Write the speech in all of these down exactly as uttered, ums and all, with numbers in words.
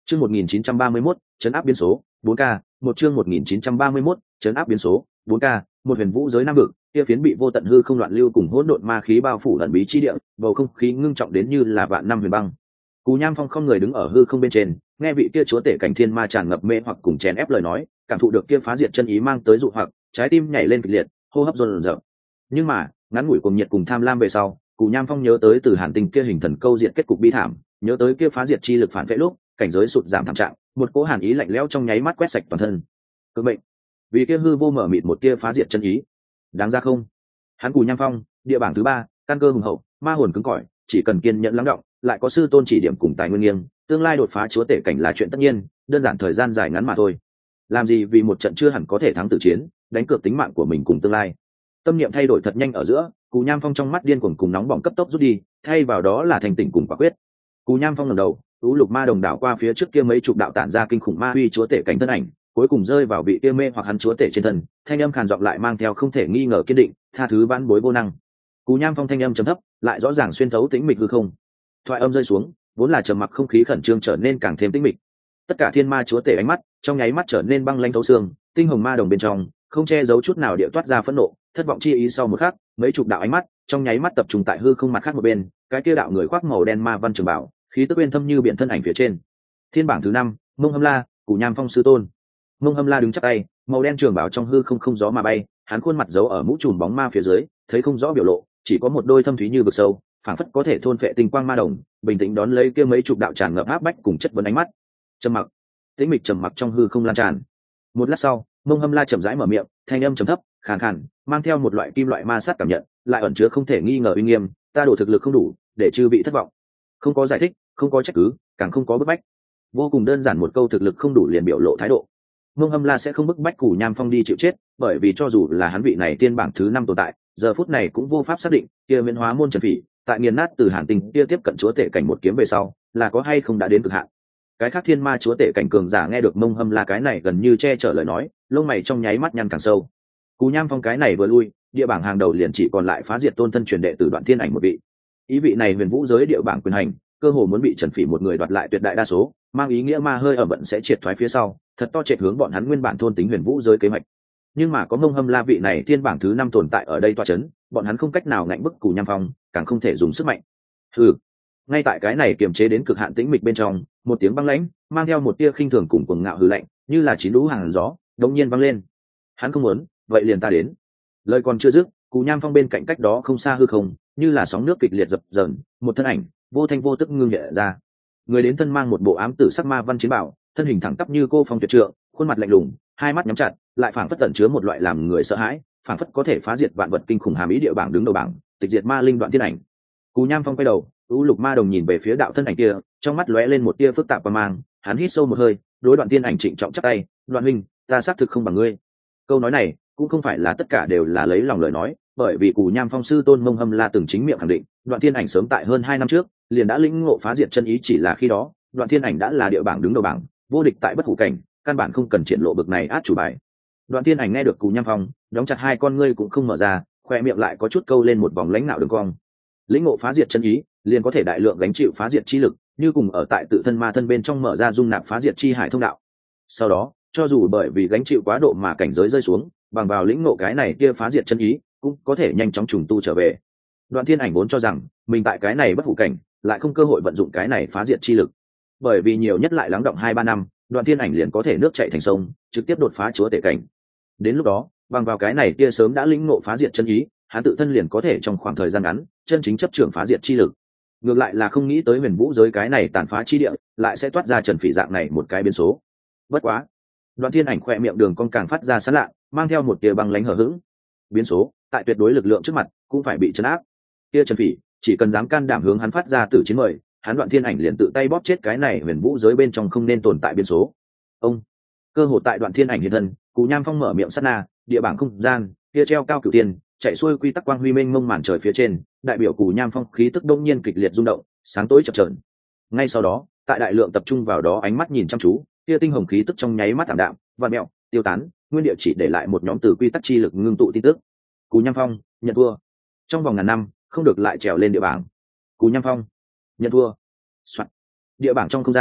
Chương một nghìn chín trăm ba mươi mốt, trấn áp biến số, bốn k, một chương một nghìn chín trăm ba mươi mốt, trấn áp biến số, bốn k, một huyền vũ giới nam vực, kia phiến bị vô tận hư không loạn lưu cùng hỗn độn ma khí bao phủ ẩn bí chi địa, bầu không khí ngưng trọng đến như là vạn năm huyền băng. Cú Nham Phong không người đứng ở hư không bên trên, nghe vị kia chúa tể cảnh thiên ma tràn ngập mê hoặc cùng chèn ép lời nói, cảm thụ được kia phá diệt chân ý mang tới dụ hoặc, trái tim nhảy lên kịch liệt, hô hấp dồn dập. Nhưng mà, ngắn ngủi cùng nhiệt cùng tham lam về sau, Cú Nham Phong nhớ tới từ Hàn Tinh kia hình thần câu diện kết cục bi thảm, nhớ tới kia phá diệt chi lực phản vệ lúc, cảnh giới sụt giảm thảm trạng, một cỗ hàn ý lạnh lẽo trong nháy mắt quét sạch toàn thân. Cực mệnh, vì kia hư vô mở mịt một tia phá diệt chân ý, đáng ra không? Hắn Cú Nham Phong, địa bảng thứ ba, căn cơ hùng hậu, ma hồn cứng cỏi, chỉ cần kiên nhẫn lắng động, lại có sư tôn chỉ điểm cùng tài nguyên nghiêng, tương lai đột phá chúa tể cảnh là chuyện tất nhiên, đơn giản thời gian dài ngắn mà thôi. Làm gì vì một trận chưa hẳn có thể thắng tử chiến, đánh cược tính mạng của mình cùng tương lai. Tâm niệm thay đổi thật nhanh ở giữa, Cú Nham Phong trong mắt điên cuồng cùng nóng bỏng cấp tốc rút đi, thay vào đó là thành tỉnh cùng quả quyết. Cú Nham Phong ngẩng đầu, u lục ma đồng đảo qua phía trước kia mấy chục đạo tản ra kinh khủng ma uy chúa tể cảnh thân ảnh, cuối cùng rơi vào vị kia mê hoặc hắn chúa tể trên thân, thanh âm khàn giọng lại mang theo không thể nghi ngờ kiên định, tha thứ vãn bối vô năng. Cú Nham Phong thanh âm trầm thấp, lại rõ ràng xuyên thấu tĩnh mịch hư không. Thoại âm rơi xuống, vốn là trầm mặc không khí khẩn trương trở nên càng thêm tĩnh mịch. Tất cả thiên ma chúa tể ánh mắt trong nháy mắt trở nên băng lãnh thấu xương, tinh hồng ma đồng bên trong không che giấu chút nào địa toát ra phẫn nộ, thất vọng chi ý. Sau một khắc, mấy chục đạo ánh mắt trong nháy mắt tập trung tại hư không mặt khác một bên, cái kia đạo người khoác màu đen ma văn trường bảo, khí tức uyên thâm như biển thân ảnh phía trên. Thiên bảng thứ năm, Mông Hâm La, Cú Nham Phong sư tôn. Mông Hâm La đứng chắp tay, màu đen trường bảo trong hư không không gió mà bay, hắn khuôn mặt giấu ở mũ trùm bóng ma phía dưới, thấy không rõ biểu lộ, chỉ có một đôi thâm thúy như vực sâu, phảng phất có thể thôn phệ tinh quang ma đồng, bình tĩnh đón lấy kia mấy chục đạo tràn ngập áp bách cùng chất vấn ánh mắt. Trầm mặc, tĩnh mịch trầm mặc trong hư không lan tràn. Một lát sau, Mông Hâm La chậm rãi mở miệng, thanh âm trầm thấp, khàn khàn, mang theo một loại kim loại ma sát cảm nhận, lại ẩn chứa không thể nghi ngờ uy nghiêm. Ta đủ thực lực không đủ, để chư bị thất vọng. Không có giải thích, không có trách cứ, càng không có bức bách. Vô cùng đơn giản một câu thực lực không đủ liền biểu lộ thái độ. Mông Hâm La sẽ không bức bách Cú Nham Phong đi chịu chết, bởi vì cho dù là hắn vị này tiên bảng thứ năm tồn tại, giờ phút này cũng vô pháp xác định kia miễn hóa môn trần phỉ tại nghiền nát từ Hàn Tinh kia tiếp cận chúa tể cảnh một kiếm về sau là có hay không đã đến cực hạn. Cái khác thiên ma chúa tể cảnh cường giả nghe được Mông Hâm La cái này gần như che chở lời nói, lông mày trong nháy mắt nhăn càng sâu. Cú Nham Phong cái này vừa lui, địa bảng hàng đầu liền chỉ còn lại phá diệt tôn thân truyền đệ tử Đoạn Thiên Ảnh một vị. Ý vị này huyền vũ giới địa bảng quyền hành, cơ hồ muốn bị Trần Phỉ một người đoạt lại tuyệt đại đa số, mang ý nghĩa ma hơi ở bận sẽ triệt thoái phía sau, thật to trệ hướng bọn hắn nguyên bản thôn tính huyền vũ giới kế hoạch. Nhưng mà có Mông Hâm La vị này thiên bảng thứ năm tồn tại ở đây toa chấn, bọn hắn không cách nào ngạnh bức Cú Nham Phong, càng không thể dùng sức mạnh. Ừ, ngay tại cái này kiềm chế đến cực hạn tĩnh mịch bên trong, một tiếng băng lãnh mang theo một tia khinh thường cùng cuồng ngạo hư lạnh, như là chín lũ hàng gió đột nhiên vang lên. Hắn không muốn, vậy liền ta đến. Lời còn chưa dứt, Cú Nham Phong bên cạnh cách đó không xa hư không, như là sóng nước kịch liệt dập dờn, một thân ảnh vô thanh vô tức ngưng nhẹ ra. Người đến thân mang một bộ ám tử sắc ma văn chiến bảo, thân hình thẳng tắp như cô phong tuyệt trượng, khuôn mặt lạnh lùng, hai mắt nhắm chặt, lại phảng phất tẩn chứa một loại làm người sợ hãi, phảng phất có thể phá diệt vạn vật kinh khủng hàm ý địa bảng đứng đầu bảng, tịch diệt ma linh Đoạn Thiên Ảnh. Cú Nham Phong quay đầu, u lục ma đồng nhìn về phía đạo thân ảnh kia, trong mắt lóe lên một tia phức tạp và mang, hắn hít sâu một hơi, đối Đoạn Thiên Ảnh trịnh trọng chắp tay, "Đoạn huynh, ta xác thực không bằng ngươi." Câu nói này cũng không phải là tất cả đều là lấy lòng lời nói, bởi vì Cú Nham Phong sư tôn Mông Hâm La từng chính miệng khẳng định, Đoạn Thiên Ảnh sớm tại hơn hai năm trước liền đã lĩnh ngộ phá diệt chân ý, chỉ là khi đó, Đoạn Thiên Ảnh đã là địa bảng đứng đầu bảng, vô địch tại bất hủ cảnh, căn bản không cần triển lộ bực này át chủ bài. Đoạn Thiên Ảnh nghe được Cú Nham Phong, đóng chặt hai con ngươi cũng không mở ra, khoe miệng lại có chút câu lên một vòng lãnh nạo đường cong. Lĩnh ngộ phá diệt chân ý, liền có thể đại lượng gánh chịu phá diệt chi lực, như cùng ở tại tự thân ma thân bên trong mở ra dung nạp phá diệt chi hải thông đạo. Sau đó, cho dù bởi vì gánh chịu quá độ mà cảnh giới rơi xuống, bằng vào lĩnh ngộ cái này kia phá diệt chân ý, cũng có thể nhanh chóng trùng tu trở về. Đoạn Thiên Ảnh vốn cho rằng mình tại cái này bất hủ cảnh, lại không cơ hội vận dụng cái này phá diệt chi lực, bởi vì nhiều nhất lại lắng động hai ba năm, Đoạn Thiên Ảnh liền có thể nước chảy thành sông, trực tiếp đột phá chúa tể cảnh. Đến lúc đó, bằng vào cái này kia sớm đã lĩnh ngộ phá diệt chân ý, hắn tự thân liền có thể trong khoảng thời gian ngắn chân chính chấp trưởng phá diệt chi lực. Ngược lại là không nghĩ tới huyền vũ giới cái này tàn phá chi địa lại sẽ toát ra Trần Phỉ dạng này một cái biến số. Bất quá, Đoạn Thiên Ảnh khỏe miệng đường cong càng phát ra sán lạ, mang theo một tia băng lãnh hờ hững. Biến số tại tuyệt đối lực lượng trước mặt cũng phải bị trấn áp. Kia Trần Phỉ chỉ cần dám can đảm hướng hắn phát ra tử chiến mời, hắn Đoạn Thiên Ảnh liền tự tay bóp chết cái này huyền vũ giới bên trong không nên tồn tại biến số. Ông cơ hội tại Đoạn Thiên Ảnh hiện thân, Cú Nham Phong mở miệng sát na, địa bảng không gian kia treo cao cửu tiền, chạy xuôi quy tắc quang huy mênh mông màn trời phía trên, đại biểu Cú Nham Phong khí tức đông nhiên kịch liệt rung động, sáng tối chập chờn. Ngay sau đó, tại đại lượng tập trung vào đó ánh mắt nhìn chăm chú, kia tinh hồng khí tức trong nháy mắt ảm đạm, vặn mèo, tiêu tán, nguyên địa chỉ để lại một nhóm từ quy tắc chi lực ngưng tụ tin tức. Cú Nham Phong nhận thua, trong vòng ngàn năm không được lại trèo lên địa bảng. Cú Nham Phong nhận thua. Soạn. Địa bảng trong không gian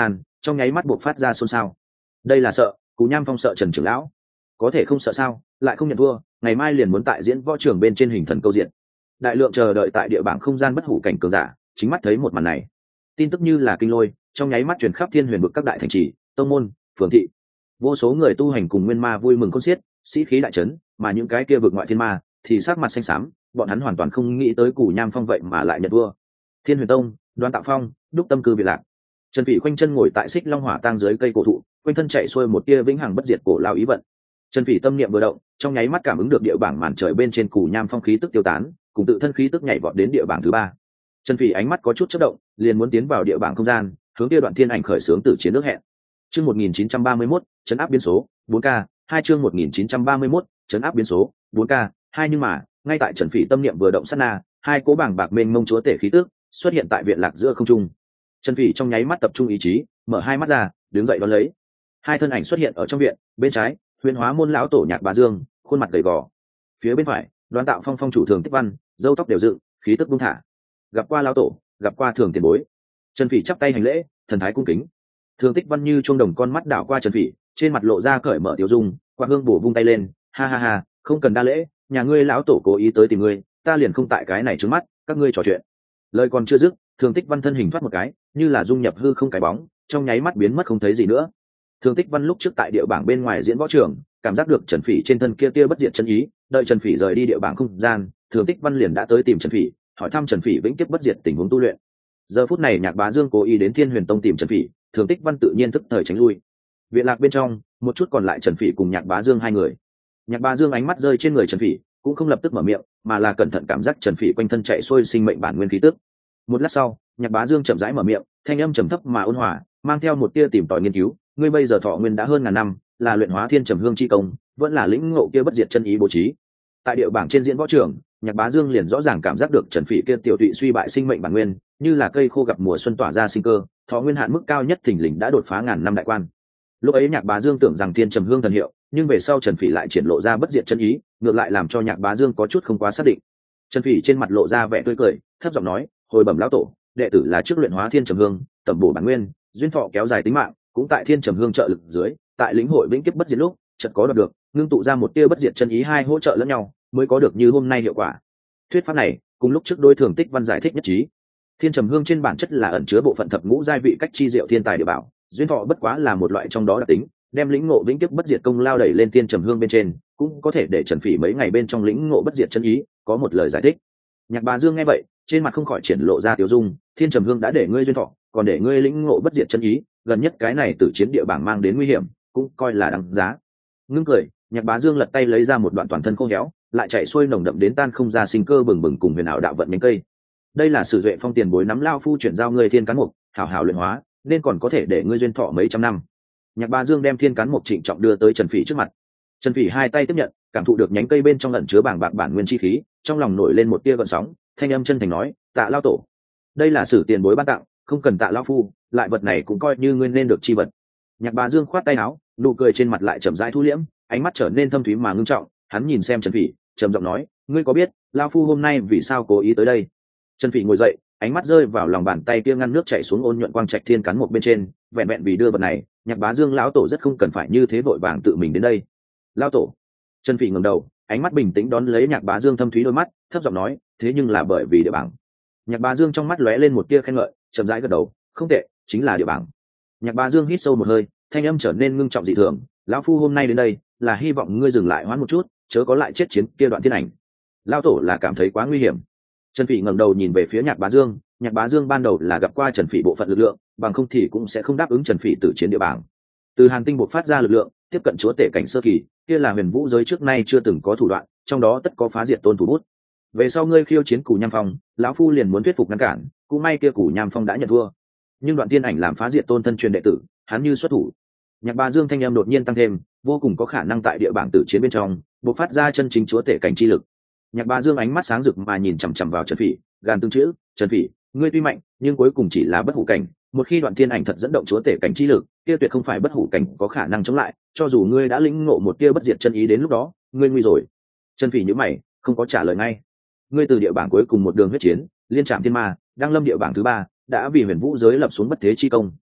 trong nháy mắt buộc phát ra xôn xao. Đây là sợ, Cù Nham Phong sợ Trần trưởng lão, có thể không sợ sao, lại không nhận thua, ngày mai liền muốn tại diễn võ trường bên trên hình thần câu diện. Đại lượng chờ đợi tại địa bảng không gian bất hủ cảnh cường giả, chính mắt thấy một màn này. Tin tức như là kinh lôi, trong nháy mắt truyền khắp thiên huyền vực các đại thành trì, tông môn, phường thị. Vô số người tu hành cùng nguyên ma vui mừng khôn xiết, sĩ khí đại chấn, mà những cái kia vực ngoại thiên ma thì sắc mặt xanh xám, bọn hắn hoàn toàn không nghĩ tới Cù Nham Phong vậy mà lại nhận thua. Thiên Huyền Tông, Đoan Tạo Phong, Đúc Tâm Cư Việt Lạc. Trần Phỉ khoanh chân ngồi tại xích long hỏa tang dưới cây cổ thụ, quanh thân chạy xuôi một tia vĩnh hằng bất diệt cổ lao ý vận. Trần Phỉ tâm niệm vừa động, trong nháy mắt cảm ứng được địa bảng màn trời bên trên Cù Nham Phong khí tức tiêu tán, cùng tự thân khí tức nhảy vọt đến địa bảng thứ ba. Trần Phỉ ánh mắt có chút chớp động, liền muốn tiến vào địa bảng không gian, hướng kia đoạn thiên ảnh khởi xướng tử chiến nước hẹn. Chương một nghìn chín trăm ba mươi mốt, trấn áp biến số, bốn K, hai chương một nghìn chín trăm ba mươi mốt, trấn áp biến số, bốn K, hai nhưng mà, ngay tại Trần Phỉ tâm niệm vừa động sát na, hai cố bảng bạc mênh mông chúa tể khí tức xuất hiện tại viện lạc giữa không trung. Trần Phỉ trong nháy mắt tập trung ý chí, mở hai mắt ra, đứng dậy đón lấy. Hai thân ảnh xuất hiện ở trong viện, bên trái, Huyền Hóa môn lão tổ Nhạc Bá Dương, khuôn mặt gầy gò. Phía bên phải, Đoan Tạo Phong phong chủ Thường Tích Văn, râu tóc đều dựng, khí tức buông thả. Gặp qua lão tổ, gặp qua Thường tiền bối. Trần Phỉ chắp tay hành lễ, thần thái cung kính. Thường Tích Văn như chuông đồng con mắt đảo qua Trần Phỉ, trên mặt lộ ra cởi mở tiêu dung, Quang Hương bổ vung tay lên, ha ha ha, không cần đa lễ, nhà ngươi lão tổ cố ý tới tìm ngươi, ta liền không tại cái này trước mắt, các ngươi trò chuyện. Lời còn chưa dứt, Thường Tích Văn thân hình thoát một cái, như là dung nhập hư không cái bóng, trong nháy mắt biến mất không thấy gì nữa. Thường Tích Văn lúc trước tại địa bảng bên ngoài diễn võ trường, cảm giác được Trần Phỉ trên thân kia tia bất diệt chân ý, đợi Trần Phỉ rời đi địa bảng không gian, Thường Tích Văn liền đã tới tìm Trần Phỉ, hỏi thăm Trần Phỉ vĩnh kiếp bất diệt tình huống tu luyện. Giờ phút này Nhạc Bá Dương cố ý đến Thiên Huyền Tông tìm Trần Phỉ, Thường Tích Văn tự nhiên thức thời tránh lui. Viện lạc bên trong, một chút còn lại Trần Phỉ cùng Nhạc Bá Dương hai người. Nhạc Bá Dương ánh mắt rơi trên người Trần Phỉ, cũng không lập tức mở miệng, mà là cẩn thận cảm giác Trần Phỉ quanh thân chạy xuôi sinh mệnh bản nguyên khí tức. Một lát sau, Nhạc Bá Dương chậm rãi mở miệng, thanh âm trầm thấp mà ôn hòa, mang theo một tia tìm tòi nghiên cứu, ngươi bây giờ thọ nguyên đã hơn ngàn năm, là luyện hóa thiên trầm hương chi công, vẫn là lĩnh ngộ kia bất diệt chân ý bố trí. Tại địa bảng trên diễn võ trường, Nhạc Bá Dương liền rõ ràng cảm giác được Trần Phỉ kia tiểu tụy suy bại sinh mệnh bản nguyên, như là cây khô gặp mùa xuân tỏa ra sinh cơ, thọ nguyên hạn mức cao nhất thình lình đã đột phá ngàn năm đại quan. Lúc ấy Nhạc Bá Dương tưởng rằng thiên trầm hương thần hiệu, nhưng về sau Trần Phỉ lại triển lộ ra bất diệt chân ý, ngược lại làm cho Nhạc Bá Dương có chút không quá xác định. Trần Phỉ trên mặt lộ ra vẻ tươi cười, thấp giọng nói, hồi bẩm lão tổ, đệ tử là trước luyện hóa thiên trầm hương, tẩm bổ bản nguyên, duyên thọ kéo dài tính mạng, cũng tại thiên trầm hương trợ lực dưới, tại lĩnh hội vĩnh kiếp bất diệt lúc, chợt có đoạt được, ngưng tụ ra một tia bất diệt chân ý, hai hỗ trợ lẫn nhau, mới có được như hôm nay hiệu quả. Thuyết pháp này, cùng lúc trước đối Thường Tích Văn giải thích nhất trí. Thiên trầm hương trên bản chất là ẩn chứa bộ phận thập ngũ giai vị cách chi diệu thiên tài địa bảo, duyên thọ bất quá là một loại trong đó đặc tính, đem lĩnh ngộ vĩnh kiếp bất diệt công lao đẩy lên thiên trầm hương bên trên, cũng có thể để Trần Phỉ mấy ngày bên trong lĩnh ngộ bất diệt chân ý, có một lời giải thích. Nhạc Bá Dương nghe vậy, trên mặt không khỏi triển lộ ra tiêu dung, thiên trầm hương đã để ngươi duyên thọ, còn để ngươi lĩnh ngộ bất diệt chân ý, gần nhất cái này tử chiến địa bảng mang đến nguy hiểm, cũng coi là đáng giá. Ngưng cười, Nhạc Bá Dương lật tay lấy ra một đoạn toàn thân khô héo, lại chạy xuôi nồng đậm đến tan không ra sinh cơ bừng bừng cùng huyền ảo đạo vận nhánh cây. Đây là Sử Duệ Phong tiền bối nắm lao phu chuyển giao ngươi thiên cán mục, hảo hảo luyện hóa, nên còn có thể để ngươi duyên thọ mấy trăm năm. Nhạc Bá Dương đem thiên cán mục trịnh trọng đưa tới Trần Phỉ trước mặt. Trần Phỉ hai tay tiếp nhận, cảm thụ được nhánh cây bên trong ẩn chứa bảng bạc bản nguyên chi khí, trong lòng nổi lên một tia gợn sóng, thanh âm chân thành nói, tạ lao tổ, đây là Sử tiền bối ban tặng, không cần tạ lao phu, lại vật này cũng coi như ngươi nên được chi vật. Nhạc Bá Dương khoát tay áo, nụ cười trên mặt lại chậm rãi thu liễm, ánh mắt trở nên thâm thúy mà ngưng trọng, hắn nhìn xem Trần Phỉ, trầm giọng nói, ngươi có biết lao phu hôm nay vì sao cố ý tới đây? Trần Phỉ ngồi dậy, ánh mắt rơi vào lòng bàn tay kia ngăn nước chảy xuống ôn nhuận quang trạch thiên cán một bên trên, vẹn vẹn vì đưa vật này, Nhạc Bá Dương lão tổ rất không cần phải như thế vội vàng tự mình đến đây. Lão tổ. Trần Phỉ ngẩng đầu, ánh mắt bình tĩnh đón lấy Nhạc Bá Dương thâm thúy đôi mắt, thấp giọng nói, thế nhưng là bởi vì địa bảng. Nhạc Bá Dương trong mắt lóe lên một tia khen ngợi, chậm rãi gật đầu, không tệ, chính là địa bảng. Nhạc Bá Dương hít sâu một hơi, thanh âm trở nên ngưng trọng dị thường, lão phu hôm nay đến đây là hy vọng ngươi dừng lại hoãn một chút, chớ có lại chết chiến kia đoạn thiên ảnh. Lão tổ là cảm thấy quá nguy hiểm. Trần Phỉ ngẩng đầu nhìn về phía Nhạc Bá Dương, Nhạc Bá Dương ban đầu là gặp qua Trần Phỉ bộ phận lực lượng, bằng không thì cũng sẽ không đáp ứng Trần Phỉ tử chiến địa bảng. Từ Hàn Tinh bộc phát ra lực lượng, tiếp cận chúa tể cảnh sơ kỳ, kia là huyền vũ giới trước nay chưa từng có thủ đoạn, trong đó tất có phá diệt tôn thủ bút. Về sau ngươi khiêu chiến Cù Nham Phong, lão phu liền muốn thuyết phục ngăn cản, cũng may kia Cù Nham Phong đã nhận thua. Nhưng đoạn tiên ảnh làm phá diệt tôn thân truyền đệ tử, hắn như xuất thủ. Nhạc Bá Dương thanh âm đột nhiên tăng thêm, vô cùng có khả năng tại địa bảng tử chiến bên trong, bộc phát ra chân chính chúa tể cảnh chi lực. Nhạc Bá Dương ánh mắt sáng rực mà nhìn chằm chằm vào Trần Phỉ, gàn tương chữ, Trần Phỉ, ngươi tuy mạnh, nhưng cuối cùng chỉ là bất hủ cảnh, một khi đoạn thiên ảnh thật dẫn động chúa tể cảnh chi lực, kia tuyệt không phải bất hủ cảnh có khả năng chống lại, cho dù ngươi đã lĩnh ngộ một tia bất diệt chân ý đến lúc đó, ngươi nguy rồi. Trần Phỉ nhíu mày, không có trả lời ngay. Ngươi từ địa bảng cuối cùng một đường huyết chiến, liên trạm thiên ma, đang lâm địa bảng thứ ba, đã vì huyền vũ giới lập xuống bất thế chi công.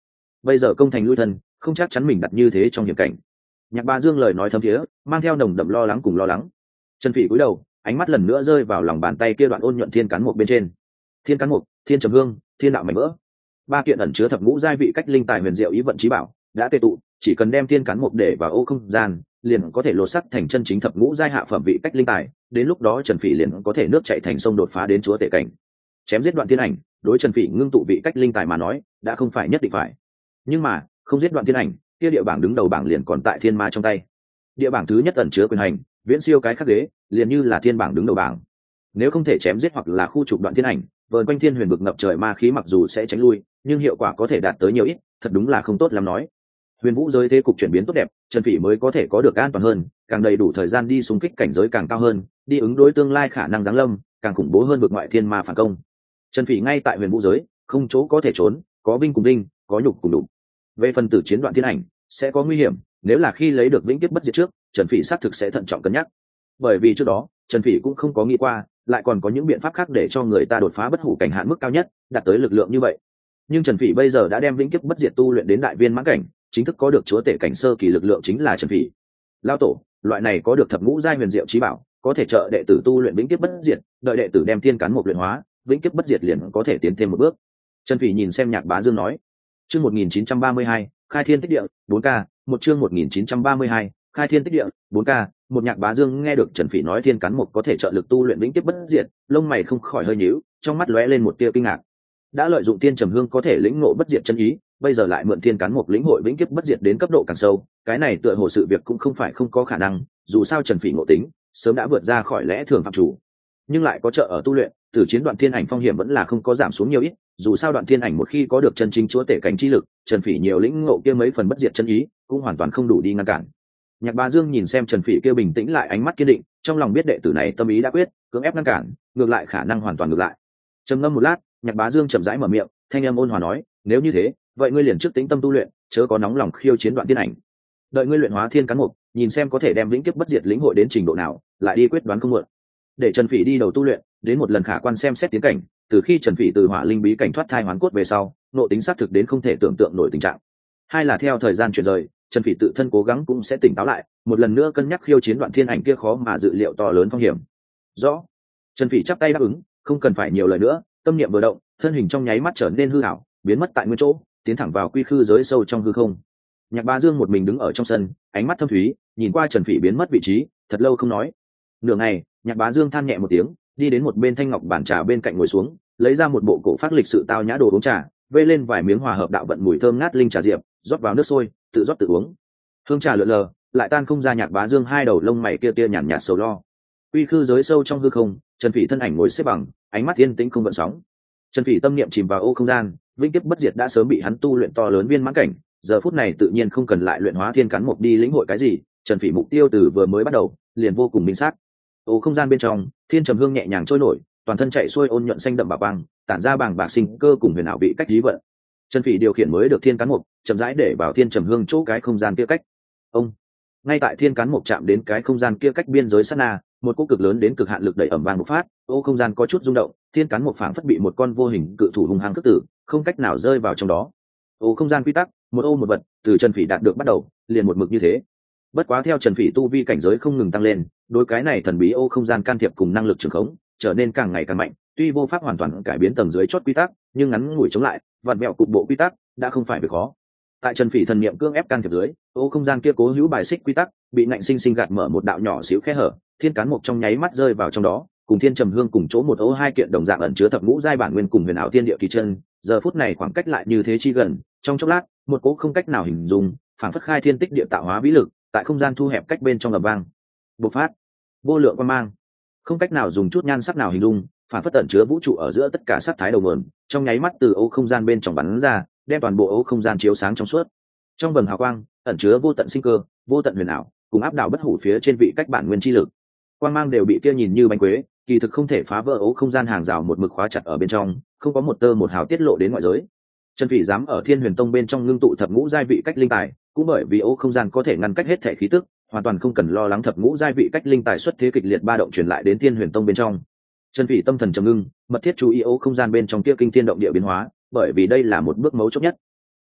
bây giờ công thành lui thân, không chắc chắn mình đặt như thế trong hiểm cảnh. Nhạc Bá Dương lời nói thấm thiế, mang theo nồng đậm lo lắng cùng lo lắng. Trần Phỉ cúi đầu, ánh mắt lần nữa rơi vào lòng bàn tay kia đoạn ôn nhuận thiên cán mục bên trên. Thiên cán mục, thiên trầm hương, thiên đạo mảnh vỡ, ba kiện ẩn chứa thập ngũ giai vị cách linh tài huyền diệu ý vận chí bảo đã tề tụ, chỉ cần đem thiên cán mục để vào ô không gian, liền có thể lột sắc thành chân chính thập ngũ giai hạ phẩm vị cách linh tài. Đến lúc đó Trần Phỉ liền có thể nước chảy thành sông đột phá đến chúa tể cảnh. Chém giết Đoạn Thiên Ảnh, đối Trần Phỉ ngưng tụ vị cách linh tài mà nói, đã không phải nhất định phải. Nhưng mà, không giết Đoạn Thiên Ảnh, kia địa bảng đứng đầu bảng liền còn tại thiên ma trong tay. Địa bảng thứ nhất ẩn chứa quyền hành, viễn siêu cái khác ghế, liền như là thiên bảng đứng đầu bảng. Nếu không thể chém giết hoặc là khu trục Đoạn Thiên Ảnh, vờn quanh thiên huyền vực ngập trời ma khí mặc dù sẽ tránh lui, nhưng hiệu quả có thể đạt tới nhiều ít, thật đúng là không tốt lắm nói. Huyền vũ giới thế cục chuyển biến tốt đẹp, Trần Phỉ mới có thể có được an toàn hơn, càng đầy đủ thời gian đi xung kích cảnh giới càng cao hơn, đi ứng đối tương lai khả năng giáng lâm, càng khủng bố hơn vực ngoại thiên ma phản công. Trần Phỉ ngay tại huyền vũ giới, không chỗ có thể trốn, có vinh cùng đinh, có nhục cùng đục. Về phần tử chiến Đoạn Thiên Ảnh, sẽ có nguy hiểm, nếu là khi lấy được vĩnh kiếp bất diệt trước, Trần Phỉ xác thực sẽ thận trọng cân nhắc. Bởi vì trước đó, Trần Phỉ cũng không có nghĩ qua, lại còn có những biện pháp khác để cho người ta đột phá bất hủ cảnh hạn mức cao nhất, đạt tới lực lượng như vậy. Nhưng Trần Phỉ bây giờ đã đem vĩnh kiếp bất diệt tu luyện đến đại viên mãn cảnh, chính thức có được chúa tể cảnh sơ kỳ lực lượng chính là Trần Phỉ. Lao tổ, loại này có được thập ngũ giai huyền diệu chí bảo, có thể trợ đệ tử tu luyện vĩnh kiếp bất diệt, đợi đệ tử đem thiên cán một luyện hóa, vĩnh kiếp bất diệt liền có thể tiến thêm một bước. Trần Phỉ nhìn xem Nhạc Bá Dương nói. Chương một nghìn chín trăm ba mươi hai, khai thiên tích địa, bốn K, một chương một nghìn chín trăm ba mươi hai, khai thiên tích địa, bốn K, một. Nhạc Bá Dương nghe được Trần Phỉ nói thiên cán một có thể trợ lực tu luyện vĩnh kiếp bất diệt, lông mày không khỏi hơi nhíu, trong mắt lóe lên một tia kinh ngạc. Đã lợi dụng tiên trầm hương có thể lĩnh ngộ bất diệt chân ý, bây giờ lại mượn thiên cán một lĩnh hội vĩnh kiếp bất diệt đến cấp độ càng sâu, cái này tựa hồ sự việc cũng không phải không có khả năng, dù sao Trần Phỉ ngộ tính sớm đã vượt ra khỏi lẽ thường phạm chủ, nhưng lại có trợ ở tu luyện, từ chiến Đoạn Thiên Ảnh phong hiểm vẫn là không có giảm xuống nhiều ít, dù sao Đoạn Thiên Ảnh một khi có được chân chính chúa tể cảnh chi lực, Trần Phỉ nhiều lĩnh ngộ kia mấy phần bất diệt chân ý, cũng hoàn toàn không đủ đi ngăn cản. Nhạc Bá Dương nhìn xem Trần Phỉ kia bình tĩnh lại ánh mắt kiên định, trong lòng biết đệ tử này tâm ý đã quyết, cưỡng ép ngăn cản, ngược lại khả năng hoàn toàn ngược lại. Trầm ngâm một lát, Nhạc Bá Dương chậm rãi mở miệng, thanh âm ôn hòa nói, nếu như thế, vậy ngươi liền trước tĩnh tâm tu luyện, chớ có nóng lòng khiêu chiến Đoạn Thiên Ảnh. Đợi ngươi luyện hóa thiên cán mục, nhìn xem có thể đem vĩnh kiếp bất diệt lĩnh hội đến trình độ nào, lại đi quyết đoán không muộn. Để Trần Phỉ đi đầu tu luyện, đến một lần khả quan xem xét tiến cảnh, từ khi Trần Phỉ từ hỏa linh bí cảnh thoát thai hoán cốt về sau, nội tính xác thực đến không thể tưởng tượng nổi tình trạng. Hai là theo thời gian chuyển rời, Trần Phỉ tự thân cố gắng cũng sẽ tỉnh táo lại, một lần nữa cân nhắc khiêu chiến Đoạn Thiên Ảnh kia khó mà dự liệu to lớn phong hiểm. Rõ. Trần Phỉ chắp tay đáp ứng, không cần phải nhiều lời nữa, tâm niệm vừa động, thân hình trong nháy mắt trở nên hư ảo, biến mất tại nguyên chỗ, tiến thẳng vào quy khư giới sâu trong hư không. Nhạc Bá Dương một mình đứng ở trong sân, ánh mắt thâm thúy, nhìn qua Trần Phỉ biến mất vị trí, thật lâu không nói. Nửa ngày, Nhạc Bá Dương than nhẹ một tiếng, đi đến một bên thanh ngọc bàn trà bên cạnh ngồi xuống, lấy ra một bộ cổ phát lịch sự tao nhã đồ uống trà, vê lên vài miếng hòa hợp đạo vận mùi thơm ngát linh trà diệp, rót vào nước sôi, tự rót tự uống. Hương trà lượn lờ, lại tan không ra Nhạc Bá Dương hai đầu lông mày kia tia nhàn nhạt sầu lo. Quy khư giới sâu trong hư không, Trần Phỉ thân ảnh ngồi xếp bằng, ánh mắt yên tĩnh không gợn sóng. Trần Phỉ tâm niệm chìm vào ô không gian, vĩnh kiếp bất diệt đã sớm bị hắn tu luyện to lớn viên mãn cảnh, giờ phút này tự nhiên không cần lại luyện hóa thiên cán mục đi lĩnh hội cái gì, Trần Phỉ mục tiêu từ vừa mới bắt đầu liền vô cùng minh xác. Ô không gian bên trong, thiên trầm hương nhẹ nhàng trôi nổi, toàn thân chạy xuôi ôn nhuận xanh đậm bảo quang, tản ra bàng bạc sinh cơ cùng huyền ảo vị cách trí vận. Trần Phỉ điều khiển mới được thiên cán mục, chậm rãi để vào thiên trầm hương chỗ cái không gian kia cách. Ông, ngay tại thiên cán mục chạm đến cái không gian kia cách biên giới sát na, một cỗ cực lớn đến cực hạn lực đẩy ẩm vang bộc phát, ô không gian có chút rung động, thiên cán mục phảng phất bị một con vô hình cự thủ hung hăng cất tử, không cách nào rơi vào trong đó. Ô không gian quy tắc, một ô một vật, từ Trần Phỉ đạt được bắt đầu, liền một mực như thế. Bất quá theo Trần Phỉ tu vi cảnh giới không ngừng tăng lên, đối cái này thần bí ô không gian can thiệp cùng năng lực trường khống trở nên càng ngày càng mạnh, tuy vô pháp hoàn toàn cải biến tầng dưới chót quy tắc, nhưng ngắn ngủi chống lại, vặn vẹo cục bộ quy tắc đã không phải việc khó. Tại Trần Phỉ thần niệm cưỡng ép can thiệp dưới, ô không gian kia cố hữu bài xích quy tắc, bị ngạnh sinh sinh gạt mở một đạo nhỏ xíu khe hở, thiên cán mục trong nháy mắt rơi vào trong đó, cùng thiên trầm hương cùng chỗ một ô hai kiện đồng dạng ẩn chứa thập ngũ giai bản nguyên cùng huyền ảo thiên địa kỳ chân, giờ phút này khoảng cách lại như thế chi gần, trong chốc lát, một cỗ không cách nào hình dung, phảng phất khai thiên tích địa tạo hóa vĩ lực, tại không gian thu hẹp cách bên trong ầm vang, bộc phát, vô lượng quang mang, không cách nào dùng chút nhan sắc nào hình dung, phảng phất ẩn chứa vũ trụ ở giữa tất cả sắc thái đầu nguồn, trong nháy mắt từ ô không gian bên trong bắn ra, đem toàn bộ ô không gian chiếu sáng trong suốt. Trong vầng hào quang, ẩn chứa vô tận sinh cơ, vô tận huyền ảo, cùng áp đảo bất hủ phía trên vị cách bản nguyên chi lực. Quang mang đều bị kia nhìn như bánh quế, kỳ thực không thể phá vỡ ô không gian hàng rào một mực khóa chặt ở bên trong, không có một tơ một hào tiết lộ đến ngoại giới. Trần Phỉ dám ở Thiên Huyền Tông bên trong ngưng tụ thập ngũ giai vị cách linh tài, cũng bởi vì ô không gian có thể ngăn cách hết thể khí tức, hoàn toàn không cần lo lắng thập ngũ giai vị cách linh tài xuất thế kịch liệt ba động truyền lại đến Thiên Huyền Tông bên trong. Trần Phỉ tâm thần trầm ngưng, mật thiết chú ý ô không gian bên trong kia kinh thiên động địa biến hóa, bởi vì đây là một bước mấu chốt nhất.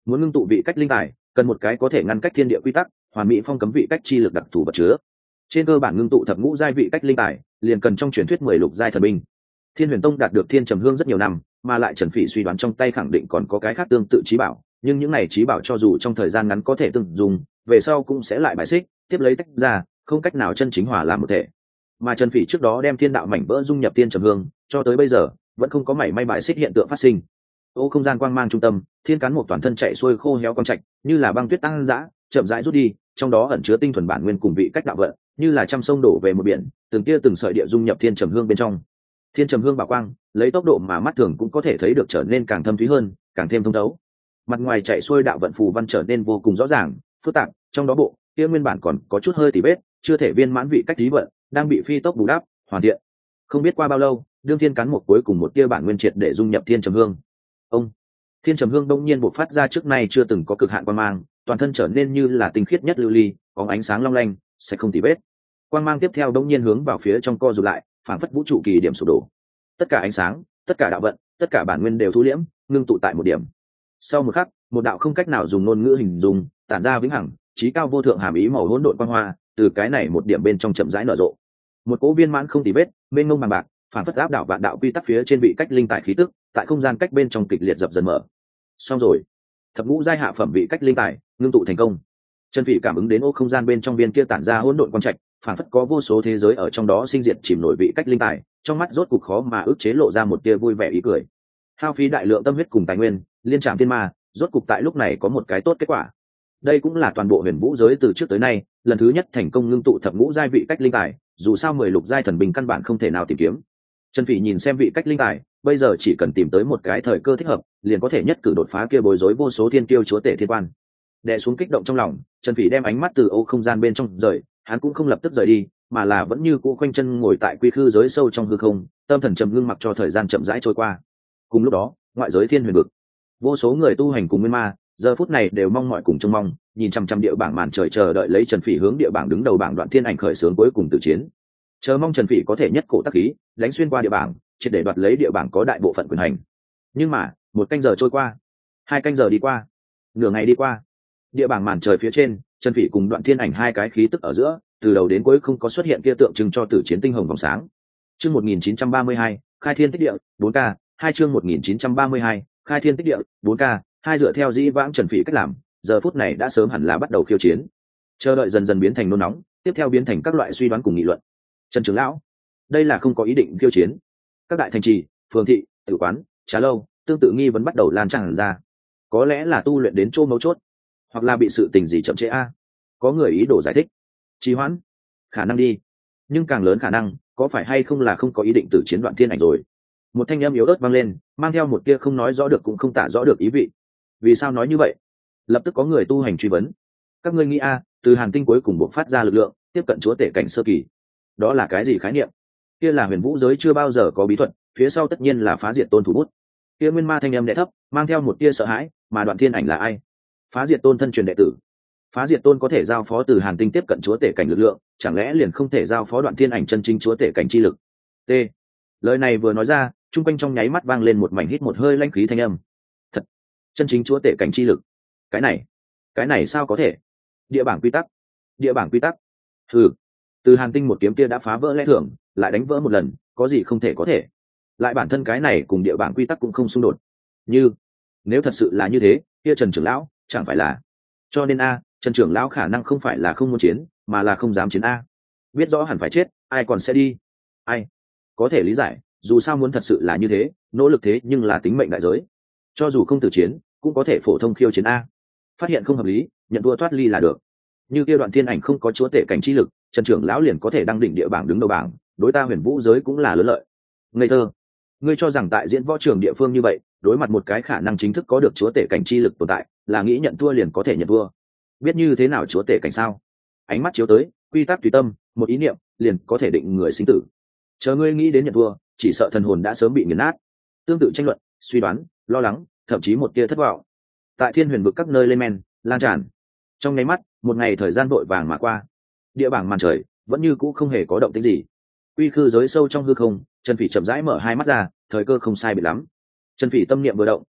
muốn ngưng tụ vị cách linh tài cần một cái có thể ngăn cách thiên địa quy tắc hoàn mỹ phong cấm vị cách chi lực đặc thù vật chứa. Trên cơ bản ngưng tụ thập ngũ giai vị cách linh tài liền cần trong truyền thuyết mười lục giai thần binh. Thiên Huyền Tông đạt được Thiên Trầm Hương rất nhiều năm, mà lại Trần Phỉ suy đoán trong tay khẳng định còn có cái khác tương tự trí bảo, nhưng những này trí bảo cho dù trong thời gian ngắn có thể từng dùng, về sau cũng sẽ lại bài xích, tiếp lấy tách ra, không cách nào chân chính hòa làm một thể. Mà Trần Phỉ trước đó đem thiên đạo mảnh vỡ dung nhập Thiên Trầm Hương, cho tới bây giờ vẫn không có mảy may bài xích hiện tượng phát sinh. Ô không gian quang mang trung tâm, thiên cán một toàn thân chạy xuôi khô héo quang trạch, như là băng tuyết tăng dã, chậm rãi rút đi, trong đó ẩn chứa tinh thuần bản nguyên cùng vị cách đạo vận, như là trăm sông đổ về một biển, từng tia từng sợi địa dung nhập Thiên Trầm Hương bên trong. Thiên Trầm Hương bảo quang lấy tốc độ mà mắt thường cũng có thể thấy được trở nên càng thâm thúy hơn, càng thêm thông thấu. Mặt ngoài chạy xuôi đạo vận phù văn trở nên vô cùng rõ ràng, phức tạp, trong đó bộ kia nguyên bản còn có chút hơi tỉ vết, chưa thể viên mãn vị cách trí vận, đang bị phi tốc bù đắp, hoàn thiện. Không biết qua bao lâu, đương thiên cắn một cuối cùng một tia bản nguyên triệt để dung nhập Thiên Trầm Hương. Ông Thiên Trầm Hương đông nhiên bộc phát ra trước nay chưa từng có cực hạn quang mang, toàn thân trở nên như là tinh khiết nhất lưu ly, có ánh sáng long lanh, sẽ không tì vết. Quang mang tiếp theo đông nhiên hướng vào phía trong co rụt lại, phản phất vũ trụ kỳ điểm sụp đổ. Tất cả ánh sáng, tất cả đạo vận, tất cả bản nguyên đều thu liễm, ngưng tụ tại một điểm. Sau một khắc, một đạo không cách nào dùng ngôn ngữ hình dung, tản ra vĩnh hằng, chí cao vô thượng hàm ý màu hỗn độn quang hoa, từ cái này một điểm bên trong chậm rãi nở rộ. Một cỗ viên mãn không tì vết, mênh mông bằng bạc, phản phất áp đảo vạn đạo quy tắc phía trên vị cách linh tài khí tức, tại không gian cách bên trong kịch liệt dập dần mở. Xong rồi, thập ngũ giai hạ phẩm vị cách linh tài ngưng tụ thành công. Trần Phỉ cảm ứng đến ô không gian bên trong viên kia tản ra hỗn độn quang trạch, phản phất có vô số thế giới ở trong đó sinh diệt chìm nổi vị cách linh tài, trong mắt rốt cục khó mà ức chế lộ ra một tia vui vẻ ý cười. Hao phí đại lượng tâm huyết cùng tài nguyên, liên trạm thiên ma, rốt cục tại lúc này có một cái tốt kết quả. Đây cũng là toàn bộ huyền vũ giới từ trước tới nay lần thứ nhất thành công ngưng tụ thập ngũ giai vị cách linh tài, dù sao mười lục giai thần binh căn bản không thể nào tìm kiếm. Trần Phỉ nhìn xem vị cách linh tài, bây giờ chỉ cần tìm tới một cái thời cơ thích hợp, liền có thể nhất cử đột phá kia bối rối vô số thiên kiêu chúa tể thiên quan. Đè xuống kích động trong lòng, Trần Phỉ đem ánh mắt từ ô không gian bên trong rời, hắn cũng không lập tức rời đi, mà là vẫn như cũ khoanh chân ngồi tại quy khư giới sâu trong hư không, tâm thần trầm ngưng mặc cho thời gian chậm rãi trôi qua. Cùng lúc đó, ngoại giới thiên huyền vực, vô số người tu hành cùng nguyên ma, giờ phút này đều mong mỏi cùng trông mong, nhìn chăm chăm địa bảng màn trời chờ đợi lấy Trần Phỉ hướng địa bảng đứng đầu bảng đoạn thiên ảnh khởi xướng cuối cùng tử chiến. Chờ mong Trần Phỉ có thể nhất cổ tác khí, đánh xuyên qua địa bảng, triệt để đoạt lấy địa bảng có đại bộ phận quyền hành. Nhưng mà, một canh giờ trôi qua, hai canh giờ đi qua, nửa ngày đi qua, địa bảng màn trời phía trên, Trần Phỉ cùng đoạn thiên ảnh hai cái khí tức ở giữa, từ đầu đến cuối không có xuất hiện kia tượng trưng cho tử chiến tinh hồng vòng sáng. Chương một nghìn chín trăm ba mươi hai, khai thiên tích địa, bốn K, hai chương một nghìn chín trăm ba mươi hai, khai thiên tích địa, bốn K, hai dựa theo dĩ vãng Trần Phỉ cách làm, giờ phút này đã sớm hẳn là bắt đầu khiêu chiến. Chờ đợi dần dần biến thành nôn nóng, tiếp theo biến thành các loại suy đoán cùng nghị luận. Trần trưởng lão, đây là không có ý định khiêu chiến. Các đại thành trì, phường thị, tử quán, trà lâu, tương tự nghi vấn bắt đầu lan tràn ra. Có lẽ là tu luyện đến chỗ mấu chốt, hoặc là bị sự tình gì chậm trễ a. Có người ý đồ giải thích. Trì hoãn, khả năng đi, nhưng càng lớn khả năng, có phải hay không là không có ý định tử chiến đoạn thiên ảnh rồi. Một thanh âm yếu ớt vang lên, mang theo một tia không nói rõ được cũng không tả rõ được ý vị. Vì sao nói như vậy? Lập tức có người tu hành truy vấn. Các ngươi nghĩ a, từ Hàn Tinh cuối cùng buộc phát ra lực lượng, tiếp cận chúa tể cảnh sơ kỳ. Đó là cái gì khái niệm? Kia là huyền vũ giới chưa bao giờ có bí thuật, phía sau tất nhiên là phá diệt tôn thủ bút. Kia nguyên ma thanh âm đẽ thấp, mang theo một tia sợ hãi, mà đoạn thiên ảnh là ai? Phá diệt tôn thân truyền đệ tử. Phá diệt tôn có thể giao phó từ Hàn Tinh tiếp cận chúa tể cảnh lực lượng, chẳng lẽ liền không thể giao phó đoạn thiên ảnh chân chính chúa tể cảnh chi lực? T. Lời này vừa nói ra, trung quanh trong nháy mắt vang lên một mảnh hít một hơi lanh khí thanh âm. Thật, chân chính chúa tể cảnh chi lực. Cái này, cái này sao có thể? Địa bảng quy tắc, địa bảng quy tắc. Hừ, từ Hàn Tinh một kiếm kia đã phá vỡ lẽ thường, lại đánh vỡ một lần, có gì không thể có thể? Lại bản thân cái này cùng địa bảng quy tắc cũng không xung đột. Như, nếu thật sự là như thế, kia Trần trưởng lão chẳng phải là? Cho nên a, Trần trưởng lão khả năng không phải là không muốn chiến, mà là không dám chiến a. Biết rõ hẳn phải chết, ai còn sẽ đi? Ai? Có thể lý giải, dù sao muốn thật sự là như thế, nỗ lực thế nhưng là tính mệnh đại giới. Cho dù không tử chiến, cũng có thể phổ thông khiêu chiến a. Phát hiện không hợp lý, nhận thua thoát ly là được. Như kia đoạn thiên ảnh không có chúa tể cảnh chi lực, Trần trưởng lão liền có thể đăng đỉnh địa bảng đứng đầu bảng, đối ta huyền vũ giới cũng là lớn lợi. Ngây thơ, ngươi cho rằng tại diễn võ trường địa phương như vậy, đối mặt một cái khả năng chính thức có được chúa tể cảnh chi lực tồn tại, là nghĩ nhận thua liền có thể nhận thua? Biết như thế nào chúa tể cảnh sao? Ánh mắt chiếu tới, quy tắc tùy tâm, một ý niệm liền có thể định người sinh tử. Chờ ngươi nghĩ đến nhận thua, chỉ sợ thần hồn đã sớm bị nghiền nát. Tương tự tranh luận, suy đoán, lo lắng, thậm chí một tia thất vọng, tại thiên huyền vực các nơi lên men lan tràn. Trong nháy mắt, một ngày thời gian vội vàng mà qua, địa bảng màn trời vẫn như cũ không hề có động tĩnh gì. Quy khư giới sâu trong hư không, Trần Phỉ chậm rãi mở hai mắt ra, thời cơ không sai biệt lắm. Trần Phỉ tâm niệm vừa động,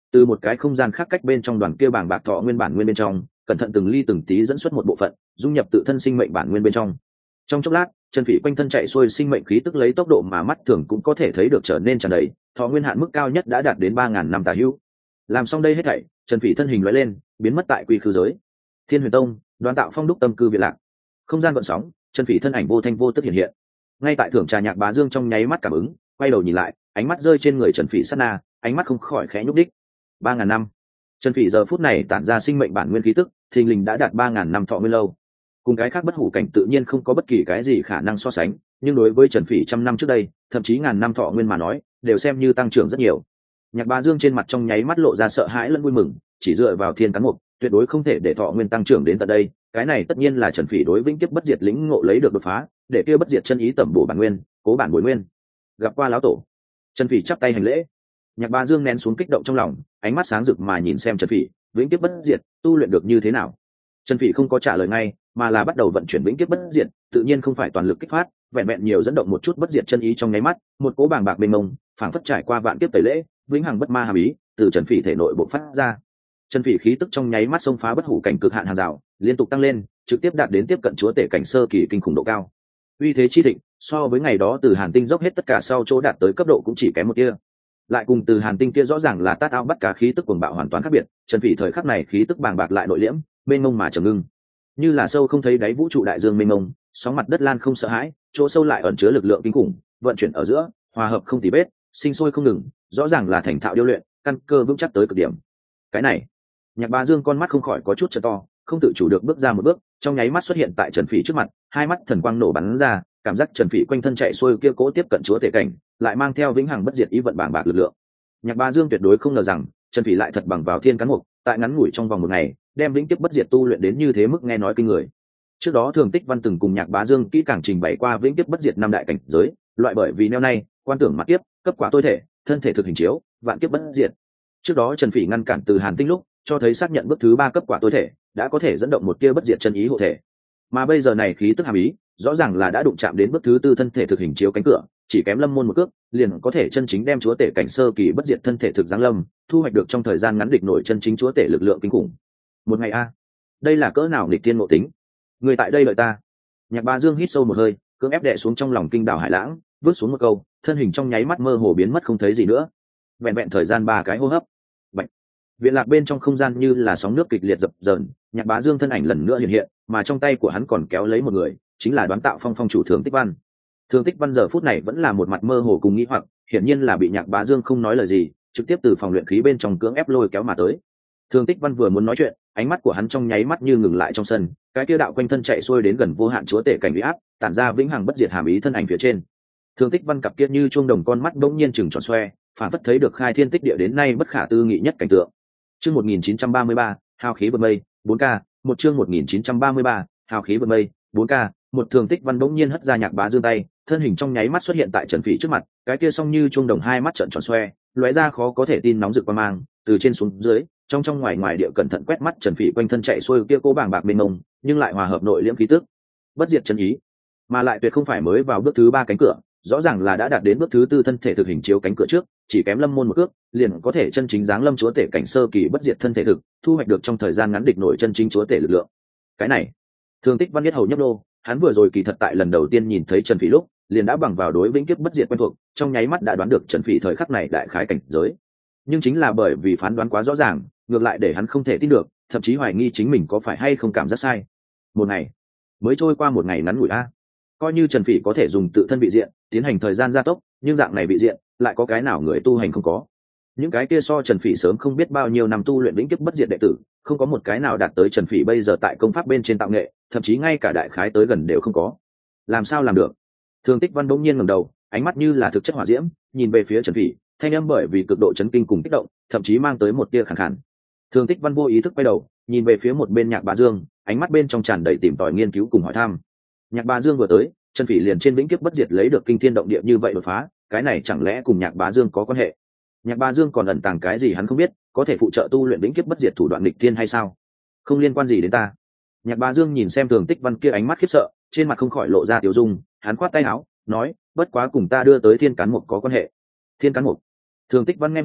từ một cái không gian khác cách bên trong đoàn kia bảng bạc thọ nguyên bản nguyên bên trong cẩn thận từng ly từng tí dẫn xuất một bộ phận dung nhập tự thân sinh mệnh bản nguyên bên trong. Trong chốc lát, Trần Phỉ quanh thân chạy xuôi sinh mệnh khí tức lấy tốc độ mà mắt thường cũng có thể thấy được trở nên tràn đầy, thọ nguyên hạn mức cao nhất đã đạt đến ba ngàn năm tà hữu. Làm xong đây hết thảy, Trần Phỉ thân hình lóe lên, biến mất tại quy khư giới. Thiên Huyền Tông, Đoàn Tạo Phong đúc tâm cư viện lạc. Không gian gợn sóng, Trần Phỉ thân ảnh vô thanh vô tức hiện hiện. Ngay tại thưởng trà Nhạc Bá Dương trong nháy mắt cảm ứng, quay đầu nhìn lại, ánh mắt rơi trên người Trần Phỉ sát na, ánh mắt không khỏi khẽ nhúc đích. ba ngàn năm. Trần Phỉ giờ phút này tản ra sinh mệnh bản nguyên khí tức, thình lình đã đạt ba ngàn năm thọ nguyên lâu. Cùng cái khác bất hủ cảnh tự nhiên không có bất kỳ cái gì khả năng so sánh, nhưng đối với Trần Phỉ trăm năm trước đây, thậm chí ngàn năm thọ nguyên mà nói, đều xem như tăng trưởng rất nhiều. Nhạc Bá Dương trên mặt trong nháy mắt lộ ra sợ hãi lẫn vui mừng, chỉ dựa vào thiên cán mục, tuyệt đối không thể để thọ nguyên tăng trưởng đến tận đây, cái này tất nhiên là Trần Phỉ đối vĩnh kiếp bất diệt lĩnh ngộ lấy được đột phá, để kia bất diệt chân ý tẩm bổ bản nguyên, cố bản bồi nguyên. Gặp qua lão tổ. Trần Phỉ chắp tay hành lễ. Nhạc Bá Dương nén xuống kích động trong lòng, ánh mắt sáng rực mà nhìn xem Trần Phỉ, vĩnh kiếp bất diệt, tu luyện được như thế nào? Trần Phỉ không có trả lời ngay, mà là bắt đầu vận chuyển vĩnh kiếp bất diệt, tự nhiên không phải toàn lực kích phát, vẹn vẹn nhiều dẫn động một chút bất diệt chân ý trong nháy mắt, một cỗ bàng bạc mênh mông, phảng phất trải qua vạn kiếp tẩy lễ, vĩnh hằng bất ma hàm ý, từ Trần Phỉ thể nội bộc phát ra. Trần Phỉ khí tức trong nháy mắt xông phá bất hủ cảnh cực hạn hàng rào, liên tục tăng lên, trực tiếp đạt đến tiếp cận chúa tể cảnh sơ kỳ kinh khủng độ cao. Uy thế chi thịnh, so với ngày đó từ Hàn Tinh dốc hết tất cả sau chỗ đạt tới cấp độ cũng chỉ kém một tia. Lại cùng từ Hàn Tinh kia rõ ràng là tát ao bắt cá khí tức cuồng bạo hoàn toàn khác biệt, Trần Phỉ thời khắc này khí tức bàng bạc lại nội liễm, mênh mông mà trầm ngưng. Như là sâu không thấy đáy vũ trụ đại dương mênh mông, sóng mặt đất lan không sợ hãi, chỗ sâu lại ẩn chứa lực lượng kinh khủng, vận chuyển ở giữa, hòa hợp không tì vết, sinh sôi không ngừng, rõ ràng là thành thạo điêu luyện, căn cơ vững chắc tới cực điểm. Cái này, Nhạc Bá Dương con mắt không khỏi có chút trợ to, không tự chủ được bước ra một bước, trong nháy mắt xuất hiện tại Trần Phỉ trước mặt, hai mắt thần quang nổ bắn ra, cảm giác Trần Phỉ quanh thân chạy xuôi kia cố tiếp cận chúa tể cảnh, lại mang theo vĩnh hằng bất diệt ý vận bàng bạc lực lượng. Nhạc Bá Dương tuyệt đối không ngờ rằng Trần Phỉ lại thật bằng vào thiên cán mục, tại ngắn ngủi trong vòng một ngày, đem vĩnh kiếp bất diệt tu luyện đến như thế mức nghe nói kinh người. Trước đó Thường Tích Văn từng cùng Nhạc Bá Dương kỹ càng trình bày qua vĩnh kiếp bất diệt năm đại cảnh giới, loại bởi vì neo này, quan tưởng mặt kiếp, cấp quả tôi thể, thân thể thực hình chiếu, vạn kiếp bất diệt. Trước đó Trần Phỉ ngăn cản từ Hàn Tinh lúc, cho thấy xác nhận bước thứ ba cấp quả tôi thể, đã có thể dẫn động một tia bất diệt chân ý hộ thể. Mà bây giờ này khí tức hàm ý, rõ ràng là đã đụng chạm đến bước thứ tư thân thể thực hình chiếu cánh cửa, chỉ kém lâm môn một cước, liền có thể chân chính đem chúa tể cảnh sơ kỳ bất diệt thân thể thực giáng lâm, thu hoạch được trong thời gian ngắn địch nổi chân chính chúa tể lực lượng kinh khủng. Một ngày a, đây là cỡ nào nghịch tiên ngộ tính. Người tại đây đợi ta. Nhạc Bá Dương hít sâu một hơi, cưỡng ép đè xuống trong lòng kinh đảo hải lãng, vứt xuống một câu, thân hình trong nháy mắt mơ hồ biến mất không thấy gì nữa. Vẹn vẹn thời gian ba cái hô hấp. Bạch. Viện lạc bên trong không gian như là sóng nước kịch liệt dập dờn, Nhạc Bá Dương thân ảnh lần nữa hiện hiện, mà trong tay của hắn còn kéo lấy một người, chính là Đoán Tạo Phong phong chủ Thường Tích Văn. Thường Tích Văn giờ phút này vẫn là một mặt mơ hồ cùng nghĩ hoặc, hiển nhiên là bị Nhạc Bá Dương không nói lời gì, trực tiếp từ phòng luyện khí bên trong cưỡng ép lôi kéo mà tới. Thường Tích Văn vừa muốn nói chuyện, ánh mắt của hắn trong nháy mắt như ngừng lại trong sân, cái kia đạo quanh thân chạy xuôi đến gần vô hạn chúa tể cảnh uy áp, tản ra vĩnh hằng bất diệt hàm ý thân ảnh phía trên. Thường Tích Văn cặp kia như chuông đồng con mắt bỗng nhiên chừng tròn xoe, phản phất thấy được khai thiên tích địa đến nay bất khả tư nghị nhất cảnh tượng. Chương một nghìn chín trăm ba mươi ba, hào khí vượt mây, bốn K, một chương một nghìn chín trăm ba mươi ba, hào khí vượt mây, bốn K, một Thường Tích Văn bỗng nhiên hất ra Nhạc Bá Dương tay, thân hình trong nháy mắt xuất hiện tại Trần Phỉ trước mặt, cái kia song như chuông đồng hai mắt trợn tròn xoe, lóe ra khó có thể tin nóng rực qua mang, từ trên xuống dưới, trong trong ngoài ngoài địa cẩn thận quét mắt Trần Phỉ quanh thân chạy xuôi kia cố bàng bạc mênh mông, nhưng lại hòa hợp nội liễm khí tức, bất diệt chân ý, mà lại tuyệt không phải mới vào bước thứ ba cánh cửa, rõ ràng là đã đạt đến bước thứ tư thân thể thực hình chiếu cánh cửa trước, chỉ kém lâm môn một cước, liền có thể chân chính giáng lâm chúa tể cảnh sơ kỳ bất diệt thân thể thực, thu hoạch được trong thời gian ngắn địch nổi chân chính chúa tể lực lượng. Cái này, Thường Tích Văn biết hầu nhấp đô, hắn vừa rồi kỳ thật tại lần đầu tiên nhìn thấy Trần Phỉ lúc, liền đã bằng vào đối vĩnh kiếp bất diệt quen thuộc, trong nháy mắt đã đoán được Trần Phỉ thời khắc này đại khái cảnh giới. Nhưng chính là bởi vì phán đoán quá rõ ràng, ngược lại để hắn không thể tin được, thậm chí hoài nghi chính mình có phải hay không cảm giác sai. Một ngày, mới trôi qua một ngày ngắn ngủi a. Coi như Trần Phỉ có thể dùng tự thân vị diện tiến hành thời gian gia tốc, nhưng dạng này vị diện lại có cái nào người tu hành không có. Những cái kia so Trần Phỉ sớm không biết bao nhiêu năm tu luyện vĩnh kiếp bất diệt đệ tử, không có một cái nào đạt tới Trần Phỉ bây giờ tại công pháp bên trên tạo nghệ, thậm chí ngay cả đại khái tới gần đều không có. Làm sao làm được? Thường Tích Văn bỗng nhiên ngẩng đầu, ánh mắt như là thực chất hỏa diễm, nhìn về phía Trần Phỉ, thanh âm bởi vì cực độ chấn kinh cùng kích động, thậm chí mang tới một tia khàn khàn. Thường Tích Văn vô ý thức quay đầu, nhìn về phía một bên Nhạc Bá Dương, ánh mắt bên trong tràn đầy tìm tòi nghiên cứu cùng hỏi thăm. Nhạc Bá Dương vừa tới, Trần Phỉ liền trên vĩnh kiếp bất diệt lấy được kinh thiên động địa như vậy đột phá, cái này chẳng lẽ cùng Nhạc Bá Dương có quan hệ? Nhạc Bá Dương còn ẩn tàng cái gì hắn không biết, có thể phụ trợ tu luyện vĩnh kiếp bất diệt thủ đoạn nghịch thiên hay sao? Không liên quan gì đến ta. Nhạc Bá Dương nhìn xem Thường Tích Văn kia ánh mắt khiếp sợ, trên mặt không khỏi lộ ra tiểu dung, hắn khoát tay áo, nói, bất quá cùng ta đưa tới Thiên Cán Mục có quan hệ. Thiên Cán Mục? Thường Tích Văn nghe vậy,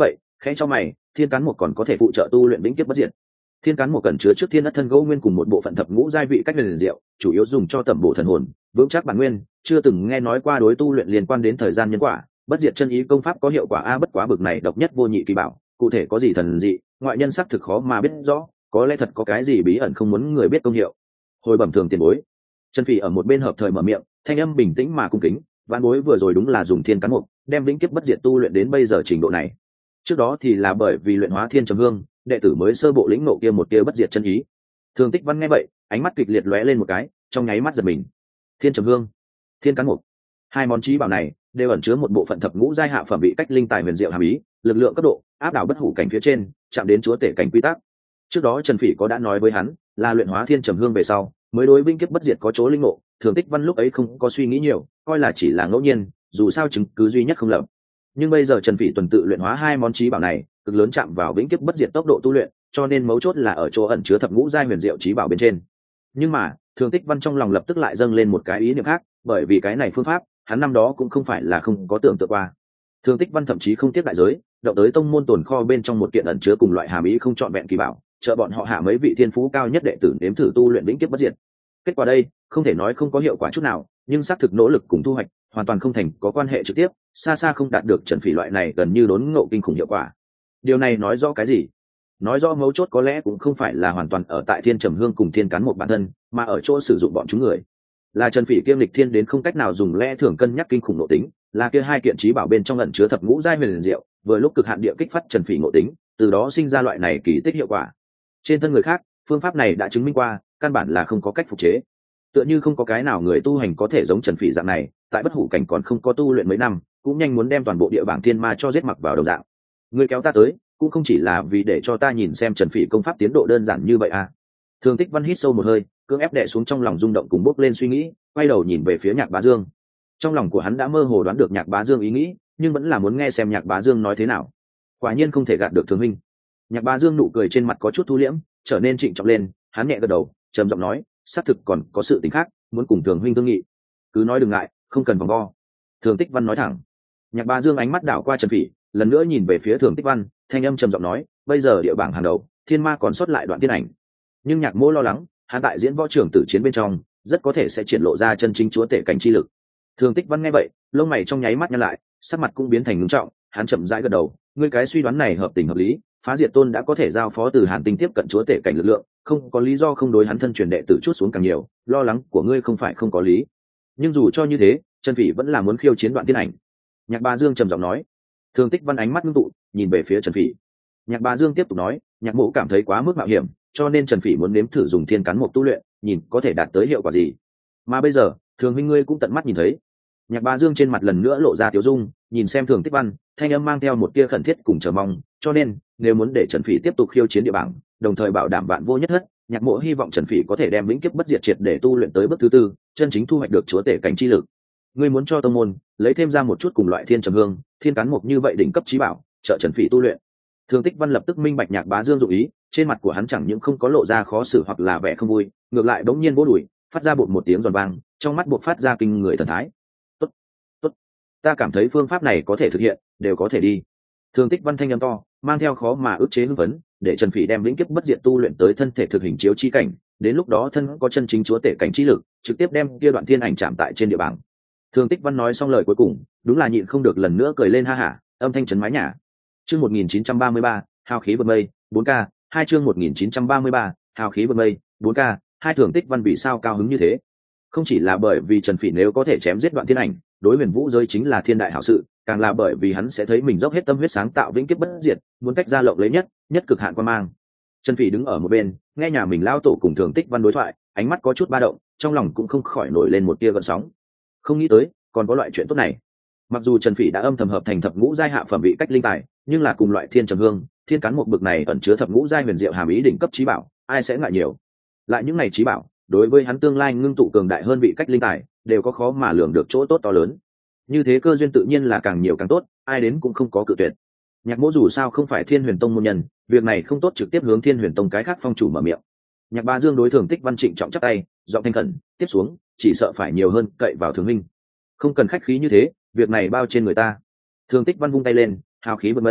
khẽ cho mày, thiên cán một còn có thể phụ trợ tu luyện vĩnh kiếp bất diệt. Thiên cán một cần chứa trước thiên đất thân gỗ nguyên cùng một bộ phận thập ngũ giai vị cách liền diệu, chủ yếu dùng cho tẩm bổ thần hồn, vững chắc bản nguyên, chưa từng nghe nói qua đối tu luyện liên quan đến thời gian nhân quả, bất diệt chân ý công pháp có hiệu quả a bất quá bực này độc nhất vô nhị kỳ bảo, cụ thể có gì thần dị, ngoại nhân xác thực khó mà biết rõ, có lẽ thật có cái gì bí ẩn không muốn người biết công hiệu. Hồi bẩm thường tiền bối. Trần Phỉ ở một bên hợp thời mở miệng, thanh âm bình tĩnh mà cung kính, vạn bối vừa rồi đúng là dùng thiên cán mục, đem vĩnh kiếp bất diệt tu luyện đến bây giờ trình độ này. Trước đó thì là bởi vì luyện hóa thiên trầm hương, đệ tử mới sơ bộ lĩnh ngộ kia một kia bất diệt chân ý. Thường Tích Văn nghe vậy, ánh mắt kịch liệt lóe lên một cái, trong nháy mắt giật mình. Thiên trầm hương, thiên cán mục, hai món chí bảo này đều ẩn chứa một bộ phận thập ngũ giai hạ phẩm vị cách linh tài huyền diệu hàm ý, lực lượng cấp độ áp đảo bất hủ cảnh phía trên, chạm đến chúa tể cảnh quy tắc. Trước đó Trần Phỉ có đã nói với hắn, là luyện hóa thiên trầm hương về sau, mới đối vĩnh kiếp bất diệt có chỗ linh ngộ. Thường Tích Văn lúc ấy không có suy nghĩ nhiều, coi là chỉ là ngẫu nhiên, dù sao chứng cứ duy nhất không lập. Nhưng bây giờ Trần Phỉ tuần tự luyện hóa hai món chí bảo này, cực lớn chạm vào vĩnh kiếp bất diệt tốc độ tu luyện, cho nên mấu chốt là ở chỗ ẩn chứa thập ngũ giai huyền diệu chí bảo bên trên. Nhưng mà, Thường Tích Văn trong lòng lập tức lại dâng lên một cái ý niệm khác, bởi vì cái này phương pháp, hắn năm đó cũng không phải là không có tưởng tượng qua. Thường Tích Văn thậm chí không tiếc đại giới, động tới tông môn tồn kho bên trong một kiện ẩn chứa cùng loại hàm ý không trọn vẹn kỳ bảo, trợ bọn họ hạ mấy vị thiên phú cao nhất đệ tử nếm thử tu luyện vĩnh kiếp bất diệt. Kết quả đây, không thể nói không có hiệu quả chút nào, nhưng xác thực nỗ lực cùng thu hoạch, hoàn toàn không thành có quan hệ trực tiếp, xa xa không đạt được Trần Phỉ loại này gần như đốn ngộ kinh khủng hiệu quả. Điều này nói rõ cái gì? Nói rõ mấu chốt có lẽ cũng không phải là hoàn toàn ở tại thiên trầm hương cùng thiên cán một bản thân, mà ở chỗ sử dụng bọn chúng người. Là Trần Phỉ kiêm lịch thiên đến không cách nào dùng lẽ thường cân nhắc kinh khủng nội tính, là kia hai kiện chí bảo bên trong ẩn chứa thập ngũ giai huyền diệu, vừa lúc cực hạn địa kích phát Trần Phỉ nội tính, từ đó sinh ra loại này kỳ tích hiệu quả. Trên thân người khác, phương pháp này đã chứng minh qua, căn bản là không có cách phục chế. Tựa như không có cái nào người tu hành có thể giống Trần Phỉ dạng này, tại bất hủ cảnh còn không có tu luyện mấy năm, cũng nhanh muốn đem toàn bộ địa bảng thiên ma cho giết mặc vào đồng dạng. Người kéo ta tới, cũng không chỉ là vì để cho ta nhìn xem Trần Phỉ công pháp tiến độ đơn giản như vậy à. Thường Tích Văn hít sâu một hơi, cưỡng ép đè xuống trong lòng rung động cùng bốc lên suy nghĩ, quay đầu nhìn về phía Nhạc Bá Dương. Trong lòng của hắn đã mơ hồ đoán được Nhạc Bá Dương ý nghĩ, nhưng vẫn là muốn nghe xem Nhạc Bá Dương nói thế nào. Quả nhiên không thể gạt được Thường huynh. Nhạc Bá Dương nụ cười trên mặt có chút thu liễm, trở nên trịnh trọng lên, hắn nhẹ gật đầu, trầm giọng nói, xác thực còn có sự tình khác, muốn cùng Thường huynh thương nghị. Cứ nói đừng ngại, không cần vòng vo. Thường Tích Văn nói thẳng. Nhạc Bá Dương ánh mắt đảo qua Trần Phỉ, lần nữa nhìn về phía Thường Tích Văn, thanh âm trầm giọng nói, bây giờ địa bảng hàng đầu, thiên ma còn sót lại đoạn tiên ảnh. Nhưng Nhạc Mỗ lo lắng, hắn tại diễn võ trưởng tử chiến bên trong, rất có thể sẽ triển lộ ra chân chính chúa tể cảnh chi lực. Thường Tích Văn nghe vậy, lông mày trong nháy mắt nhăn lại, sắc mặt cũng biến thành ngưng trọng, hắn chậm rãi gật đầu, ngươi cái suy đoán này hợp tình hợp lý, Phá Diệt Tôn đã có thể giao phó từ Hàn Tinh tiếp cận chúa tể cảnh lực lượng, không có lý do không đối hắn thân truyền đệ tử chút xuống càng nhiều, lo lắng của ngươi không phải không có lý. Nhưng dù cho như thế, Trần Phỉ vẫn là muốn khiêu chiến đoạn tiên ảnh. Nhạc Bá Dương trầm giọng nói. Thường Tích Văn ánh mắt ngưng tụ, nhìn về phía Trần Phỉ. Nhạc Bá Dương tiếp tục nói, Nhạc Mộ cảm thấy quá mức mạo hiểm, cho nên Trần Phỉ muốn nếm thử dùng thiên cán mục tu luyện, nhìn có thể đạt tới hiệu quả gì. Mà bây giờ, Thường huynh ngươi cũng tận mắt nhìn thấy. Nhạc Bá Dương trên mặt lần nữa lộ ra tiểu dung, nhìn xem Thường Tích Văn, thanh âm mang theo một tia khẩn thiết cùng chờ mong, cho nên, nếu muốn để Trần Phỉ tiếp tục khiêu chiến địa bảng, đồng thời bảo đảm vạn vô nhất thất, Nhạc Mộ hy vọng Trần Phỉ có thể đem vĩnh kiếp bất diệt triệt để tu luyện tới bước thứ tư, chân chính thu hoạch được chúa tể cảnh chi lực. Ngươi muốn cho tông môn lấy thêm ra một chút cùng loại thiên trầm hương, thiên cán mục như vậy đỉnh cấp chí bảo, trợ Trần Phỉ tu luyện. Thường Tích Văn lập tức minh bạch Nhạc Bá Dương dụng ý, trên mặt của hắn chẳng những không có lộ ra khó xử hoặc là vẻ không vui, ngược lại bỗng nhiên vỗ đùi, phát ra bột một tiếng giòn vang, trong mắt buộc phát ra kinh người thần thái. Tốt, tốt, ta cảm thấy phương pháp này có thể thực hiện, đều có thể đi. Thường Tích Văn thanh âm to, mang theo khó mà ức chế hưng phấn, để Trần Phỉ đem vĩnh kiếp bất diệt tu luyện tới thân thể thực hình chiếu chi cảnh, đến lúc đó thân có chân chính chúa tể cảnh chi lực, trực tiếp đem kia đoạn thiên ảnh chạm tại trên địa bảng. Thường Tích Văn nói xong lời cuối cùng, đúng là nhịn không được lần nữa cười lên ha hả, âm thanh chấn mái nhà. Chương một nghìn chín trăm ba mươi ba, hào khí vượt mây, bốn K, hai chương một nghìn chín trăm ba mươi ba, hào khí vượt mây, bốn K, hai. Thường Tích Văn vì sao cao hứng như thế? Không chỉ là bởi vì Trần Phỉ nếu có thể chém giết đoạn thiên ảnh, đối huyền vũ giới chính là thiên đại hảo sự, càng là bởi vì hắn sẽ thấy mình dốc hết tâm huyết sáng tạo vĩnh kiếp bất diệt, muốn cách ra lộng lấy nhất, nhất cực hạn quan mang. Trần Phỉ đứng ở một bên, nghe nhà mình lao tổ cùng Thường Tích Văn đối thoại, ánh mắt có chút ba động, trong lòng cũng không khỏi nổi lên một tia gợn sóng. Không nghĩ tới, còn có loại chuyện tốt này. Mặc dù Trần Phỉ đã âm thầm hợp thành thập ngũ giai hạ phẩm vị cách linh tài, nhưng là cùng loại thiên trầm hương, thiên cán một bực này ẩn chứa thập ngũ giai huyền diệu hàm ý đỉnh cấp chí bảo, ai sẽ ngại nhiều. Lại những này chí bảo, đối với hắn tương lai ngưng tụ cường đại hơn vị cách linh tài, đều có khó mà lường được chỗ tốt to lớn. Như thế cơ duyên tự nhiên là càng nhiều càng tốt, ai đến cũng không có cự tuyệt. Nhạc Mỗ dù sao không phải Thiên Huyền Tông môn nhân, việc này không tốt trực tiếp hướng Thiên Huyền Tông cái khác phong chủ mở miệng. Nhạc Bá Dương đối Thường Tích Văn trịnh trọng chắp tay, giọng thanh khẩn, tiếp xuống, chỉ sợ phải nhiều hơn cậy vào Thường huynh. Không cần khách khí như thế, việc này bao trên người ta. Thường Tích Văn vung tay lên, hào khí vượt mây,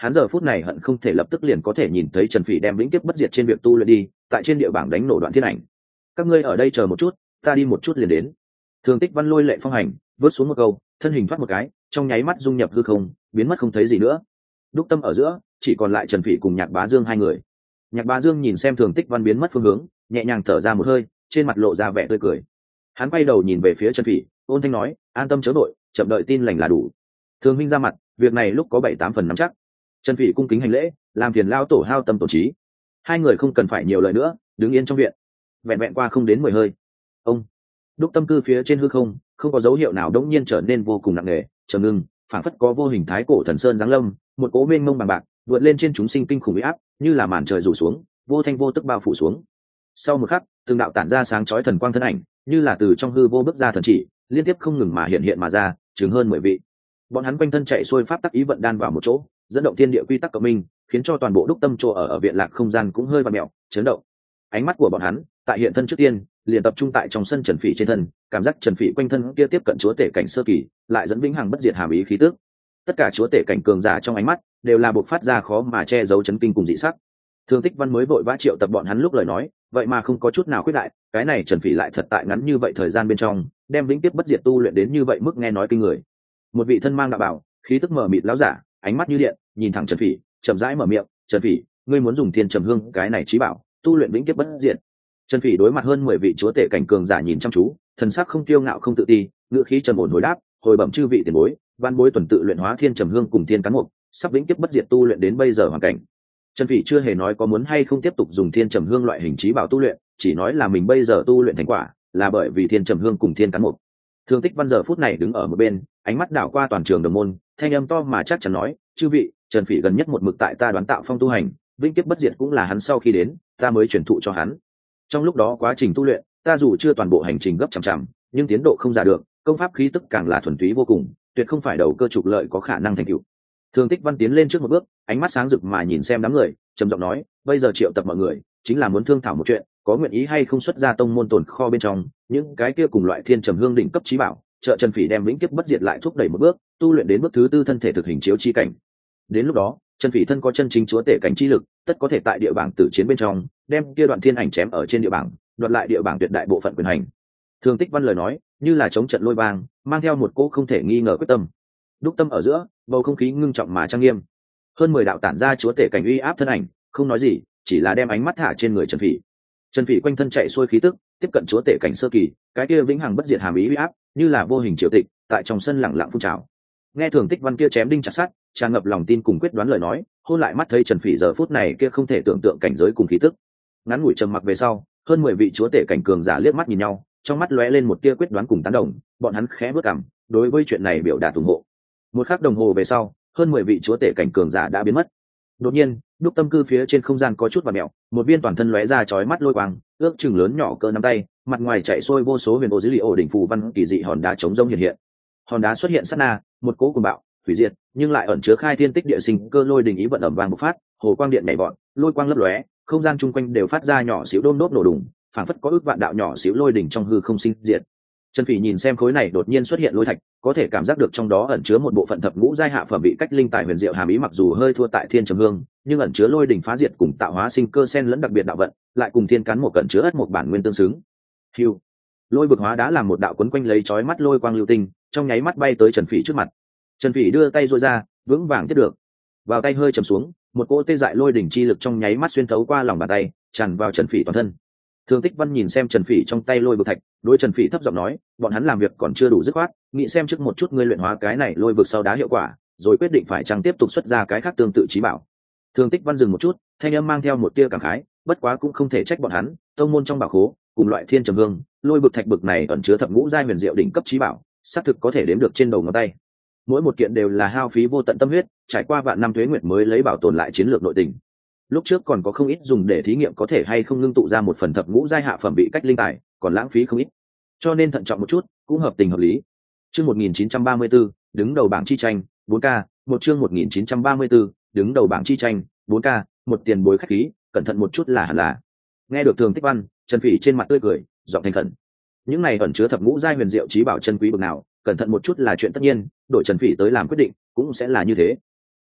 hắn giờ phút này hận không thể lập tức liền có thể nhìn thấy Trần Phỉ đem vĩnh kiếp bất diệt trên việc tu luyện đi, tại trên địa bảng đánh nổ đoạn thiên ảnh. Các ngươi ở đây chờ một chút, ta đi một chút liền đến. Thường Tích Văn lôi lệ phong hành, vớt xuống một câu, thân hình thoát một cái, trong nháy mắt dung nhập hư không, biến mất không thấy gì nữa. Đúc Tâm ở giữa, chỉ còn lại Trần Phỉ cùng Nhạc Bá Dương hai người. Nhạc Bá Dương nhìn xem Thường Tích Văn biến mất phương hướng, nhẹ nhàng thở ra một hơi, trên mặt lộ ra vẻ tươi cười. Hắn quay đầu nhìn về phía Trần Phỉ, ôn thanh nói, an tâm chớ đội, chậm đợi tin lành là đủ. Thường huynh ra mặt, việc này lúc có bảy tám phần nắm chắc. Trần Phỉ cung kính hành lễ, làm phiền lao tổ hao tâm tổ trí. Hai người không cần phải nhiều lời nữa, đứng yên trong viện. Vẹn vẹn qua không đến mười hơi, ông Đúc Tâm cư phía trên hư không, không có dấu hiệu nào đống nhiên trở nên vô cùng nặng nề, trầm ngưng, phảng phất có vô hình thái cổ thần sơn giáng lâm, một cỗ mênh mông bằng bạc vượt lên trên chúng sinh kinh khủng uy áp, như là màn trời rủ xuống, vô thanh vô tức bao phủ xuống. Sau một khắc, từng đạo tản ra sáng chói thần quang thân ảnh, như là từ trong hư vô bước ra thần chỉ, liên tiếp không ngừng mà hiện hiện mà ra, chừng hơn mười vị. Bọn hắn quanh thân chạy xuôi pháp tắc ý vận đan vào một chỗ, dẫn động thiên địa quy tắc cộng minh, khiến cho toàn bộ Đúc Tâm chỗ ở ở viện lạc không gian cũng hơi vặn mèo, chấn động. Ánh mắt của bọn hắn, tại hiện thân trước tiên, liền tập trung tại trong sân Trần Phỉ trên thân, cảm giác Trần Phỉ quanh thân kia tiếp cận chúa tể cảnh sơ kỳ, lại dẫn vĩnh hằng bất diệt hàm ý khí tức. Tất cả chúa tể cảnh cường giả trong ánh mắt đều là bộc phát ra khó mà che giấu chấn kinh cùng dị sắc. Thường Tích Văn mới vội vã triệu tập bọn hắn lúc lời nói, vậy mà không có chút nào khuyết đại, cái này Trần Phỉ lại thật tại ngắn như vậy thời gian bên trong, đem vĩnh tiếp bất diệt tu luyện đến như vậy mức nghe nói kinh người. Một vị thân mang đạo bảo, khí tức mờ mịt lão giả, ánh mắt như điện, nhìn thẳng Trần Phỉ, chậm rãi mở miệng, "Trần Phỉ, ngươi muốn dùng Thiên Trầm Hương cái này chí bảo, tu luyện vĩnh kiếp bất diệt?" Trần Phỉ đối mặt hơn mười vị chúa tể cảnh cường giả nhìn chăm chú, thần sắc không tiêu ngạo không tự ti, ngữ khí trầm ổn hồi đáp, "Hồi bẩm chư vị tiền bối, văn bối tuần tự luyện hóa Thiên Trầm Hương cùng Thiên Cán Mục, sắp vĩnh kiếp bất diệt tu luyện đến bây giờ hoàn cảnh." Trần Phỉ chưa hề nói có muốn hay không tiếp tục dùng Thiên Trầm Hương loại hình chí bảo tu luyện, chỉ nói là mình bây giờ tu luyện thành quả là bởi vì Thiên Trầm Hương cùng Thiên Cán Mục. Thường Tích Văn giờ phút này đứng ở một bên, ánh mắt đảo qua toàn trường đồng môn, thanh âm to mà chắc chắn nói, "Chư vị, Trần Phỉ gần nhất một mực tại ta đoán tạo phong tu hành, vĩnh kiếp bất diệt cũng là hắn sau khi đến, ta mới truyền thụ cho hắn. Trong lúc đó quá trình tu luyện, ta dù chưa toàn bộ hành trình gấp chằm chằm, nhưng tiến độ không giả được, công pháp khí tức càng là thuần túy vô cùng, tuyệt không phải đầu cơ trục lợi có khả năng thành tựu." Thường Tích Văn tiến lên trước một bước, ánh mắt sáng rực mà nhìn xem đám người, trầm giọng nói, "Bây giờ triệu tập mọi người, chính là muốn thương thảo một chuyện, có nguyện ý hay không xuất ra tông môn tồn kho bên trong những cái kia cùng loại Thiên Trầm Hương đỉnh cấp chí bảo, trợ Trần Phỉ đem vĩnh kiếp bất diệt lại thúc đẩy một bước, tu luyện đến bước thứ tư thân thể thực hình chiếu chi cảnh. Đến lúc đó, Trần Phỉ thân có chân chính chúa tể cảnh chi lực, tất có thể tại địa bảng tử chiến bên trong, đem kia đoạn thiên ảnh chém ở trên địa bảng, đoạt lại địa bảng tuyệt đại bộ phận quyền hành." Thường Tích Văn lời nói, như là chống trận lôi vang, mang theo một cỗ không thể nghi ngờ quyết tâm. Đúc Tâm ở giữa, bầu không khí ngưng trọng mà trang nghiêm. Hơn mười đạo tản ra chúa tể cảnh uy áp thân ảnh, không nói gì, chỉ là đem ánh mắt thả trên người Trần Phỉ. Trần Phỉ quanh thân chạy xuôi khí tức, tiếp cận chúa tể cảnh sơ kỳ, cái kia vĩnh hằng bất diệt hàm ý uy áp, như là vô hình triều tịch, tại trong sân lặng lặng phun trào. Nghe Thường Tích Văn kia chém đinh chặt sắt, tràn ngập lòng tin cùng quyết đoán lời nói, hôn lại mắt thấy Trần Phỉ giờ phút này kia không thể tưởng tượng cảnh giới cùng khí tức. Ngắn ngủi trầm mặc về sau, hơn mười vị chúa tể cảnh cường giả liếc mắt nhìn nhau, trong mắt lóe lên một tia quyết đoán cùng tán đồng, bọn hắn khẽ bước cằm, đối với chuyện này biểu đạt ủng hộ. Một khắc đồng hồ về sau, hơn mười vị chúa tể cảnh cường giả đã biến mất. Đột nhiên, Đúc Tâm cư phía trên không gian có chút vặn mèo, một viên toàn thân lóe ra chói mắt lôi quang, ước chừng lớn nhỏ cỡ nắm tay, mặt ngoài chạy xuôi vô số huyền ô dữ liệu ổ đỉnh phù văn kỳ dị hòn đá chống rông hiện hiện. Hòn đá xuất hiện sát na, một cỗ cuồng bạo, hủy diệt, nhưng lại ẩn chứa khai thiên tích địa sinh cơ lôi đình ý vận ẩm vang bộc phát, hồ quang điện nhảy vọt, lôi quang lấp lóe, không gian chung quanh đều phát ra nhỏ xíu đôm đốt nổ đùng, phảng phất có ước vạn đạo nhỏ xíu lôi đỉnh trong hư không sinh diệt. Trần Phỉ nhìn xem khối này đột nhiên xuất hiện lôi thạch, có thể cảm giác được trong đó ẩn chứa một bộ phận thập ngũ giai hạ phẩm vị cách linh tài huyền diệu hàm ý, mặc dù hơi thua tại Thiên Trầm Hương, nhưng ẩn chứa lôi đỉnh phá diệt cùng tạo hóa sinh cơ sen lẫn đặc biệt đạo vận, lại cùng Thiên Cán một cẩn chứa ất một bản nguyên tương xứng. Hưu, lôi vực hóa đã làm một đạo quấn quanh lấy chói mắt lôi quang lưu tinh, trong nháy mắt bay tới Trần Phỉ trước mặt. Trần Phỉ đưa tay duỗi ra, vững vàng tiếp được. Vào tay hơi trầm xuống, một cỗ tê dại lôi đỉnh chi lực trong nháy mắt xuyên thấu qua lòng bàn tay, tràn vào Trần Phỉ toàn thân. Thường Tích Văn nhìn xem Trần Phỉ trong tay lôi vực thạch, đối Trần Phỉ thấp giọng nói, bọn hắn làm việc còn chưa đủ dứt khoát, nghĩ xem trước một chút ngươi luyện hóa cái này lôi vực sau đá hiệu quả, rồi quyết định phải chăng tiếp tục xuất ra cái khác tương tự chí bảo. Thường Tích Văn dừng một chút, thanh âm mang theo một tia cảm khái, bất quá cũng không thể trách bọn hắn, tông môn trong bảo khố, cùng loại Thiên Trầm Hương, lôi vực thạch bực này ẩn chứa thập ngũ giai huyền diệu đỉnh cấp chí bảo, xác thực có thể đếm được trên đầu ngón tay. Mỗi một kiện đều là hao phí vô tận tâm huyết, trải qua vạn năm tuế nguyệt mới lấy bảo tồn lại chiến lược nội tình. Lúc trước còn có không ít dùng để thí nghiệm có thể hay không ngưng tụ ra một phần thập ngũ giai hạ phẩm vị cách linh tài, còn lãng phí không ít, cho nên thận trọng một chút cũng hợp tình hợp lý. Chương một nghìn chín trăm ba mươi tư, đứng đầu bảng chi tranh, bốn K, một chương một nghìn chín trăm ba mươi tư, đứng đầu bảng chi tranh, bốn K, một tiền bối khách khí, cẩn thận một chút là hẳn là. Nghe được Thường Tích Văn, Trần Phỉ trên mặt tươi cười, giọng thành khẩn. Những này ẩn chứa thập ngũ giai huyền diệu chí bảo chân quý bậc nào, cẩn thận một chút là chuyện tất nhiên, đổi Trần Phỉ tới làm quyết định, cũng sẽ là như thế.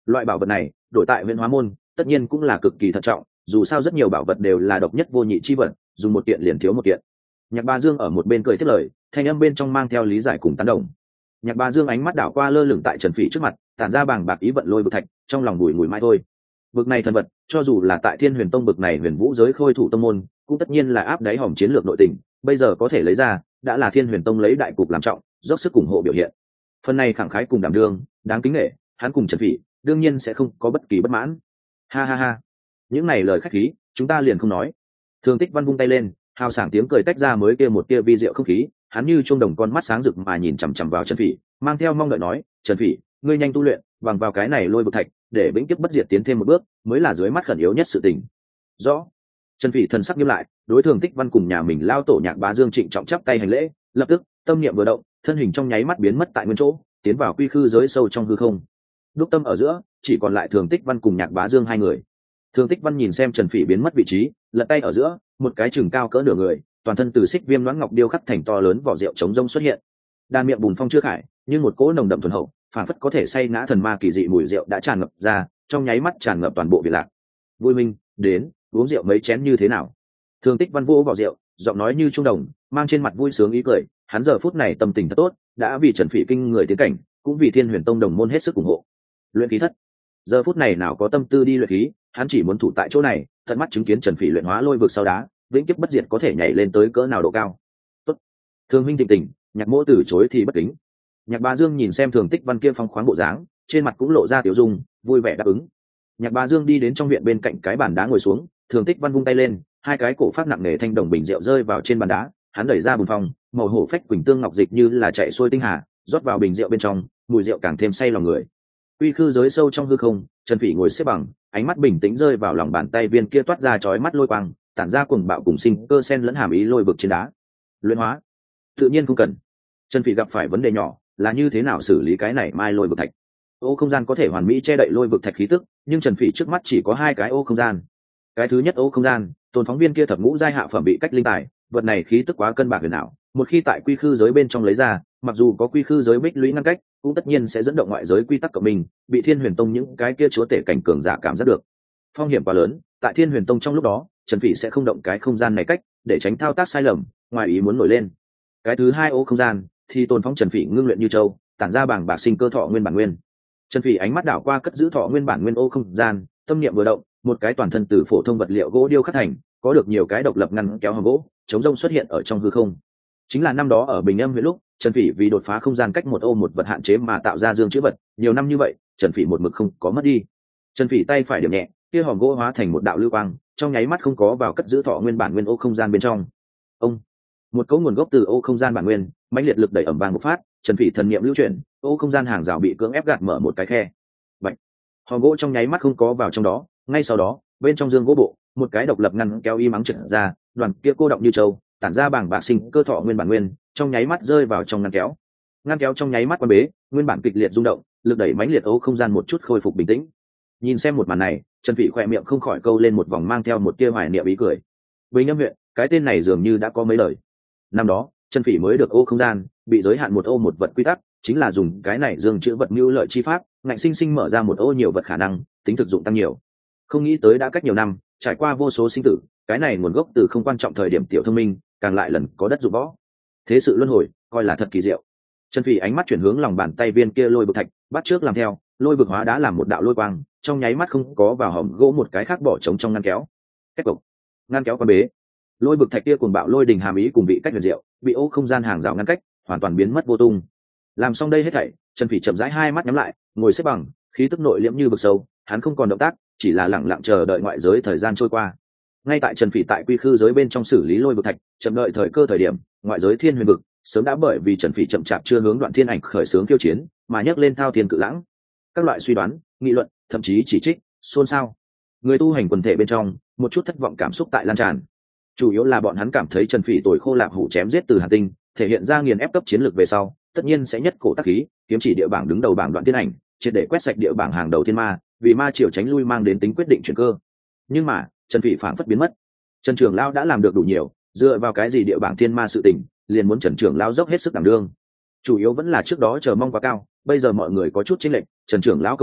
Loại bảo vật này đổi tại huyện hóa môn tất nhiên cũng là cực kỳ thận trọng, dù sao rất nhiều bảo vật đều là độc nhất vô nhị chi vật, dùng một kiện liền thiếu một kiện. Nhạc Bá Dương ở một bên cười tiếp lời, thanh âm bên trong mang theo lý giải cùng tán đồng. Nhạc Bá Dương ánh mắt đảo qua lơ lửng tại Trần Phỉ trước mặt, tản ra bàng bạc ý vận lôi vực thạch, trong lòng bùi ngùi mãi thôi. Bực này thần vật, cho dù là tại Thiên Huyền Tông bực này huyền vũ giới khôi thủ tông môn, cũng tất nhiên là áp đáy hòm chiến lược nội tình, bây giờ có thể lấy ra, đã là Thiên Huyền Tông lấy đại cục làm trọng, dốc sức ủng hộ biểu hiện. Phần này khẳng khái cùng đảm đương, đáng kính nể, hắn cùng Trần Phỉ, đương nhiên sẽ không có bất kỳ bất mãn. Ha ha ha. Những này lời khách khí, chúng ta liền không nói. Thường Tích Văn vung tay lên, hào sảng tiếng cười tách ra mới kia một tia vi diệu không khí, hắn như chuông đồng con mắt sáng rực mà nhìn chằm chằm vào Trần Phỉ, mang theo mong đợi nói, "Trần Phỉ, ngươi nhanh tu luyện, bằng vào cái này lôi vực thạch, để vĩnh kiếp bất diệt tiến thêm một bước, mới là dưới mắt khẩn yếu nhất sự tình." Rõ. Trần Phỉ thần sắc nghiêm lại, đối Thường Tích Văn cùng nhà mình lao tổ Nhạc Bá Dương trịnh trọng chắp tay hành lễ, lập tức, tâm niệm vừa động, thân hình trong nháy mắt biến mất tại nguyên chỗ, tiến vào quy khư giới sâu trong hư không. Đúc tâm ở giữa, chỉ còn lại Thường Tích Văn cùng Nhạc Bá Dương hai người. Thường Tích Văn nhìn xem Trần Phỉ biến mất vị trí, lật tay ở giữa, một cái chừng cao cỡ nửa người, toàn thân từ xích viêm loãng ngọc điêu khắc thành to lớn vỏ rượu chống rông xuất hiện. Đan miệng bùn phong chưa khải, nhưng một cỗ nồng đậm thuần hậu, phản phất có thể say ngã thần ma kỳ dị mùi rượu đã tràn ngập ra, trong nháy mắt tràn ngập toàn bộ Việt Lạc. Vui Minh, đến, uống rượu mấy chén như thế nào? Thường Tích Văn vô vào rượu, giọng nói như trung đồng, mang trên mặt vui sướng ý cười, hắn giờ phút này tâm tình thật tốt, đã vì Trần Phỉ kinh người tiến cảnh, cũng vì Thiên Huyền Tông đồng môn hết sức ủng hộ. Luyện khí thất, giờ phút này nào có tâm tư đi luyện khí, hắn chỉ muốn thủ tại chỗ này, tận mắt chứng kiến Trần Phỉ luyện hóa lôi vực sau đá, vĩnh kiếp bất diệt có thể nhảy lên tới cỡ nào độ cao. Tốt. Thường huynh thịnh tình, Nhạc Mỗ từ chối thì bất kính. Nhạc Bá Dương nhìn xem Thường Tích Văn kia phong khoáng bộ dáng, trên mặt cũng lộ ra tiểu dung, vui vẻ đáp ứng. Nhạc Bá Dương đi đến trong viện bên cạnh cái bàn đá ngồi xuống, Thường Tích Văn vung tay lên, hai cái cổ phát nặng nề thanh đồng bình rượu rơi vào trên bàn đá, hắn đẩy ra bùn phong, màu hổ phách quỳnh tương ngọc dịch như là chạy xuôi tinh hà, rót vào bình rượu bên trong, mùi rượu càng thêm say lòng người. Quy khư giới sâu trong hư không, Trần Phỉ ngồi xếp bằng, ánh mắt bình tĩnh rơi vào lòng bàn tay viên kia toát ra chói mắt lôi quang, tản ra cuồng bạo cùng sinh cơ sen lẫn hàm ý lôi vực trên đá. Luyện hóa, tự nhiên không cần. Trần Phỉ gặp phải vấn đề nhỏ, là như thế nào xử lý cái này mai lôi vực thạch. Ô không gian có thể hoàn mỹ che đậy lôi vực thạch khí tức, nhưng Trần Phỉ trước mắt chỉ có hai cái ô không gian. Cái thứ nhất ô không gian, Tôn phóng viên kia thập ngũ giai hạ phẩm bị cách linh tài, vật này khí tức quá cân bạc huyền ảo, một khi tại quy khư giới bên trong lấy ra, mặc dù có quy khư giới bích lũy ngăn cách, cũng tất nhiên sẽ dẫn động ngoại giới quy tắc của mình, bị Thiên Huyền Tông những cái kia chúa tể cảnh cường giả cảm giác được. Phong hiểm quá lớn, tại Thiên Huyền Tông trong lúc đó, Trần Phỉ sẽ không động cái không gian này cách, để tránh thao tác sai lầm, ngoài ý muốn nổi lên. Cái thứ hai ô không gian, thì Tôn phóng Trần Phỉ ngưng luyện như châu, tản ra bảng bạc sinh cơ thọ nguyên bản nguyên. Trần Phỉ ánh mắt đảo qua cất giữ thọ nguyên bản nguyên ô không gian, tâm niệm vừa động, một cái toàn thân từ phổ thông vật liệu gỗ điêu khắc thành, có được nhiều cái độc lập ngăn kéo hòm gỗ, chống rông xuất hiện ở trong hư không. Chính là năm đó ở Bình Âm huyện lúc, Trần Phỉ vì đột phá không gian cách một ô một vật hạn chế mà tạo ra dương chữ vật, nhiều năm như vậy, Trần Phỉ một mực không có mất đi. Trần Phỉ tay phải điểm nhẹ, kia hòm gỗ hóa thành một đạo lưu quang, trong nháy mắt không có vào cất giữ thọ nguyên bản nguyên ô không gian bên trong. Ông, một cấu nguồn gốc từ ô không gian bản nguyên, mãnh liệt lực đẩy ầm vang một phát, Trần Phỉ thần niệm lưu chuyển, ô không gian hàng rào bị cưỡng ép gạt mở một cái khe. Bạch, hòm gỗ trong nháy mắt không có vào trong đó, ngay sau đó, bên trong dương gỗ bộ, một cái độc lập ngăn kéo y mắng trượt ra, đoàn kia cô động như châu, tản ra bảng bạc sinh cơ thọ nguyên bản nguyên, trong nháy mắt rơi vào trong ngăn kéo. Ngăn kéo trong nháy mắt quan bế, nguyên bản kịch liệt rung động, lực đẩy mãnh liệt ô không gian một chút khôi phục bình tĩnh. Nhìn xem một màn này, Trần Phỉ khỏe miệng không khỏi câu lên một vòng mang theo một tia hoài niệm ý cười. Bình Âm huyện, cái tên này dường như đã có mấy lời. Năm đó, Trần Phỉ mới được ô không gian, bị giới hạn một ô một vật quy tắc, chính là dùng cái này dương chữ vật mưu lợi chi pháp, ngạnh sinh sinh mở ra một ô nhiều vật khả năng, tính thực dụng tăng nhiều. Không nghĩ tới đã cách nhiều năm, trải qua vô số sinh tử, cái này nguồn gốc từ không quan trọng thời điểm tiểu thông minh, càng lại lần có đất dụng võ. Thế sự luân hồi, coi là thật kỳ diệu. Trần Phỉ ánh mắt chuyển hướng lòng bàn tay viên kia lôi vực thạch, bắt trước làm theo, lôi vực hóa đã làm một đạo lôi quang, trong nháy mắt không có vào hòm gỗ một cái khác bỏ trống trong ngăn kéo. Cách cục, ngăn kéo quan bế. Lôi vực thạch kia cuồng bạo lôi đình hàm ý cùng bị cách huyền diệu, bị ô không gian hàng rào ngăn cách, hoàn toàn biến mất vô tung. Làm xong đây hết thảy, Trần Phỉ chậm rãi hai mắt nhắm lại, ngồi xếp bằng, khí tức nội liễm như vực sâu, hắn không còn động tác, chỉ là lặng lặng chờ đợi ngoại giới thời gian trôi qua. Ngay tại Trần Phỉ tại quy khư giới bên trong xử lý lôi vực thạch, chậm đợi thời cơ thời điểm, ngoại giới thiên huyền vực sớm đã bởi vì Trần Phỉ chậm chạp chưa hướng đoạn thiên ảnh khởi xướng khiêu chiến, mà nhấc lên thao thiên cự lãng. Các loại suy đoán, nghị luận, thậm chí chỉ trích, xôn xao. Người tu hành quần thể bên trong, một chút thất vọng cảm xúc tại lan tràn. Chủ yếu là bọn hắn cảm thấy Trần Phỉ tuổi khô lạp hủ chém giết từ Hàn Tinh, thể hiện ra nghiền ép cấp chiến lược về sau, tất nhiên sẽ nhất cổ tác khí, kiếm chỉ địa bảng đứng đầu bảng đoạn thiên ảnh, triệt để quét sạch địa bảng hàng đầu thiên ma, vì ma triều tránh lui mang đến tính quyết định chuyển cơ. Nhưng mà, Trần Phỉ phảng phất biến mất. Trần Trường Lão đã làm được đủ nhiều, dựa vào cái gì địa bảng thiên ma sự tình, liền muốn Trần Trường Lão dốc hết sức đảm đương. Chủ yếu vẫn là trước đó chờ mong quá cao, bây giờ mọi người có chút chênh lệch, Trần Trường Lão công lao,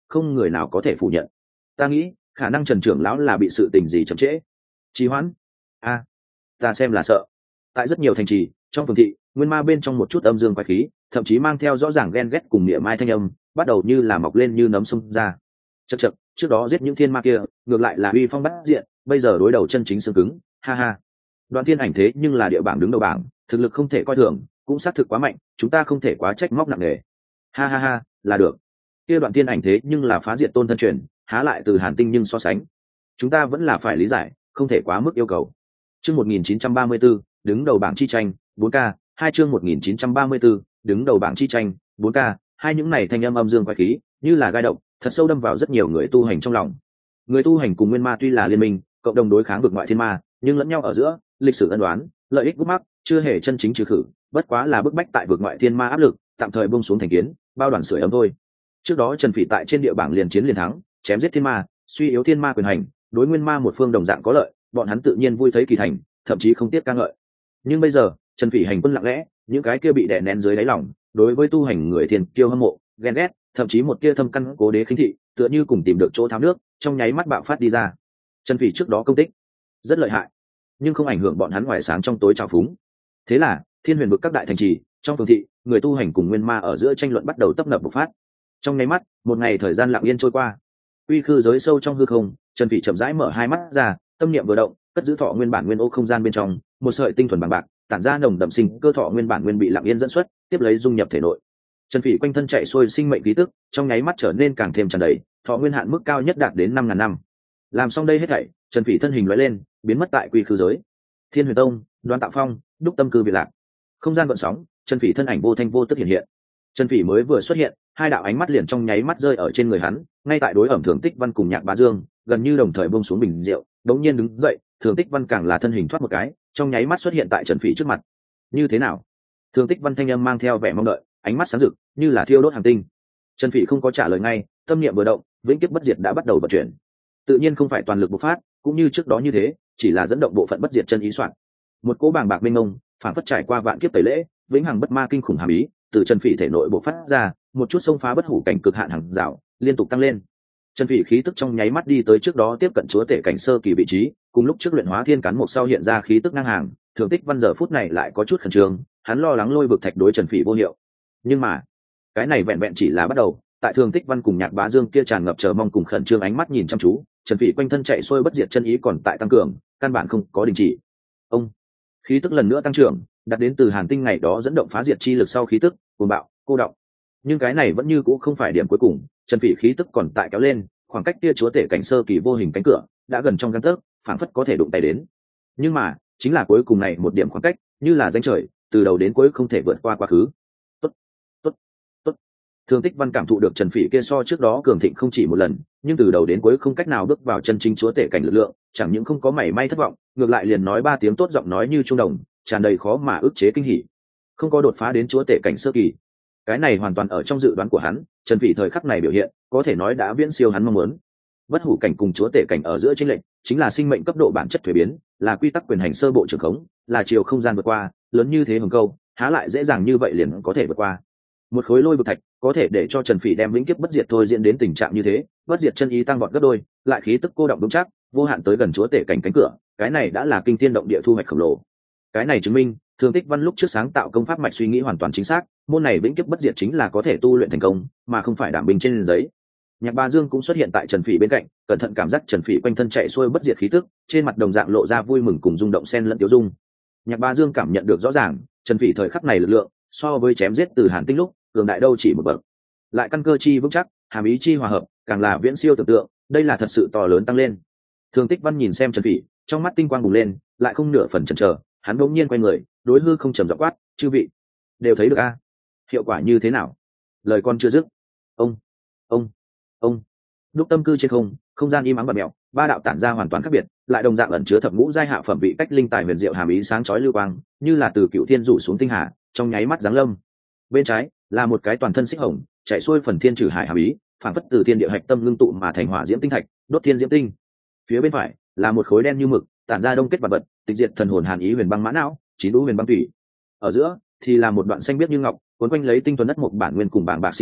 không người nào có thể phủ nhận. Ta nghĩ khả năng Trần trưởng lão là bị sự tình gì chậm trễ trì hoãn. A, ta xem là sợ. Tại rất nhiều thành trì trong phường thị, nguyên ma bên trong một chút âm dương quái khí, thậm chí mang theo rõ ràng ghen ghét cùng niệm mai thanh âm, bắt đầu như là mọc lên như nấm sông ra. Chậc chậc, trước đó giết những thiên ma kia, ngược lại là uy phong bát diện, bây giờ đối đầu chân chính xương cứng, ha ha. Đoạn Thiên Ảnh thế nhưng là địa bảng đứng đầu bảng, thực lực không thể coi thường, cũng xác thực quá mạnh, chúng ta không thể quá trách móc nặng nề. Ha ha ha, là được. Kia Đoạn Thiên Ảnh thế nhưng là phá diệt tôn thân truyền, há lại từ Hàn Tinh nhưng so sánh. Chúng ta vẫn là phải lý giải, không thể quá mức yêu cầu. Chương một nghìn chín trăm ba mươi tư, đứng đầu bảng chi tranh, bốn K, hai chương một nghìn chín trăm ba mươi tư, đứng đầu bảng chi tranh, bốn K, hai những này thanh âm âm dương quái khí, như là gai động, thật sâu đâm vào rất nhiều người tu hành trong lòng. Người tu hành cùng nguyên ma tuy là liên minh, cộng đồng đối kháng vực ngoại thiên ma, nhưng lẫn nhau ở giữa, lịch sử ân đoán, lợi ích gút mắc, chưa hề chân chính trừ khử, bất quá là bức bách tại vực ngoại thiên ma áp lực, tạm thời buông xuống thành kiến, bao đoàn sưởi ấm thôi. Trước đó Trần Phỉ tại trên địa bảng liền chiến liền thắng, chém giết thiên ma, suy yếu thiên ma quyền hành, đối nguyên ma một phương đồng dạng có lợi, bọn hắn tự nhiên vui thấy kỳ thành, thậm chí không tiếc ca ngợi. Nhưng bây giờ, Trần Phỉ hành quân lặng lẽ, những cái kia bị đè nén dưới đáy lòng, đối với tu hành người thiên kiêu hâm mộ, ghen ghét, thậm chí một tia thâm căn cố đế khinh thị, tựa như cùng tìm được chỗ tháo nước, trong nháy mắt bạo phát đi ra. Trần Phỉ trước đó công tích rất lợi hại, nhưng không ảnh hưởng bọn hắn ngoài sáng trong tối trào phúng. Thế là, thiên huyền vực các đại thành trì, trong phường thị, người tu hành cùng nguyên ma ở giữa tranh luận bắt đầu tấp nập bộc phát. Trong nháy mắt, một ngày thời gian lặng yên trôi qua. Uy khư giới sâu trong hư không, Trần Phỉ chậm rãi mở hai mắt ra, tâm niệm vừa động, cất giữ thọ nguyên bản nguyên ô không gian bên trong, một sợi tinh thuần bằng bạc, tản ra nồng đậm sinh cơ thọ nguyên bản nguyên bị lặng yên dẫn xuất, tiếp lấy dung nhập thể nội. Trần Phỉ quanh thân chạy xuôi sinh mệnh khí tức, trong nháy mắt trở nên càng thêm tràn đầy, thọ nguyên hạn mức cao nhất đạt đến năm ngàn năm. Làm xong đây hết thảy, Trần Phỉ thân hình lóe lên, biến mất tại quy khư giới. Thiên Huyền Tông, Đoan Tạo Phong, Đúc Tâm Cư Việt Lạc. Không gian gợn sóng, Trần Phỉ thân ảnh vô thanh vô tức hiện hiện. Trần Phỉ mới vừa xuất hiện, hai đạo ánh mắt liền trong nháy mắt rơi ở trên người hắn, ngay tại đối ẩm Thường Tích Văn cùng Nhạc Bá Dương, gần như đồng thời buông xuống bình rượu, đống nhiên đứng dậy, Thường Tích Văn càng là thân hình thoát một cái, trong nháy mắt xuất hiện tại Trần Phỉ trước mặt. Như thế nào? Thường Tích Văn thanh âm mang theo vẻ mong đợi, ánh mắt sáng rực, như là thiêu đốt hành tinh. Trần Phỉ không có trả lời ngay, tâm niệm vừa động, vĩnh kiếp bất diệt đã bắt đầu vận chuyển. Tự nhiên không phải toàn lực bộc phát, cũng như trước đó như thế, chỉ là dẫn động bộ phận bất diệt chân ý soạn. Một cỗ bàng bạc mênh mông, phản phất trải qua vạn kiếp tẩy lễ, vĩnh hằng bất ma kinh khủng hàm ý, từ Trần Phỉ thể nội bộc phát ra, một chút xông phá bất hủ cảnh cực hạn hàng rào, liên tục tăng lên. Trần Phỉ khí tức trong nháy mắt đi tới trước đó tiếp cận chúa tể cảnh sơ kỳ vị trí, cùng lúc trước luyện hóa thiên cán một sau hiện ra khí tức ngang hàng, Thường Tích Văn giờ phút này lại có chút khẩn trương, hắn lo lắng lôi vực thạch đối Trần Phỉ vô hiệu. Nhưng mà, cái này vẹn vẹn chỉ là bắt đầu, tại Thường Tích Văn cùng Nhạc Bá Dương kia tràn ngập chờ mong cùng khẩn trương ánh mắt nhìn chăm chú, Trần Phỉ quanh thân chạy xuôi bất diệt chân ý còn tại tăng cường, căn bản không có đình chỉ. Ông khí tức lần nữa tăng trưởng, đạt đến từ Hàn Tinh ngày đó dẫn động phá diệt chi lực sau khí tức, cuồng bạo, cô động. Nhưng cái này vẫn như cũ không phải điểm cuối cùng, Trần Phỉ khí tức còn tại kéo lên, khoảng cách kia chúa tể cảnh sơ kỳ vô hình cánh cửa đã gần trong gang tấc, phảng phất có thể đụng tay đến. Nhưng mà, chính là cuối cùng này một điểm khoảng cách, như là ranh trời, từ đầu đến cuối không thể vượt qua quá khứ. Tốt, tốt, tốt. Thường Tích Văn cảm thụ được Trần Phỉ kia so trước đó cường thịnh không chỉ một lần, nhưng từ đầu đến cuối không cách nào bước vào chân chính chúa tể cảnh lực lượng, chẳng những không có mảy may thất vọng, ngược lại liền nói ba tiếng tốt giọng nói như trung đồng, tràn đầy khó mà ức chế kinh hỉ. Không có đột phá đến chúa tể cảnh sơ kỳ. Cái này hoàn toàn ở trong dự đoán của hắn, Trần Phỉ thời khắc này biểu hiện, có thể nói đã viễn siêu hắn mong muốn. Bất hủ cảnh cùng chúa tể cảnh ở giữa chênh lệch, chính là sinh mệnh cấp độ bản chất thuế biến, là quy tắc quyền hành sơ bộ trường khống, là chiều không gian vượt qua, lớn như thế hồng câu, há lại dễ dàng như vậy liền có thể vượt qua. Một khối lôi vực thạch có thể để cho Trần Phỉ đem vĩnh kiếp bất diệt thôi diễn đến tình trạng như thế, bất diệt chân ý tăng vọt gấp đôi, lại khí tức cô động vững chắc, vô hạn tới gần chúa tể cảnh cánh cửa, cái này đã là kinh thiên động địa thu hoạch khổng lồ. Cái này chứng minh, Thường Tích Văn lúc trước sáng tạo công pháp mạch suy nghĩ hoàn toàn chính xác, môn này vĩnh kiếp bất diệt chính là có thể tu luyện thành công, mà không phải đảm bình trên giấy. Nhạc Bá Dương cũng xuất hiện tại Trần Phỉ bên cạnh, cẩn thận cảm giác Trần Phỉ quanh thân chạy xuôi bất diệt khí tức, trên mặt đồng dạng lộ ra vui mừng cùng rung động xen lẫn tiêu dung. Nhạc Bá Dương cảm nhận được rõ ràng, Trần Phỉ thời khắc này lực lượng, so với chém giết từ Hàn Tinh lúc, cường đại đâu chỉ một bậc. Lại căn cơ chi vững chắc, hàm ý chi hòa hợp, càng là viễn siêu tưởng tượng, đây là thật sự to lớn tăng lên. Thường Tích Văn nhìn xem Trần Phỉ, trong mắt tinh quang bùng lên, lại không nửa phần chần chờ, hắn đột nhiên quay người, đối hư không trầm giọng quát, "Chư vị, đều thấy được a? Hiệu quả như thế nào?" Lời con chưa dứt, ông, ông, ông, Đúc Tâm Cư trên không, không gian im ắng bạt mèo, ba đạo tản ra hoàn toàn khác biệt, lại đồng dạng ẩn chứa thập ngũ giai hạ phẩm vị cách linh tài huyền diệu hàm ý sáng chói lưu quang, như là từ cựu thiên rủ xuống tinh hà, trong nháy mắt giáng lâm. Bên trái là một cái toàn thân xích hồng, chạy xuôi phần thiên trừ hải hàm ý, phản phất từ thiên địa hạch tâm ngưng tụ mà thành hỏa diễm tinh thạch, đốt thiên diễm tinh. Phía bên phải là một khối đen như mực, tản ra đông kết vật vật, tịch diệt thần hồn hàn ý huyền băng mã não, chín đũ huyền băng tủy. Ở giữa thì là một đoạn xanh biếc như ngọc, cuốn quanh lấy tinh thuần đất một bản nguyên cùng bảng bạc sinh cơ,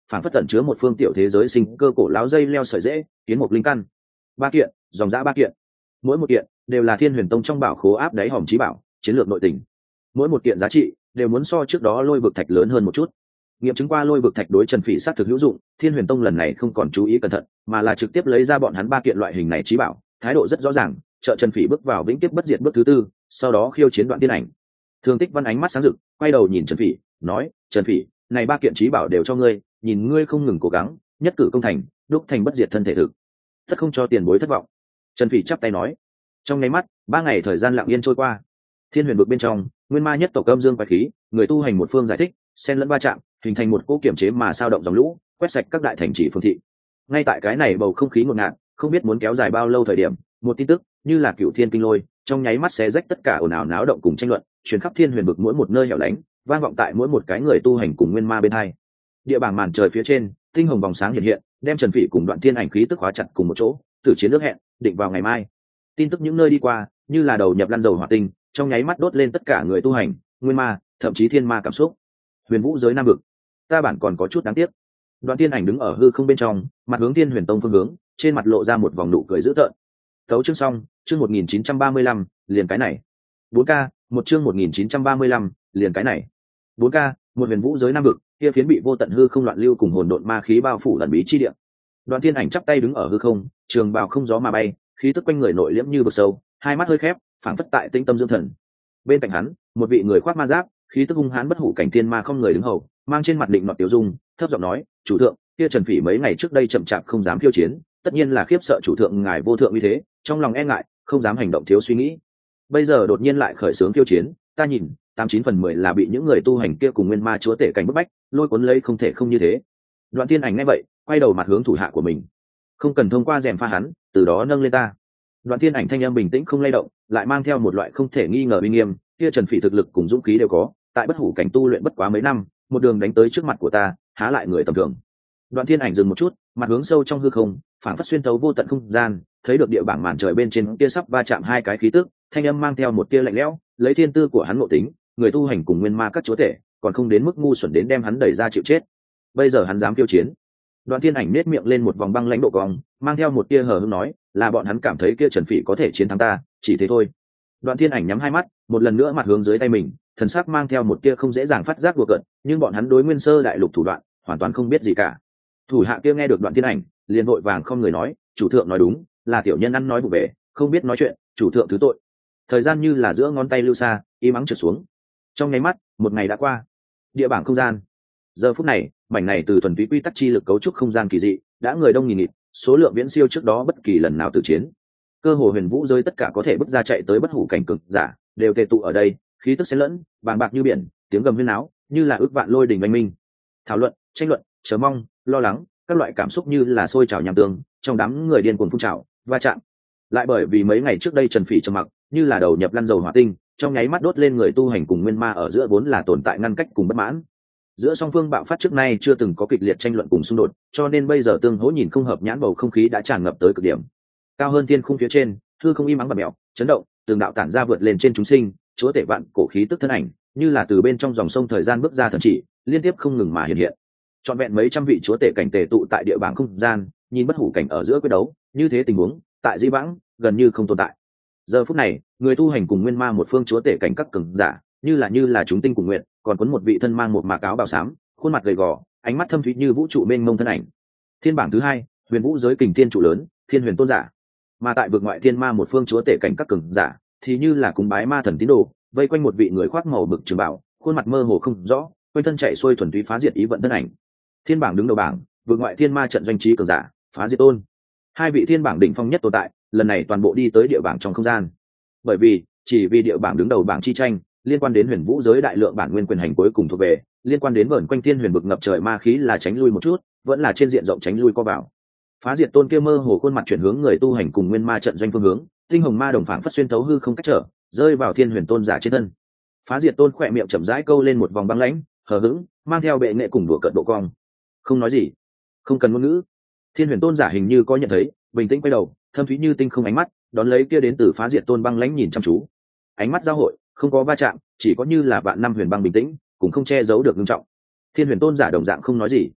phản phất tẩn chứa một phương tiểu thế giới sinh cơ cổ láo dây leo sợi dễ kiến một linh căn. Ba kiện, dòng giã ba kiện, mỗi một kiện đều là Thiên Huyền Tông trong bảo khố áp đáy hòm chí bảo, chiến lược nội tình. Mỗi một kiện giá trị đều muốn so trước đó lôi vực thạch lớn hơn một chút. Nghiệm chứng qua lôi vực thạch đối Trần Phỉ sát thực hữu dụng, Thiên Huyền Tông lần này không còn chú ý cẩn thận, mà là trực tiếp lấy ra bọn hắn ba kiện loại hình này chí bảo, thái độ rất rõ ràng, trợ Trần Phỉ bước vào vĩnh kiếp bất diệt bước thứ tư, sau đó khiêu chiến Đoạn Tiên Ảnh. Thương Tích Văn ánh mắt sáng rực, quay đầu nhìn Trần Phỉ, nói: "Trần Phỉ, này ba kiện chí bảo đều cho ngươi, nhìn ngươi không ngừng cố gắng, nhất cử công thành, đúc thành bất diệt thân thể thực, tất không cho tiền bối thất vọng." Trần Phỉ chắp tay nói. Trong nháy mắt, ba ngày thời gian lặng yên trôi qua. Thiên Huyền vực bên trong, nguyên ma nhất tộc âm dương quái khí, người tu hành một phương giải thích, xen lẫn va chạm, hình thành một cỗ kiểm chế mà sao động dòng lũ, quét sạch các đại thành trì phương thị. Ngay tại cái này bầu không khí ngột ngạt, không biết muốn kéo dài bao lâu thời điểm, một tin tức như là cựu thiên kinh lôi, trong nháy mắt xé rách tất cả ồn ào náo động cùng tranh luận, truyền khắp Thiên Huyền vực mỗi một nơi hẻo lánh, vang vọng tại mỗi một cái người tu hành cùng nguyên ma bên hai. Địa bảng màn trời phía trên, tinh hồng vòng sáng hiện hiện, đem Trần Phỉ cùng Đoạn Thiên Ảnh khí tức hóa chặt cùng một chỗ, tử chiến nước hẹn, định vào ngày mai. Tin tức những nơi đi qua, như là đầu nhập lăn dầu hỏa tinh, trong nháy mắt đốt lên tất cả người tu hành, nguyên ma, thậm chí thiên ma cảm xúc. Huyền vũ giới nam vực, ta bản còn có chút đáng tiếc. Đoạn Tiên Ảnh đứng ở hư không bên trong, mặt hướng Thiên Huyền Tông phương hướng, trên mặt lộ ra một vòng nụ cười dữ tợn. Tấu chương xong, chương một nghìn chín trăm ba mươi lăm, liền cái này. bốn K, một chương một nghìn chín trăm ba mươi lăm, liền cái này. bốn K, một huyền vũ giới nam vực, kia phiến bị vô tận hư không loạn lưu cùng hồn độn ma khí bao phủ ẩn bí chi địa. Đoạn Tiên Ảnh chắp tay đứng ở hư không, trường bào không gió mà bay, khí tức quanh người nội liễm như vực sâu, hai mắt hơi khép, phảng phất tại tinh tâm dưỡng thần. Bên cạnh hắn, một vị người khoác ma giáp, khí tức hung hãn bất hủ cảnh thiên ma không người đứng hầu, mang trên mặt định nọt tiểu dung, thấp giọng nói: "Chủ thượng, kia Trần Phỉ mấy ngày trước đây chậm chạp không dám khiêu chiến, tất nhiên là khiếp sợ chủ thượng ngài vô thượng uy thế, trong lòng e ngại, không dám hành động thiếu suy nghĩ. Bây giờ đột nhiên lại khởi xướng khiêu chiến, ta nhìn, tám chín phần mười là bị những người tu hành kia cùng nguyên ma chúa tể cảnh bức bách, lôi cuốn lấy không thể không như thế." Đoạn Tiên Ảnh nghe vậy, quay đầu mặt hướng thủ hạ của mình. "Không cần thông qua rèm pha hắn, từ đó nâng lên ta." Đoạn Tiên Ảnh thanh âm bình tĩnh không lay động, lại mang theo một loại không thể nghi ngờ uy nghiêm, kia Trần Phỉ thực lực cùng dũng khí đều có, tại bất hủ cảnh tu luyện bất quá mấy năm, một đường đánh tới trước mặt của ta, há lại người tầm thường. Đoạn Tiên Ảnh dừng một chút, mặt hướng sâu trong hư không, phảng phất xuyên tấu vô tận không gian, thấy được địa bảng màn trời bên trên kia sắp va chạm hai cái khí tức, thanh âm mang theo một tia lạnh lẽo, lấy thiên tư của hắn ngộ tính, người tu hành cùng nguyên ma các chúa tể, còn không đến mức ngu xuẩn đến đem hắn đẩy ra chịu chết. Bây giờ hắn dám khiêu chiến. Đoạn Tiên Ảnh nét miệng lên một vòng băng lãnh độ cong, mang theo một tia hờ hững nói, là bọn hắn cảm thấy kia Trần Phỉ có thể chiến thắng ta, chỉ thế thôi. Đoạn Tiên Ảnh nhắm hai mắt, một lần nữa mặt hướng dưới tay mình, thần sắc mang theo một tia không dễ dàng phát giác đùa cợt, nhưng bọn hắn đối nguyên sơ đại lục thủ đoạn, hoàn toàn không biết gì cả. Thủ hạ kia nghe được Đoạn Tiên Ảnh, liền vội vàng không người nói, chủ thượng nói đúng, là tiểu nhân ăn nói vụ về, không biết nói chuyện, chủ thượng thứ tội. Thời gian như là giữa ngón tay lưu xa, im ắng trượt xuống. Trong nháy mắt, một ngày đã qua. Địa bảng không gian. Giờ phút này, mảnh này từ thuần túy quy tắc chi lực cấu trúc không gian kỳ dị, đã người đông nghìn nghịt, số lượng viễn siêu trước đó bất kỳ lần nào từ chiến. Cơ hồ huyền vũ rơi tất cả có thể bước ra chạy tới bất hủ cảnh cực giả, đều tề tụ ở đây, khí tức xen lẫn, bàng bạc như biển, tiếng gầm huyên náo, như là ước vạn lôi đình oanh minh. Thảo luận, tranh luận, chờ mong, lo lắng, các loại cảm xúc như là sôi trào nham tương, trong đám người điên cuồng phun trào, va chạm. Lại bởi vì mấy ngày trước đây Trần Phỉ trầm mặc, như là đầu nhập lăn dầu hỏa tinh, trong nháy mắt đốt lên người tu hành cùng nguyên ma ở giữa vốn là tồn tại ngăn cách cùng bất mãn. Giữa song phương bạo phát trước nay chưa từng có kịch liệt tranh luận cùng xung đột, cho nên bây giờ tương hỗ nhìn không hợp nhãn, bầu không khí đã tràn ngập tới cực điểm. Cao hơn thiên khung phía trên, hư không im ắng bạt mèo, chấn động, từng đạo tản ra vượt lên trên chúng sinh, chúa tể vạn cổ khí tức thân ảnh, như là từ bên trong dòng sông thời gian bước ra thần chỉ, liên tiếp không ngừng mà hiện hiện. Trọn vẹn mấy trăm vị chúa tể cảnh tề tụ tại địa bảng không gian, nhìn bất hủ cảnh ở giữa quyết đấu, như thế tình huống, tại Di Vãng gần như không tồn tại. Giờ phút này, người tu hành cùng nguyên ma một phương chúa tể cảnh các cường giả, như là như là chúng tinh cùng nguyện, còn cuốn một vị thân mang một mạc áo bào xám, khuôn mặt gầy gò, ánh mắt thâm thúy như vũ trụ mênh mông thân ảnh. Thiên bảng thứ hai, huyền vũ giới kình thiên trụ lớn, thiên huyền tôn giả. Mà tại vực ngoại thiên ma một phương chúa tể cảnh các cường giả, thì như là cúng bái ma thần tín đồ, vây quanh một vị người khoác màu bực trường bảo, khuôn mặt mơ hồ không rõ, quanh thân chạy xuôi thuần túy phá diệt ý vận thân ảnh. Thiên bảng đứng đầu bảng, vực ngoại thiên ma trận doanh trí cường giả, phá diệt tôn. Hai vị thiên bảng đỉnh phong nhất tồn tại, lần này toàn bộ đi tới địa bảng trong không gian. Bởi vì, chỉ vì địa bảng đứng đầu bảng chi tranh, liên quan đến huyền vũ giới đại lượng bản nguyên quyền hành cuối cùng thuộc về, liên quan đến vẩn quanh thiên huyền vực ngập trời ma khí là tránh lui một chút, vẫn là trên diện rộng tránh lui co vào. Phá diệt tôn kia mơ hồ khuôn mặt chuyển hướng người tu hành cùng nguyên ma trận doanh phương hướng, tinh hồng ma đồng phảng phất xuyên thấu hư không cách trở, rơi vào thiên huyền tôn giả trên thân. Phá diệt tôn khỏe miệng chậm rãi câu lên một vòng băng lãnh, hờ hững, mang theo bệ nghệ cùng đùa cợt độ cong. Không nói gì, không cần ngôn ngữ. Thiên huyền tôn giả hình như có nhận thấy, bình tĩnh quay đầu, thâm thúy như tinh không ánh mắt, đón lấy kia đến từ phá diệt tôn băng lãnh nhìn chăm chú. Ánh mắt giao hội, không có va chạm, chỉ có như là vạn năm huyền băng bình tĩnh, cũng không che giấu được nghiêm trọng. Thiên huyền tôn giả đồng dạng không nói gì.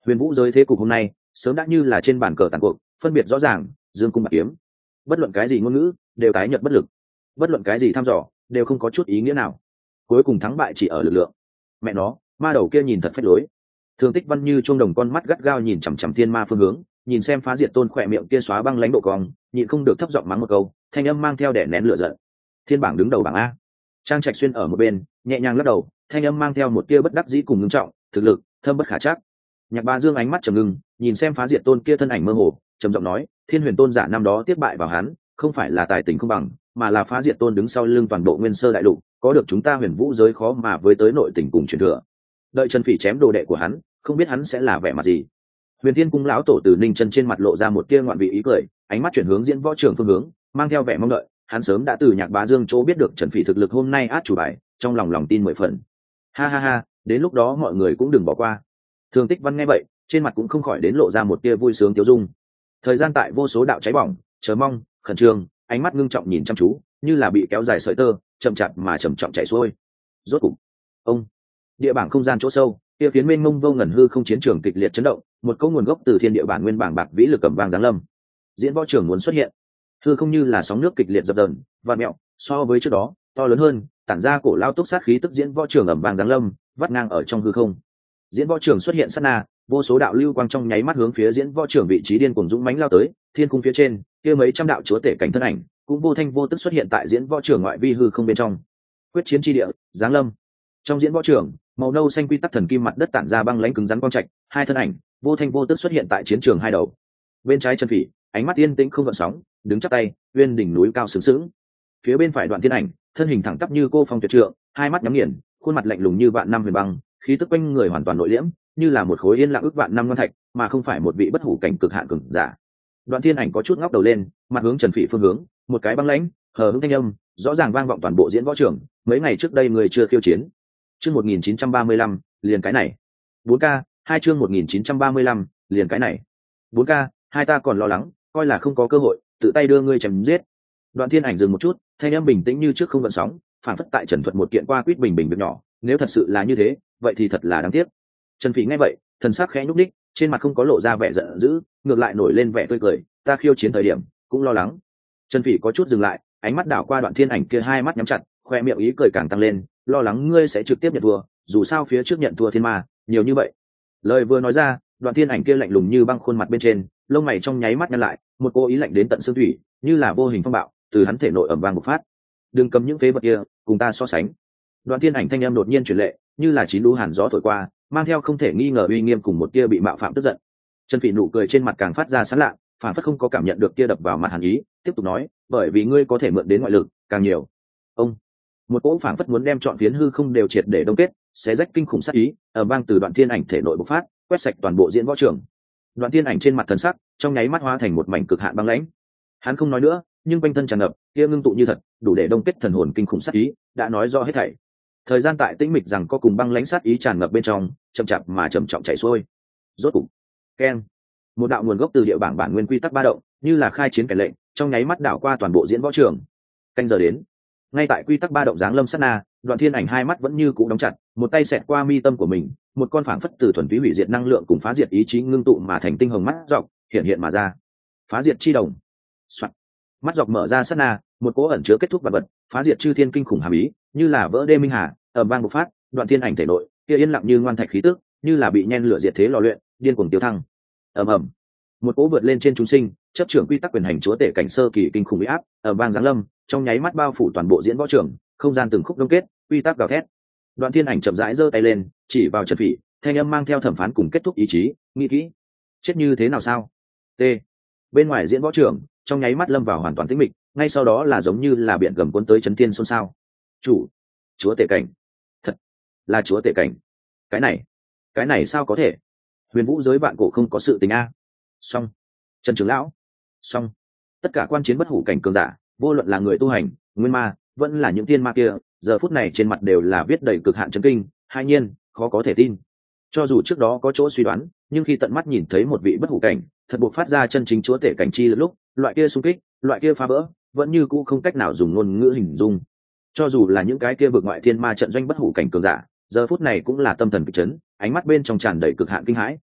Huyền vũ giới thế cục hôm nay sớm đã như là trên bàn cờ tàn cuộc, phân biệt rõ ràng, dương cung bạc kiếm. Bất luận cái gì ngôn ngữ đều tái nhợt bất lực, bất luận cái gì thăm dò đều không có chút ý nghĩa nào. Cuối cùng thắng bại chỉ ở lực lượng. Mẹ nó, ma đầu kia nhìn thật phách lối. Thường Tích Văn như chuông đồng con mắt gắt gao nhìn chằm chằm thiên ma phương hướng, nhìn xem Phá Diệt Tôn khỏe miệng kia xóa băng lãnh độ cong, nhịn không được thấp giọng mắng một câu, thanh âm mang theo đè nén lửa giận. Thiên bảng đứng đầu bảng a. Trang Trạch Xuyên ở một bên, nhẹ nhàng lắc đầu, thanh âm mang theo một tia bất đắc dĩ cùng ngưng trọng, thực lực thâm bất khả trắc. Nhạc Ba Dương ánh mắt trầm ngưng, nhìn xem Phá Diệt Tôn kia thân ảnh mơ hồ, trầm giọng nói, Thiên Huyền Tôn giả năm đó tiếp bại vào hắn, không phải là tài tình không bằng, mà là Phá Diệt Tôn đứng sau lưng toàn bộ Nguyên Sơ đại lục, có được chúng ta Huyền Vũ giới khó mà với tới nội tình cùng truyền thừa. Đợi Trần Phỉ chém đồ đệ của hắn, không biết hắn sẽ là vẻ mặt gì. Huyền Thiên cung lão tổ từ Ninh Chân trên mặt lộ ra một tia ngoạn vị ý cười, ánh mắt chuyển hướng Diễn Võ Trường phương hướng, mang theo vẻ mong đợi. Hắn sớm đã từ Nhạc Bá Dương chỗ biết được Trần Phỉ thực lực hôm nay át chủ bài, trong lòng lòng tin mười phần. Ha ha ha, đến lúc đó mọi người cũng đừng bỏ qua. Thường Tích Văn nghe vậy, trên mặt cũng không khỏi đến lộ ra một tia vui sướng tiêu dung. Thời gian tại vô số đạo cháy bỏng, chờ mong, khẩn trương, ánh mắt ngưng trọng nhìn chăm chú, như là bị kéo dài sợi tơ, chậm chạp mà chậm trọng chảy xuôi. Rốt cục, ông địa bảng không gian chỗ sâu, kia phiến mênh mông vô ngần hư không chiến trường kịch liệt chấn động, một câu nguồn gốc từ thiên địa bản nguyên bảng bạc vĩ lực cầm vang giáng lâm. Diễn Võ Trường muốn xuất hiện, hư không như là sóng nước kịch liệt dập dờn, vạn mẹo, so với trước đó, to lớn hơn, tản ra cổ lao túc sát khí tức. Diễn Võ Trường ầm vang giáng lâm, vắt ngang ở trong hư không. Diễn Võ Trường xuất hiện sát na, vô số đạo lưu quang trong nháy mắt hướng phía Diễn Võ Trường vị trí điên cuồng dũng mãnh lao tới, thiên cung phía trên, kia mấy trăm đạo chúa tể cảnh thân ảnh, cũng vô thanh vô tức xuất hiện tại Diễn Võ Trường ngoại vi hư không bên trong. Quyết chiến chi địa, giáng lâm. Trong Diễn Võ Trường, màu nâu xanh quy tắc thần kim mặt đất tản ra băng lãnh cứng rắn quang trạch, hai thân ảnh vô thanh vô tức xuất hiện tại chiến trường hai đầu. Bên trái Trần Phỉ, ánh mắt yên tĩnh không gợn sóng, đứng chắp tay, uyên đỉnh núi cao sướng sướng. Phía bên phải Đoạn Thiên Ảnh, thân hình thẳng tắp như cô phong tuyệt trượng, hai mắt nhắm nghiền, khuôn mặt lạnh lùng như vạn năm huyền băng, khí tức quanh người hoàn toàn nội liễm, như là một khối yên lặng ước vạn năm ngân thạch, mà không phải một vị bất hủ cảnh cực hạn cường giả. Đoạn Thiên Ảnh có chút ngóc đầu lên, mặt hướng Trần Phỉ phương hướng, một cái băng lãnh, hờ hững thanh âm, rõ ràng vang vọng toàn bộ Diễn Võ Trường. Mấy ngày trước đây người chưa khiêu chiến. Chương một nghìn chín trăm ba mươi lăm, liền cái này. bốn K, hai chương một nghìn chín trăm ba mươi lăm, liền cái này. bốn K, hai ta còn lo lắng, coi là không có cơ hội, tự tay đưa ngươi chém giết. Đoạn Thiên Ảnh dừng một chút, thanh âm bình tĩnh như trước không gợn sóng, phản phất tại Trần Thuật một kiện qua quýt bình bình việc nhỏ, nếu thật sự là như thế, vậy thì thật là đáng tiếc. Trần Phỉ nghe vậy, thần sắc khẽ nhúc nhích, trên mặt không có lộ ra vẻ giận dữ, ngược lại nổi lên vẻ tươi cười, ta khiêu chiến thời điểm, cũng lo lắng. Trần Phỉ có chút dừng lại, ánh mắt đảo qua Đoạn Thiên Ảnh kia, hai mắt nhắm chặt, khoe miệng ý cười càng tăng lên, lo lắng ngươi sẽ trực tiếp nhận thua, dù sao phía trước nhận thua thiên ma nhiều như vậy. Lời vừa nói ra, Đoạn Thiên Ảnh kia lạnh lùng như băng khuôn mặt bên trên, lông mày trong nháy mắt nhăn lại, một cô ý lạnh đến tận xương thủy, như là vô hình phong bạo từ hắn thể nội ầm vang bộc phát. Đừng cầm những phế vật kia cùng ta so sánh. Đoạn Thiên Ảnh thanh âm đột nhiên chuyển lệ, như là chín lũ hàn gió thổi qua, mang theo không thể nghi ngờ uy nghiêm cùng một tia bị mạo phạm tức giận. Trần Phỉ nụ cười trên mặt càng phát ra sán lạ, phản phất không có cảm nhận được tia đập vào mặt hàn ý, tiếp tục nói, bởi vì ngươi có thể mượn đến ngoại lực càng nhiều. Ông một cỗ phản phất muốn đem trọn phiến hư không đều triệt để đông kết, xé rách kinh khủng sát ý ở vang từ Đoạn Thiên Ảnh thể nội bộc phát, quét sạch toàn bộ Diễn Võ Trường. Đoạn Thiên Ảnh trên mặt thần sắc trong nháy mắt hóa thành một mảnh cực hạn băng lãnh. Hắn không nói nữa, nhưng quanh thân tràn ngập kia ngưng tụ như thật, đủ để đông kết thần hồn kinh khủng sát ý, đã nói rõ hết thảy. Thời gian tại tĩnh mịch rằng có cùng băng lãnh sát ý tràn ngập bên trong, chậm chạp mà chậm trọng chảy xuôi. Rốt cục, keng, một đạo nguồn gốc từ địa bảng bản nguyên quy tắc ba động, như là khai chiến kẻ lệnh, trong nháy mắt đảo qua toàn bộ Diễn Võ Trường. Canh giờ đến. Ngay tại quy tắc ba động giáng lâm sát na, Đoạn Thiên Ảnh hai mắt vẫn như cũ đóng chặt, một tay xẹt qua mi tâm của mình, một con phảng phất từ thuần túy hủy diệt năng lượng cùng phá diệt ý chí ngưng tụ mà thành tinh hồng mắt dọc hiện hiện mà ra. Phá diệt chi đồng. Soạn. Mắt dọc mở ra sát na, một cỗ ẩn chứa kết thúc vật vật, phá diệt chư thiên kinh khủng hàm ý, như là vỡ đê minh hà, ầm vang bộc phát. Đoạn Thiên Ảnh thể nội, kia yên lặng như ngoan thạch khí tức, như là bị nhen lửa diệt thế lò luyện, điên cuồng tiêu thăng. Ầm ầm. Một cỗ vượt lên trên chúng sinh, chấp trưởng quy tắc quyền hành chúa tể cảnh sơ kỳ kinh khủng uy áp, ầm vang giáng lâm, trong nháy mắt bao phủ toàn bộ Diễn Võ Trường, không gian từng khúc đông kết, quy tắc gào thét. Đoạn Thiên Ảnh chậm rãi giơ tay lên, chỉ vào Trần Phỉ, thanh âm mang theo thẩm phán cùng kết thúc ý chí, nghĩ kỹ, chết như thế nào sao? T. Bên ngoài Diễn Võ Trường, trong nháy mắt lâm vào hoàn toàn tĩnh mịch, ngay sau đó là giống như là biển gầm cuốn tới chấn thiên xôn xao. Chủ, chúa tể cảnh, thật là chúa tể cảnh. Cái này, cái này sao có thể? Huyền Vũ giới vạn cổ không có sự tình a. Xong, Trần trưởng lão, xong. Tất cả quan chiến bất hủ cảnh cường giả, vô luận là người tu hành, nguyên ma, vẫn là những thiên ma kia, giờ phút này trên mặt đều là viết đầy cực hạn chấn kinh, hai nhiên, khó có thể tin. Cho dù trước đó có chỗ suy đoán, nhưng khi tận mắt nhìn thấy một vị bất hủ cảnh, thật buộc phát ra chân chính chúa tể cảnh chi lúc, loại kia xung kích, loại kia phá vỡ, vẫn như cũ không cách nào dùng ngôn ngữ hình dung. Cho dù là những cái kia vượt ngoại thiên ma trận doanh bất hủ cảnh cường giả, giờ phút này cũng là tâm thần kịch chấn, ánh mắt bên trong tràn đầy cực hạn kinh hãi.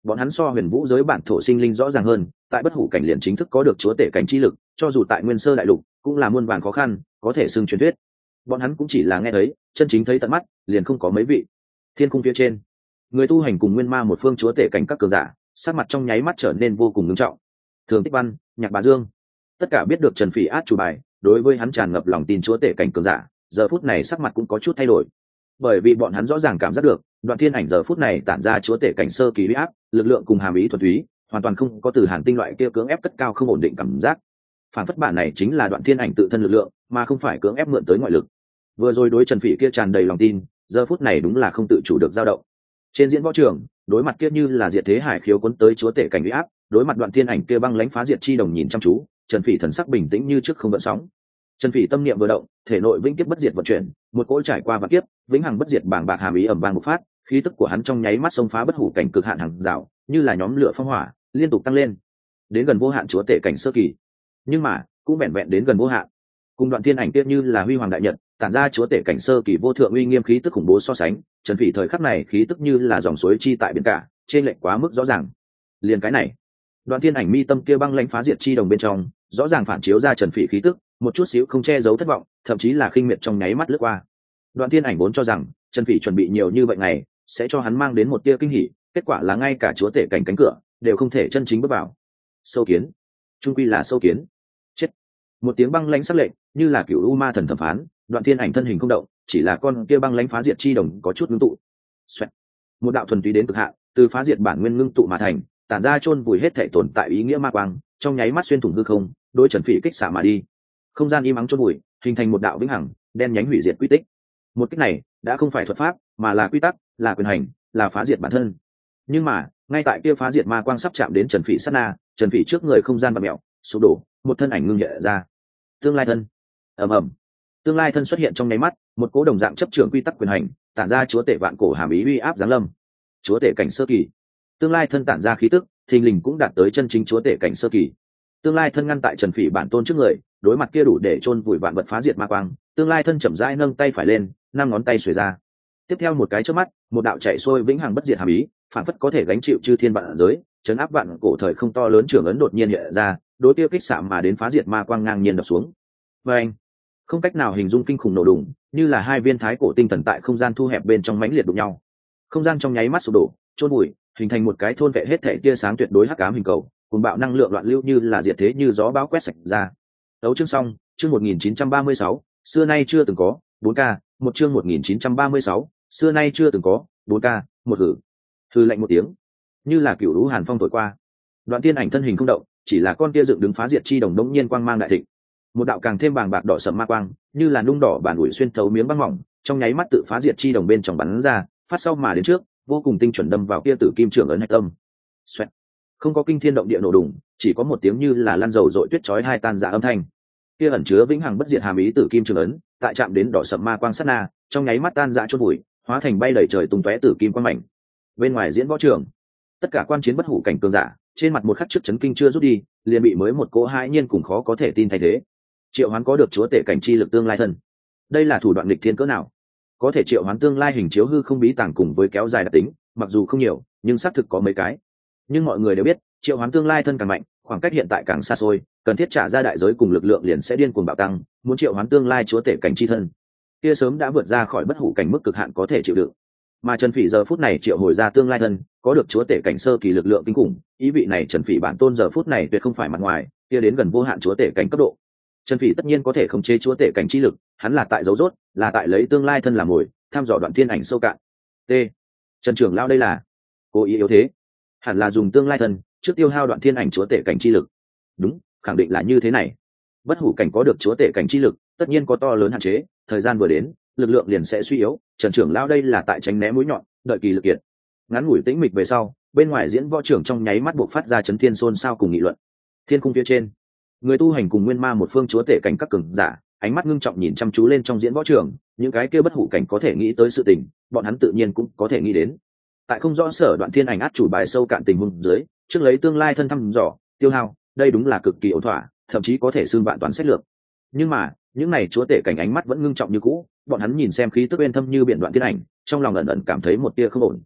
bọn hắn so huyền vũ giới bản thổ sinh linh rõ ràng hơn, tại bất hủ cảnh liền chính thức có được chúa tể cảnh chi lực, cho dù tại nguyên sơ đại lục cũng là muôn vàn khó khăn, có thể xưng truyền thuyết. Bọn hắn cũng chỉ là nghe thấy, chân chính thấy tận mắt liền không có mấy vị. Thiên cung phía trên, người tu hành cùng nguyên ma một phương chúa tể cảnh các cường giả, sắc mặt trong nháy mắt trở nên vô cùng nghiêm trọng. Thường Tích Văn, Nhạc Bá Dương, tất cả biết được Trần Phỉ át chủ bài, đối với hắn tràn ngập lòng tin chúa tể cảnh cường giả, giờ phút này sắc mặt cũng có chút thay đổi. Bởi vì bọn hắn rõ ràng cảm giác được, Đoạn Thiên Ảnh giờ phút này tản ra chúa tể cảnh sơ kỳ uy áp, lực lượng cùng hàm ý thuần túy, hoàn toàn không có từ Hàn Tinh loại kia cưỡng ép cất cao không ổn định cảm giác. Phản phất bản này chính là Đoạn Thiên Ảnh tự thân lực lượng, mà không phải cưỡng ép mượn tới ngoại lực. Vừa rồi đối Trần Phỉ kia tràn đầy lòng tin, giờ phút này đúng là không tự chủ được dao động. Trên diễn võ trường, đối mặt kia như là diệt thế hải khiếu cuốn tới chúa tể cảnh uy áp, đối mặt Đoạn Thiên Ảnh kia băng lãnh phá diệt chi đồng nhìn chăm chú, Trần Phỉ thần sắc bình tĩnh như trước không gợn sóng. Trần Phỉ tâm niệm vừa động, thể nội vĩnh kiếp bất diệt vận chuyển, một cỗ trải qua vạn kiếp, vĩnh hằng bất diệt bàng bạc hàm ý ầm vang bộc phát, khí tức của hắn trong nháy mắt xông phá bất hủ cảnh cực hạn hàng rào, như là nhóm lửa phong hỏa, liên tục tăng lên, đến gần vô hạn chúa tể cảnh sơ kỳ. Nhưng mà, cũng vẹn vẹn đến gần vô hạn. Cùng Đoạn Thiên Ảnh tiếp như là huy hoàng đại nhật, tản ra chúa tể cảnh sơ kỳ vô thượng uy nghiêm khí tức khủng bố so sánh, Trần Phỉ thời khắc này khí tức như là dòng suối chi tại biển cả, trên lệch quá mức rõ ràng. Liền cái này, Đoạn Thiên Ảnh mi tâm kia băng lãnh phá diệt chi đồng bên trong, rõ ràng phản chiếu ra Trần Phỉ khí tức, một chút xíu không che giấu thất vọng, thậm chí là khinh miệt trong nháy mắt lướt qua. Đoạn Thiên Ảnh vốn cho rằng Trần Phỉ chuẩn bị nhiều như vậy này sẽ cho hắn mang đến một tia kinh hỉ, kết quả là ngay cả chúa tể cảnh cánh cửa đều không thể chân chính bước vào. Sâu kiến, trung quy là sâu kiến. Chết. Một tiếng băng lãnh sắc lệnh, như là cửu u ma thần thẩm phán, Đoạn Thiên Ảnh thân hình không động, chỉ là con kia băng lãnh phá diệt chi đồng có chút ngưng tụ. Xoẹt. Một đạo thuần túy đến cực hạn, từ phá diệt bản nguyên ngưng tụ mà thành, tản ra chôn vùi hết thể tồn tại ý nghĩa ma quang, trong nháy mắt xuyên thủng hư không, đối Trần Phỉ kích xạ mà đi. Không gian im ắng chôn vùi, hình thành một đạo vĩnh hằng đen nhánh hủy diệt quy tích. Một kích này đã không phải thuật pháp, mà là quy tắc, là quyền hành, là phá diệt bản thân. Nhưng mà ngay tại kia phá diệt ma quang sắp chạm đến Trần Phỉ sát na, Trần Phỉ trước người không gian bạt mèo sụp đổ, một thân ảnh ngưng nhẹ ra. Tương lai thân. Ầm ầm. Tương lai thân xuất hiện trong nháy mắt, một cố đồng dạng chấp trưởng quy tắc quyền hành, tản ra chúa tể vạn cổ hàm ý uy áp giáng lâm. Chúa tể cảnh sơ kỳ. Tương lai thân tản ra khí tức, thình lình cũng đạt tới chân chính chúa tể cảnh sơ kỳ. Tương lai thân ngăn tại Trần Phỉ bản tôn trước người, đối mặt kia đủ để chôn vùi vạn vật phá diệt ma quang, tương lai thân chậm rãi nâng tay phải lên, năm ngón tay xuề ra. Tiếp theo một cái chớp mắt, một đạo chạy xuôi vĩnh hằng bất diệt hàm ý, phản phất có thể gánh chịu chư thiên vạn giới, chấn áp vạn cổ thời không to lớn trưởng ấn đột nhiên hiện ra, đối tiêu kích xạ mà đến phá diệt ma quang ngang nhiên đập xuống. Và anh, không cách nào hình dung kinh khủng nổ đùng, như là hai viên thái cổ tinh thần tại không gian thu hẹp bên trong mãnh liệt đụng nhau. Không gian trong nháy mắt sụp đổ, chôn vùi, hình thành một cái thôn vệ hết thể tia sáng tuyệt đối hắc ám hình cầu, cùng bạo năng lượng loạn lưu như là diệt thế như gió bão quét sạch ra. Đấu chương xong, chương một nghìn chín trăm ba mươi sáu, xưa nay chưa từng có, bốn k, một chương một nghìn chín trăm ba mươi sáu, xưa nay chưa từng có, bốn k, một hử. Hư lạnh một tiếng, như là cửu lũ hàn phong thổi qua. Đoạn Thiên Ảnh thân hình không động, chỉ là con kia dựng đứng phá diệt chi đồng đống nhiên quang mang đại thịnh. Một đạo càng thêm bàng bạc đỏ sẫm ma quang, như là nung đỏ bản ủi xuyên thấu miếng băng mỏng, trong nháy mắt tự phá diệt chi đồng bên trong bắn ra, phát sau mà đến trước, vô cùng tinh chuẩn đâm vào kia tử kim trưởng ấn hạch tâm. Xoẹt. Không có kinh thiên động địa nổ đùng, chỉ có một tiếng như là lăn dầu dội tuyết chói hai tan rã âm thanh. Kia ẩn chứa vĩnh hằng bất diệt hàm ý tử kim trường ấn, tại chạm đến đỏ sậm ma quang sát na, trong nháy mắt tan rã chôn bụi, hóa thành bay đầy trời tung tóe tử kim quang mảnh. Bên ngoài diễn võ trường, tất cả quan chiến bất hủ cảnh cường giả, trên mặt một khắc trước chấn kinh chưa rút đi, liền bị mới một cỗ hãi nhiên cùng khó có thể tin thay thế. Triệu Hoán có được chúa tể cảnh chi lực tương lai thân. Đây là thủ đoạn nghịch thiên cỡ nào? Có thể triệu hoán tương lai hình chiếu hư không bí tàng cùng với kéo dài đặc tính, mặc dù không nhiều, nhưng xác thực có mấy cái. Nhưng mọi người đều biết, triệu hoán tương lai thân càng mạnh, khoảng cách hiện tại càng xa xôi, cần thiết trả ra đại giới cùng lực lượng liền sẽ điên cuồng bạo tăng, muốn triệu hoán tương lai chúa tể cảnh chi thân, kia sớm đã vượt ra khỏi bất hủ cảnh mức cực hạn có thể chịu đựng. Mà Trần Phỉ giờ phút này triệu hồi ra tương lai thân, có được chúa tể cảnh sơ kỳ lực lượng kinh khủng, ý vị này Trần Phỉ bản tôn giờ phút này tuyệt không phải mặt ngoài, kia đến gần vô hạn chúa tể cảnh cấp độ. Trần Phỉ tất nhiên có thể khống chế chúa tể cảnh chi lực, hắn là tại dấu rốt, là tại lấy tương lai thân làm mồi, tham dò Đoạn Thiên Ảnh sâu cạn. T. Trần trưởng lão đây là cố ý yếu thế, hẳn là dùng tương lai thân trước tiêu hao Đoạn Thiên Ảnh chúa tể cảnh chi lực. Đúng, khẳng định là như thế này. Bất hủ cảnh có được chúa tể cảnh chi lực, tất nhiên có to lớn hạn chế, thời gian vừa đến, lực lượng liền sẽ suy yếu. Trần trưởng lão đây là tại tránh né mũi nhọn, đợi kỳ lực kiệt. Ngắn ngủi tĩnh mịch về sau, bên ngoài diễn võ trưởng trong nháy mắt buộc phát ra chấn thiên xôn xao cùng nghị luận. Thiên cung phía trên, người tu hành cùng nguyên ma một phương chúa tể cảnh các cường giả, ánh mắt ngưng trọng nhìn chăm chú lên trong diễn võ trường, những cái kia bất hủ cảnh có thể nghĩ tới sự tình, bọn hắn tự nhiên cũng có thể nghĩ đến. Tại không rõ sở Đoạn Thiên Ảnh át chủ bài sâu cạn tình huống dưới, trước lấy tương lai thân thăm dò, tiêu hao, đây đúng là cực kỳ ổn thỏa, thậm chí có thể xương bạn toàn xét lược. Nhưng mà, những này chúa tể cảnh ánh mắt vẫn ngưng trọng như cũ, bọn hắn nhìn xem khí tức uyên thâm như biển Đoạn Thiên Ảnh, trong lòng ẩn ẩn cảm thấy một tia không ổn.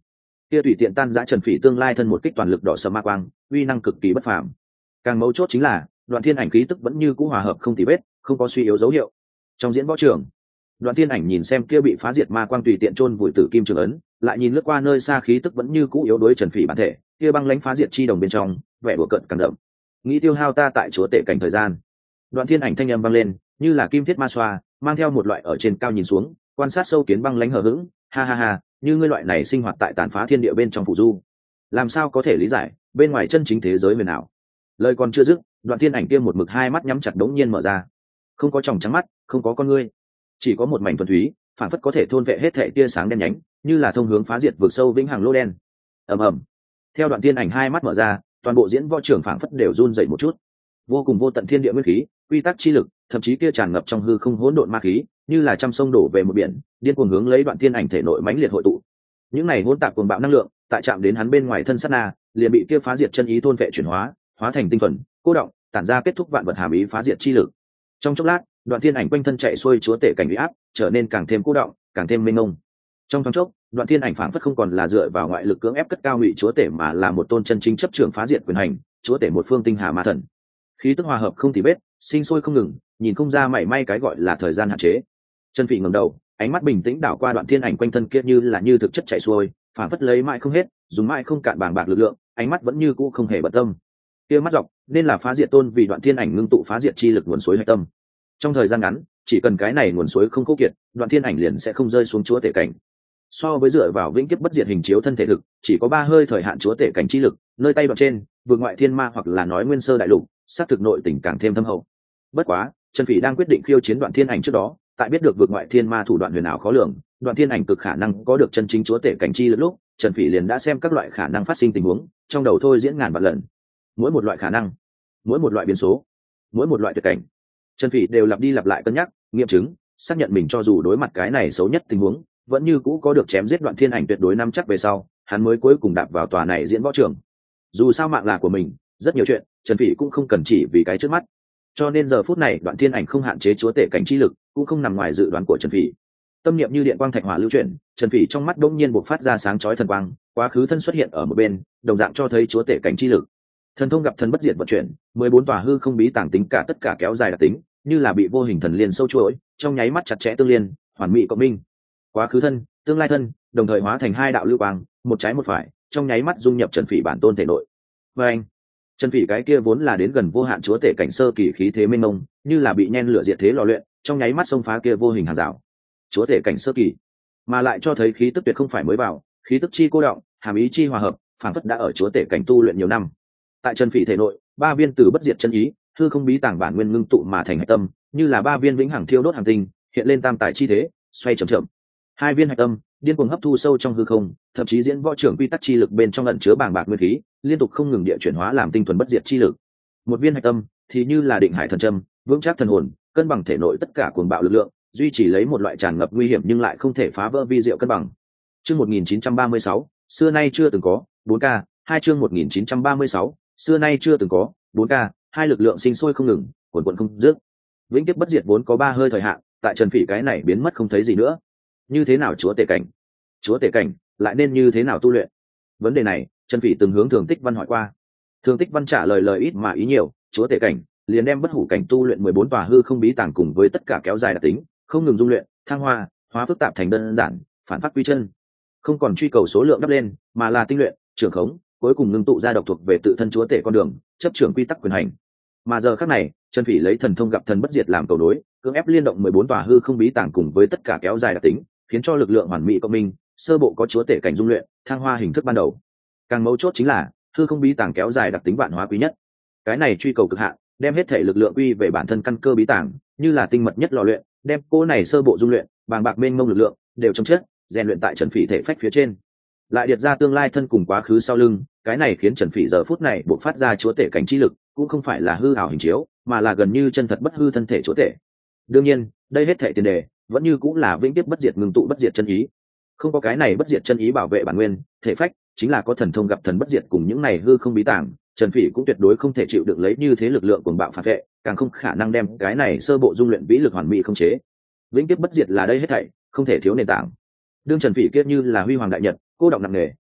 kia tùy tiện tan giã Trần Phỉ tương lai thân một kích toàn lực đỏ sầm ma quang, uy năng cực kỳ bất phàm. Càng mấu chốt chính là Đoạn Thiên Ảnh khí tức vẫn như cũ hòa hợp không tì vết, không có suy yếu dấu hiệu. Trong diễn võ trường, Đoạn Thiên Ảnh nhìn xem kia bị phá diệt ma quang tùy tiện chôn vùi tử kim trường ấn, lại nhìn lướt qua nơi xa khí tức vẫn như cũ yếu đối Trần Phỉ bản thể, kia băng lãnh phá diệt chi đồng bên trong, vẻ đùa cợt càng đậm. Nghĩ tiêu hao ta tại chúa tể cảnh thời gian. Đoạn Thiên Ảnh thanh âm vang lên, như là kim thiết ma xoa, mang theo một loại ở trên cao nhìn xuống, quan sát sâu kiến băng lãnh hờ hững, ha ha ha, như ngươi loại này sinh hoạt tại tàn phá thiên địa bên trong phù du, làm sao có thể lý giải bên ngoài chân chính thế giới huyền ảo. Lời còn chưa dứt, Đoạn Thiên Ảnh kia một mực hai mắt nhắm chặt đống nhiên mở ra, không có tròng trắng mắt, không có con ngươi, chỉ có một mảnh thuần túy, phản phất có thể thôn vệ hết thảy tia sáng đen nhánh, như là thông hướng phá diệt vực sâu vĩnh hằng lô đen. Ầm ầm. Theo Đoạn Thiên Ảnh hai mắt mở ra, toàn bộ diễn võ trường phản phất đều run rẩy một chút. Vô cùng vô tận thiên địa nguyên khí, quy tắc chi lực, thậm chí kia tràn ngập trong hư không hỗn độn ma khí, như là trăm sông đổ về một biển, điên cuồng hướng lấy Đoạn Thiên Ảnh thể nội mãnh liệt hội tụ. Những này hỗn tạp cuồng bạo năng lượng, tại chạm đến hắn bên ngoài thân sát na, liền bị kia phá diệt chân ý thôn vệ chuyển hóa, hóa thành tinh thuần, cô động, tản ra kết thúc vạn vật hàm ý phá diệt chi lực. Trong chốc lát, Đoạn Thiên Ảnh quanh thân chạy xuôi chúa tể cảnh uy áp, trở nên càng thêm cô động, càng thêm mênh mông. Trong thoáng chốc, Đoạn Thiên Ảnh phảng phất không còn là dựa vào ngoại lực cưỡng ép cất cao ngụy chúa tể, mà là một tôn chân chính chấp trưởng phá diệt quyền hành, chúa tể một phương tinh hà ma thần. Khí tức hòa hợp không tì vết, sinh sôi không ngừng, nhìn không ra mảy may cái gọi là thời gian hạn chế. Trần Phỉ ngẩng đầu, ánh mắt bình tĩnh đảo qua Đoạn Thiên Ảnh quanh thân kia như là như thực chất chạy xuôi, phảng phất lấy mãi không hết, dùng mãi không cạn bàng bạc lực lượng, ánh mắt vẫn như cũ không hề bận tâm. Kia mắt dọc, nên là phá diệt tôn vì Đoạn Thiên Ảnh ngưng tụ phá diệt chi lực nguồn suối hạch tâm. Trong thời gian ngắn, chỉ cần cái này nguồn suối không khô kiệt, Đoạn Thiên Ảnh liền sẽ không rơi xuống chúa tể cảnh. So với dựa vào vĩnh kiếp bất diệt hình chiếu thân thể thực, chỉ có ba hơi thời hạn chúa tể cảnh chi lực, nơi tay đoạn trên, vượt ngoại thiên ma hoặc là nói nguyên sơ đại lục, sát thực nội tình càng thêm thâm hậu. Bất quá, Trần Phỉ đang quyết định khiêu chiến Đoạn Thiên Ảnh trước đó, tại biết được vượt ngoại thiên ma thủ đoạn huyền ảo khó lường, Đoạn Thiên Ảnh cực khả năng có được chân chính chúa tể cảnh chi lực lúc, Trần Phỉ liền đã xem các loại khả năng phát sinh tình huống, trong đầu thôi diễn ngàn vạn lần. Mỗi một loại khả năng, mỗi một loại biến số, mỗi một loại tuyệt cảnh, Trần Phỉ đều lặp đi lặp lại cân nhắc, nghiệm chứng, xác nhận mình cho dù đối mặt cái này xấu nhất tình huống, vẫn như cũ có được chém giết Đoạn Thiên Ảnh tuyệt đối nắm chắc về sau, hắn mới cuối cùng đạp vào tòa này diễn võ trường. Dù sao mạng là của mình, rất nhiều chuyện, Trần Phỉ cũng không cần chỉ vì cái trước mắt. Cho nên giờ phút này Đoạn Thiên Ảnh không hạn chế chúa tể cảnh chi lực, cũng không nằm ngoài dự đoán của Trần Phỉ. Tâm niệm như điện quang thạch hỏa lưu chuyển, Trần Phỉ trong mắt đột nhiên bộc phát ra sáng chói thần quang, quá khứ thân xuất hiện ở một bên, đồng dạng cho thấy chúa tể cảnh chi lực. Thần thông gặp thần bất diệt vận chuyển, mười bốn tòa hư không bí tàng tính cả tất cả kéo dài đặc tính, như là bị vô hình thần liên sâu chuỗi, trong nháy mắt chặt chẽ tương liên, hoàn mỹ cộng minh. Quá khứ thân, tương lai thân, đồng thời hóa thành hai đạo lưu quang, một trái một phải, trong nháy mắt dung nhập Trần Phỉ bản tôn thể nội. Và anh, Trần Phỉ cái kia vốn là đến gần vô hạn chúa tể cảnh sơ kỳ khí thế mênh mông, như là bị nhen lửa diệt thế lò luyện, trong nháy mắt xông phá kia vô hình hàng rào. Chúa tể cảnh sơ kỳ, mà lại cho thấy khí tức tuyệt không phải mới vào, khí tức chi cô động, hàm ý chi hòa hợp, phản phất đã ở chúa tể cảnh tu luyện nhiều năm. Tại Trần Phỉ thể nội, ba viên từ bất diệt chân ý, hư không bí tàng bản nguyên ngưng tụ mà thành hạch tâm, như là ba viên vĩnh hằng thiêu đốt hành tinh, hiện lên tam tài chi thế, xoay chậm chậm. Hai viên hạch tâm điên cuồng hấp thu sâu trong hư không, thậm chí diễn võ trưởng quy tắc chi lực bên trong ẩn chứa bàng bạc nguyên khí, liên tục không ngừng địa chuyển hóa làm tinh thuần bất diệt chi lực. Một viên hạch tâm thì như là định hải thần châm, vững chắc thần hồn, cân bằng thể nội tất cả cuồng bạo lực lượng, duy trì lấy một loại tràn ngập nguy hiểm nhưng lại không thể phá vỡ vi diệu cân bằng. Chương một nghìn chín trăm ba mươi sáu, xưa nay chưa từng có, bốn K, hai chương một nghìn chín trăm ba mươi sáu, xưa nay chưa từng có, bốn K, hai lực lượng sinh sôi không ngừng, cuồn cuộn không dứt. Vĩnh kiếp bất diệt vốn có ba hơi thời hạn, tại Trần Phỉ cái này biến mất không thấy gì nữa. Như thế nào chúa tể cảnh? Chúa tể cảnh lại nên như thế nào tu luyện? Vấn đề này, Trần Phỉ từng hướng Thường Tích Văn hỏi qua. Thường Tích Văn trả lời lời ít mà ý nhiều, chúa tể cảnh liền đem bất hủ cảnh tu luyện mười bốn tòa hư không bí tàng cùng với tất cả kéo dài đặc tính, không ngừng dung luyện, thăng hoa, hóa phức tạp thành đơn giản, phản phát quy chân. Không còn truy cầu số lượng đắp lên, mà là tinh luyện, trưởng khống, cuối cùng ngưng tụ ra độc thuộc về tự thân chúa tể con đường, chấp trưởng quy tắc quyền hành. Mà giờ khắc này, Trần Phỉ lấy thần thông gặp thần bất diệt làm cầu nối, cưỡng ép liên động mười bốn tòa hư không bí tàng cùng với tất cả kéo dài đặc tính, khiến cho lực lượng hoàn mỹ cộng minh, sơ bộ có chúa tể cảnh dung luyện, thăng hoa hình thức ban đầu. Càng mấu chốt chính là hư không bí tàng kéo dài đặc tính vạn hóa quý nhất. Cái này truy cầu cực hạn, đem hết thể lực lượng quy về bản thân căn cơ bí tàng, như là tinh mật nhất lò luyện, đem cô này sơ bộ dung luyện, bàng bạc mênh mông lực lượng đều trong chất, rèn luyện tại Trần Phỉ thể phách phía trên. Lại điệt ra tương lai thân cùng quá khứ sau lưng, cái này khiến Trần Phỉ giờ phút này bộc phát ra chúa tể cảnh chi lực, cũng không phải là hư ảo hình chiếu, mà là gần như chân thật bất hư thân thể chúa tể. Đương nhiên, đây hết thể tiền đề vẫn như cũng là vĩnh kiếp bất diệt ngưng tụ bất diệt chân ý. Không có cái này bất diệt chân ý bảo vệ bản nguyên, thể phách, chính là có thần thông gặp thần bất diệt cùng những này hư không bí tàng, Trần Phỉ cũng tuyệt đối không thể chịu được lấy như thế lực lượng cuồng bạo phản vệ, càng không khả năng đem cái này sơ bộ dung luyện vĩ lực hoàn mỹ không chế. Vĩnh kiếp bất diệt là đây hết thảy, không thể thiếu nền tảng. Đương Trần Phỉ kiết như là huy hoàng đại nhật, cô động nặng nề,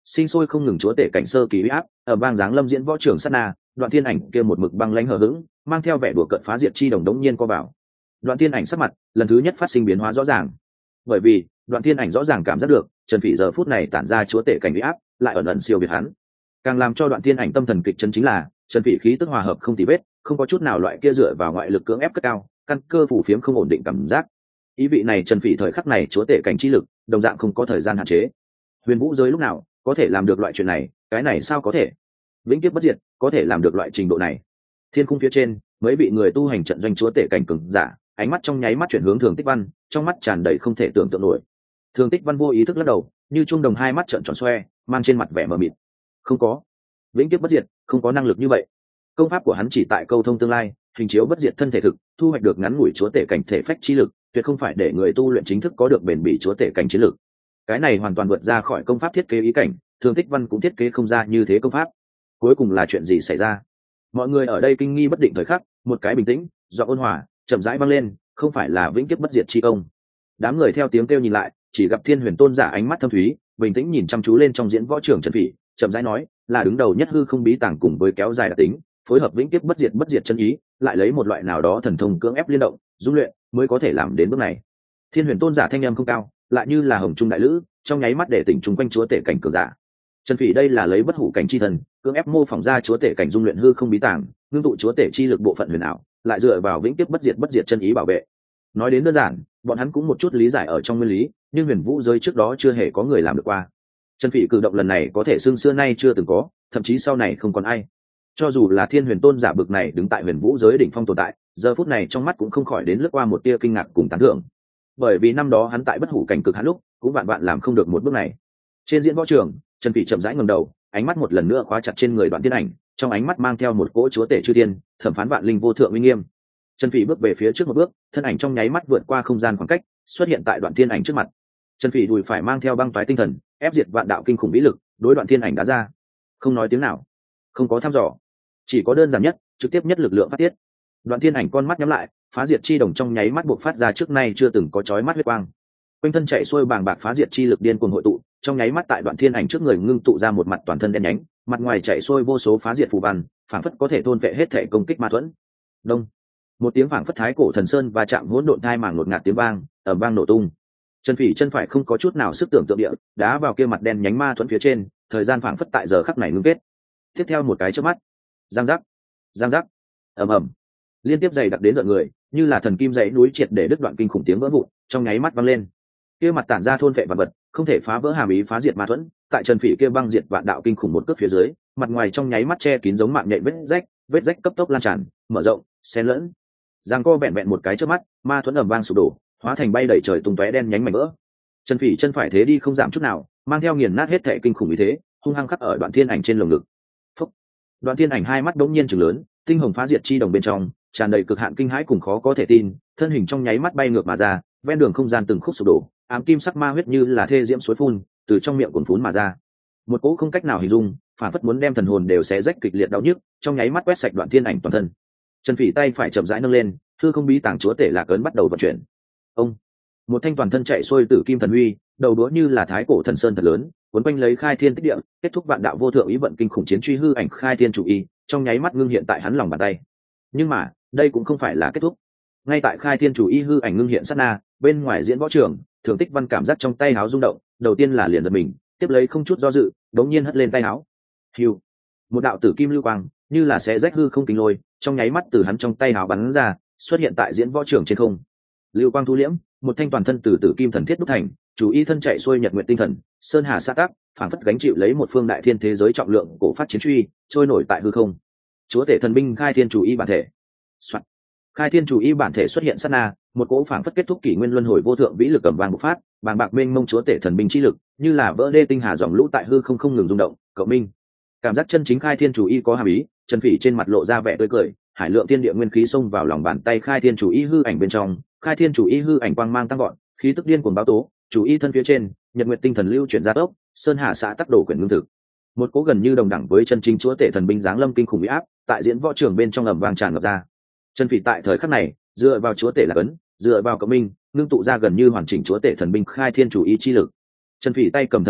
sinh sôi không ngừng chúa tể cảnh sơ kỳ uy áp ở bang giáng lâm diễn võ trường sát na, Đoạn Thiên Ảnh kia một mực băng lãnh hờ hững, mang theo vẻ đùa cợt phá diệt chi đồng đống nhiên co vào. Đoạn Thiên Ảnh sắc mặt lần thứ nhất phát sinh biến hóa rõ ràng, bởi vì Đoạn Thiên Ảnh rõ ràng cảm giác được Trần Phỉ giờ phút này tản ra chúa tể cảnh uy áp lại ẩn ẩn siêu việt hắn. Càng làm cho Đoạn Thiên Ảnh tâm thần kịch chấn chính là Trần Phỉ khí tức hòa hợp không tì vết, không có chút nào loại kia dựa vào ngoại lực cưỡng ép cất cao, căn cơ phủ phiếm không ổn định cảm giác. Ý vị này Trần Phỉ thời khắc này chúa tể cảnh chi lực đồng dạng không có thời gian hạn chế. Huyền vũ giới lúc nào có thể làm được loại chuyện này, cái này sao có thể? Vĩnh kiếp bất diệt có thể làm được loại trình độ này. Thiên khung phía trên mấy vị người tu hành trận doanh chúa tể cảnh cường giả, ánh mắt trong nháy mắt chuyển hướng Thường Tích Văn, trong mắt tràn đầy không thể tưởng tượng nổi. Thường Tích Văn vô ý thức lắc đầu, như trung đồng hai mắt trợn tròn xoe, mang trên mặt vẻ mờ mịt. Không có, vĩnh kiếp bất diệt không có năng lực như vậy. Công pháp của hắn chỉ tại câu thông tương lai, hình chiếu bất diệt thân thể thực, thu hoạch được ngắn ngủi chúa tể cảnh thể phách chi lực, tuyệt không phải để người tu luyện chính thức có được bền bỉ chúa tể cảnh chiến lực. Cái này hoàn toàn vượt ra khỏi công pháp thiết kế ý cảnh, Thường Tích Văn cũng thiết kế không ra như thế công pháp. Cuối cùng là chuyện gì xảy ra? Mọi người ở đây kinh nghi bất định thời khắc, một cái bình tĩnh, giọng ôn hòa, chậm rãi vang lên, không phải là vĩnh kiếp bất diệt chi công. Đám người theo tiếng kêu nhìn lại, chỉ gặp Thiên Huyền Tôn giả ánh mắt thâm thúy, bình tĩnh nhìn chăm chú lên trong diễn võ trường Trần Phỉ, chậm rãi nói, là đứng đầu nhất hư không bí tàng cùng với kéo dài đặc tính, phối hợp vĩnh kiếp bất diệt bất diệt chân ý, lại lấy một loại nào đó thần thông cưỡng ép liên động, dung luyện, mới có thể làm đến bước này. Thiên Huyền Tôn giả thanh âm không cao, lại như là hồng trung đại lữ, trong nháy mắt để tỉnh chúng quanh chúa tể cảnh cường giả. Trần Phỉ đây là lấy bất hủ cảnh chi thần, cưỡng ép mô phỏng ra chúa tể cảnh dung luyện hư không bí tàng, ngưng tụ chúa tể chi lực bộ phận huyền ảo, lại dựa vào vĩnh kiếp bất diệt bất diệt chân ý bảo vệ. Nói đến đơn giản, bọn hắn cũng một chút lý giải ở trong nguyên lý, nhưng huyền vũ giới trước đó chưa hề có người làm được qua. Trần Phỉ cử động lần này có thể xương xưa nay chưa từng có, thậm chí sau này không còn ai. Cho dù là Thiên Huyền Tôn giả bực này đứng tại huyền vũ giới đỉnh phong tồn tại, giờ phút này trong mắt cũng không khỏi đến lướt qua một tia kinh ngạc cùng tán thưởng. Bởi vì năm đó hắn tại bất hủ cảnh cực hạn lúc, cũng vạn vạn làm không được một bước này. Trên diễn võ trường, Trần Phỉ chậm rãi ngẩng đầu, ánh mắt một lần nữa khóa chặt trên người Đoạn Thiên Ảnh, trong ánh mắt mang theo một cỗ chúa tể chư thiên, thẩm phán vạn linh vô thượng uy nghiêm. Trần Phỉ bước về phía trước một bước, thân ảnh trong nháy mắt vượt qua không gian khoảng cách, xuất hiện tại Đoạn Thiên Ảnh trước mặt. Trần Phỉ đùi phải mang theo băng toái tinh thần, ép diệt vạn đạo kinh khủng vĩ lực, đối Đoạn Thiên Ảnh đá ra. Không nói tiếng nào, không có thăm dò, chỉ có đơn giản nhất, trực tiếp nhất lực lượng phát tiết. Đoạn Thiên Ảnh con mắt nhắm lại, phá diệt chi đồng trong nháy mắt buộc phát ra trước nay chưa từng có chói mắt huyết quang. Quanh thân chạy xuôi bàng bạc phá diệt chi lực điên cuồng hội tụ, trong nháy mắt tại Đoạn Thiên Ảnh trước người ngưng tụ ra một mặt toàn thân đen nhánh, mặt ngoài chạy xuôi vô số phá diệt phù văn, phảng phất có thể thôn vệ hết thể công kích ma thuẫn. Đông, một tiếng phảng phất thái cổ thần sơn và chạm hỗn độn thai màng ngột ngạt tiếng vang, ầm vang nổ tung. Trần Phỉ chân phải không có chút nào sức tưởng tượng địa, đá vào kia mặt đen nhánh ma thuẫn phía trên, thời gian phảng phất tại giờ khắc này ngưng kết. Tiếp theo một cái chớp mắt, giang giác, giang giác, ầm ầm, liên tiếp dày đặc đến rợn người, như là thần kim dãy núi triệt để đứt đoạn kinh khủng tiếng vỡ vụn, trong nháy mắt vang lên. Kia mặt tản ra thôn vệ vạn vật, không thể phá vỡ hàm ý phá diệt ma thuẫn, tại Trần Phỉ kia băng diệt vạn đạo kinh khủng một cước phía dưới, mặt ngoài trong nháy mắt che kín giống mạng nhện vết rách, vết rách cấp tốc lan tràn, mở rộng, xen lẫn. Giang co vẹn vẹn một cái chớp mắt, ma thuẫn ầm vang sụp đổ, hóa thành bay đầy trời tung tóe đen nhánh mảnh vỡ. Trần Phỉ chân phải thế đi không giảm chút nào, mang theo nghiền nát hết thệ kinh khủng như thế, hung hăng khắc ở Đoạn Thiên Ảnh trên lồng ngực. Phúc. Đoạn Thiên Ảnh hai mắt đống nhiên trừng lớn, tinh hồng phá diệt chi đồng bên trong tràn đầy cực hạn kinh hãi cùng khó có thể tin, thân hình trong nháy mắt bay ngược mà ra, ven đường không gian từng khúc sụp đổ, ám kim sắc ma huyết như là thê diễm suối phun từ trong miệng cuồn phún mà ra, một cỗ không cách nào hình dung, phản phất muốn đem thần hồn đều xé rách kịch liệt đau nhức, trong nháy mắt quét sạch Đoạn Thiên Ảnh toàn thân. Trần Phỉ tay phải chậm rãi nâng lên, hư không bí tàng chúa tể lạc ấn bắt đầu vận chuyển. Ông, một thanh toàn thân chạy xuôi tử kim thần uy, đầu đũa như là thái cổ thần sơn thật lớn, cuốn quanh lấy khai thiên tích địa, kết thúc vạn đạo vô thượng ý vận kinh khủng chiến truy hư ảnh khai thiên chủ y, trong nháy mắt ngưng hiện tại hắn lòng bàn tay. Nhưng mà đây cũng không phải là kết thúc. Ngay tại khai thiên chủ y hư ảnh ngưng hiện sát na, bên ngoài diễn võ trường, Thường Tích Văn cảm giác trong tay áo rung động, đầu tiên là liền giật mình, tiếp lấy không chút do dự, đống nhiên hất lên tay áo. Hưu, một đạo tử kim lưu quang, như là xé rách hư không kinh lôi, trong nháy mắt từ hắn trong tay áo bắn ra, xuất hiện tại diễn võ trường trên không. Lưu quang thu liễm, một thanh toàn thân từ tử kim thần thiết đúc thành, chủ y thân chạy xuôi nhật nguyện tinh thần, sơn hà sa tác, phản phất gánh chịu lấy một phương đại thiên thế giới trọng lượng cổ phát chiến truy, trôi nổi tại hư không. Chúa tể thần binh khai thiên chủ y bản thể. Soạn. Khai thiên chủ y bản thể xuất hiện sát na, một cỗ phản phất kết thúc kỷ nguyên luân hồi vô thượng vĩ lực cầm vàng bộc phát, bàng bạc mênh mông chúa tể thần binh chi lực, như là vỡ đê tinh hà dòng lũ tại hư không không ngừng rung động, cộng minh. Cảm giác chân chính khai thiên chủ y có hàm ý, Trần Phỉ trên mặt lộ ra vẻ tươi cười, hải lượng thiên địa nguyên khí xông vào lòng bàn tay khai thiên chủ y hư ảnh bên trong, khai thiên chủ y hư ảnh quang mang tăng gọn, khí tức điên cuồng báo tố, chủ y thân phía trên, nhật nguyệt tinh thần lưu chuyển ra tốc, sơn hà xã tắc đổ quyển ngưng thực. Một cỗ gần như đồng đẳng với chân chính chúa tể thần binh giáng lâm kinh khủng uy áp, tại diễn võ trường bên trong ầm vang tràn ngập ra. Trần Phỉ tại thời khắc này, dựa vào chúa tể là cấn, dựa vào cộng minh, ngưng tụ ra gần như hoàn chỉnh chúa tể thần binh khai thiên chủ ý chi lực. Trần Phỉ tay cầm thần truy,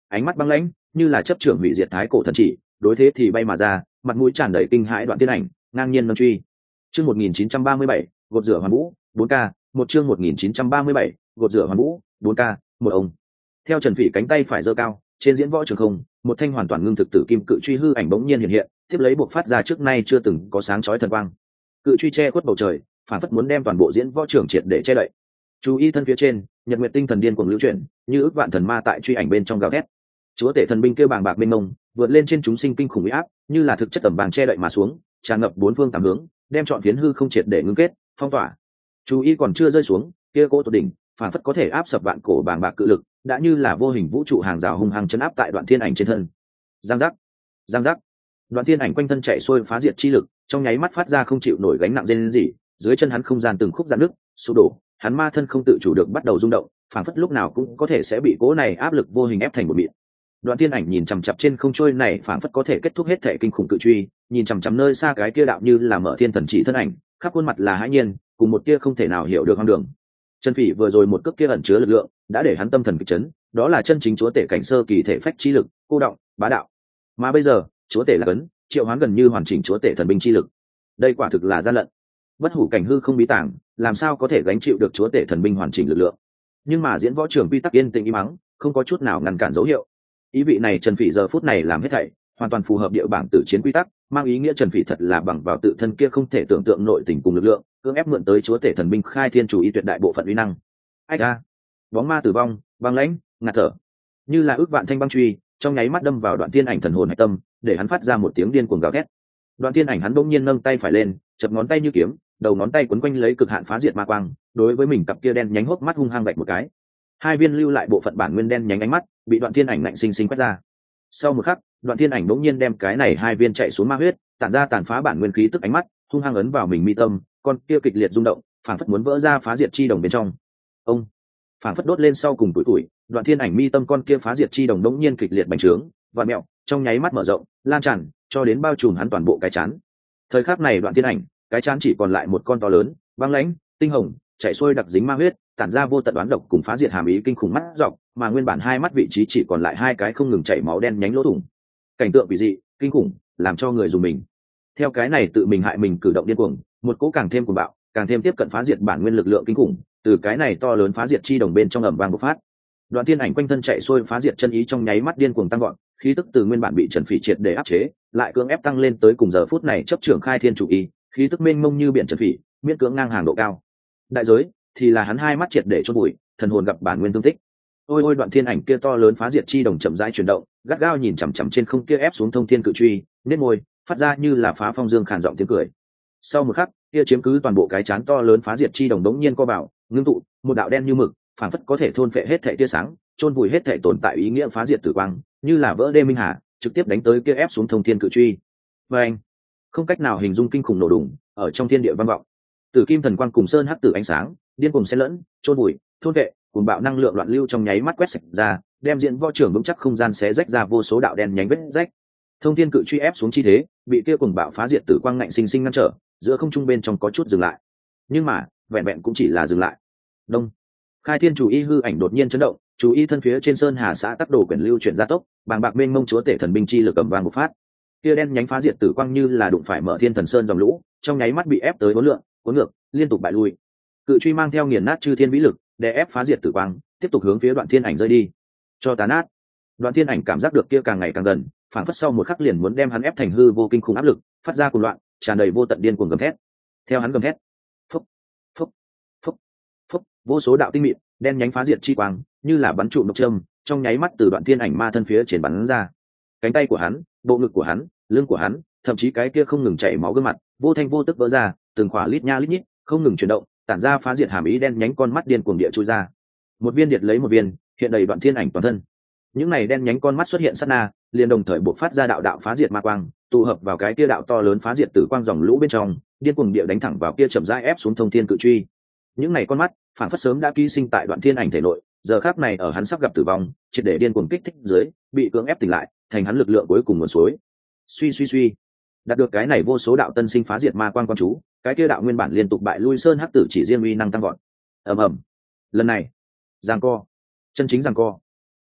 ánh mắt băng lãnh như là chấp trưởng hủy diệt thái cổ thần chỉ, đối thế thì bay mà ra, mặt mũi tràn đầy kinh hãi. Đoạn Thiên Ảnh ngang nhiên nâng truy. Chương một nghìn chín trăm ba mươi bảy, gột rửa hoàn vũ, bốn k, một chương một nghìn chín trăm ba mươi bảy, gột rửa hoàn vũ, bốn k, một ông. Theo Trần Phỉ cánh tay phải giơ cao, trên diễn võ trường không, một thanh hoàn toàn ngưng thực tử kim cự truy hư ảnh bỗng nhiên hiện hiện, tiếp lấy buộc phát ra trước nay chưa từng có sáng chói thần quang. Cự truy che khuất bầu trời, phản phất muốn đem toàn bộ diễn võ trường triệt để che đậy. Chú ý thân phía trên, nhật nguyệt tinh thần điên cuồng lưu chuyển, như ước vạn thần ma tại truy ảnh bên trong gào thét. Chúa tể thần binh kêu bàng bạc mênh mông, vượt lên trên chúng sinh kinh khủng uy áp, như là thực chất tầm vàng che đậy mà xuống, tràn ngập bốn phương tám hướng, đem trọn phiến hư không triệt để ngưng kết, phong tỏa. Chú ý còn chưa rơi xuống, kia cỗ tột đỉnh, phản phất có thể áp sập vạn cổ bàng bạc cự lực, đã như là vô hình vũ trụ hàng rào hung hăng chấn áp tại Đoạn Thiên Ảnh trên thân. Giang giác, giang giác. Đoạn Thiên Ảnh quanh thân chạy xuôi phá diệt chi lực, trong nháy mắt phát ra không chịu nổi gánh nặng rên rỉ, dưới chân hắn không gian từng khúc dạn nứt, sụp đổ, hắn ma thân không tự chủ được bắt đầu rung động, phản phất lúc nào cũng có thể sẽ bị cỗ này áp lực vô hình ép thành một mịn. Đoạn Thiên Ảnh nhìn chằm chằm trên không trôi này phản phất có thể kết thúc hết thể kinh khủng cự truy, nhìn chằm chằm nơi xa cái kia đạo như là mở thiên thần chỉ thân ảnh, khắp khuôn mặt là hãi nhiên, cùng một tia không thể nào hiểu được hoang đường. Trần Phỉ vừa rồi một cước kia ẩn chứa lực lượng, đã để hắn tâm thần kịch chấn, đó là chân chính chúa tể cảnh sơ kỳ thể phách chi lực, cô động, bá đạo. Mà bây giờ, chúa tể là cấn, triệu hoán gần như hoàn chỉnh chúa tể thần binh chi lực. Đây quả thực là gian lận. Bất hủ cảnh hư không bí tàng, làm sao có thể gánh chịu được chúa tể thần binh hoàn chỉnh lực lượng? Nhưng mà diễn võ trường quy tắc yên tĩnh im mắng, không có chút nào ngăn cản dấu hiệu. Ý vị này Trần Phỉ giờ phút này làm hết thảy, hoàn toàn phù hợp địa bảng tử chiến quy tắc, mang ý nghĩa Trần Phỉ thật là bằng vào tự thân kia không thể tưởng tượng nội tình cùng lực lượng, cưỡng ép mượn tới chúa tể thần binh khai thiên chủ ý tuyệt đại bộ phận uy năng. Ách a, bóng ma tử vong, băng lãnh, ngạt thở, như là ước vạn thanh băng truy, trong nháy mắt đâm vào Đoạn Thiên Ảnh thần hồn hạch tâm, để hắn phát ra một tiếng điên cuồng gào thét. Đoạn Thiên Ảnh hắn bỗng nhiên nâng tay phải lên, chập ngón tay như kiếm, đầu ngón tay quấn quanh lấy cực hạn phá diệt ma quang, đối với mình cặp kia đen nhánh hốc mắt hung hăng vạch một cái. Hai viên lưu lại bộ phận bản nguyên đen nhánh ánh mắt, bị Đoạn Thiên Ảnh lạnh sinh sinh quét ra. Sau một khắc, Đoạn Thiên Ảnh bỗng nhiên đem cái này hai viên chạy xuống ma huyết, tản ra tàn phá bản nguyên khí tức ánh mắt, hung hăng ấn vào mình mi tâm, con kia kịch liệt rung động, phảng phất muốn vỡ ra phá diệt chi đồng bên trong. Ông, phảng phất đốt lên sau cùng tuổi tuổi, Đoạn Thiên Ảnh mi tâm con kia phá diệt chi đồng đống nhiên kịch liệt bành trướng, và mẹo, trong nháy mắt mở rộng, lan tràn, cho đến bao trùm hắn toàn bộ cái chán. Thời khắc này Đoạn Thiên Ảnh, cái chán chỉ còn lại một con to lớn, băng lãnh, tinh hồng, chảy xuôi đặc dính ma huyết, tản ra vô tận đoán độc cùng phá diệt hàm ý kinh khủng mắt dọc, mà nguyên bản hai mắt vị trí chỉ còn lại hai cái không ngừng chảy máu đen nhánh lỗ thủng. Cảnh tượng quỷ dị, kinh khủng, làm cho người dùng mình. Theo cái này tự mình hại mình cử động điên cuồng, một cỗ càng thêm cuồng bạo, càng thêm tiếp cận phá diệt bản nguyên lực lượng kinh khủng, từ cái này to lớn phá diệt chi đồng bên trong ầm vang bộc phát. Đoạn Thiên Ảnh quanh thân chạy xuôi phá diệt chân ý trong nháy mắt điên cuồng tăng vọt, khí tức từ nguyên bản bị Trần Phỉ triệt để áp chế, lại cưỡng ép tăng lên tới cùng giờ phút này chấp trưởng khai thiên chủ ý, khí tức mênh mông như biển Trần Phỉ, miễn cưỡng ngang hàng độ cao. Đại giới thì là hắn hai mắt triệt để chôn bụi, thần hồn gặp bản nguyên tương tích. Ôi ôi Đoạn Thiên Ảnh kia to lớn phá diệt chi đồng chậm rãi chuyển động, gắt gao nhìn chằm chằm trên không kia ép xuống thông thiên cự truy, nét môi, phát ra như là phá phong dương khàn giọng tiếng cười. Sau một khắc, kia chiếm cứ toàn bộ cái chán to lớn phá diệt chi đồng đống nhiên co vào, ngưng tụ, một đạo đen như mực, phảng phất có thể thôn phệ hết thảy tia sáng, chôn vùi hết thảy tồn tại ý nghĩa phá diệt tử quang, như là vỡ đê minh hà, trực tiếp đánh tới kia ép xuống thông thiên cự truy. Và anh, không cách nào hình dung kinh khủng nổ đùng, ở trong thiên địa vang vọng. Tử kim thần quang cùng sơn hắc tử ánh sáng, điên cùng xen lẫn, chôn vùi, thôn phệ, cuồng bạo năng lượng loạn lưu trong nháy mắt quét sạch ra, đem diễn võ trưởng vững chắc không gian xé rách ra vô số đạo đen nhánh vết rách. Thông thiên cự truy ép xuống chi thế, bị kia cuồng bạo phá diệt tử quang ngạnh sinh sinh ngăn trở, giữa không trung bên trong có chút dừng lại. Nhưng mà, vẹn vẹn cũng chỉ là dừng lại. Đông. Khai thiên chủ y hư ảnh đột nhiên chấn động, chủ y thân phía trên sơn hà xã tắc đồ quyển lưu chuyển gia tốc, bàng bạc mênh mông chúa tể thần binh chi lực cầm vàng một phát. Kia đen nhánh phá diệt tử quang như là đụng phải mở thiên thần sơn dòng lũ, trong nháy mắt bị ép tới uốn lượn, uốn ngược, liên tục bại lui. Cự truy mang theo nghiền nát chư thiên vĩ lực, đè ép phá diệt tử quang, tiếp tục hướng phía Đoạn Thiên Ảnh rơi đi. Cho tàn nát. Đoạn Thiên Ảnh cảm giác được kia càng ngày càng gần, phản phất sau một khắc liền muốn đem hắn ép thành hư vô kinh khủng áp lực, phát ra cuồng loạn, tràn đầy vô tận điên cuồng gầm thét. Theo hắn gầm thét, phốc, phốc, phốc, phốc, vô số đạo tinh mịn, đen nhánh phá diệt chi quang, như là bắn trụ độc châm, trong nháy mắt từ Đoạn Thiên Ảnh ma thân phía trên bắn ra. Cánh tay của hắn, bộ ngực của hắn, lưng của hắn, thậm chí cái kia không ngừng chảy máu gương mặt, vô thanh vô tức vỡ ra, từng khỏa lít nha lít nhít, không ngừng chuyển động, tản ra phá diệt hàm ý đen nhánh con mắt điên cuồng địa chui ra. Một viên điệt lấy một viên, hiện đầy Đoạn Thiên Ảnh toàn thân. Những này đen nhánh con mắt xuất hiện sát na, liền đồng thời bộc phát ra đạo đạo phá diệt ma quang, tụ hợp vào cái kia đạo to lớn phá diệt tử quang dòng lũ bên trong, điên cuồng địa đánh thẳng vào kia chậm rãi ép xuống thông thiên cự truy. Những này con mắt, phản phất sớm đã ký sinh tại Đoạn Thiên Ảnh thể nội, giờ khắc này ở hắn sắp gặp tử vong, triệt để điên cuồng kích thích dưới, bị cưỡng ép tỉnh lại, thành hắn lực lượng cuối cùng nguồn suối. Suy suy suy, đạt được cái này vô số đạo tân sinh phá diệt ma quang quan chú, cái kia đạo nguyên bản liên tục bại lui sơn hắc tử chỉ riêng uy năng tăng vọt. Ầm ầm. Lần này, giằng co, chân chính giằng co.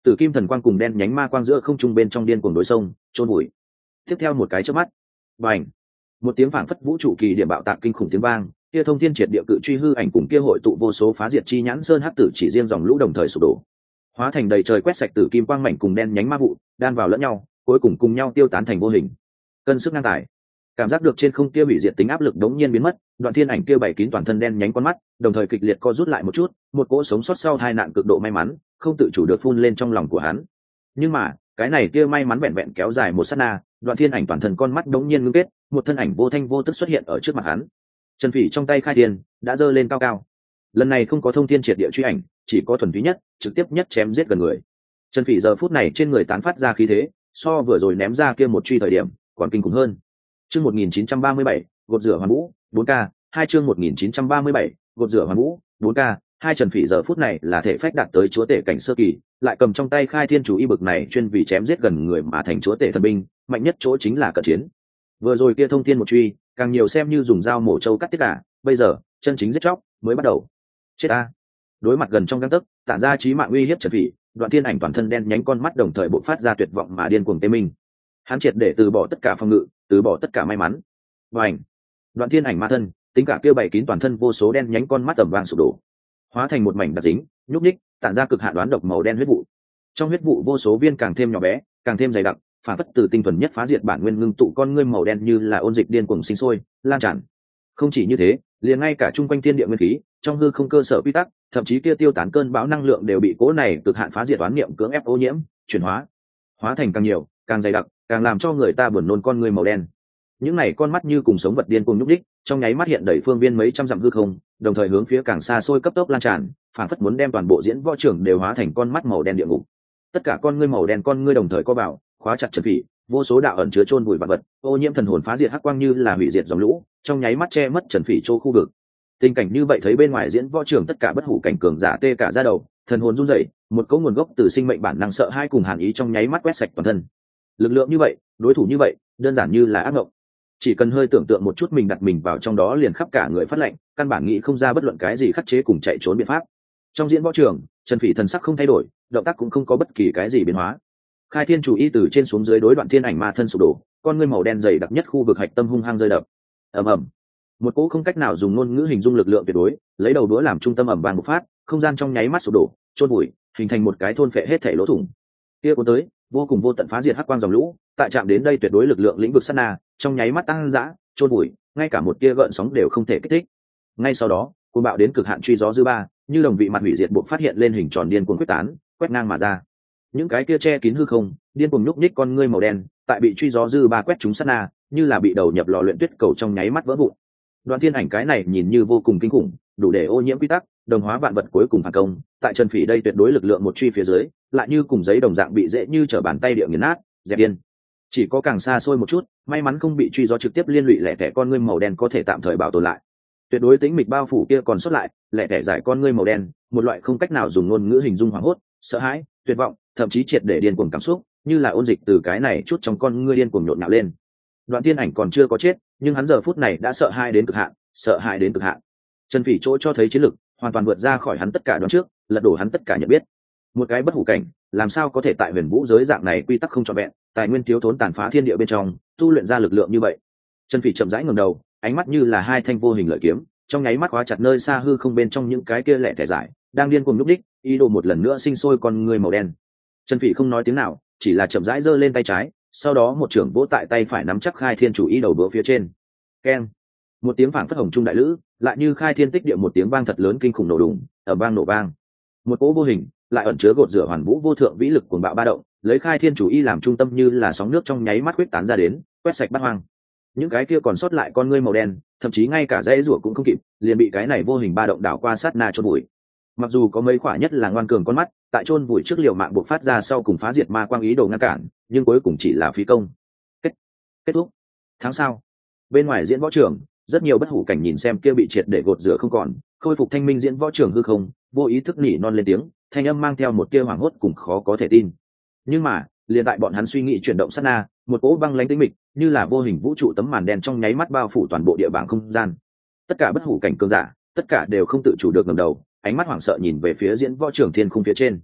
Tử kim thần quang cùng đen nhánh ma quang giữa không trung bên trong điên cuồng đối sông trôn bụi. Tiếp theo một cái chớp mắt, bành, một tiếng phảng phất vũ trụ kỳ điểm bạo tạc kinh khủng tiếng vang, kia thông thiên triệt địa cự truy hư ảnh cùng kia hội tụ vô số phá diệt chi nhãn sơn hắc tử chỉ riêng dòng lũ đồng thời sụp đổ, hóa thành đầy trời quét sạch tử kim quang mảnh cùng đen nhánh ma vụ đan vào lẫn nhau, cuối cùng cùng nhau tiêu tán thành vô hình. Cân sức ngang tài, cảm giác được trên không kia hủy diệt tính áp lực đống nhiên biến mất, Đoạn Thiên Ảnh kia bảy kín toàn thân đen nhánh con mắt đồng thời kịch liệt co rút lại một chút, một cỗ sống sót sau tai nạn cực độ may mắn không tự chủ được phun lên trong lòng của hắn. Nhưng mà cái này kia may mắn vẹn vẹn kéo dài một sát na, Đoạn Thiên Ảnh toàn thân con mắt đống nhiên ngưng kết, một thân ảnh vô thanh vô tức xuất hiện ở trước mặt hắn. Trần Phỉ trong tay khai thiên đã giơ lên cao cao, lần này không có thông thiên triệt địa truy ảnh, chỉ có thuần túy nhất trực tiếp nhất chém giết gần người. Trần Phỉ giờ phút này trên người tán phát ra khí thế, so vừa rồi ném ra kia một truy thời điểm còn kinh khủng hơn. Chương một nghìn chín trăm ba mươi bảy, gột rửa hoàn vũ, bốn K, hai chương một nghìn chín trăm ba mươi bảy, gột rửa hoàn vũ, bốn K, hai Trần Phỉ giờ phút này là thể phách đạt tới chúa tể cảnh sơ kỳ, lại cầm trong tay khai thiên chủ y bực này chuyên vì chém giết gần người mà thành chúa tể thần binh, mạnh nhất chỗ chính là cận chiến. Vừa rồi kia thông thiên một truy, càng nhiều xem như dùng dao mổ trâu cắt tiết cả, bây giờ, chân chính giết chóc mới bắt đầu. Chết a. Đối mặt gần trong gang tấc, tản ra chí mạng uy hiếp Trần Phỉ, Đoạn Thiên Ảnh toàn thân đen nhánh con mắt đồng thời bộc phát ra tuyệt vọng mà điên cuồng tê minh. Hắn triệt để từ bỏ tất cả phòng ngự, từ bỏ tất cả may mắn. Bành! Đoạn Thiên Ảnh ma thân, tính cả kia bảy kín toàn thân vô số đen nhánh con mắt tầm vang sụp đổ, hóa thành một mảnh đặc dính, nhúc nhích, tản ra cực hạn đoán độc màu đen huyết vụ. Trong huyết vụ vô số viên càng thêm nhỏ bé, càng thêm dày đặc, phản phất từ tinh thuần nhất phá diệt bản nguyên ngưng tụ con ngươi màu đen như là ôn dịch điên cuồng sinh sôi, lan tràn. Không chỉ như thế, liền ngay cả trung quanh thiên địa nguyên khí, trong hư không cơ sở quy tắc, thậm chí kia tiêu tán cơn bão năng lượng đều bị cố này cực hạn phá diệt toán niệm cưỡng ép ô nhiễm, chuyển hóa, hóa thành càng nhiều, càng dày đặc, càng làm cho người ta buồn nôn con ngươi màu đen. Những này con mắt như cùng sống vật điên cuồng nhúc đích, trong nháy mắt hiện đầy phương viên mấy trăm dặm hư không, đồng thời hướng phía càng xa xôi cấp tốc lan tràn, phản phất muốn đem toàn bộ diễn võ trường đều hóa thành con mắt màu đen địa ngục. Tất cả con ngươi màu đen con ngươi đồng thời co vào, khóa chặt Trần Phỉ, vô số đạo ẩn chứa chôn vùi vật vật, ô nhiễm thần hồn phá diệt hắc quang như là hủy diệt dòng lũ, trong nháy mắt che mất Trần Phỉ chỗ khu vực. Tình cảnh như vậy thấy bên ngoài diễn võ trường tất cả bất hủ cảnh cường giả tê cả da đầu, thần hồn run rẩy, một cấu nguồn gốc từ sinh mệnh bản năng sợ hai cùng hàn ý trong nháy mắt quét sạch toàn thân. Lực lượng như vậy, đối thủ như vậy, đơn giản như là ác mộng. Chỉ cần hơi tưởng tượng một chút mình đặt mình vào trong đó liền khắp cả người phát lạnh, căn bản nghĩ không ra bất luận cái gì khắc chế cùng chạy trốn biện pháp. Trong diễn võ trường, Trần Phỉ thần sắc không thay đổi, động tác cũng không có bất kỳ cái gì biến hóa. Khai thiên chủ y từ trên xuống dưới đối Đoạn Thiên Ảnh ma thân sụp đổ, con ngươi màu đen dày đặc nhất khu vực hạch tâm hung hăng rơi đập. Ầm ầm. Một cỗ không cách nào dùng ngôn ngữ hình dung lực lượng tuyệt đối, lấy đầu đũa làm trung tâm ầm vang bộc phát, không gian trong nháy mắt sụp đổ, chôn bụi, hình thành một cái thôn phệ hết thảy lỗ thủng. Kia cuốn tới, vô cùng vô tận phá diệt hắc quang dòng lũ, tại chạm đến đây tuyệt đối lực lượng lĩnh vực sát na, trong nháy mắt tăng dã, chôn bụi, ngay cả một tia gợn sóng đều không thể kích thích. Ngay sau đó, cuồng bạo đến cực hạn truy gió dư ba, như đồng vị mặt hủy diệt buộc phát hiện lên hình tròn điên cuồng quyết tán, quét ngang mà ra. Những cái kia che kín hư không, điên cuồng nhúc nhích con ngươi màu đen, tại bị truy gió dư ba quét chúng sát na, như là bị đầu nhập lò luyện tuyết cầu trong nháy mắt vỡ vụn. Đoạn Thiên Ảnh cái này nhìn như vô cùng kinh khủng, đủ để ô nhiễm quy tắc, đồng hóa vạn vật cuối cùng phản công, tại Trần Phỉ đây tuyệt đối lực lượng một truy phía dưới, lại như cùng giấy đồng dạng bị dễ như trở bàn tay địa nghiền nát, dẹp điên. Chỉ có càng xa xôi một chút, may mắn không bị truy gió trực tiếp liên lụy lẻ tẻ con ngươi màu đen có thể tạm thời bảo tồn lại. Tuyệt đối tĩnh mịch bao phủ kia còn sót lại, lẻ tẻ giải con ngươi màu đen, một loại không cách nào dùng ngôn ngữ hình dung hoảng hốt, sợ hãi, tuyệt vọng, thậm chí triệt để điên cuồng cảm xúc, như là ôn dịch từ cái này chút trong con ngươi điên cuồng nhộn nhạo lên. Đoạn Thiên Ảnh còn chưa có chết, nhưng hắn giờ phút này đã sợ hãi đến cực hạn, sợ hãi đến cực hạn. Trần Phỉ chỗ cho thấy chiến lực, hoàn toàn vượt ra khỏi hắn tất cả đoán trước, lật đổ hắn tất cả nhận biết. Một cái bất hủ cảnh, làm sao có thể tại huyền vũ giới dạng này quy tắc không trọn vẹn, tài nguyên thiếu thốn tàn phá thiên địa bên trong, tu luyện ra lực lượng như vậy. Trần Phỉ chậm rãi ngẩng đầu, ánh mắt như là hai thanh vô hình lợi kiếm, trong nháy mắt khóa chặt nơi xa hư không bên trong những cái kia lẻ tẻ giải, đang điên cuồng nhúc đích, ý đồ một lần nữa sinh sôi con người màu đen. Trần Phỉ không nói tiếng nào, chỉ là chậm rãi giơ lên tay trái, sau đó một trưởng vỗ tại tay phải nắm chắc khai thiên chủ ý đầu bữa phía trên. Keng! Một tiếng phảng phất hồng trung đại lữ, lại như khai thiên tích địa một tiếng vang thật lớn kinh khủng nổ đùng, ầm vang nổ vang. Một cỗ vô hình, lại ẩn chứa gột rửa hoàn vũ vô thượng vĩ lực cuồng bạo ba động, lấy khai thiên chủ ý làm trung tâm như là sóng nước trong nháy mắt quét tán ra đến, quét sạch bát hoang. Những cái kia còn sót lại con ngươi màu đen, thậm chí ngay cả dãy rủa cũng không kịp, liền bị cái này vô hình ba động đảo qua sát na chôn bụi. Mặc dù có mấy quả nhất là ngoan cường con mắt, tại chôn bụi trước liều mạng buộc phát ra sau cùng phá diệt ma quang ý đồ ngăn cản, nhưng cuối cùng chỉ là phí công. Kết kết thúc. Tháng sau, bên ngoài diễn võ trường, rất nhiều bất hủ cảnh nhìn xem kia bị triệt để gột rửa không còn, khôi phục thanh minh diễn võ trường hư không, vô ý thức nỉ non lên tiếng, thanh âm mang theo một tia hoảng hốt cùng khó có thể tin. Nhưng mà, liền tại bọn hắn suy nghĩ chuyển động sát na, một cỗ băng lãnh tĩnh mịch, như là vô hình vũ trụ tấm màn đen trong nháy mắt bao phủ toàn bộ địa bảng không gian. Tất cả bất hủ cảnh cường giả, tất cả đều không tự chủ được ngẩng đầu, ánh mắt hoảng sợ nhìn về phía diễn võ trường thiên khung phía trên.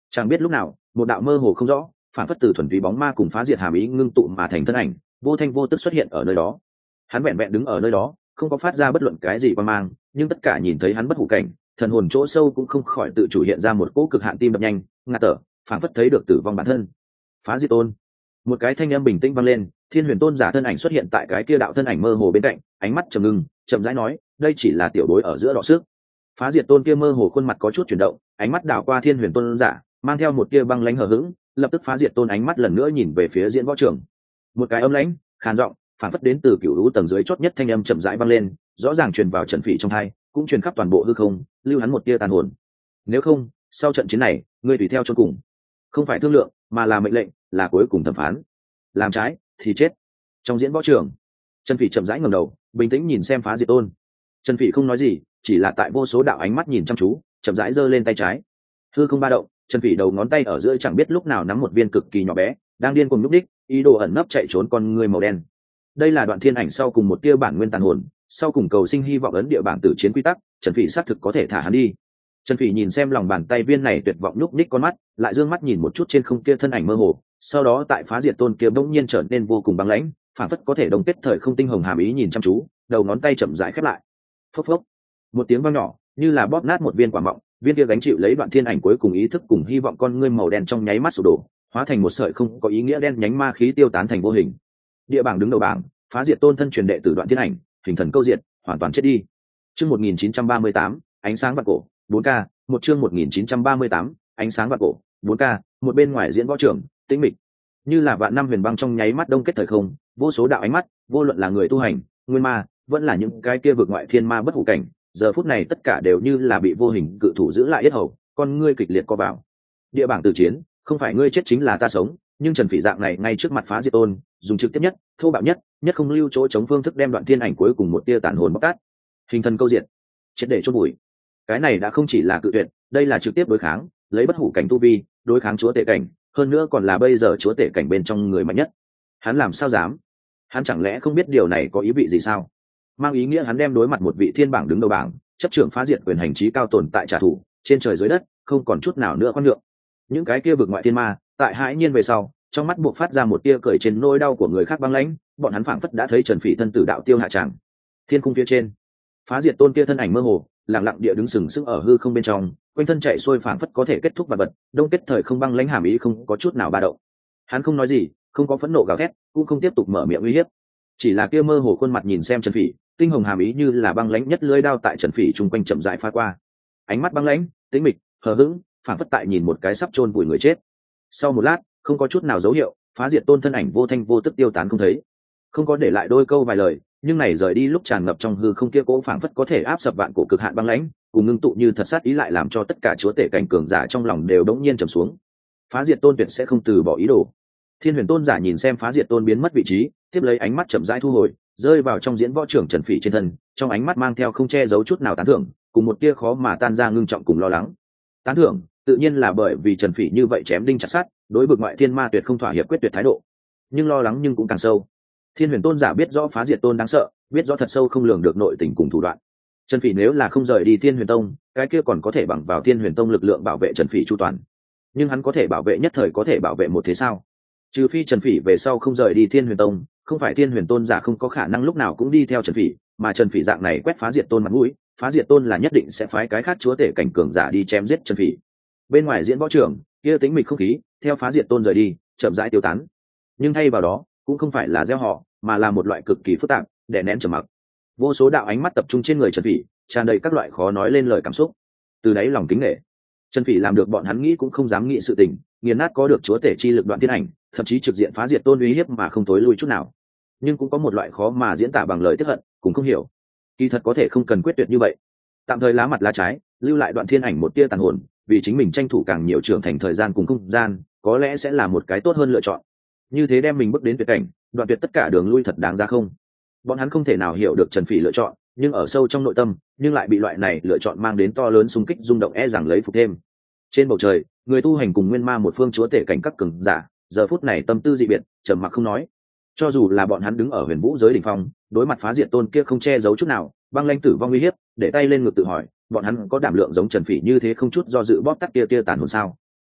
Chẳng biết lúc nào một đạo mơ hồ không rõ phản phất từ thuần túy bóng ma cùng phá diệt hàm ý ngưng tụ mà thành thân ảnh vô thanh vô tức xuất hiện ở nơi đó. Hắn vẹn vẹn đứng ở nơi đó không có phát ra bất luận cái gì qua mang, nhưng tất cả nhìn thấy hắn bất hủ cảnh thần hồn chỗ sâu cũng không khỏi tự chủ hiện ra một cỗ cực hạn tim đập nhanh ngạt thở, phản phất thấy được tử vong bản thân. Phá diệt tôn. Một cái thanh âm bình tĩnh vang lên, thiên huyền tôn giả thân ảnh xuất hiện tại cái kia đạo thân ảnh mơ hồ bên cạnh, ánh mắt trầm ngưng chậm rãi nói, đây chỉ là tiểu đối ở giữa đọ sức. Phá diệt tôn kia mơ hồ khuôn mặt có chút chuyển động, ánh mắt đảo qua thiên huyền tôn giả mang theo một tia băng lãnh hờ hững, lập tức phá diệt tôn ánh mắt lần nữa nhìn về phía diễn võ trường. Một cái âm lãnh khàn giọng phản phất đến từ cựu lũ tầng dưới chót nhất thanh âm chậm rãi vang lên, rõ ràng truyền vào Trần Phỉ trong tai, cũng truyền khắp toàn bộ hư không, lưu hắn một tia tàn hồn. Nếu không, sau trận chiến này, ngươi tùy theo cho cùng. Không phải thương lượng, mà là mệnh lệnh, là cuối cùng thẩm phán. Làm trái thì chết. Trong diễn võ trường, Trần Phỉ chậm rãi ngẩng đầu, bình tĩnh nhìn xem phá diệt tôn. Trần Phỉ không nói gì, chỉ là tại vô số đạo ánh mắt nhìn chăm chú, chậm rãi giơ lên tay trái. Hư không ba động, Trần Phỉ đầu ngón tay ở giữa chẳng biết lúc nào nắm một viên cực kỳ nhỏ bé, đang điên cuồng nhúc đích, ý đồ ẩn nấp chạy trốn con người màu đen. Đây là đoạn thiên ảnh sau cùng một tia bản nguyên tàn hồn, sau cùng cầu sinh hy vọng ấn địa bảng tử chiến quy tắc, Trần Phỉ xác thực có thể thả hắn đi. Trần Phỉ nhìn xem lòng bàn tay viên này tuyệt vọng nhúc đích con mắt, lại dương mắt nhìn một chút trên không kia thân ảnh mơ hồ, sau đó tại phá diệt tôn kia bỗng nhiên trở nên vô cùng băng lãnh, phản phất có thể đồng kết thời không tinh hồng hàm ý nhìn chăm chú, đầu ngón tay chậm rãi khép lại. Phốc phốc. Một tiếng vang nhỏ, như là bóp nát một viên quả mọng, viên kia gánh chịu lấy đoạn thiên ảnh cuối cùng ý thức cùng hy vọng con ngươi màu đen trong nháy mắt sụp đổ, hóa thành một sợi không có ý nghĩa đen nhánh ma khí tiêu tán thành vô hình. Địa bảng đứng đầu bảng, phá diệt tôn thân truyền đệ tử đoạn thiên ảnh, hình thần câu diệt, hoàn toàn chết đi. Chương một nghìn chín trăm ba mươi tám, ánh sáng vạn cổ, bốn K, một chương một nghìn chín trăm ba mươi tám, ánh sáng vạn cổ, bốn K, một bên ngoài diễn võ trường, tĩnh mịch. Như là vạn năm huyền băng trong nháy mắt đông kết thời không, vô số đạo ánh mắt, vô luận là người tu hành, nguyên ma, vẫn là những cái kia vực ngoại thiên ma bất hủ cảnh, giờ phút này tất cả đều như là bị vô hình cự thủ giữ lại yết hầu, con ngươi kịch liệt co vào. Địa bảng tử chiến, không phải ngươi chết chính là ta sống, nhưng Trần Phỉ dạng này ngay trước mặt phá diệt tôn, dùng trực tiếp nhất, thô bạo nhất, nhất không lưu chỗ chống phương thức đem đoạn thiên ảnh cuối cùng một tia tàn hồn bóc tát. Hình thần câu diệt, triệt để chôn bụi. Cái này đã không chỉ là cự tuyệt, đây là trực tiếp đối kháng, lấy bất hủ cảnh tu vi, đối kháng chúa tể cảnh, hơn nữa còn là bây giờ chúa tể cảnh bên trong người mạnh nhất. Hắn làm sao dám? Hắn chẳng lẽ không biết điều này có ý vị gì sao? Mang ý nghĩa hắn đem đối mặt một vị thiên bảng đứng đầu bảng, chấp trưởng phá diệt quyền hành trí cao tồn tại trả thù, trên trời dưới đất, không còn chút nào nữa khoan nhượng. Những cái kia vực ngoại thiên ma, tại hãi nhiên về sau, trong mắt buộc phát ra một tia cười trên nỗi đau của người khác băng lãnh, bọn hắn phảng phất đã thấy Trần Phỉ thân tử đạo tiêu hạ tràng. Thiên cung phía trên, phá diệt tôn kia thân ảnh mơ hồ, lặng lặng địa đứng sừng sững ở hư không bên trong, quanh thân chạy xuôi phảng phất có thể kết thúc vật vật, đông kết thời không băng lãnh hàm ý không có chút nào ba động. Hắn không nói gì, không có phẫn nộ gào thét, cũng không tiếp tục mở miệng uy hiếp, chỉ là kia mơ hồ khuôn mặt nhìn xem Trần Phỉ, tinh hồng hàm ý như là băng lãnh nhất lưỡi đao tại Trần Phỉ trung quanh chậm rãi pha qua. Ánh mắt băng lãnh, tĩnh mịch, hờ hững, phảng phất tại nhìn một cái sắp chôn vùi người chết. Sau một lát, không có chút nào dấu hiệu, phá diệt tôn thân ảnh vô thanh vô tức tiêu tán không thấy, không có để lại đôi câu vài lời, nhưng này rời đi lúc tràn ngập trong hư không kia cỗ phảng phất có thể áp sập vạn cổ cực hạn băng lãnh, cùng ngưng tụ như thật sát ý lại làm cho tất cả chúa tể cảnh cường giả trong lòng đều đống nhiên trầm xuống. Phá diệt tôn tuyệt sẽ không từ bỏ ý đồ. Thiên huyền tôn giả nhìn xem phá diệt tôn biến mất vị trí, tiếp lấy ánh mắt chậm rãi thu hồi, rơi vào trong diễn võ trưởng Trần Phỉ trên thân, trong ánh mắt mang theo không che giấu chút nào tán thưởng, cùng một tia khó mà tan ra ngưng trọng cùng lo lắng. Tán thưởng, tự nhiên là bởi vì Trần Phỉ như vậy chém đinh chặt sắt, đối vực ngoại thiên ma tuyệt không thỏa hiệp quyết tuyệt thái độ. Nhưng lo lắng nhưng cũng càng sâu. Thiên huyền tôn giả biết rõ phá diệt tôn đáng sợ, biết rõ thật sâu không lường được nội tình cùng thủ đoạn. Trần Phỉ nếu là không rời đi Thiên Huyền Tông, cái kia còn có thể bằng vào Thiên Huyền Tông lực lượng bảo vệ Trần Phỉ chu toàn. Nhưng hắn có thể bảo vệ nhất thời có thể bảo vệ một thế sao? Trừ phi Trần Phỉ về sau không rời đi Thiên Huyền Tông, không phải Thiên Huyền Tôn giả không có khả năng lúc nào cũng đi theo Trần Phỉ, mà Trần Phỉ dạng này quét phá diệt tôn mặt mũi, phá diệt tôn là nhất định sẽ phái cái khác chúa tể cảnh cường giả đi chém giết Trần Phỉ. Bên ngoài diễn võ trường, kia tính mịch không khí, theo phá diệt tôn rời đi, chậm rãi tiêu tán. Nhưng thay vào đó, cũng không phải là gieo họ, mà là một loại cực kỳ phức tạp, đè nén trầm mặc. Vô số đạo ánh mắt tập trung trên người Trần Phỉ, tràn đầy các loại khó nói lên lời cảm xúc. Từ đấy lòng kính nể, Trần Phỉ làm được bọn hắn nghĩ cũng không dám nghĩ sự tình, nghiền nát có được chúa tể chi lực đoạn thiên ảnh, thậm chí trực diện phá diệt tôn uy hiếp mà không tối lui chút nào. Nhưng cũng có một loại khó mà diễn tả bằng lời tiếc hận, cũng không hiểu. Kỳ thật có thể không cần quyết tuyệt như vậy, tạm thời lá mặt lá trái, lưu lại đoạn thiên ảnh một tia tàn hồn, vì chính mình tranh thủ càng nhiều trưởng thành thời gian cùng không gian, có lẽ sẽ là một cái tốt hơn lựa chọn. Như thế đem mình bước đến tuyệt cảnh, đoạn tuyệt tất cả đường lui thật đáng ra không? Bọn hắn không thể nào hiểu được Trần Phỉ lựa chọn, nhưng ở sâu trong nội tâm, nhưng lại bị loại này lựa chọn mang đến to lớn xung kích rung động e rằng lấy phục thêm. Trên bầu trời, người tu hành cùng nguyên ma một phương chúa tể cảnh các cường giả, giờ phút này tâm tư dị biệt, trầm mặc không nói. Cho dù là bọn hắn đứng ở huyền vũ giới đỉnh phong, đối mặt phá diệt tôn kia không che giấu chút nào, băng lãnh tử vong uy hiếp, để tay lên ngực tự hỏi, bọn hắn có đảm lượng giống Trần Phỉ như thế không chút do dự bóp tắt kia tia tàn hồn sao?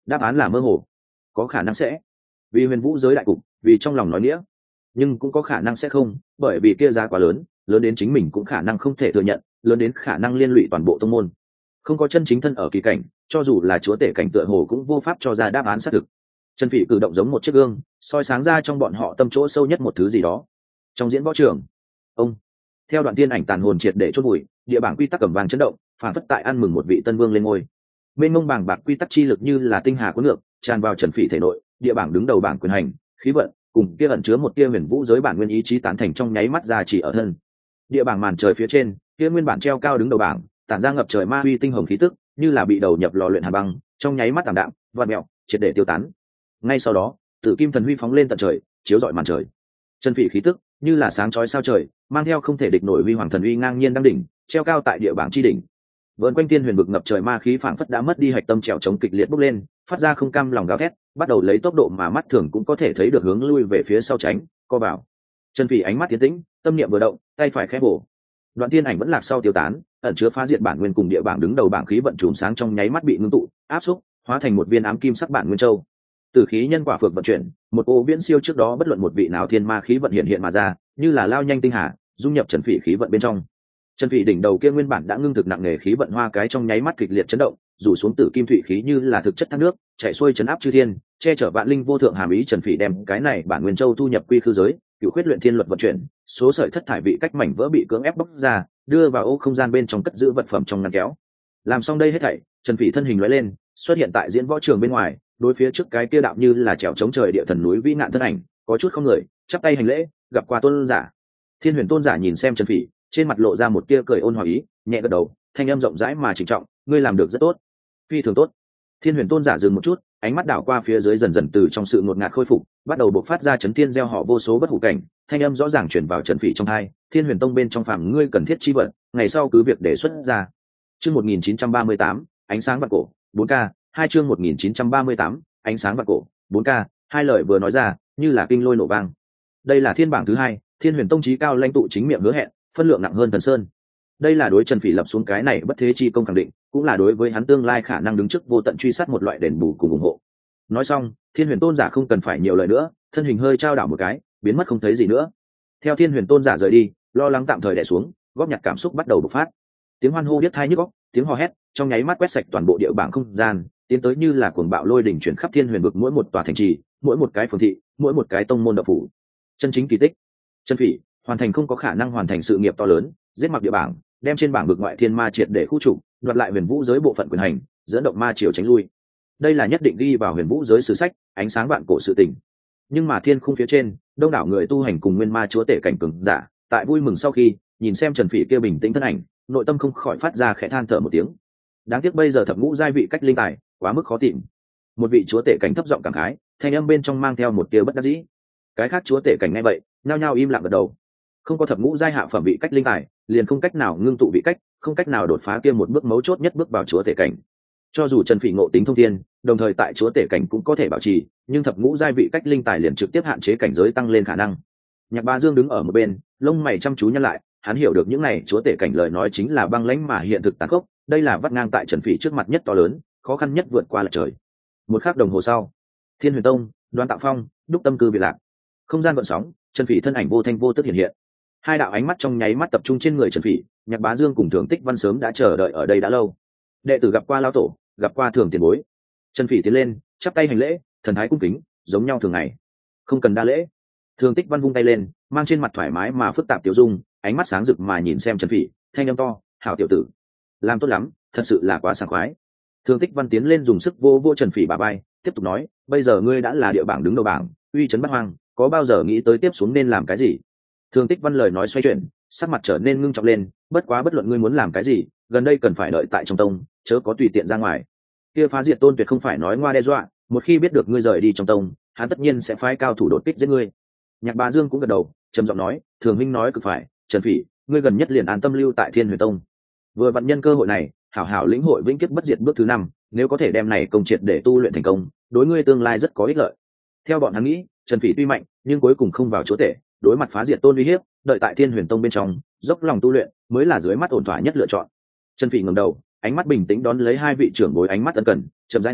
đáp án là mơ hồ. Có khả năng sẽ vì huyền vũ giới đại cục, vì trong lòng nói nghĩa, nhưng cũng có khả năng sẽ không, bởi vì kia giá quá lớn, lớn đến chính mình cũng khả năng không thể thừa nhận, lớn đến khả năng liên lụy toàn bộ tông môn. Không có chân chính thân ở kỳ cảnh, cho dù là chúa tể cảnh tựa hồ cũng vô pháp cho ra đáp án xác thực. Trần Phỉ cử động giống một chiếc gương, soi sáng ra trong bọn họ tâm chỗ sâu nhất một thứ gì đó. Trong diễn võ trường, ông theo đoạn tiên ảnh tàn hồn triệt để chôn bụi, địa bảng quy tắc cầm vàng chấn động, phản phất tại ăn mừng một vị tân vương lên ngôi. Mênh mông bảng bạc quy tắc chi lực như là tinh hà cuốn ngược, tràn vào Trần Phỉ thể nội, địa bảng đứng đầu bảng quyền hành, khí vận, cùng kia ẩn chứa một tia huyền vũ giới bản nguyên ý chí tán thành trong nháy mắt ra chỉ ở thân. Địa bảng màn trời phía trên, kia nguyên bản treo cao đứng đầu bảng, tản ra ngập trời ma huy tinh hồng khí tức, như là bị đầu nhập lò luyện hàn băng, trong nháy mắt tạm đạm, vặn mèo, triệt để tiêu tán. Ngay sau đó, Tử Kim Thần Huy phóng lên tận trời, chiếu rọi màn trời. Trần Phỉ khí tức như là sáng chói sao trời, mang theo không thể địch nổi huy hoàng thần uy ngang nhiên đăng đỉnh, treo cao tại địa bảng chi đỉnh. Vợn quanh tiên huyền vực ngập trời ma khí phảng phất đã mất đi hạch tâm trèo chống kịch liệt bốc lên, phát ra không cam lòng gào thét, bắt đầu lấy tốc độ mà mắt thường cũng có thể thấy được hướng lui về phía sau tránh, co vào. Trần Phỉ ánh mắt tiến tĩnh, tâm niệm vừa động, tay phải khẽ bổ. Đoạn tiên ảnh vẫn lạc sau tiêu tán, ẩn chứa phá diệt bản nguyên cùng địa bảng đứng đầu bảng khí vận chùm sáng trong nháy mắt bị ngưng tụ, áp xúc, hóa thành một viên ám kim sắc bản nguyên châu. Tử khí nhân quả phược vận chuyển, một ô viễn siêu trước đó bất luận một vị nào thiên ma khí vận hiện hiện mà ra, như là lao nhanh tinh hà, dung nhập Trần Phỉ khí vận bên trong. Trần Phỉ đỉnh đầu kia nguyên bản đã ngưng thực nặng nề khí vận hoa cái trong nháy mắt kịch liệt chấn động, rủ xuống tử kim thủy khí như là thực chất thác nước, chảy xuôi chấn áp chư thiên, che chở vạn linh vô thượng hàm ý. Trần Phỉ đem cái này bản nguyên châu thu nhập quy khư giới, cựu khuyết luyện thiên luật vận chuyển, số sợi thất thải vị cách mảnh vỡ bị cưỡng ép bóc ra, đưa vào ô không gian bên trong cất giữ vật phẩm trong ngăn kéo. Làm xong đây hết thảy, Trần Phỉ thân hình lóe lên, xuất hiện tại diễn võ trường bên ngoài, đối phía trước cái kia đạo như là trèo chống trời địa thần núi vĩ nạn thân ảnh, có chút không người, chắp tay hành lễ, gặp qua tôn giả. Thiên Huyền tôn giả nhìn xem Trần Phỉ, trên mặt lộ ra một tia cười ôn hòa ý, nhẹ gật đầu, thanh âm rộng rãi mà trịnh trọng, ngươi làm được rất tốt, phi thường tốt. Thiên Huyền tôn giả dừng một chút, ánh mắt đảo qua phía dưới, dần dần từ trong sự ngột ngạt khôi phục, bắt đầu bộc phát ra chấn thiên gieo họ vô số bất hủ cảnh, thanh âm rõ ràng truyền vào Trần Phỉ trong tai. Thiên Huyền tông bên trong phàm ngươi cần thiết chi vật, ngày sau cứ việc đề xuất ra. Chương một nghìn chín trăm ba mươi tám, ánh sáng vạn cổ, bốn K, hai chương một nghìn chín trăm ba mươi tám, ánh sáng vạn cổ, bốn K, hai lời vừa nói ra, như là kinh lôi nổ vang. Đây là thiên bảng thứ hai, Thiên Huyền tông chí cao lãnh tụ chính miệng hứa hẹn, phân lượng nặng hơn Thần Sơn. Đây là đối Trần Phỉ lập xuống cái này bất thế chi công khẳng định, cũng là đối với hắn tương lai khả năng đứng trước vô tận truy sát một loại đền bù cùng ủng hộ. Nói xong, Thiên Huyền tôn giả không cần phải nhiều lời nữa, thân hình hơi trao đảo một cái, biến mất không thấy gì nữa. Theo Thiên Huyền tôn giả rời đi, lo lắng tạm thời đè xuống, góp nhặt cảm xúc bắt đầu bộc phát. Tiếng hoan hô biết thai nhức óc, tiếng hò hét trong nháy mắt quét sạch toàn bộ địa bảng không gian, tiến tới như là cuồng bạo lôi đỉnh chuyển khắp Thiên Huyền vực mỗi một tòa thành trì, mỗi một cái phường thị, mỗi một cái tông môn đạo phủ. Chân chính kỳ tích. Trần Phỉ hoàn thành không có khả năng hoàn thành sự nghiệp to lớn, giết mặc địa bảng, đem trên bảng vực ngoại thiên ma triệt để khu trục, đoạt lại huyền vũ giới bộ phận quyền hành, dẫn động ma triều tránh lui. Đây là nhất định ghi vào huyền vũ giới sử sách, ánh sáng vạn cổ sự tình. Nhưng mà thiên khung phía trên, đông đảo người tu hành cùng nguyên ma chúa tể cảnh cường giả, tại vui mừng sau khi nhìn xem Trần Phỉ kia bình tĩnh thân ảnh, nội tâm không khỏi phát ra khẽ than thở một tiếng. Đáng tiếc bây giờ thập ngũ giai vị cách linh tài quá mức khó tìm. Một vị chúa tể cảnh thấp giọng cảm khái, thanh âm bên trong mang theo một tia bất đắc dĩ. Cái khác chúa tể cảnh nghe vậy, nhao nhao im lặng gật đầu. Không có thập ngũ giai hạ phẩm vị cách linh tài, liền không cách nào ngưng tụ vị cách, không cách nào đột phá kia một bước mấu chốt nhất bước vào chúa tể cảnh. Cho dù Trần Phỉ ngộ tính thông thiên, đồng thời tại chúa tể cảnh cũng có thể bảo trì, nhưng thập ngũ giai vị cách linh tài liền trực tiếp hạn chế cảnh giới tăng lên khả năng. Nhạc Bá Dương đứng ở một bên, lông mày chăm chú nhăn lại, hắn hiểu được những này chúa tể cảnh lời nói chính là băng lãnh mà hiện thực tàn khốc, đây là vắt ngang tại Trần Phỉ trước mặt nhất to lớn, khó khăn nhất vượt qua là trời. Một khắc đồng hồ sau, Thiên Huyền tông, Đoan Tạo Phong, Đúc Tâm Cư Việt Lạc. Không gian gợn sóng, Trần Phỉ thân ảnh vô thanh vô tức hiện hiện. Hai đạo ánh mắt trong nháy mắt tập trung trên người Trần Phỉ, Nhạc Bá Dương cùng Thường Tích Văn sớm đã chờ đợi ở đây đã lâu. Đệ tử gặp qua lão tổ, gặp qua Thường tiền bối. Trần Phỉ tiến lên, chắp tay hành lễ, thần thái cung kính, giống nhau thường ngày. Không cần đa lễ. Thường Tích Văn vung tay lên, mang trên mặt thoải mái mà phức tạp tiểu dung, ánh mắt sáng rực mà nhìn xem Trần Phỉ, thanh âm to, "Hảo tiểu tử, làm tốt lắm, thật sự là quá sảng khoái." Thường Tích Văn tiến lên dùng sức vô vô Trần Phỉ bả vai, tiếp tục nói, "Bây giờ ngươi đã là địa bảng đứng đầu bảng, uy chấn bát hoang, có bao giờ nghĩ tới tiếp xuống nên làm cái gì?" Thường Tích Văn lời nói xoay chuyển, sắc mặt trở nên ngưng trọng lên, "Bất quá bất luận ngươi muốn làm cái gì, gần đây cần phải đợi tại trong tông, chớ có tùy tiện ra ngoài. Kia Phá Diệt Tôn tuyệt không phải nói ngoa đe dọa, một khi biết được ngươi rời đi trong tông, hắn tất nhiên sẽ phái cao thủ đột kích giết ngươi." Nhạc Bá Dương cũng gật đầu, trầm giọng nói, "Thường huynh nói cực phải, Trần Phỉ, ngươi gần nhất liền an tâm lưu tại Thiên Huyền tông. Vừa vận nhân cơ hội này, hảo hảo lĩnh hội vĩnh kiếp bất diệt bước thứ năm, nếu có thể đem này công triệt để tu luyện thành công, đối ngươi tương lai rất có ích lợi." Theo bọn hắn nghĩ, Trần Phỉ tuy mạnh, nhưng cuối cùng không vào chúa tể, đối mặt Phá Diệt Tôn uy hiếp, đợi tại Thiên Huyền tông bên trong, dốc lòng tu luyện mới là dưới mắt ổn thỏa nhất lựa chọn. Trần Phỉ ngẩng đầu, ánh mắt bình tĩnh đón lấy hai vị trưởng bối ánh mắt ân cần, chậm rãi nói,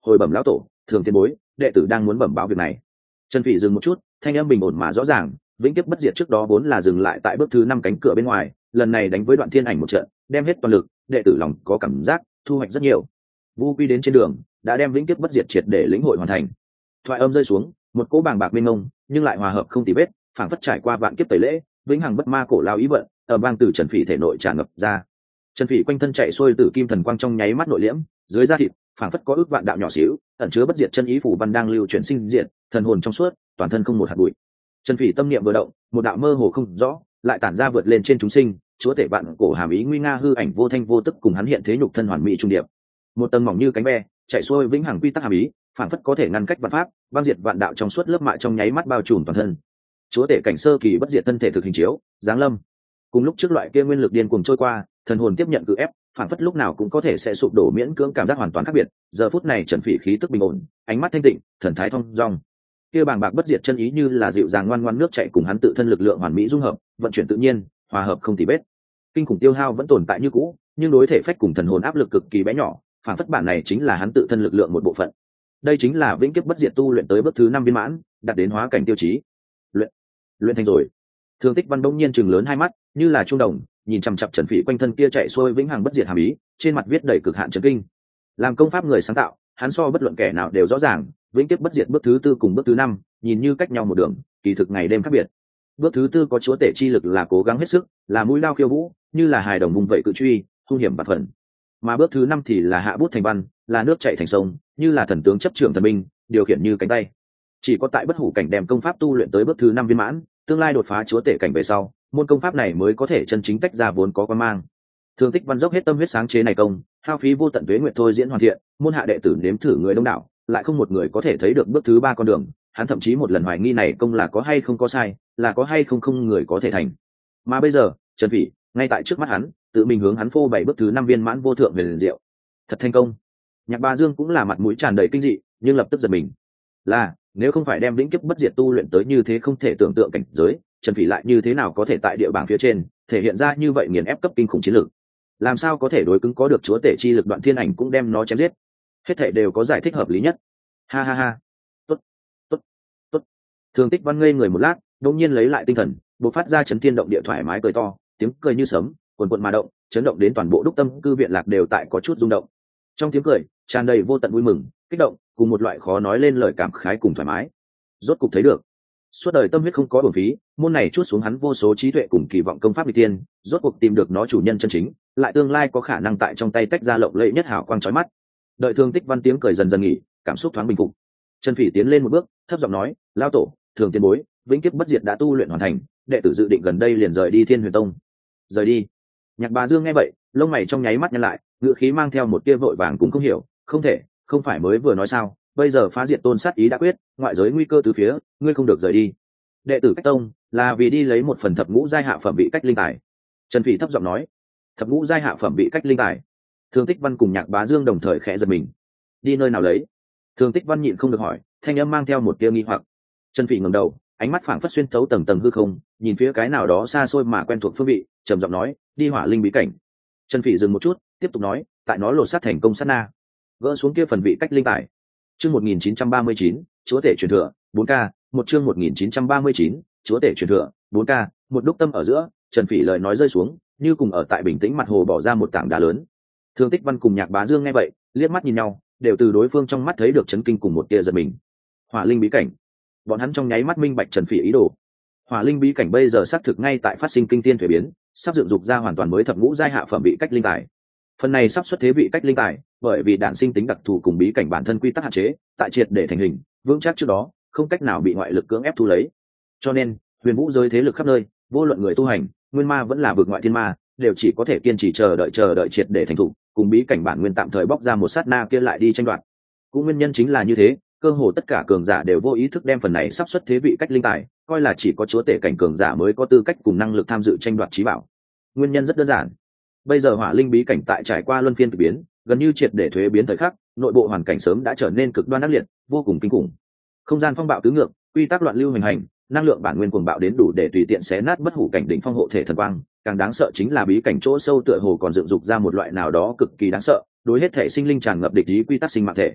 hồi bẩm lão tổ, thường tiền bối, đệ tử đang muốn bẩm báo việc này. Trần Phỉ dừng một chút, thanh âm bình ổn mà rõ ràng, vĩnh kiếp bất diệt trước đó vốn là dừng lại tại bước thứ năm cánh cửa bên ngoài, lần này đánh với Đoạn Thiên Ảnh một trận, đem hết toàn lực, đệ tử lòng có cảm giác thu hoạch rất nhiều. Vu Quy đến trên đường, đã đem vĩnh kiếp bất diệt triệt để lĩnh hội hoàn thành. Thoại âm rơi xuống, một cỗ bàng bạc mênh mông, nhưng lại hòa hợp không tì vết, phảng phất trải qua vạn kiếp tẩy lễ, vĩnh hằng bất ma cổ lao ý vận, ở bang từ Trần Phỉ thể nội tràn ngập ra. Trần Phỉ quanh thân chạy xuôi tử kim thần quang trong nháy mắt nội liễm, dưới da thịt phảng phất có ước vạn đạo nhỏ xíu, ẩn chứa bất diệt chân ý phủ văn đang lưu chuyển sinh diệt, thần hồn trong suốt, toàn thân không một hạt bụi. Trần Phỉ tâm niệm vừa động, một đạo mơ hồ không rõ, lại tản ra vượt lên trên chúng sinh, chúa tể vạn cổ hàm ý nguy nga hư ảnh vô thanh vô tức cùng hắn hiện thế nhục thân hoàn mỹ trung điệp. Một tầng mỏng như cánh ve, chạy xuôi vĩnh hằng quy tắc hàm ý, phảng phất có thể ngăn cách vạn pháp, băng diệt vạn đạo trong suốt lớp mạ trong nháy mắt bao trùm toàn thân. Chúa tể cảnh sơ kỳ bất diệt thân thể thực hình chiếu, giáng lâm. Cùng lúc trước loại kia nguyên lực điên cuồng trôi qua, thần hồn tiếp nhận cự ép, phảng phất lúc nào cũng có thể sẽ sụp đổ miễn cưỡng cảm giác hoàn toàn khác biệt. Giờ phút này Trần Phỉ khí tức bình ổn, ánh mắt thanh tịnh, thần thái thong dong. Kia bàng bạc bất diệt chân ý như là dịu dàng ngoan ngoãn nước chảy cùng hắn tự thân lực lượng hoàn mỹ dung hợp, vận chuyển tự nhiên, hòa hợp không tì vết. Kinh khủng tiêu hao vẫn tồn tại như cũ, nhưng đối thể phách cùng thần hồn áp lực cực kỳ bé nhỏ, phản phất bản này chính là hắn tự thân lực lượng một bộ phận. Đây chính là vĩnh kiếp bất diệt tu luyện tới bước thứ năm viên mãn, đạt đến hóa cảnh tiêu chí. Luyện, luyện thành rồi. Thương Tích Văn đông nhiên chừng lớn hai mắt, như là trung đồng, nhìn chằm chằm Trần Phỉ quanh thân kia chạy xuôi vĩnh hằng bất diệt hàm ý, trên mặt viết đầy cực hạn chấn kinh. Làm công pháp người sáng tạo, hắn so bất luận kẻ nào đều rõ ràng, vĩnh kiếp bất diệt bước thứ tư cùng bước thứ năm, nhìn như cách nhau một đường, kỳ thực ngày đêm khác biệt. Bước thứ tư có chúa tể chi lực là cố gắng hết sức, là mũi lao khiêu vũ, như là hài đồng vùng vậy cự truy, hung hiểm bạt phần. Mà bước thứ năm thì là hạ bút thành văn, là nước chảy thành sông, như là thần tướng chấp trưởng thần binh, điều khiển như cánh tay. Chỉ có tại bất hủ cảnh đem công pháp tu luyện tới bước thứ năm viên mãn, tương lai đột phá chúa tể cảnh về sau, môn công pháp này mới có thể chân chính tách ra vốn có quan mang. Thường Tích Văn dốc hết tâm huyết sáng chế này công, hao phí vô tận tuế nguyện thôi diễn hoàn thiện, môn hạ đệ tử nếm thử người đông đảo, lại không một người có thể thấy được bước thứ ba con đường. Hắn thậm chí một lần hoài nghi này công là có hay không có sai, là có hay không không người có thể thành. Mà bây giờ, Trần Phỉ ngay tại trước mắt hắn, tự mình hướng hắn phô bày bước thứ năm viên mãn vô thượng về liền diệu. Thật thành công. Nhạc Ba Dương cũng là mặt mũi tràn đầy kinh dị, nhưng lập tức giật mình. Là, nếu không phải đem vĩnh kiếp bất diệt tu luyện tới như thế không thể tưởng tượng cảnh giới, Trần Phỉ lại như thế nào có thể tại địa bảng phía trên thể hiện ra như vậy nghiền ép cấp kinh khủng chiến lược? Làm sao có thể đối cứng có được chúa tể chi lực Đoạn Thiên Ảnh cũng đem nó chém giết? Hết thảy đều có giải thích hợp lý nhất. Ha ha ha. Tốt, tốt, tốt. Thường Tích Văn ngây người một lát, đột nhiên lấy lại tinh thần, bộc phát ra chấn thiên động địa thoải mái cười to, tiếng cười như sấm, cuồn cuộn mà động, chấn động đến toàn bộ Đúc Tâm cư viện lạc đều tại có chút rung động. Trong tiếng cười tràn đầy vô tận vui mừng, kích động, cùng một loại khó nói lên lời cảm khái cùng thoải mái. Rốt cục thấy được, suốt đời tâm huyết không có uổng phí, môn này chuốt xuống hắn vô số trí tuệ cùng kỳ vọng công pháp nghịch tiên, rốt cuộc tìm được nó chủ nhân chân chính, lại tương lai có khả năng tại trong tay tách ra lộng lẫy nhất hào quang chói mắt. Đợi Thường Tích Văn tiếng cười dần dần nghỉ, cảm xúc thoáng bình phục, Trần Phỉ tiến lên một bước, thấp giọng nói, lão tổ, Thường tiền bối, vĩnh kiếp bất diệt đã tu luyện hoàn thành, đệ tử dự định gần đây liền rời đi Thiên Huyền Tông. Rời đi? Nhạc Bá Dương nghe vậy, lông mày trong nháy mắt nhăn lại, ngữ khí mang theo một tia vội vàng cũng không hiểu, không thể, không phải mới vừa nói sao, bây giờ phá diệt tôn sát ý đã quyết, ngoại giới nguy cơ từ phía, ngươi không được rời đi. Đệ tử cách tông là vì đi lấy một phần thập ngũ giai hạ phẩm vị cách linh tài. Trần Phỉ thấp giọng nói, thập ngũ giai hạ phẩm vị cách linh tài. Thường Tích Văn cùng Nhạc Bá Dương đồng thời khẽ giật mình. Đi nơi nào lấy? Thường Tích Văn nhịn không được hỏi, thanh âm mang theo một tia nghi hoặc. Trần Phỉ ngẩng đầu, ánh mắt phảng phất xuyên thấu tầng tầng hư không, nhìn phía cái nào đó xa xôi mà quen thuộc phương vị, trầm giọng nói, đi Hỏa Linh bí cảnh. Trần Phỉ dừng một chút, tiếp tục nói, tại nó lột xác thành công sát na, gỡ xuống kia phần vị cách linh tài. Chương một nghìn chín trăm ba mươi chín, chúa tể truyền thừa, bốn K, một chương một nghìn chín trăm ba mươi chín, chúa tể truyền thừa, bốn K, một Đúc Tâm ở giữa, Trần Phỉ lời nói rơi xuống, như cùng ở tại bình tĩnh mặt hồ bỏ ra một tảng đá lớn. Thường Tích Văn cùng Nhạc Bá Dương nghe vậy, liếc mắt nhìn nhau, đều từ đối phương trong mắt thấy được chấn kinh cùng một tia giật mình. Hỏa Linh bí cảnh. Bọn hắn trong nháy mắt minh bạch Trần Phỉ ý đồ. Hỏa Linh bí cảnh bây giờ xác thực ngay tại phát sinh kinh thiên thuế biến, sắp dựng dục ra hoàn toàn mới thập ngũ giai hạ phẩm vị cách linh tài. Phần này sắp xuất thế vị cách linh tài, bởi vì đạn sinh tính đặc thù cùng bí cảnh bản thân quy tắc hạn chế, tại triệt để thành hình, vững chắc trước đó, không cách nào bị ngoại lực cưỡng ép thu lấy. Cho nên, huyền vũ giới thế lực khắp nơi, vô luận người tu hành, nguyên ma vẫn là vực ngoại thiên ma, đều chỉ có thể kiên trì chờ đợi chờ đợi triệt để thành thủ, cùng bí cảnh bản nguyên tạm thời bóc ra một sát na kia lại đi tranh đoạt. Cũng nguyên nhân chính là như thế, cơ hồ tất cả cường giả đều vô ý thức đem phần này sắp xuất thế vị cách linh tài, coi là chỉ có chúa tể cảnh cường giả mới có tư cách cùng năng lực tham dự tranh đoạt chí bảo. Nguyên nhân rất đơn giản. Bây giờ Hỏa Linh bí cảnh tại trải qua luân phiên kỳ biến, gần như triệt để thuế biến thời khắc, nội bộ hoàn cảnh sớm đã trở nên cực đoan ác liệt, vô cùng kinh khủng. Không gian phong bạo tứ ngược, quy tắc loạn lưu hành hành, năng lượng bản nguyên cuồng bạo đến đủ để tùy tiện xé nát bất hủ cảnh đỉnh phong hộ thể thần quang, càng đáng sợ chính là bí cảnh chỗ sâu tựa hồ còn dựng dục ra một loại nào đó cực kỳ đáng sợ, đối hết thể sinh linh tràn ngập địch ý quy tắc sinh mạng thể.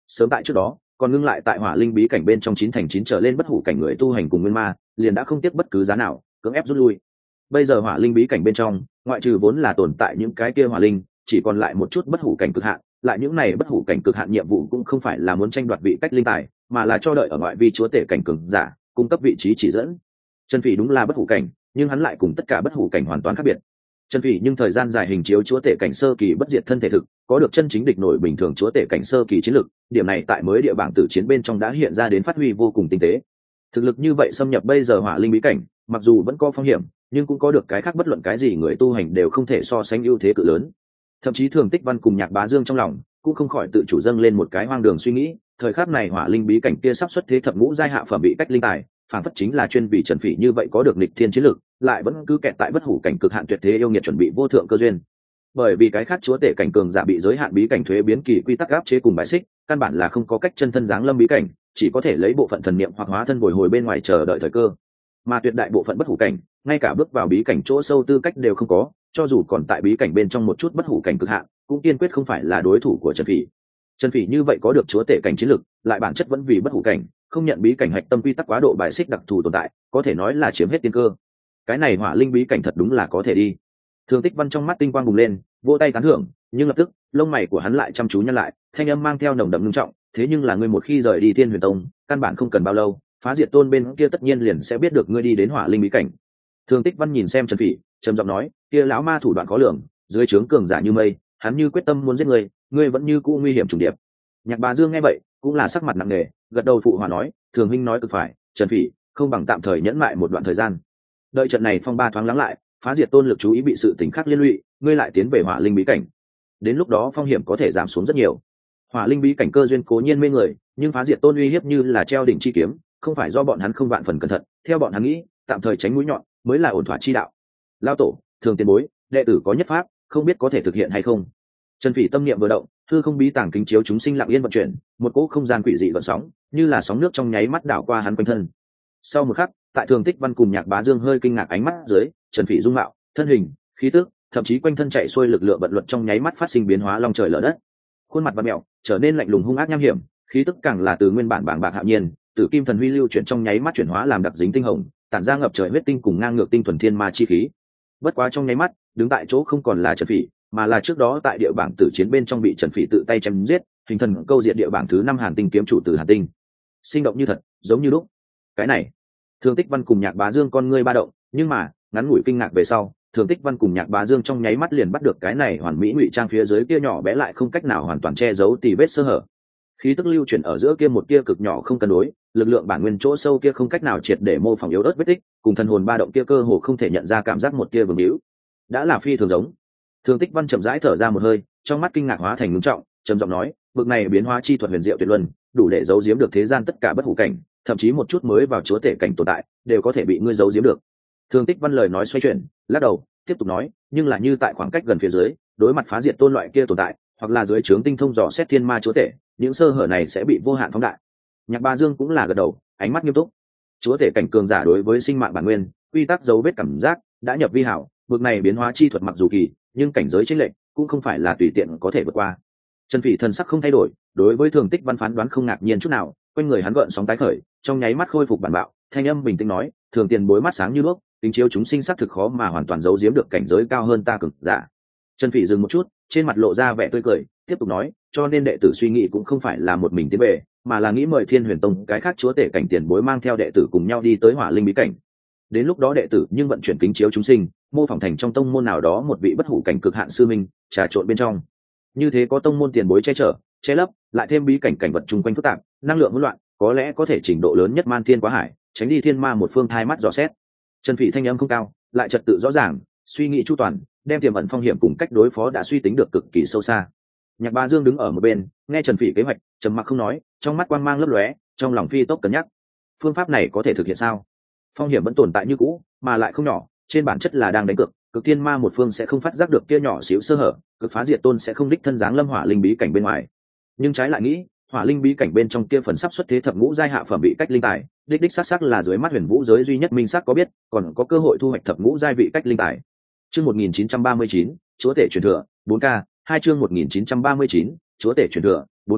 Sớm tại trước đó còn ngưng lại tại hỏa linh bí cảnh bên trong chín thành chín trở lên bất hủ cảnh người tu hành cùng nguyên ma liền đã không tiếc bất cứ giá nào cưỡng ép rút lui. Bây giờ hỏa linh bí cảnh bên trong ngoại trừ vốn là tồn tại những cái kia hỏa linh, chỉ còn lại một chút bất hủ cảnh cực hạn, lại những này bất hủ cảnh cực hạn nhiệm vụ cũng không phải là muốn tranh đoạt vị cách linh tài, mà là cho đợi ở ngoại vi chúa tể cảnh cường giả cung cấp vị trí chỉ dẫn. Trần Phỉ đúng là bất hủ cảnh, nhưng hắn lại cùng tất cả bất hủ cảnh hoàn toàn khác biệt. Trần Phỉ nhưng thời gian dài hình chiếu chúa tể cảnh sơ kỳ bất diệt thân thể thực, có được chân chính địch nổi bình thường chúa tể cảnh sơ kỳ chiến lực, điểm này tại mới địa bảng tử chiến bên trong đã hiện ra đến phát huy vô cùng tinh tế. Thực lực như vậy xâm nhập bây giờ hỏa linh bí cảnh, mặc dù vẫn có phong hiểm, nhưng cũng có được cái khác bất luận cái gì người tu hành đều không thể so sánh ưu thế cự lớn. Thậm chí Thường Tích Văn cùng Nhạc Bá Dương trong lòng cũng không khỏi tự chủ dâng lên một cái hoang đường suy nghĩ, thời khắc này hỏa linh bí cảnh kia sắp xuất thế thập ngũ giai hạ phẩm bị cách linh tài, phản phất chính là chuyên vì Trần Phỉ như vậy có được nghịch thiên chiến lực, lại vẫn cứ kẹt tại bất hủ cảnh cực hạn tuyệt thế yêu nghiệt chuẩn bị vô thượng cơ duyên. Bởi vì cái khác chúa tể cảnh cường giả bị giới hạn bí cảnh thuế biến kỳ quy tắc áp chế cùng bài xích, căn bản là không có cách chân thân giáng lâm bí cảnh, chỉ có thể lấy bộ phận thần niệm hoặc hóa thân bồi hồi bên ngoài chờ đợi thời cơ. Mà tuyệt đại bộ phận bất hủ cảnh, ngay cả bước vào bí cảnh chỗ sâu tư cách đều không có, cho dù còn tại bí cảnh bên trong một chút bất hủ cảnh cực hạn, cũng kiên quyết không phải là đối thủ của Trần Phỉ. Trần Phỉ như vậy có được chúa tể cảnh chiến lực, lại bản chất vẫn vì bất hủ cảnh, không nhận bí cảnh hạch tâm quy tắc quá độ bài xích đặc thù tồn tại, có thể nói là chiếm hết tiên cơ. Cái này hỏa linh bí cảnh thật đúng là có thể đi. Thường Tích Văn trong mắt tinh quang bùng lên, vỗ tay tán thưởng, nhưng lập tức lông mày của hắn lại chăm chú nhăn lại, thanh âm mang theo nồng đậm nghiêm trọng, thế nhưng là ngươi một khi rời đi Thiên Huyền Tông, căn bản không cần bao lâu, Phá Diệt Tôn bên kia tất nhiên liền sẽ biết được ngươi đi đến hỏa linh bí cảnh. Thường Tích Văn nhìn xem Trần Phỉ, trầm giọng nói, kia lão ma thủ đoạn khó lường, dưới trướng cường giả như mây, hắn như quyết tâm muốn giết ngươi, ngươi vẫn như cũ nguy hiểm trùng điệp. Nhạc Bá Dương nghe vậy, cũng là sắc mặt nặng nề, gật đầu phụ hòa nói, Thường huynh nói cực phải, Trần Phỉ, không bằng tạm thời nhẫn lại một đoạn thời gian. Đợi trận này phong ba thoáng lắng lại, Phá Diệt Tôn lực chú ý bị sự tình khác liên lụy, ngươi lại tiến về hỏa linh bí cảnh. Đến lúc đó phong hiểm có thể giảm xuống rất nhiều. Hỏa linh bí cảnh cơ duyên cố nhiên mê người, nhưng Phá Diệt Tôn uy hiếp như là treo đỉnh chi kiếm, không phải do bọn hắn không vạn phần cẩn thận, theo bọn hắn nghĩ, tạm thời tránh mũi nhọn mới là ổn thỏa chi đạo. Lao tổ, Thường tiền bối, đệ tử có nhất pháp, không biết có thể thực hiện hay không. Trần Phỉ tâm niệm vừa động, hư không bí tàng kính chiếu chúng sinh lặng yên vận chuyển, một cỗ không gian quỷ dị gợn sóng, như là sóng nước trong nháy mắt đảo qua hắn quanh thân. Sau một khắc, tại Thường Tích Văn cùng Nhạc Bá Dương hơi kinh ngạc ánh mắt dưới, Trần Phỉ dung mạo, thân hình, khí tức, thậm chí quanh thân chạy xuôi lực lượng vận luật trong nháy mắt phát sinh biến hóa long trời lở đất. Khuôn mặt vặn mèo, trở nên lạnh lùng hung ác nham hiểm, khí tức càng là từ nguyên bản bàng bạc hạo nhiên, tử kim thần huy lưu chuyển trong nháy mắt chuyển hóa làm đặc dính tinh hồng, tản ra ngập trời huyết tinh cùng ngang ngược tinh thuần thiên ma chi khí. Bất quá trong nháy mắt, đứng tại chỗ không còn là Trần Phỉ, mà là trước đó tại địa bảng tử chiến bên trong bị Trần Phỉ tự tay chém giết, hình thần câu diện địa bảng thứ năm Hàn Tinh kiếm chủ Từ Hàn Tinh. Sinh động như thật, giống như lúc. Cái này, Thường Tích Văn cùng Nhạc Bá Dương con ngươi ba động, nhưng mà, ngắn ngủi kinh ngạc về sau, Thường Tích Văn cùng Nhạc Bá Dương trong nháy mắt liền bắt được cái này hoàn mỹ ngụy trang phía dưới kia nhỏ bé lại không cách nào hoàn toàn che giấu tì vết sơ hở. Khí tức lưu chuyển ở giữa kia một tia cực nhỏ không cân đối, lực lượng bản nguyên chỗ sâu kia không cách nào triệt để mô phỏng yếu ớt vết tích, cùng thần hồn ba động kia cơ hồ không thể nhận ra cảm giác một tia vương hữu. Đã là phi thường giống. Thường Tích Văn chậm rãi thở ra một hơi, trong mắt kinh ngạc hóa thành ngưng trọng, trầm giọng nói, bực này biến hóa chi thuật huyền diệu tuyệt luân, đủ để giấu giếm được thế gian tất cả bất hủ cảnh, thậm chí một chút mới vào chúa tể cảnh tồn tại, đều có thể bị ngươi giấu giếm được. Thường Tích Văn lời nói xoay chuyển, lắc đầu, tiếp tục nói, nhưng là như tại khoảng cách gần phía dưới, đối mặt Phá Diệt Tôn loại kia tồn tại, hoặc là dưới trướng tinh thông dò xét thiên ma chúa tể, những sơ hở này sẽ bị vô hạn phóng đại. Nhạc Bá Dương cũng là gật đầu, ánh mắt nghiêm túc. Chúa tể cảnh cường giả đối với sinh mạng bản nguyên, quy tắc dấu vết cảm giác, đã nhập vi hảo, bực này biến hóa chi thuật mặc dù kỳ, nhưng cảnh giới chênh lệch cũng không phải là tùy tiện có thể vượt qua. Trần Phỉ thần sắc không thay đổi, đối với Thường Tích Văn phán đoán không ngạc nhiên chút nào, quanh người hắn gợn sóng tái khởi, trong nháy mắt khôi phục bản bạo, thanh âm bình tĩnh nói, Thường tiền bối mắt sáng như đuốc, tính chiếu chúng sinh sắc thực khó mà hoàn toàn giấu giếm được cảnh giới cao hơn ta cực giả. Trần Phỉ dừng một chút, trên mặt lộ ra vẻ tươi cười, tiếp tục nói, cho nên đệ tử suy nghĩ cũng không phải là một mình tiến về, mà là nghĩ mời Thiên Huyền Tông cái khác chúa tể cảnh tiền bối mang theo đệ tử cùng nhau đi tới hỏa linh bí cảnh. Đến lúc đó đệ tử nhưng vận chuyển kính chiếu chúng sinh, mô phỏng thành trong tông môn nào đó một vị bất hủ cảnh cực hạn sư minh, trà trộn bên trong. Như thế có tông môn tiền bối che chở, che lấp, lại thêm bí cảnh cảnh vật chung quanh phức tạp, năng lượng hỗn loạn, có lẽ có thể trình độ lớn nhất man thiên quá hải, tránh đi thiên ma một phương thai mắt dò xét. Trần Phỉ thanh âm không cao, lại trật tự rõ ràng, suy nghĩ chu toàn, đem tiềm ẩn phong hiểm cùng cách đối phó đã suy tính được cực kỳ sâu xa. Nhạc Bá Dương đứng ở một bên, nghe Trần Phỉ kế hoạch, trầm mặc không nói, trong mắt quang mang lấp lóe, trong lòng phi tốc cân nhắc. Phương pháp này có thể thực hiện sao? Phong hiểm vẫn tồn tại như cũ, mà lại không nhỏ, trên bản chất là đang đánh cược, cực thiên ma một phương sẽ không phát giác được kia nhỏ xíu sơ hở, cực Phá Diệt Tôn sẽ không đích thân dáng lâm hỏa linh bí cảnh bên ngoài. Nhưng trái lại nghĩ, hỏa linh bí cảnh bên trong kia phần sắp xuất thế thập ngũ giai hạ phẩm bị cách linh tài, đích đích xác xác là dưới mắt huyền vũ giới duy nhất minh xác có biết, còn có cơ hội thu hoạch thập ngũ giai vị cách linh tài. Chương một nghìn chín trăm ba mươi chín, chúa tể truyền thừa, bốn K, hai chương một nghìn chín trăm ba mươi chín, chúa tể truyền thừa, bốn K,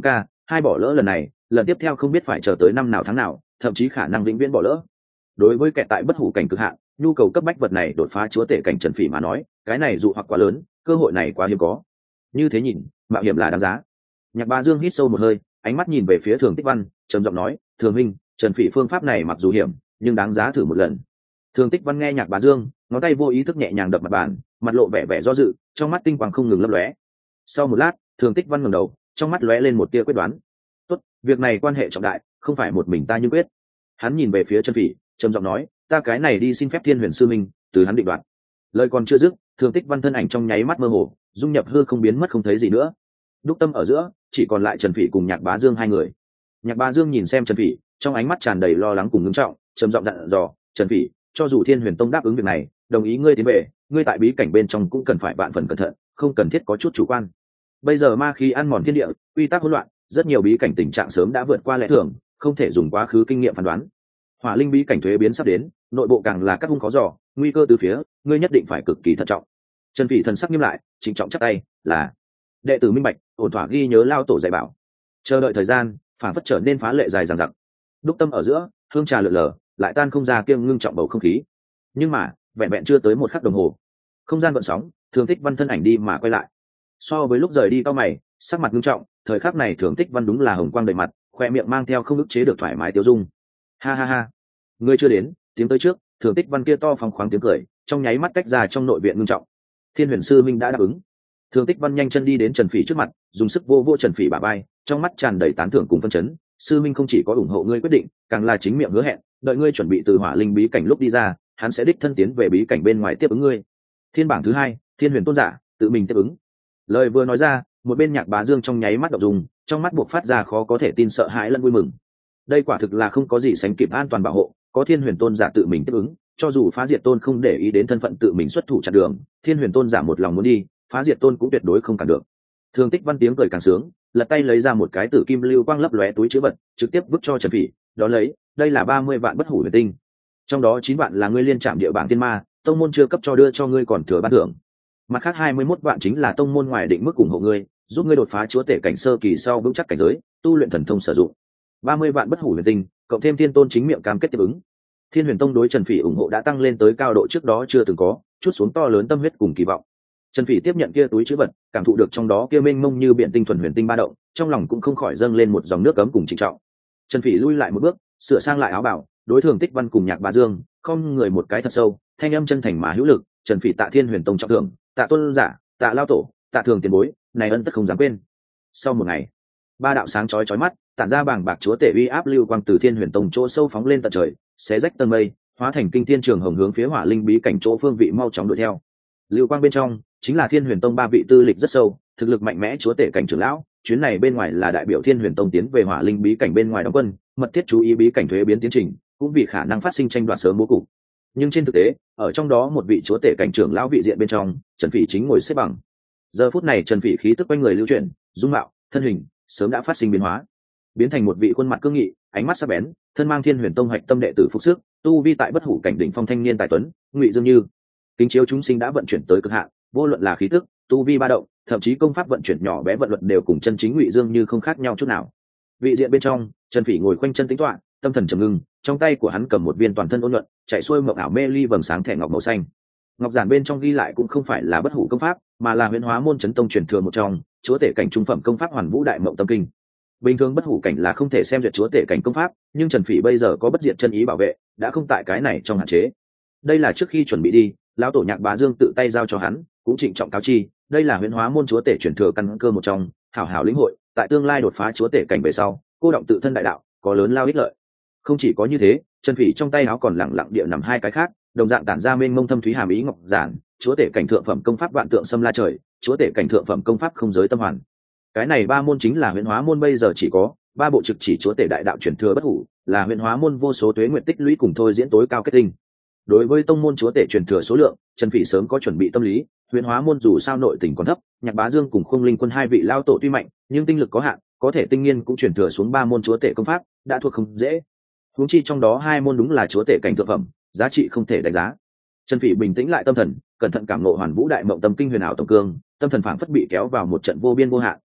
hai bỏ lỡ lần này, lần tiếp theo không biết phải chờ tới năm nào tháng nào, thậm chí khả năng vĩnh viễn bỏ lỡ. Đối với kẻ tại bất hủ cảnh cực hạn, nhu cầu cấp bách vật này đột phá chúa tể cảnh Trần Phỉ mà nói, cái này dụ hoặc quá lớn, cơ hội này quá hiếm có. Như thế nhìn, mạo hiểm là đáng giá. Nhạc Bá Dương hít sâu một hơi, ánh mắt nhìn về phía Thường Tích Văn, trầm giọng nói, "Thường huynh, Trần Phỉ phương pháp này mặc dù hiểm, nhưng đáng giá thử một lần." Thường Tích Văn nghe Nhạc Bá Dương, ngón tay vô ý thức nhẹ nhàng đập mặt bàn, mặt lộ vẻ vẻ do dự, trong mắt tinh quang không ngừng lấp lóe. Sau một lát, Thường Tích Văn ngẩng đầu, trong mắt lóe lên một tia quyết đoán. "Tốt, việc này quan hệ trọng đại, không phải một mình ta như quyết." Hắn nhìn về phía Trần Phỉ, trầm giọng nói, "Ta cái này đi xin phép Thiên Huyền sư minh, từ hắn định đoạt." Lời còn chưa dứt, Thường Tích Văn thân ảnh trong nháy mắt mơ hồ, dung nhập hư không biến mất không thấy gì nữa. Đúc tâm ở giữa, chỉ còn lại Trần Phỉ cùng Nhạc Bá Dương hai người. Nhạc Bá Dương nhìn xem Trần Phỉ, trong ánh mắt tràn đầy lo lắng cùng ngưng trọng, trầm giọng dặn dò, "Trần Phỉ, cho dù Thiên Huyền Tông đáp ứng việc này, đồng ý ngươi tiến về, ngươi tại bí cảnh bên trong cũng cần phải vạn phần cẩn thận, không cần thiết có chút chủ quan. Bây giờ ma khí ăn mòn thiên địa, quy tắc hỗn loạn, rất nhiều bí cảnh tình trạng sớm đã vượt qua lẽ thường, không thể dùng quá khứ kinh nghiệm phán đoán. Hỏa linh bí cảnh thuế biến sắp đến, nội bộ càng là các hung khó dò, nguy cơ từ phía, ngươi nhất định phải cực kỳ thận trọng." Trần Phỉ thần sắc nghiêm lại, trịnh trọng chắp tay, "Là đệ tử minh bạch, ổn thỏa ghi nhớ lao tổ dạy bảo." Chờ đợi thời gian, phản phất trở nên phá lệ dài dằng dặc. Đúc tâm ở giữa, hương trà lượn lờ, lại tan không ra kiêng ngưng trọng bầu không khí. Nhưng mà, vẹn vẹn chưa tới một khắc đồng hồ, không gian gợn sóng, Thường Tích Văn thân ảnh đi mà quay lại. So với lúc rời đi cao mày, sắc mặt ngưng trọng, thời khắc này Thường Tích Văn đúng là hồng quang đầy mặt, khoe miệng mang theo không ức chế được thoải mái tiêu dung. "Ha ha ha, ngươi chưa đến." Tiếng tới trước, Thường Tích Văn kia to phóng khoáng tiếng cười, trong nháy mắt cách ra trong nội viện ngưng trọng. "Thiên Huyền sư minh đã đáp ứng." Thường Tích Văn nhanh chân đi đến Trần Phỉ trước mặt, dùng sức vô vô Trần Phỉ bả vai, trong mắt tràn đầy tán thưởng cùng phân chấn. "Sư minh không chỉ có ủng hộ ngươi quyết định, càng là chính miệng hứa hẹn, đợi ngươi chuẩn bị từ Hỏa Linh bí cảnh lúc đi ra, hắn sẽ đích thân tiến về bí cảnh bên ngoài tiếp ứng ngươi. Thiên bảng thứ hai, Thiên Huyền tôn giả, tự mình tiếp ứng." Lời vừa nói ra, một bên Nhạc Bá Dương trong nháy mắt động dung, trong mắt buộc phát ra khó có thể tin sợ hãi lẫn vui mừng. Đây quả thực là không có gì sánh kịp an toàn bảo hộ, có Thiên Huyền tôn giả tự mình tiếp ứng, cho dù Phá Diệt tôn không để ý đến thân phận tự mình xuất thủ chặn đường, Thiên Huyền tôn giả một lòng muốn đi, Phá Diệt tôn cũng tuyệt đối không cản được. Thường Tích Văn tiếng cười càng sướng, lật tay lấy ra một cái tử kim lưu quang lấp lóe túi chứa vật, trực tiếp vứt cho Trần Phỉ, đó lấy, đây là ba mươi vạn bất hủ huyền tinh. Trong đó chín vạn là ngươi liên trạm địa bảng tiên ma, tông môn chưa cấp cho đưa cho ngươi còn thừa ban thưởng. Mặt khác hai mươi mốt vạn chính là tông môn ngoài định mức ủng hộ ngươi, giúp ngươi đột phá chúa tể cảnh sơ kỳ sau vững chắc cảnh giới, tu luyện thần thông sử dụng. ba mươi vạn bất hủ huyền tinh, cộng thêm Thiên Tôn chính miệng cam kết tiếp ứng. Thiên Huyền Tông đối Trần Phỉ ủng hộ đã tăng lên tới cao độ trước đó chưa từng có, chút xuống to lớn tâm huyết cùng kỳ vọng. Trần Phỉ tiếp nhận kia túi trữ vật, cảm thụ được trong đó kia mênh mông như biển tinh thuần huyền tinh ba động, trong lòng cũng không khỏi dâng lên một dòng nước cấm cùng trịnh trọng. Trần Phỉ lui lại một bước, sửa sang lại áo bào, đối Thường Tích Văn cùng Nhạc Bá Dương, không người một cái thật sâu, thanh âm chân thành mà hữu lực, "Trần Phỉ tạ Thiên Huyền Tông trọng thưởng, tạ tôn giả, tạ lao tổ, tạ Thường tiền bối, này ân tất không dám quên." Sau một ngày, ba đạo sáng chói chói mắt, tản ra bàng bạc chúa tể uy áp lưu quang từ Thiên Huyền Tông chỗ sâu phóng lên tận trời, xé rách tầng mây, hóa thành kinh thiên trường hồng hướng phía Hỏa Linh bí cảnh chỗ phương vị mau chóng đuổi theo. Lưu quang bên trong chính là Thiên Huyền Tông ba vị tư lịch rất sâu, thực lực mạnh mẽ chúa tể cảnh trưởng lão, chuyến này bên ngoài là đại biểu Thiên Huyền Tông tiến về Hỏa Linh bí cảnh bên ngoài đóng quân, mật thiết chú ý bí cảnh thuế biến tiến trình, cũng vì khả năng phát sinh tranh đoạt sớm bố cục. Nhưng trên thực tế, ở trong đó một vị chúa tể cảnh trưởng lão vị diện bên trong, Trần Phỉ chính ngồi xếp bằng. Giờ phút này Trần Phỉ khí tức quanh người lưu chuyển, dung mạo, thân hình sớm đã phát sinh biến hóa, biến thành một vị khuôn mặt cương nghị, ánh mắt sắc bén, thân mang Thiên Huyền Tông hạch tâm đệ tử phục sức, tu vi tại bất hủ cảnh đỉnh phong thanh niên tài tuấn, Ngụy Dương Như. Kính chiếu chúng sinh đã vận chuyển tới cực hạn, vô luận là khí tức, tu vi ba động, thậm chí công pháp vận chuyển nhỏ bé vận luật đều cùng chân chính Ngụy Dương Như không khác nhau chút nào. Vị diện bên trong, Trần Phỉ ngồi khoanh chân tĩnh tọa, tâm thần trầm ngưng, trong tay của hắn cầm một viên toàn thân ôn nhuận, chạy xuôi mộng ảo mê ly vầng sáng thẻ ngọc màu xanh. Ngọc giản bên trong ghi lại cũng không phải là bất hủ công pháp, mà là Huyễn Hóa môn chấn tông truyền thừa một trong, chúa tể cảnh trung phẩm công pháp Hoàn Vũ Đại Mộng Tâm Kinh. Bình thường bất hủ cảnh là không thể xem duyệt chúa tể cảnh công pháp, nhưng Trần Phỉ bây giờ có bất diệt chân ý bảo vệ, đã không tại cái này trong hạn chế. Đây là trước khi chuẩn bị đi, lão tổ Nhạc Bá Dương tự tay giao cho hắn, cũng trịnh trọng cáo chi, đây là Huyễn Hóa môn chúa tể truyền thừa căn cơ một trong, hảo hảo lĩnh hội, tại tương lai đột phá chúa tể cảnh về sau, cô động tự thân đại đạo, có lớn lao ích lợi. Không chỉ có như thế, Trần Phỉ trong tay áo còn lẳng lặng địa nằm hai cái khác, đồng dạng tản ra mênh mông thâm thúy hàm ý ngọc giản, chúa tể cảnh thượng phẩm công pháp Vạn Tượng Xâm La Trời, chúa tể cảnh thượng phẩm công pháp Không Giới Tâm Hoàn. Cái này ba môn chính là Huyễn Hóa môn bây giờ chỉ có ba bộ trực chỉ chúa tể đại đạo truyền thừa bất hủ, là Huyễn Hóa môn vô số tuế nguyện tích lũy cùng thôi diễn tối cao kết tinh. Đối với tông môn chúa tể truyền thừa số lượng, Trần Phỉ sớm có chuẩn bị tâm lý, Huyễn Hóa môn dù sao nội tình còn thấp, Nhạc Bá Dương cùng Khung Linh Quân hai vị lao tổ tuy mạnh, nhưng tinh lực có hạn, có thể tinh nghiên cũng truyền thừa xuống ba môn chúa tể công pháp, đã thuộc không dễ. Huống chi trong đó hai môn đúng là chúa tể cảnh thượng phẩm, giá trị không thể đánh giá. Trần Phỉ bình tĩnh lại tâm thần, cẩn thận cảm ngộ Hoàn Vũ Đại Mộng Tâm Kinh huyền ảo tổng cương, tâm thần phảng phất bị kéo vào một trận vô biên vô hạn,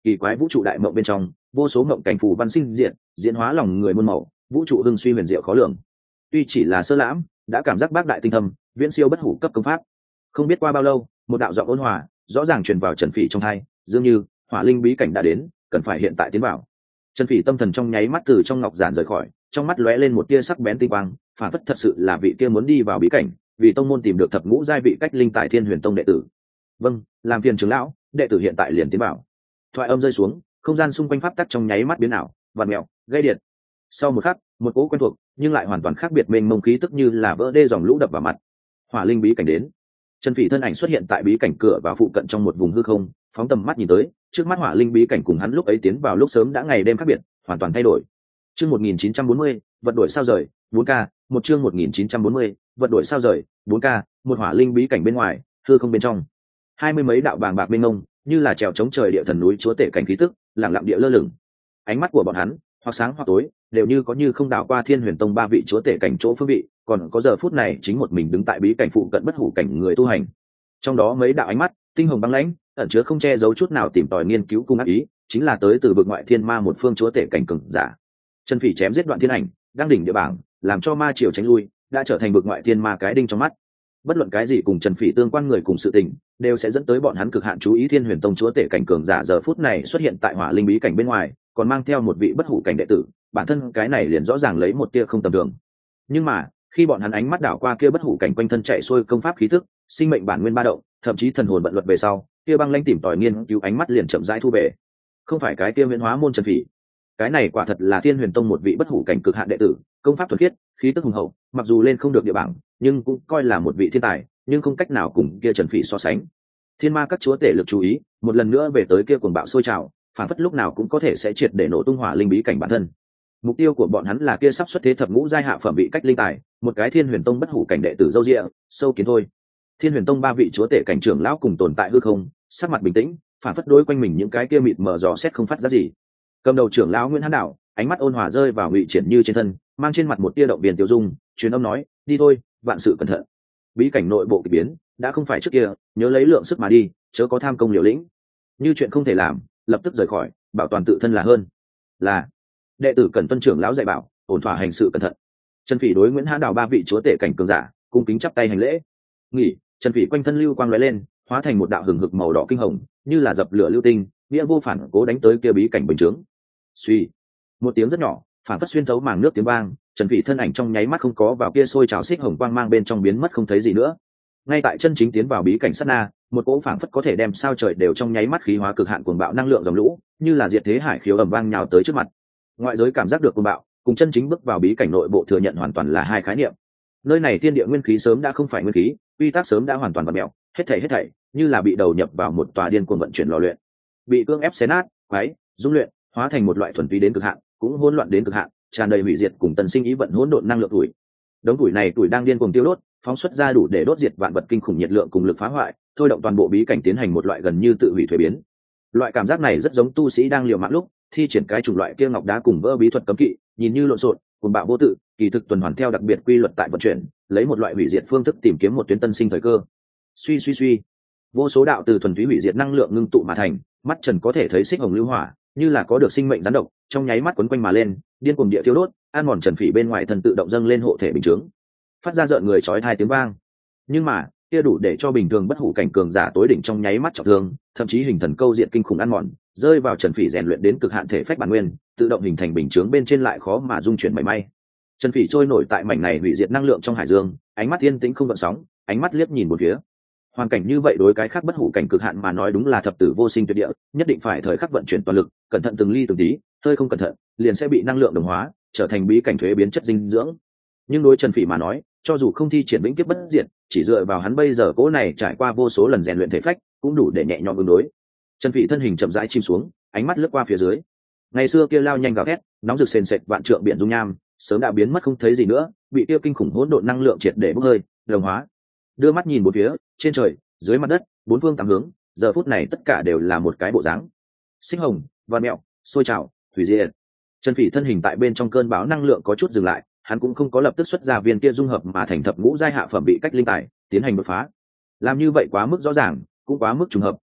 kỳ quái vũ trụ đại mộng bên trong vô số mộng cảnh phù văn sinh diện diễn hóa lòng người muôn màu, vũ trụ hưng suy huyền diệu khó lường. Tuy chỉ là sơ lãm, đã cảm giác bác đại tinh thâm, viễn siêu bất hủ cấp công pháp. Không biết qua bao lâu, một đạo giọng ôn hòa rõ ràng truyền vào Trần Phỉ trong tai, dường như hỏa linh bí cảnh đã đến, cần phải hiện tại tiến vào. Trần Phỉ tâm thần trong nháy mắt từ trong ngọc giản rời khỏi, trong mắt lóe lên một tia sắc bén tinh quang, phản phất thật sự là vị kia muốn đi vào bí cảnh, vì tông môn tìm được thập ngũ giai vị cách linh tài Thiên Huyền Tông đệ tử. Vâng, làm phiền trưởng lão, đệ tử hiện tại liền tiến vào. Thoại âm rơi xuống, không gian xung quanh pháp tắc trong nháy mắt biến ảo, vặn mèo, gây điện. Sau một khắc, một cỗ quen thuộc nhưng lại hoàn toàn khác biệt mênh mông khí tức như là vỡ đê dòng lũ đập vào mặt. Hỏa linh bí cảnh đến. Trần Phỉ thân ảnh xuất hiện tại bí cảnh cửa vào phụ cận trong một vùng hư không, phóng tầm mắt nhìn tới, trước mắt hỏa linh bí cảnh cùng hắn lúc ấy tiến vào lúc sớm đã ngày đêm khác biệt, hoàn toàn thay đổi. Chương một nghìn chín trăm bốn mươi, vật đổi sao rời, bốn K, một chương một nghìn chín trăm bốn mươi, vật đổi sao rời, bốn K, một hỏa linh bí cảnh bên ngoài, hư không bên trong. Hai mươi mấy đạo bàng bạc mênh mông, như là trèo chống trời địa thần núi chúa tể cảnh khí tức, lặng lặng địa lơ lửng. Ánh mắt của bọn hắn, hoặc sáng hoặc tối, đều như có như không đảo qua Thiên Huyền Tông ba vị chúa tể cảnh chỗ phương vị, còn có giờ phút này chính một mình đứng tại bí cảnh phụ cận bất hủ cảnh người tu hành. Trong đó mấy đạo ánh mắt tinh hồng băng lãnh, ẩn chứa không che giấu chút nào tìm tòi nghiên cứu cung ác ý, chính là tới từ vực ngoại thiên ma một phương chúa tể cảnh cường giả. Trần Phỉ chém giết Đoạn Thiên Ảnh, đang đỉnh địa bảng, làm cho ma triều tránh lui, đã trở thành vực ngoại thiên ma cái đinh trong mắt. Bất luận cái gì cùng Trần Phỉ tương quan người cùng sự tình, đều sẽ dẫn tới bọn hắn cực hạn chú ý. Thiên Huyền Tông chúa tể cảnh cường giả giờ phút này xuất hiện tại hỏa linh bí cảnh bên ngoài, còn mang theo một vị bất hủ cảnh đệ tử, bản thân cái này liền rõ ràng lấy một tia không tầm thường. Nhưng mà khi bọn hắn ánh mắt đảo qua kia bất hủ cảnh quanh thân chạy xuôi công pháp khí tức, sinh mệnh bản nguyên ba động, thậm chí thần hồn vận luật về sau, kia băng lãnh tìm tòi nghiên cứu ánh mắt liền chậm rãi thu về. Không phải cái kia Viễn Hóa môn Trần Phỉ, cái này quả thật là Thiên Huyền Tông một vị bất hủ cảnh cực hạn đệ tử, công pháp thuần khiết, khí tức hùng hậu, mặc dù lên không được địa bảng, nhưng cũng coi là một vị thiên tài, nhưng không cách nào cùng kia Trần Phỉ so sánh. Thiên ma các chúa tể lực chú ý một lần nữa về tới kia cuồng bạo sôi trào, phản phất lúc nào cũng có thể sẽ triệt để nổ tung hỏa linh bí cảnh bản thân. Mục tiêu của bọn hắn là kia sắp xuất thế thập ngũ giai hạ phẩm vị cách linh tài, một cái Thiên Huyền Tông bất hủ cảnh đệ tử dâu dịa, sâu kiến thôi. Thiên Huyền Tông ba vị chúa tể cảnh trưởng lão cùng tồn tại hư không, sắc mặt bình tĩnh, phản phất đối quanh mình những cái kia mịt mờ dò xét không phát ra gì. Cầm đầu trưởng lão Nguyễn Hán Đạo, ánh mắt ôn hòa rơi vào Ngụy Triển Như trên thân, mang trên mặt một tia động viên tiêu dung, truyền âm nói, đi thôi, vạn sự cẩn thận. Bí cảnh nội bộ kỳ biến, đã không phải trước kia, nhớ lấy lượng sức mà đi, chớ có tham công liều lĩnh. Như chuyện không thể làm, lập tức rời khỏi, bảo toàn tự thân là hơn. Là đệ tử cần tuân trưởng lão dạy bảo, ổn thỏa hành sự cẩn thận. Trần Phỉ đối Nguyễn Hán Đạo ba vị chúa tể cảnh cường giả, cung kính chắp tay hành lễ. Nghỉ, Trần Phỉ quanh thân lưu quang lóe lên, hóa thành một đạo hừng hực màu đỏ kinh hồng, như là dập lửa lưu tinh, nghĩa vô phản cố đánh tới kia bí cảnh bình chướng. Suy, một tiếng rất nhỏ, phản phất xuyên thấu màng nước tiếng vang, Trần Phỉ thân ảnh trong nháy mắt không có vào kia sôi trào xích hồng quang mang bên trong biến mất không thấy gì nữa. Ngay tại chân chính tiến vào bí cảnh sát na, một cỗ phản phất có thể đem sao trời đều trong nháy mắt khí hóa cực hạn cuồng bạo năng lượng dòng lũ, như là diệt thế hải khiếu ầm vang nhào tới trước mặt. Ngoại giới cảm giác được cuồng bạo, cùng chân chính bước vào bí cảnh nội bộ thừa nhận hoàn toàn là hai khái niệm. Nơi này thiên địa nguyên khí sớm đã không phải nguyên khí, quy tắc sớm đã hoàn toàn vặn mèo, hết thảy hết thảy như là bị đầu nhập vào một tòa điên cuồng vận chuyển lò luyện, bị cưỡng ép xé nát, quấy, dung luyện, hóa thành một loại thuần túy đến cực hạn, cũng hỗn loạn đến cực hạn, tràn đầy hủy diệt cùng tần sinh ý vận hỗn độn năng lượng tuổi. Đống tuổi này tuổi đang điên cuồng tiêu đốt, phóng xuất ra đủ để đốt diệt vạn vật kinh khủng nhiệt lượng cùng lực phá hoại, thôi động toàn bộ bí cảnh tiến hành một loại gần như tự hủy thuế biến. Loại cảm giác này rất giống tu sĩ đang liều mạng lúc thi triển cái chủng loại kia ngọc đá cùng vỡ bí thuật cấm kỵ, nhìn như lộn xộn, cuồng bạo vô tự, kỳ thực tuần hoàn theo đặc biệt quy luật tại vận chuyển, lấy một loại hủy diệt phương thức tìm kiếm một tuyến tân sinh thời cơ. Suy suy suy, vô số đạo từ thuần túy hủy diệt năng lượng ngưng tụ mà thành, mắt trần có thể thấy xích hồng lưu hỏa, như là có được sinh mệnh rắn độc, trong nháy mắt quấn quanh mà lên, điên cuồng địa thiêu đốt, ăn mòn Trần Phỉ bên ngoài thân tự động dâng lên hộ thể bình chướng, phát ra rợn người chói tai tiếng vang. Nhưng mà kia đủ để cho bình thường bất hủ cảnh cường giả tối đỉnh trong nháy mắt trọng thương, thậm chí hình thần câu diện kinh khủng ăn mòn, rơi vào Trần Phỉ rèn luyện đến cực hạn thể phách bản nguyên, tự động hình thành bình chướng bên trên lại khó mà dung chuyển mảy may. Trần Phỉ trôi nổi tại mảnh này hủy diệt năng lượng trong hải dương, ánh mắt yên tĩnh không gợn sóng, ánh mắt liếc nhìn một phía. Hoàn cảnh như vậy đối cái khác bất hủ cảnh cực hạn mà nói đúng là thập tử vô sinh tuyệt địa, nhất định phải thời khắc vận chuyển toàn lực, cẩn thận từng ly từng tí, hơi không cẩn thận, liền sẽ bị năng lượng đồng hóa, trở thành bí cảnh thuế biến chất dinh dưỡng. Nhưng đối Trần Phỉ mà nói, cho dù không thi triển vĩnh kiếp bất diệt, chỉ dựa vào hắn bây giờ cố này trải qua vô số lần rèn luyện thể phách, cũng đủ để nhẹ nhõm ứng đối. Trần Phỉ thân hình chậm rãi chìm xuống, ánh mắt lướt qua phía dưới. Ngày xưa kia lao nhanh gào thét, nóng rực sền sệt vạn trượng biển dung nham, sớm đã biến mất không thấy gì nữa, bị tiêu kinh khủng hỗn độn năng lượng triệt để bốc hơi, đồng hóa. Đưa mắt nhìn bốn phía, trên trời, dưới mặt đất, bốn phương tám hướng, giờ phút này tất cả đều là một cái bộ dáng. Xích hồng, vạn mẹo, sôi trào, hủy diệt. Trần Phỉ thân hình tại bên trong cơn bão năng lượng có chút dừng lại, hắn cũng không có lập tức xuất ra viên kia dung hợp mà thành thập ngũ giai hạ phẩm bị cách linh tài, tiến hành đột phá. Làm như vậy quá mức rõ ràng, cũng quá mức trùng hợp,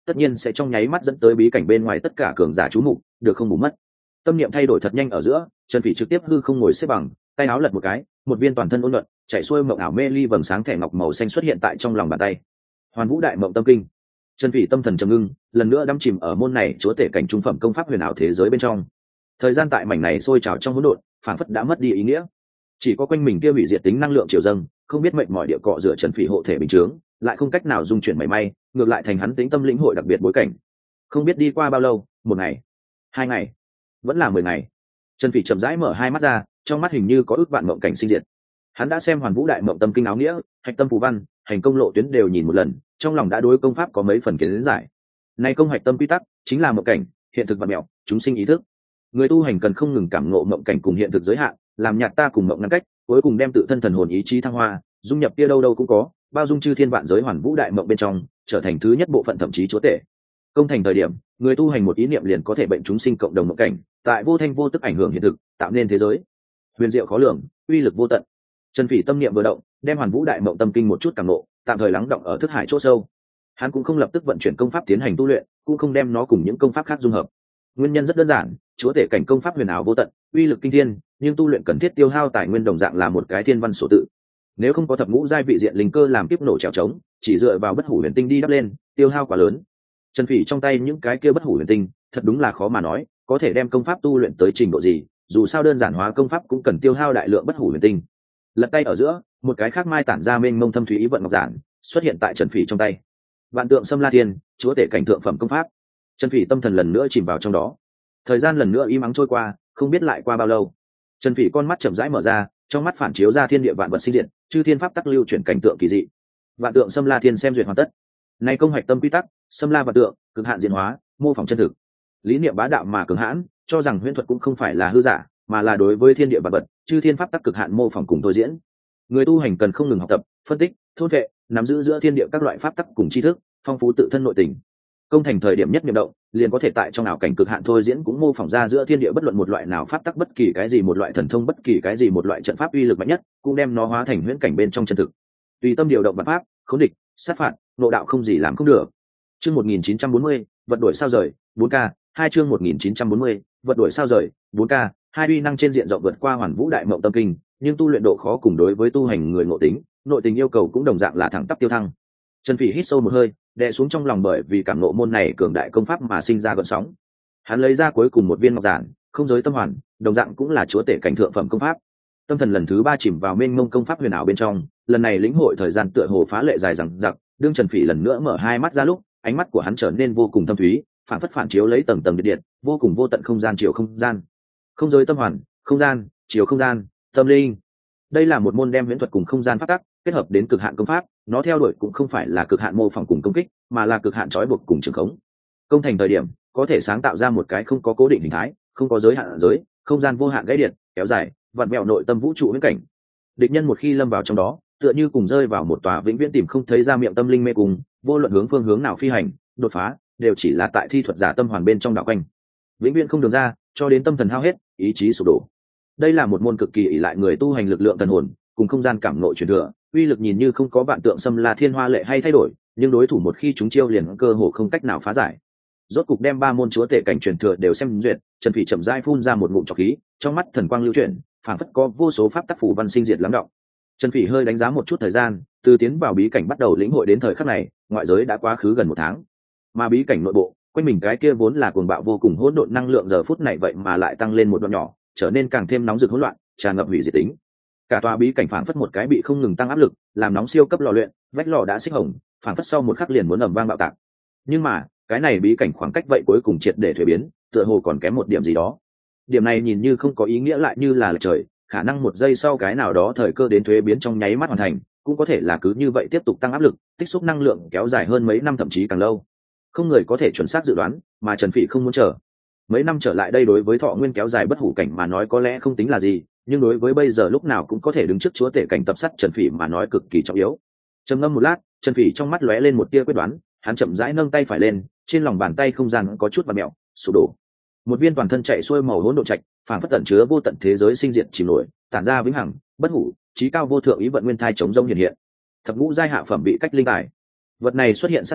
tất nhiên sẽ trong nháy mắt dẫn tới bí cảnh bên ngoài tất cả cường giả chú mục, được không bù mất. Tâm niệm thay đổi thật nhanh ở giữa, Trần Phỉ trực tiếp hư không ngồi xếp bằng, tay áo lật một cái, một viên toàn thân ôn nhuận, chạy xuôi mộng ảo mê ly vầng sáng thẻ ngọc màu xanh xuất hiện tại trong lòng bàn tay. Hoàn Vũ Đại Mộng Tâm Kinh. Trần Phỉ tâm thần trầm ngưng, lần nữa đắm chìm ở môn này chúa tể cảnh trung phẩm công pháp huyền ảo thế giới bên trong. Thời gian tại mảnh này sôi trào trong hỗn độn, phản phất đã mất đi ý nghĩa. Chỉ có quanh mình kia hủy diệt tính năng lượng triều dâng, không biết mệnh mọi địa cọ rửa Trần Phỉ hộ thể bình chướng, lại không cách nào dung chuyển mảy may, ngược lại thành hắn tính tâm lĩnh hội đặc biệt bối cảnh. Không biết đi qua bao lâu, một ngày, hai ngày, vẫn là mười ngày. Trần Phỉ chậm rãi mở hai mắt ra, trong mắt hình như có ước vạn mộng cảnh sinh diệt. Hắn đã xem Hoàn Vũ Đại Mộng Tâm Kinh áo nghĩa, hạch tâm phù văn, hành công lộ tuyến đều nhìn một lần, trong lòng đã đối công pháp có mấy phần kiến giải. Này công hạch tâm quy tắc chính là mộng cảnh, hiện thực và mẹo, chúng sinh ý thức. Người tu hành cần không ngừng cảm ngộ mộng cảnh cùng hiện thực giới hạn, làm nhạt ta cùng mộng ngăn cách, cuối cùng đem tự thân thần hồn ý chí thăng hoa, dung nhập kia đâu đâu cũng có, bao dung chư thiên vạn giới Hoàn Vũ Đại Mộng bên trong, trở thành thứ nhất bộ phận thậm chí chúa tể. Công thành thời điểm, người tu hành một ý niệm liền có thể bệnh chúng sinh cộng đồng mộng cảnh, tại vô thanh vô tức ảnh hưởng hiện thực, tạo nên thế giới huyền diệu khó lường, uy lực vô tận. Trần Phỉ tâm niệm vừa động, đem Hoàn Vũ Đại Mộng Tâm Kinh một chút cảm ngộ, tạm thời lắng động ở thức hải chỗ sâu. Hắn cũng không lập tức vận chuyển công pháp tiến hành tu luyện, cũng không đem nó cùng những công pháp khác dung hợp. Nguyên nhân rất đơn giản, chúa tể cảnh công pháp huyền ảo vô tận, uy lực kinh thiên, nhưng tu luyện cần thiết tiêu hao tài nguyên đồng dạng là một cái thiên văn số tự. Nếu không có thập ngũ giai vị diện linh cơ làm kiếp nổ trèo trống, chỉ dựa vào bất hủ huyền tinh đi đắp lên, tiêu hao quá lớn. Trần Phỉ trong tay những cái kia bất hủ huyền tinh, thật đúng là khó mà nói, có thể đem công pháp tu luyện tới trình độ gì, dù sao đơn giản hóa công pháp cũng cần tiêu hao đại lượng bất hủ huyền tinh. Lật tay ở giữa, một cái khác mai tản ra mênh mông thâm thúy ý vận ngọc giản xuất hiện tại Trần Phỉ trong tay. Vạn Tượng Xâm La Thiên, chúa tể cảnh thượng phẩm công pháp. Trần Phỉ tâm thần lần nữa chìm vào trong đó. Thời gian lần nữa im ắng trôi qua, không biết lại qua bao lâu. Trần Phỉ con mắt chậm rãi mở ra, trong mắt phản chiếu ra thiên địa vạn vật sinh diệt, chư thiên pháp tắc lưu chuyển cảnh tượng kỳ dị. Vạn Tượng Xâm La Thiên xem duyệt hoàn tất. Nay công hoạch tâm quy tắc, xâm la vạn tượng, cực hạn diễn hóa, mô phỏng chân thực. Lý niệm bá đạo mà cường hãn, cho rằng huyễn thuật cũng không phải là hư giả, mà là đối với thiên địa vạn vật, chư thiên pháp tắc cực hạn mô phỏng cùng thôi diễn. Người tu hành cần không ngừng học tập, phân tích, thôn vệ, nắm giữ giữa thiên địa các loại pháp tắc cùng tri thức, phong phú tự thân nội tình. Công thành thời điểm nhất niệm động, liền có thể tại trong ảo cảnh cực hạn thôi diễn cũng mô phỏng ra giữa thiên địa bất luận một loại nào pháp tắc, bất kỳ cái gì một loại thần thông, bất kỳ cái gì một loại trận pháp uy lực mạnh nhất, cũng đem nó hóa thành huyễn cảnh bên trong chân thực. Tùy tâm điều động vạn pháp, khống địch, sát phạt, nội đạo không gì làm không được. Chương một nghìn chín trăm bốn mươi, vật đổi sao rời, bốn K, hai chương một nghìn chín trăm bốn mươi, vật đổi sao rời, bốn K, hai uy năng trên diện rộng vượt qua Hoàn Vũ Đại Mộng Tâm Kinh, nhưng tu luyện độ khó cùng đối với tu hành người ngộ tính, nội tình yêu cầu cũng đồng dạng là thẳng tắp tiêu thăng. Trần Phỉ hít sâu một hơi, đè xuống trong lòng bởi vì cảm ngộ môn này cường đại công pháp mà sinh ra gợn sóng. Hắn lấy ra cuối cùng một viên ngọc giản, không giới tâm hoàn, đồng dạng cũng là chúa tể cảnh thượng phẩm công pháp. Tâm thần lần thứ ba chìm vào mênh mông công pháp huyền ảo bên trong, lần này lĩnh hội thời gian tựa hồ phá lệ dài dằng dặc, đương Trần Phỉ lần nữa mở hai mắt ra lúc, ánh mắt của hắn trở nên vô cùng thâm thúy, phản phất phản chiếu lấy tầng tầng điện điện, vô cùng vô tận không gian chiều không gian. Không giới tâm hoàn, không gian, chiều không gian, tâm linh. Đây là một môn đem huyễn thuật cùng không gian phát tắc kết hợp đến cực hạn công pháp, nó theo đuổi cũng không phải là cực hạn mô phỏng cùng công kích, mà là cực hạn trói buộc cùng trường khống. Công thành thời điểm, có thể sáng tạo ra một cái không có cố định hình thái, không có giới hạn giới, không gian vô hạn gãy điện, kéo dài, vặn vẹo nội tâm vũ trụ huyễn cảnh. Địch nhân một khi lâm vào trong đó, tựa như cùng rơi vào một tòa vĩnh viễn tìm không thấy ra miệng tâm linh mê cùng, vô luận hướng phương hướng nào phi hành, đột phá, đều chỉ là tại thi thuật giả tâm hoàn bên trong đạo quanh. Vĩnh viễn không đường ra, cho đến tâm thần hao hết, ý chí sụp đổ. Đây là một môn cực kỳ ỷ lại người tu hành lực lượng thần hồn, cùng không gian cảm nội truyền thừa, uy lực nhìn như không có Vạn Tượng Xâm La Thiên hoa lệ hay thay đổi, nhưng đối thủ một khi chúng chiêu liền cơ hồ không cách nào phá giải. Rốt cục đem ba môn chúa tể cảnh truyền thừa đều xem duyệt, Trần Phỉ chậm rãi phun ra một ngụm trọc khí, trong mắt thần quang lưu chuyển, phảng phất có vô số pháp tắc phủ văn sinh diệt lắng đọng. Trần Phỉ hơi đánh giá một chút thời gian, từ tiến vào bí cảnh bắt đầu lĩnh hội đến thời khắc này, ngoại giới đã quá khứ gần một tháng. Mà bí cảnh nội bộ, quanh mình cái kia vốn là cuồng bạo vô cùng hỗn độn năng lượng giờ phút này vậy mà lại tăng lên một đoạn nhỏ, trở nên càng thêm nóng rực hỗn loạn, tràn ngập hủy diệt tính. Cả tòa bí cảnh phảng phất một cái bị không ngừng tăng áp lực, làm nóng siêu cấp lò luyện, vách lò đã xích hồng, phảng phất sau một khắc liền muốn ầm vang bạo tạc. Nhưng mà, cái này bí cảnh khoảng cách vậy cuối cùng triệt để thuế biến, tựa hồ còn kém một điểm gì đó. Điểm này nhìn như không có ý nghĩa lại như là lệch trời, khả năng một giây sau cái nào đó thời cơ đến thuế biến trong nháy mắt hoàn thành, cũng có thể là cứ như vậy tiếp tục tăng áp lực, tích xúc năng lượng kéo dài hơn mấy năm thậm chí càng lâu. Không người có thể chuẩn xác dự đoán, mà Trần Phỉ không muốn chờ. Mấy năm trở lại đây đối với thọ nguyên kéo dài bất hủ cảnh mà nói có lẽ không tính là gì, nhưng đối với bây giờ lúc nào cũng có thể đứng trước chúa tể cảnh tập sát Trần Phỉ mà nói cực kỳ trọng yếu. Trầm ngâm một lát, Trần Phỉ trong mắt lóe lên một tia quyết đoán, hắn chậm rãi nâng tay phải lên, trên lòng bàn tay không gian có chút vặn mèo, sụp đổ. Một viên toàn thân chạy xuôi màu hỗn độn trạch, phản phất tẩn chứa vô tận thế giới sinh diệt chìm nổi, tản ra vĩnh hằng, bất hủ, chí cao vô thượng ý vận nguyên thai chống rông hiện hiện. Thập ngũ giai hạ phẩm bị cách linh tài. Vật này xuất hiện sát na,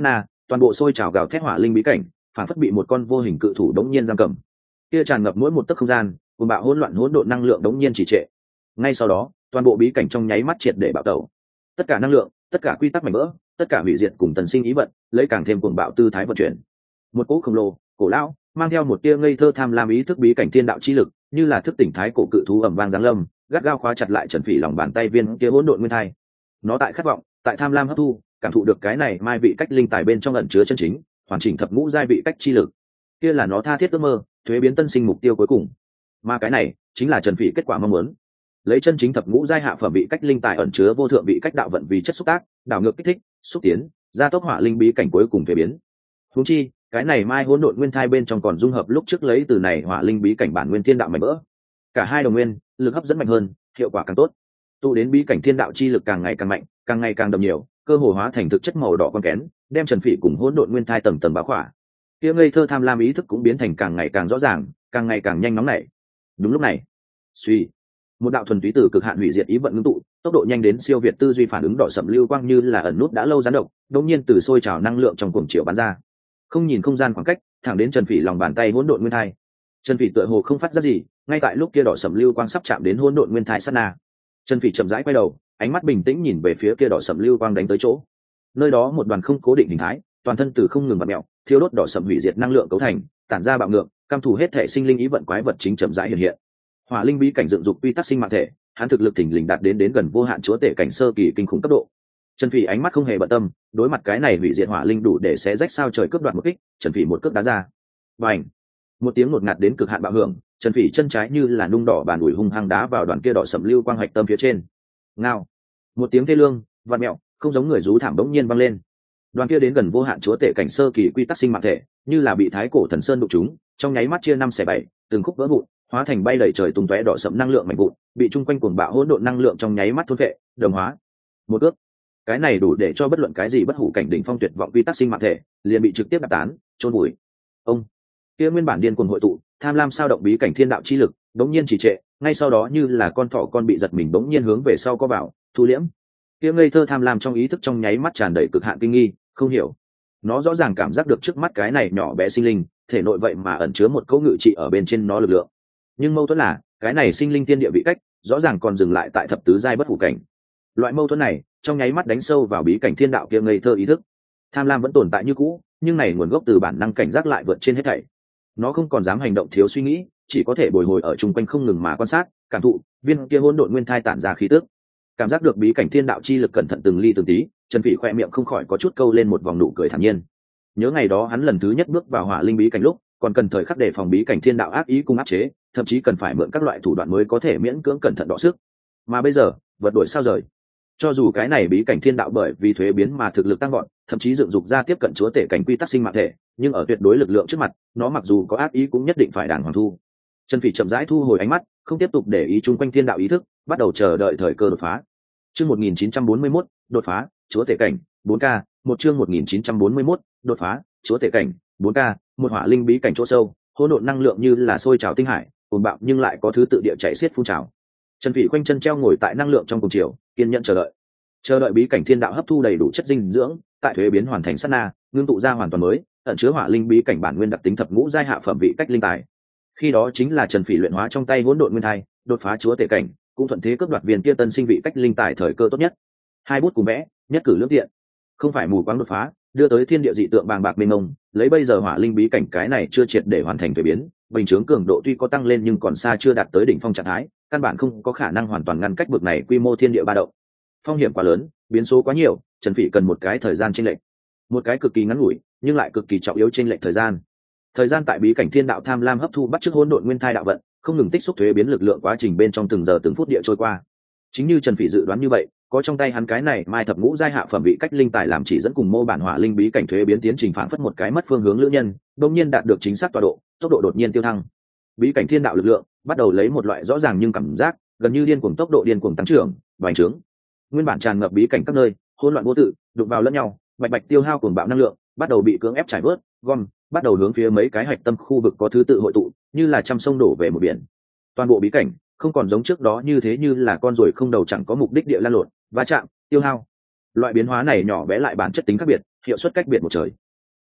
toàn bộ sôi trào gào thét hỏa linh bí cảnh phản phất bị một con vô hình cự thủ đống nhiên giam cầm. Kia tràn ngập mỗi một tấc không gian, cuồng bạo hỗn loạn hỗn độn năng lượng đống nhiên trì trệ. Ngay sau đó, toàn bộ bí cảnh trong nháy mắt triệt để bạo tẩu. Tất cả năng lượng, tất cả quy tắc mảnh vỡ, tất cả hủy diệt cùng tần sinh ý vận, lấy càng thêm cuồng bạo tư thái vận chuyển. Một cỗ khổng lồ, cổ lão, mang theo một tia ngây thơ tham lam ý thức bí cảnh thiên đạo chi lực, như là thức tỉnh thái cổ cự thú ầm vang giáng lâm, gắt gao khóa chặt lại Trần Phỉ lòng bàn tay viên kia hỗn độn nguyên thai. Nó tại khát vọng, tại tham lam hấp thu, cảm thụ được cái này mai vị cách linh tài bên trong ẩn chứa chân chính, hoàn chỉnh thập ngũ giai vị cách chi lực. Kia là nó tha thiết ước mơ, thuế biến tân sinh mục tiêu cuối cùng. Mà cái này chính là Trần Phỉ kết quả mong muốn. Lấy chân chính thập ngũ giai hạ phẩm vị cách linh tài ẩn chứa vô thượng vị cách đạo vận vì chất xúc tác, đảo ngược kích thích, xúc tiến, gia tốc hỏa linh bí cảnh cuối cùng thuế biến. Huống chi, cái này mai hỗn độn nguyên thai bên trong còn dung hợp lúc trước lấy từ này hỏa linh bí cảnh bản nguyên thiên đạo mảnh vỡ. Cả hai đồng nguyên, lực hấp dẫn mạnh hơn, hiệu quả càng tốt. Tụ đến bí cảnh thiên đạo chi lực càng ngày càng mạnh, càng ngày càng đậm nhiều, cơ hồ hóa thành thực chất màu đỏ con kén, đem Trần Phỉ cùng hỗn độn nguyên thai tầng tầng bao khỏa. Kia ngây thơ tham lam ý thức cũng biến thành càng ngày càng rõ ràng, càng ngày càng nhanh nóng nảy. Đúng lúc này, suy, một đạo thuần túy từ cực hạn hủy diệt ý vận ngưng tụ, tốc độ nhanh đến siêu việt tư duy phản ứng đỏ sậm lưu quang như là ẩn nút đã lâu gián độc, đột nhiên từ sôi trào năng lượng trong cuồng chiều bắn ra. Không nhìn không gian khoảng cách, thẳng đến Trần Phỉ lòng bàn tay hỗn độn nguyên thai. Trần Phỉ tựa hồ không phát giác gì, ngay tại lúc kia đỏ sậm lưu quang sắp chạm đến hỗn độn nguyên thai sát na, Trần Phỉ chậm rãi quay đầu, ánh mắt bình tĩnh nhìn về phía kia đỏ sậm lưu quang đánh tới chỗ. Nơi đó một đoàn không cố định hình thái, toàn thân từ không ngừng vặn mèo, thiêu đốt đỏ sậm hủy diệt năng lượng cấu thành, tản ra bạo ngược, cam thủ hết thể sinh linh ý vận quái vật chính chậm rãi hiện hiện. Hỏa linh bí cảnh dựng dục quy tắc sinh mạng thể, hắn thực lực thình lình đạt đến đến gần vô hạn chúa tể cảnh sơ kỳ kinh khủng cấp độ. Trần Phỉ ánh mắt không hề bận tâm, đối mặt cái này hủy diệt hỏa linh đủ để xé rách sao trời cướp đoạt một kích, Trần Phỉ một cước đá ra. Bành! Một tiếng ngột ngạt đến cực hạn bạo hưởng, Trần Phỉ chân trái như là nung đỏ bàn ủi hung hăng đá vào đoàn kia đỏ sậm lưu quang hạch tâm phía trên. Ngao! Một tiếng thê lương, vặn mẹo, không giống người rú thảm bỗng nhiên vang lên. Đoàn kia đến gần vô hạn chúa tể cảnh sơ kỳ quy tắc sinh mạng thể, như là bị thái cổ thần sơn đụng chúng, trong nháy mắt chia năm xẻ bảy, từng khúc vỡ vụn, hóa thành bay đầy trời tung tóe đỏ sậm năng lượng mạnh vụn, bị chung quanh cuồng bạo hỗn độn năng lượng trong nháy mắt thôn phệ, đồng hóa. Một ước, cái này đủ để cho bất luận cái gì bất hủ cảnh đỉnh phong tuyệt vọng quy tắc sinh mạng thể, liền bị trực tiếp đạp tán, chôn vùi. Ông, kia nguyên bản điên cuồng hội tụ, tham lam sao động bí cảnh thiên đạo chi lực, đống nhiên chỉ trệ, ngay sau đó như là con thỏ con bị giật mình đống nhiên hướng về sau co vào, thu liễm. Kia ngây thơ tham lam trong ý thức trong nháy mắt tràn đầy cực hạn kinh nghi, không hiểu. Nó rõ ràng cảm giác được trước mắt cái này nhỏ bé sinh linh, thể nội vậy mà ẩn chứa một cấu ngự trị ở bên trên nó lực lượng. Nhưng mâu thuẫn là, cái này sinh linh tiên địa vị cách, rõ ràng còn dừng lại tại thập tứ giai bất hủ cảnh. Loại mâu thuẫn này, trong nháy mắt đánh sâu vào bí cảnh thiên đạo kia ngây thơ ý thức. Tham lam vẫn tồn tại như cũ, nhưng này nguồn gốc từ bản năng cảnh giác lại vượt trên hết thảy. Nó không còn dám hành động thiếu suy nghĩ, chỉ có thể bồi hồi ở chung quanh không ngừng mà quan sát, cảm thụ viên kia hỗn độn nguyên thai tản ra khí tức. Cảm giác được bí cảnh thiên đạo chi lực cẩn thận từng ly từng tí, Trần Phỉ khoe miệng không khỏi có chút câu lên một vòng nụ cười thản nhiên. Nhớ ngày đó hắn lần thứ nhất bước vào hỏa linh bí cảnh lúc, còn cần thời khắc đề phòng bí cảnh thiên đạo ác ý cung áp chế, thậm chí cần phải mượn các loại thủ đoạn mới có thể miễn cưỡng cẩn thận đọ sức. Mà bây giờ, vượt đổi sao rời. Cho dù cái này bí cảnh thiên đạo bởi vì thuế biến mà thực lực tăng vọt, thậm chí dựng dục ra tiếp cận chúa tể cảnh quy tắc sinh mạng thể, nhưng ở tuyệt đối lực lượng trước mặt, nó mặc dù có ác ý cũng nhất định phải đàng hoàng thu. Trần Phỉ chậm rãi thu hồi ánh mắt, không tiếp tục để ý chung quanh thiên đạo ý thức, bắt đầu chờ đợi thời cơ đột phá. Chương một nghìn chín trăm bốn mươi mốt, đột phá, chúa tể cảnh, bốn K, một chương một nghìn chín trăm bốn mươi mốt, đột phá, chúa tể cảnh, bốn K, một hỏa linh bí cảnh chỗ sâu, hỗn độn năng lượng như là sôi trào tinh hải, cuồng bạo nhưng lại có thứ tự địa chảy xiết phun trào. Trần Phỉ khoanh chân treo ngồi tại năng lượng trong cùng chiều, kiên nhẫn chờ đợi. Chờ đợi bí cảnh thiên đạo hấp thu đầy đủ chất dinh dưỡng, tại thuế biến hoàn thành sát na, ngưng tụ ra hoàn toàn mới, ẩn chứa hỏa linh bí cảnh bản nguyên đặc tính thập ngũ giai hạ phẩm vị cách linh tài. Khi đó chính là Trần Phỉ luyện hóa trong tay hỗn độn nguyên thai, đột phá chúa tể cảnh, cũng thuận thế cướp đoạt viên kia tân sinh vị cách linh tài thời cơ tốt nhất. Hai bút cùng vẽ, nhất cử lưỡng tiện. Không phải mù quáng đột phá, đưa tới thiên địa dị tượng bàng bạc mênh mông, lấy bây giờ hỏa linh bí cảnh cái này chưa triệt để hoàn thành thuế biến, bình chướng cường độ tuy có tăng lên nhưng còn xa chưa đạt tới đỉnh phong trạng thái, căn bản không có khả năng hoàn toàn ngăn cách bực này quy mô thiên địa ba động. Phong hiểm quá lớn, biến số quá nhiều, Trần Phỉ cần một cái thời gian chênh lệch, một cái cực kỳ ngắn ngủi nhưng lại cực kỳ trọng yếu chênh lệch thời gian. Thời gian tại bí cảnh thiên đạo tham lam hấp thu bắt chước hỗn độn nguyên thai đạo vận, không ngừng tích xúc thuế biến lực lượng quá trình bên trong từng giờ từng phút địa trôi qua. Chính như Trần Phỉ dự đoán như vậy, có trong tay hắn cái này mai thập ngũ giai hạ phẩm vị cách linh tài làm chỉ dẫn cùng mô bản hỏa linh bí cảnh thuế biến tiến trình phản phất một cái mất phương hướng lữ nhân, đột nhiên đạt được chính xác tọa độ, tốc độ đột nhiên tiêu thăng. Bí cảnh thiên đạo lực lượng bắt đầu lấy một loại rõ ràng nhưng cảm giác gần như điên cuồng tốc độ điên cuồng tăng trưởng, bành trướng. Nguyên bản tràn ngập bí cảnh các nơi, hỗn loạn vô tự, đụng vào lẫn nhau, bạch bạch tiêu hao cuồng bạo năng lượng, bắt đầu bị cưỡng ép trải bớt, gom, bắt đầu hướng phía mấy cái hạch tâm khu vực có thứ tự hội tụ, như là trăm sông đổ về một biển. Toàn bộ bí cảnh không còn giống trước đó như thế như là con ruồi không đầu chẳng có mục đích địa lan lộn, va chạm, tiêu hao. Loại biến hóa này nhỏ bé lại bản chất tính khác biệt, hiệu suất cách biệt một trời.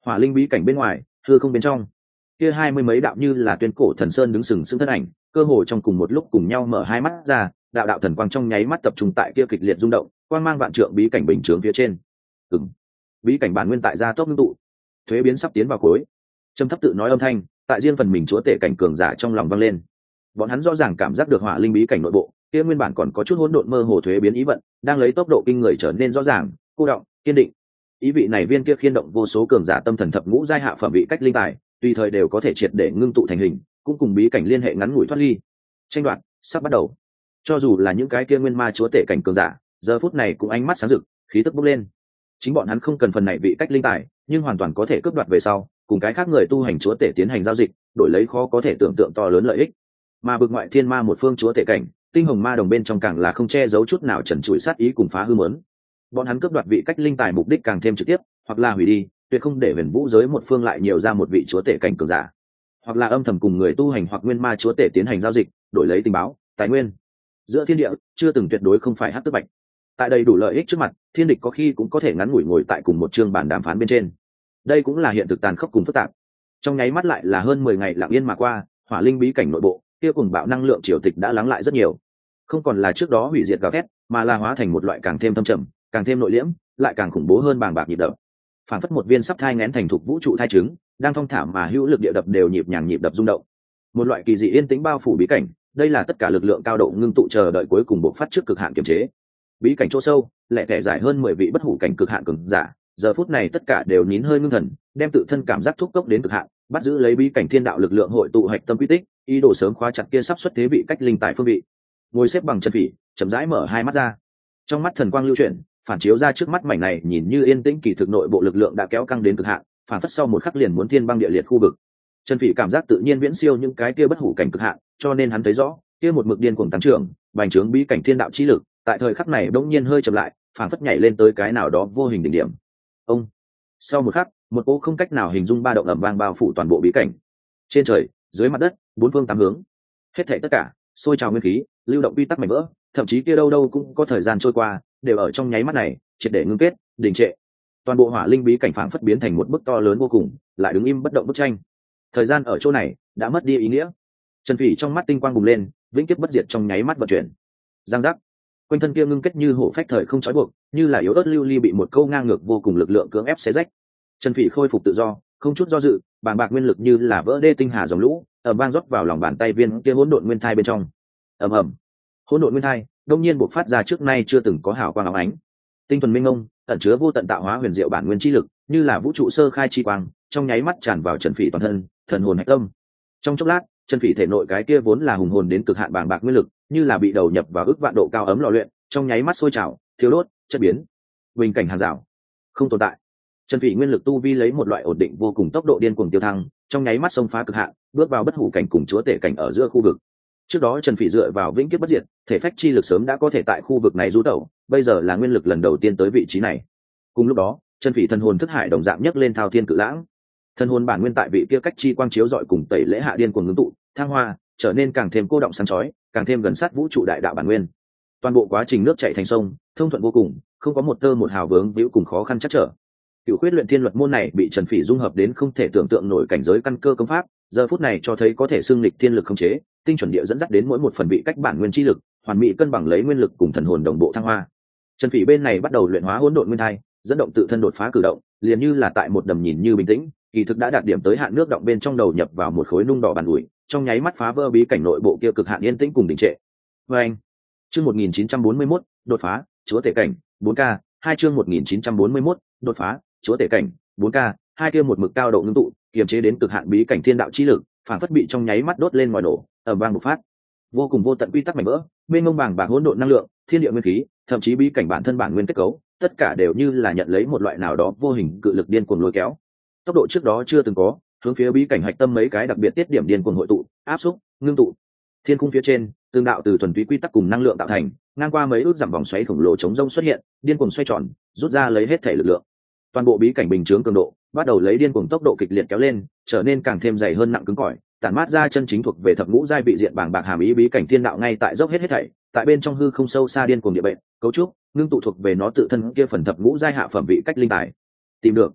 Hỏa linh bí cảnh bên ngoài, hư không bên trong, kia hai mươi mấy đạo như là tuyên cổ thần sơn đứng sừng sững thân ảnh, cơ hồ trong cùng một lúc cùng nhau mở hai mắt ra, đạo đạo thần quang trong nháy mắt tập trung tại kia kịch liệt rung động, quang mang vạn trượng bí cảnh bình chướng phía trên. Ừm, bí cảnh bản nguyên tại gia tốc ngưng tụ, thuế biến sắp tiến vào cuối. Trầm thấp tự nói âm thanh, tại riêng phần mình chúa tể cảnh cường giả trong lòng vang lên. Bọn hắn rõ ràng cảm giác được hỏa linh bí cảnh nội bộ, kia nguyên bản còn có chút hỗn độn mơ hồ thuế biến ý vận, đang lấy tốc độ kinh người trở nên rõ ràng, cô động, kiên định. Ý vị này viên kia khiên động vô số cường giả tâm thần thập ngũ giai hạ phẩm vị cách linh tài, tùy thời đều có thể triệt để ngưng tụ thành hình, cũng cùng bí cảnh liên hệ ngắn ngủi thoát ly. Tranh đoạt sắp bắt đầu. Cho dù là những cái kia nguyên ma chúa tể cảnh cường giả, giờ phút này cũng ánh mắt sáng rực, khí tức bốc lên. Chính bọn hắn không cần phần này vị cách linh tài, nhưng hoàn toàn có thể cướp đoạt về sau, cùng cái khác người tu hành chúa tể tiến hành giao dịch, đổi lấy khó có thể tưởng tượng to lớn lợi ích. Mà bực ngoại thiên ma một phương chúa tể cảnh, tinh hồng ma đồng bên trong càng là không che giấu chút nào trần trụi sát ý cùng phá hư mớn. Bọn hắn cướp đoạt vị cách linh tài mục đích càng thêm trực tiếp, hoặc là hủy đi, tuyệt không để huyền vũ giới một phương lại nhiều ra một vị chúa tể cảnh cường giả, hoặc là âm thầm cùng người tu hành hoặc nguyên ma chúa tể tiến hành giao dịch, đổi lấy tình báo, tài nguyên. Giữa thiên địa chưa từng tuyệt đối không phải hắc tức bạch. Tại đây đủ lợi ích trước mặt, thiên địch có khi cũng có thể ngắn ngủi ngồi tại cùng một chương bàn đàm phán bên trên. Đây cũng là hiện thực tàn khốc cùng phức tạp. Trong nháy mắt lại là hơn mười ngày lặng yên mà qua, hỏa linh bí cảnh nội bộ, kia cùng bạo năng lượng triều tịch đã lắng lại rất nhiều. Không còn là trước đó hủy diệt gào thét, mà là hóa thành một loại càng thêm thâm trầm, càng thêm nội liễm, lại càng khủng bố hơn bàng bạc nhịp đập. Phản phất một viên sắp thai nghén thành thục vũ trụ thai trứng, đang thong thả mà hữu lực địa đập đều nhịp nhàng nhịp đập rung động. Một loại kỳ dị yên tĩnh bao phủ bí cảnh, đây là tất cả lực lượng cao độ ngưng tụ chờ đợi cuối cùng bộc phát trước cực hạn kiềm chế. Bí cảnh chỗ sâu, lẻ tẻ dài hơn mười vị bất hủ cảnh cực hạn cường giả, giờ phút này tất cả đều nín hơi ngưng thần, đem tự thân cảm giác thúc cốc đến cực hạn, bắt giữ lấy bí cảnh thiên đạo lực lượng hội tụ hạch tâm quy tích, ý đồ sớm khóa chặt kia sắp xuất thế vị cách linh tại phương vị. Ngồi xếp bằng chân phỉ, chậm rãi mở hai mắt ra. Trong mắt thần quang lưu chuyển, phản chiếu ra trước mắt mảnh này nhìn như yên tĩnh kỳ thực nội bộ lực lượng đã kéo căng đến cực hạn, phản phất sau một khắc liền muốn thiên băng địa liệt khu vực. Chân phỉ cảm giác tự nhiên viễn siêu những cái kia bất hủ cảnh cực hạn, cho nên hắn thấy rõ, kia một mực điên cuồng tăng trưởng, bành trướng bí cảnh thiên đạo chi lực, tại thời khắc này đột nhiên hơi chậm lại, phản phất nhảy lên tới cái nào đó vô hình đỉnh điểm. Ông. Sau một khắc, một cỗ không cách nào hình dung ba động ầm vang bao phủ toàn bộ bí cảnh. Trên trời, dưới mặt đất, bốn phương tám hướng, hết thảy tất cả, sôi trào nguyên khí, lưu động quy tắc mảnh vỡ, thậm chí kia đâu đâu cũng có thời gian trôi qua, đều ở trong nháy mắt này triệt để ngưng kết, đình trệ. Toàn bộ hỏa linh bí cảnh phảng phất biến thành một bức to lớn vô cùng, lại đứng im bất động bức tranh. Thời gian ở chỗ này đã mất đi ý nghĩa. Trần Phỉ trong mắt tinh quang bùng lên, vĩnh kiếp bất diệt trong nháy mắt vận chuyển. Giang giác, quanh thân kia ngưng kết như hổ phách thời không trói buộc, như là yếu ớt lưu ly bị một câu ngang ngược vô cùng lực lượng cưỡng ép xé rách. Trần Phỉ khôi phục tự do, không chút do dự, bàng bạc nguyên lực như là vỡ đê tinh hà dòng lũ, ầm vang rót vào lòng bàn tay viên kia hỗn độn nguyên thai bên trong. Ầm ầm, hỗn độn nguyên thai đông nhiên bộc phát ra trước nay chưa từng có hào quang óng ánh. Tinh thuần minh ông, ẩn chứa vô tận tạo hóa huyền diệu bản nguyên chi lực, như là vũ trụ sơ khai chi quang, trong nháy mắt tràn vào Trần Phỉ toàn thân, thần hồn hạch tâm. Trong chốc lát, Trần Phỉ thể nội cái kia vốn là hùng hồn đến cực hạn bàng bạc nguyên lực, như là bị đầu nhập vào ức vạn độ cao ấm lò luyện, trong nháy mắt sôi trào, thiêu đốt, chất biến. Bình cảnh hàng rào không tồn tại. Trần Phỉ nguyên lực tu vi lấy một loại ổn định vô cùng tốc độ điên cuồng tiêu thăng, trong nháy mắt xông phá cực hạn, bước vào bất hủ cảnh cùng chúa tể cảnh ở giữa khu vực. Trước đó Trần Phỉ dựa vào vĩnh kiếp bất diệt, thể phách chi lực sớm đã có thể tại khu vực này du tẩu, bây giờ là nguyên lực lần đầu tiên tới vị trí này. Cùng lúc đó, Trần Phỉ thần hồn thức hải đồng dạng nhấc lên thao thiên cự lãng. Thần hồn bản nguyên tại vị kia cách chi quang chiếu dọi cùng tẩy lễ hạ điên cuồng ngưng tụ, thăng hoa, trở nên càng thêm cô động sáng chói, càng thêm gần sát vũ trụ đại đạo bản nguyên. Toàn bộ quá trình nước chảy thành sông, thông thuận vô cùng, không có một tơ một hào vướng víu cùng khó khăn chắc trở. Cựu khuyết luyện thiên luật môn này bị Trần Phỉ dung hợp đến không thể tưởng tượng nổi cảnh giới căn cơ công pháp, giờ phút này cho thấy có thể xưng lịch thiên lực khống chế, tinh chuẩn địa dẫn dắt đến mỗi một phần bị cách bản nguyên chi lực, hoàn mỹ cân bằng lấy nguyên lực cùng thần hồn đồng bộ thăng hoa. Trần Phỉ bên này bắt đầu luyện hóa hỗn độn nguyên thai, dẫn động tự thân đột phá cử động, liền như là tại một đầm nhìn như bình tĩnh, kỳ thực đã đạt điểm tới hạn nước động bên trong đầu nhập vào một khối nung đỏ bàn ủi, trong nháy mắt phá vỡ bí cảnh nội bộ kia cực hạn yên tĩnh cùng đình trệ. Và anh, chương một nghìn chín trăm bốn mươi mốt, đột phá, chúa tể cảnh, bốn K, hai chương một nghìn chín trăm bốn mươi mốt, đột phá, chúa tể cảnh, bốn K, hai kia một mực cao độ ngưng tụ, kiềm chế đến cực hạn bí cảnh thiên đạo chi lực, phản phất bị trong nháy mắt đốt lên ngòi nổ, ầm vang bộc phát. Vô cùng vô tận quy tắc mảnh vỡ, mênh mông bàng bạc hỗn độn năng lượng, thiên địa nguyên khí, thậm chí bí cảnh bản thân bản nguyên kết cấu, tất cả đều như là nhận lấy một loại nào đó vô hình cự lực điên cuồng lôi kéo. Tốc độ trước đó chưa từng có, hướng phía bí cảnh hạch tâm mấy cái đặc biệt tiết điểm điên cuồng hội tụ, áp xúc, ngưng tụ. Thiên khung phía trên, tương đạo từ thuần túy quy tắc cùng năng lượng tạo thành, ngang qua mấy ước dặm vòng xoáy khổng lồ chống rông xuất hiện, điên cuồng xoay tròn, rút ra lấy hết thể lực lượng. Toàn bộ bí cảnh bình chướng cường độ bắt đầu lấy điên cuồng tốc độ kịch liệt kéo lên, trở nên càng thêm dày hơn nặng cứng cỏi, tản mát ra chân chính thuộc về thập ngũ giai vị diện bảng bạc hàm ý bí cảnh thiên đạo ngay tại dốc hết hết thảy, tại bên trong hư không sâu xa điên cuồng địa bệnh, cấu trúc, ngưng tụ thuộc về nó tự thân kia phần thập ngũ giai hạ phẩm vị cách linh tài. Tìm được.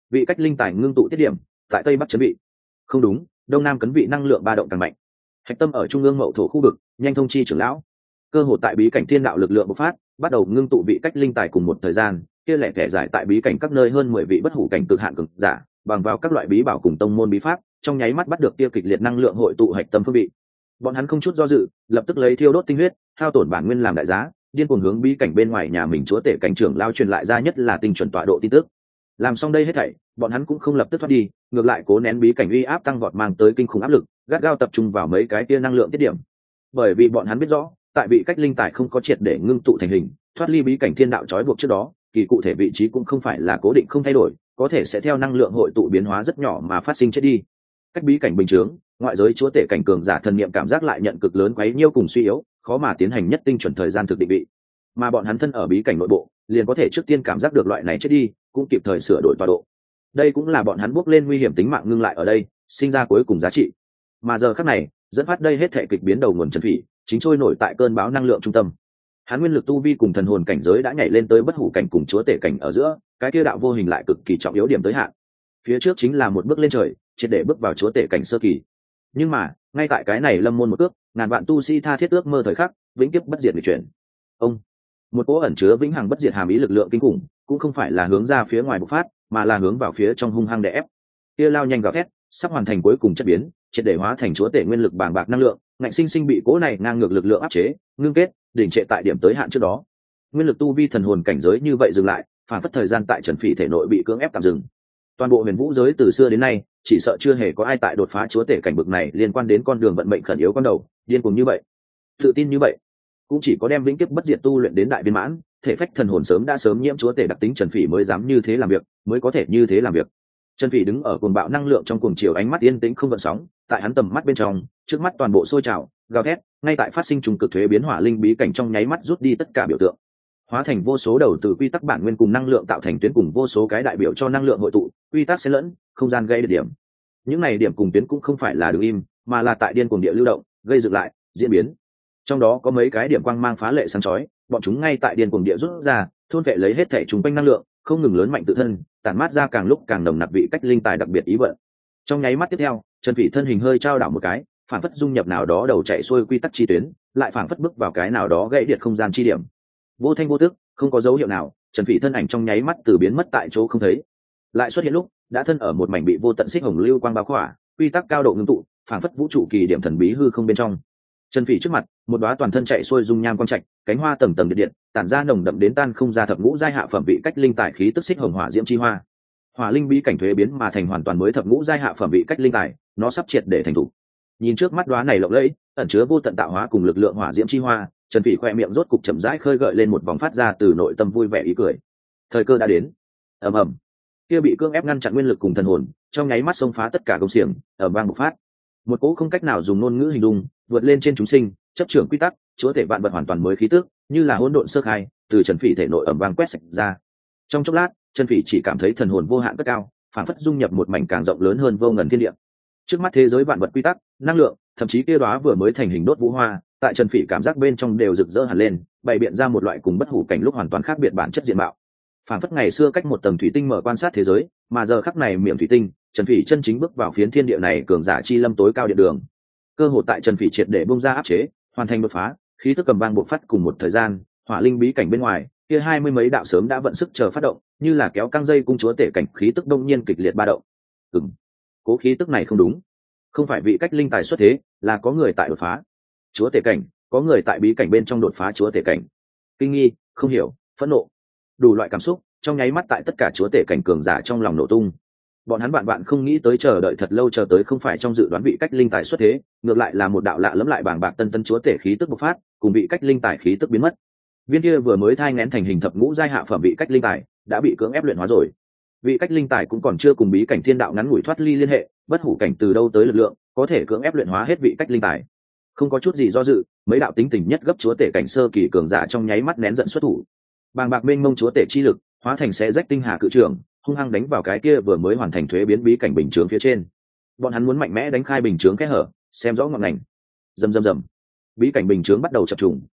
vị cách linh tài ngưng tụ tiết điểm tại tây bắc chấn vị. Không đúng, đông nam cấn vị năng lượng ba động càng mạnh. Hạch tâm ở trung ương mậu thổ khu vực, nhanh thông chi trưởng lão. Cơ hội tại bí cảnh thiên đạo lực lượng bộc phát, bắt đầu ngưng tụ vị cách linh tài cùng một thời gian, kia lẻ thẻ giải tại bí cảnh các nơi hơn mười vị bất hủ cảnh cực hạn cực giả, bằng vào các loại bí bảo cùng tông môn bí pháp, trong nháy mắt bắt được kia kịch liệt năng lượng hội tụ hạch tâm phương vị. Bọn hắn không chút do dự, lập tức lấy thiêu đốt tinh huyết, hao tổn bản nguyên làm đại giá, điên cuồng hướng bí cảnh bên ngoài nhà mình chúa tể cảnh trưởng lao truyền lại ra nhất là tinh chuẩn tọa độ tin tức. Làm xong đây hết thảy, bọn hắn cũng không lập tức thoát đi, ngược lại cố nén bí cảnh uy áp tăng vọt mang tới kinh khủng áp lực, gắt gao tập trung vào mấy cái kia năng lượng tiết điểm. Bởi vì bọn hắn biết rõ, tại vị cách linh tài không có triệt để ngưng tụ thành hình, thoát ly bí cảnh thiên đạo trói buộc trước đó, kỳ cụ thể vị trí cũng không phải là cố định không thay đổi, có thể sẽ theo năng lượng hội tụ biến hóa rất nhỏ mà phát sinh chết đi. Cách bí cảnh bình thường, ngoại giới chúa tể cảnh cường giả thần niệm cảm giác lại nhận cực lớn quấy nhiêu cùng suy yếu, khó mà tiến hành nhất tinh chuẩn thời gian thực định vị. Mà bọn hắn thân ở bí cảnh nội bộ, liền có thể trước tiên cảm giác được loại này chết đi, cũng kịp thời sửa đổi tọa độ. Đây cũng là bọn hắn bước lên nguy hiểm tính mạng ngưng lại ở đây, sinh ra cuối cùng giá trị. Mà giờ khắc này, dẫn phát đây hết thể kịch biến đầu nguồn Trần Phỉ, chính trôi nổi tại cơn bão năng lượng trung tâm. Hắn nguyên lực tu vi cùng thần hồn cảnh giới đã nhảy lên tới bất hủ cảnh cùng chúa tể cảnh ở giữa, cái kia đạo vô hình lại cực kỳ trọng yếu điểm tới hạn. Phía trước chính là một bước lên trời, triệt để bước vào chúa tể cảnh sơ kỳ. Nhưng mà, ngay tại cái này lâm môn một ước, ngàn vạn tu sĩ tha thiết ước mơ thời khắc, vĩnh kiếp bất diệt nghịch chuyển. Ông, một cỗ ẩn chứa vĩnh hằng bất diệt hàm ý lực lượng kinh khủng, cũng không phải là hướng ra phía ngoài bộc phát, mà là hướng vào phía trong hung hăng đè ép. Kia lao nhanh gào thét, sắp hoàn thành cuối cùng chất biến, triệt để hóa thành chúa tể nguyên lực bàng bạc năng lượng, ngạnh sinh sinh bị cỗ này ngang ngược lực lượng áp chế, ngưng kết, đỉnh trệ tại điểm tới hạn trước đó. Nguyên lực tu vi thần hồn cảnh giới như vậy dừng lại, phản phất thời gian tại Trần Phỉ thể nội bị cưỡng ép tạm dừng. Toàn bộ huyền vũ giới từ xưa đến nay, chỉ sợ chưa hề có ai tại đột phá chúa tể cảnh bực này liên quan đến con đường vận mệnh khẩn yếu con đầu, điên cuồng như vậy, tự tin như vậy, cũng chỉ có đem vĩnh kiếp bất diệt tu luyện đến đại viên mãn, thể phách thần hồn sớm đã sớm nhiễm chúa tể đặc tính Trần Phỉ mới dám như thế làm việc, mới có thể như thế làm việc. Trần Phỉ đứng ở cuồng bạo năng lượng trong cuồng chiều, ánh mắt yên tĩnh không gợn sóng, tại hắn tầm mắt bên trong, trước mắt toàn bộ sôi trào, gào thét, ngay tại phát sinh trùng cực thuế biến hỏa linh bí cảnh trong nháy mắt rút đi tất cả biểu tượng, hóa thành vô số đầu từ quy tắc bản nguyên cùng năng lượng tạo thành tuyến cùng vô số cái đại biểu cho năng lượng hội tụ, quy tắc xen lẫn, không gian gây điểm. Những này điểm cùng tuyến cũng không phải là đứng im, mà là tại điên cuồng địa lưu động, gây dựng lại, diễn biến. Trong đó có mấy cái điểm quang mang phá lệ sáng chói, bọn chúng ngay tại điên cuồng địa rút ra, thôn vệ lấy hết thể chúng quanh năng lượng, không ngừng lớn mạnh tự thân, tản mát ra càng lúc càng nồng nặc vị cách linh tài đặc biệt ý vận. Trong nháy mắt tiếp theo, Trần Phỉ thân hình hơi trao đảo một cái, phản phất dung nhập nào đó đầu chạy xuôi quy tắc chi tuyến, lại phản phất bước vào cái nào đó gãy điện không gian chi điểm. Vô thanh vô tức, không có dấu hiệu nào, Trần Phỉ thân ảnh trong nháy mắt từ biến mất tại chỗ không thấy, lại xuất hiện lúc đã thân ở một mảnh bị vô tận xích hồng lưu quang bao khỏa, quy tắc cao độ ngưng tụ, phản phất vũ trụ kỳ điểm thần bí hư không bên trong. Trần Phỉ trước mặt, một đóa toàn thân chạy xuôi dung nham quang trạch, cánh hoa tầng tầng điện điện, tản ra nồng đậm đến tan không ra thập ngũ giai hạ phẩm vị cách linh tài khí tức xích hồng hỏa diễm chi hoa. Hỏa linh bí cảnh thuế biến mà thành hoàn toàn mới thập ngũ giai hạ phẩm vị cách linh tài, nó sắp triệt để thành thủ. Nhìn trước mắt đóa này lộng lẫy, ẩn chứa vô tận tạo hóa cùng lực lượng hỏa diễm chi hoa, Trần Phỉ khoe miệng rốt cục chậm rãi khơi gợi lên một vòng phát ra từ nội tâm vui vẻ ý cười. Thời cơ đã đến. Ầm ầm. Kia bị cưỡng ép ngăn chặn nguyên lực cùng thần hồn, trong nháy mắt xông phá tất cả công xiềng, ở bang bộc phát. Một cỗ không cách nào dùng ngôn ngữ hình dung, vượt lên trên chúng sinh, chấp trưởng quy tắc, chúa thể vạn vật hoàn toàn mới khí tức, như là hỗn độn sơ khai, từ Trần Phỉ thể nội ầm vang quét sạch ra. Trong chốc lát, Trần Phỉ chỉ cảm thấy thần hồn vô hạn cất cao, phản phất dung nhập một mảnh càng rộng lớn hơn vô ngần thiên địa. Trước mắt thế giới vạn vật quy tắc, năng lượng, thậm chí kia đóa vừa mới thành hình đốt vũ hoa, tại Trần Phỉ cảm giác bên trong đều rực rỡ hẳn lên, bày biện ra một loại cùng bất hủ cảnh lúc hoàn toàn khác biệt bản chất diện mạo. Phản phất ngày xưa cách một tầng thủy tinh mở quan sát thế giới, mà giờ khắc này miệng thủy tinh, Trần Phỉ chân chính bước vào phiến thiên địa này cường giả chi lâm tối cao địa đường. Cơ hội tại Trần Phỉ triệt để bung ra áp chế, hoàn thành đột phá, khí tức cầm vang bộc phát cùng một thời gian, hỏa linh bí cảnh bên ngoài, kia hai mươi mấy đạo sớm đã vận sức chờ phát động, như là kéo căng dây cung chúa tể cảnh khí tức đông nhiên kịch liệt ba động. Ừm, cố khí tức này không đúng, không phải vị cách linh tài xuất thế, là có người tại đột phá. Chúa tể cảnh, có người tại bí cảnh bên trong đột phá chúa tể cảnh. Kinh nghi, không hiểu, phẫn nộ, đủ loại cảm xúc trong nháy mắt tại tất cả chúa tể cảnh cường giả trong lòng nổ tung. Bọn hắn bạn bạn không nghĩ tới chờ đợi thật lâu chờ tới không phải trong dự đoán vị cách linh tài xuất thế, ngược lại là một đạo lạ lẫm lại bàng bạc tân tân chúa tể khí tức bộc phát, cùng vị cách linh tài khí tức biến mất. Viên kia vừa mới thai nghén thành hình thập ngũ giai hạ phẩm vị cách linh tài đã bị cưỡng ép luyện hóa rồi. Vị cách linh tài cũng còn chưa cùng bí cảnh thiên đạo ngắn ngủi thoát ly liên hệ, bất hủ cảnh từ đâu tới lực lượng có thể cưỡng ép luyện hóa hết vị cách linh tài. Không có chút gì do dự, mấy đạo tính tình nhất gấp chúa tể cảnh sơ kỳ cường giả trong nháy mắt nén giận xuất thủ. Bàng bạc mênh mông chúa tể chi lực hóa thành xé rách tinh hà cự trưởng, hung hăng đánh vào cái kia vừa mới hoàn thành thuế biến bí cảnh bình chướng phía trên. Bọn hắn muốn mạnh mẽ đánh khai bình chướng kẽ hở, xem rõ ngọn ngành. Rầm rầm rầm, bí cảnh bình chướng bắt đầu chập trùng,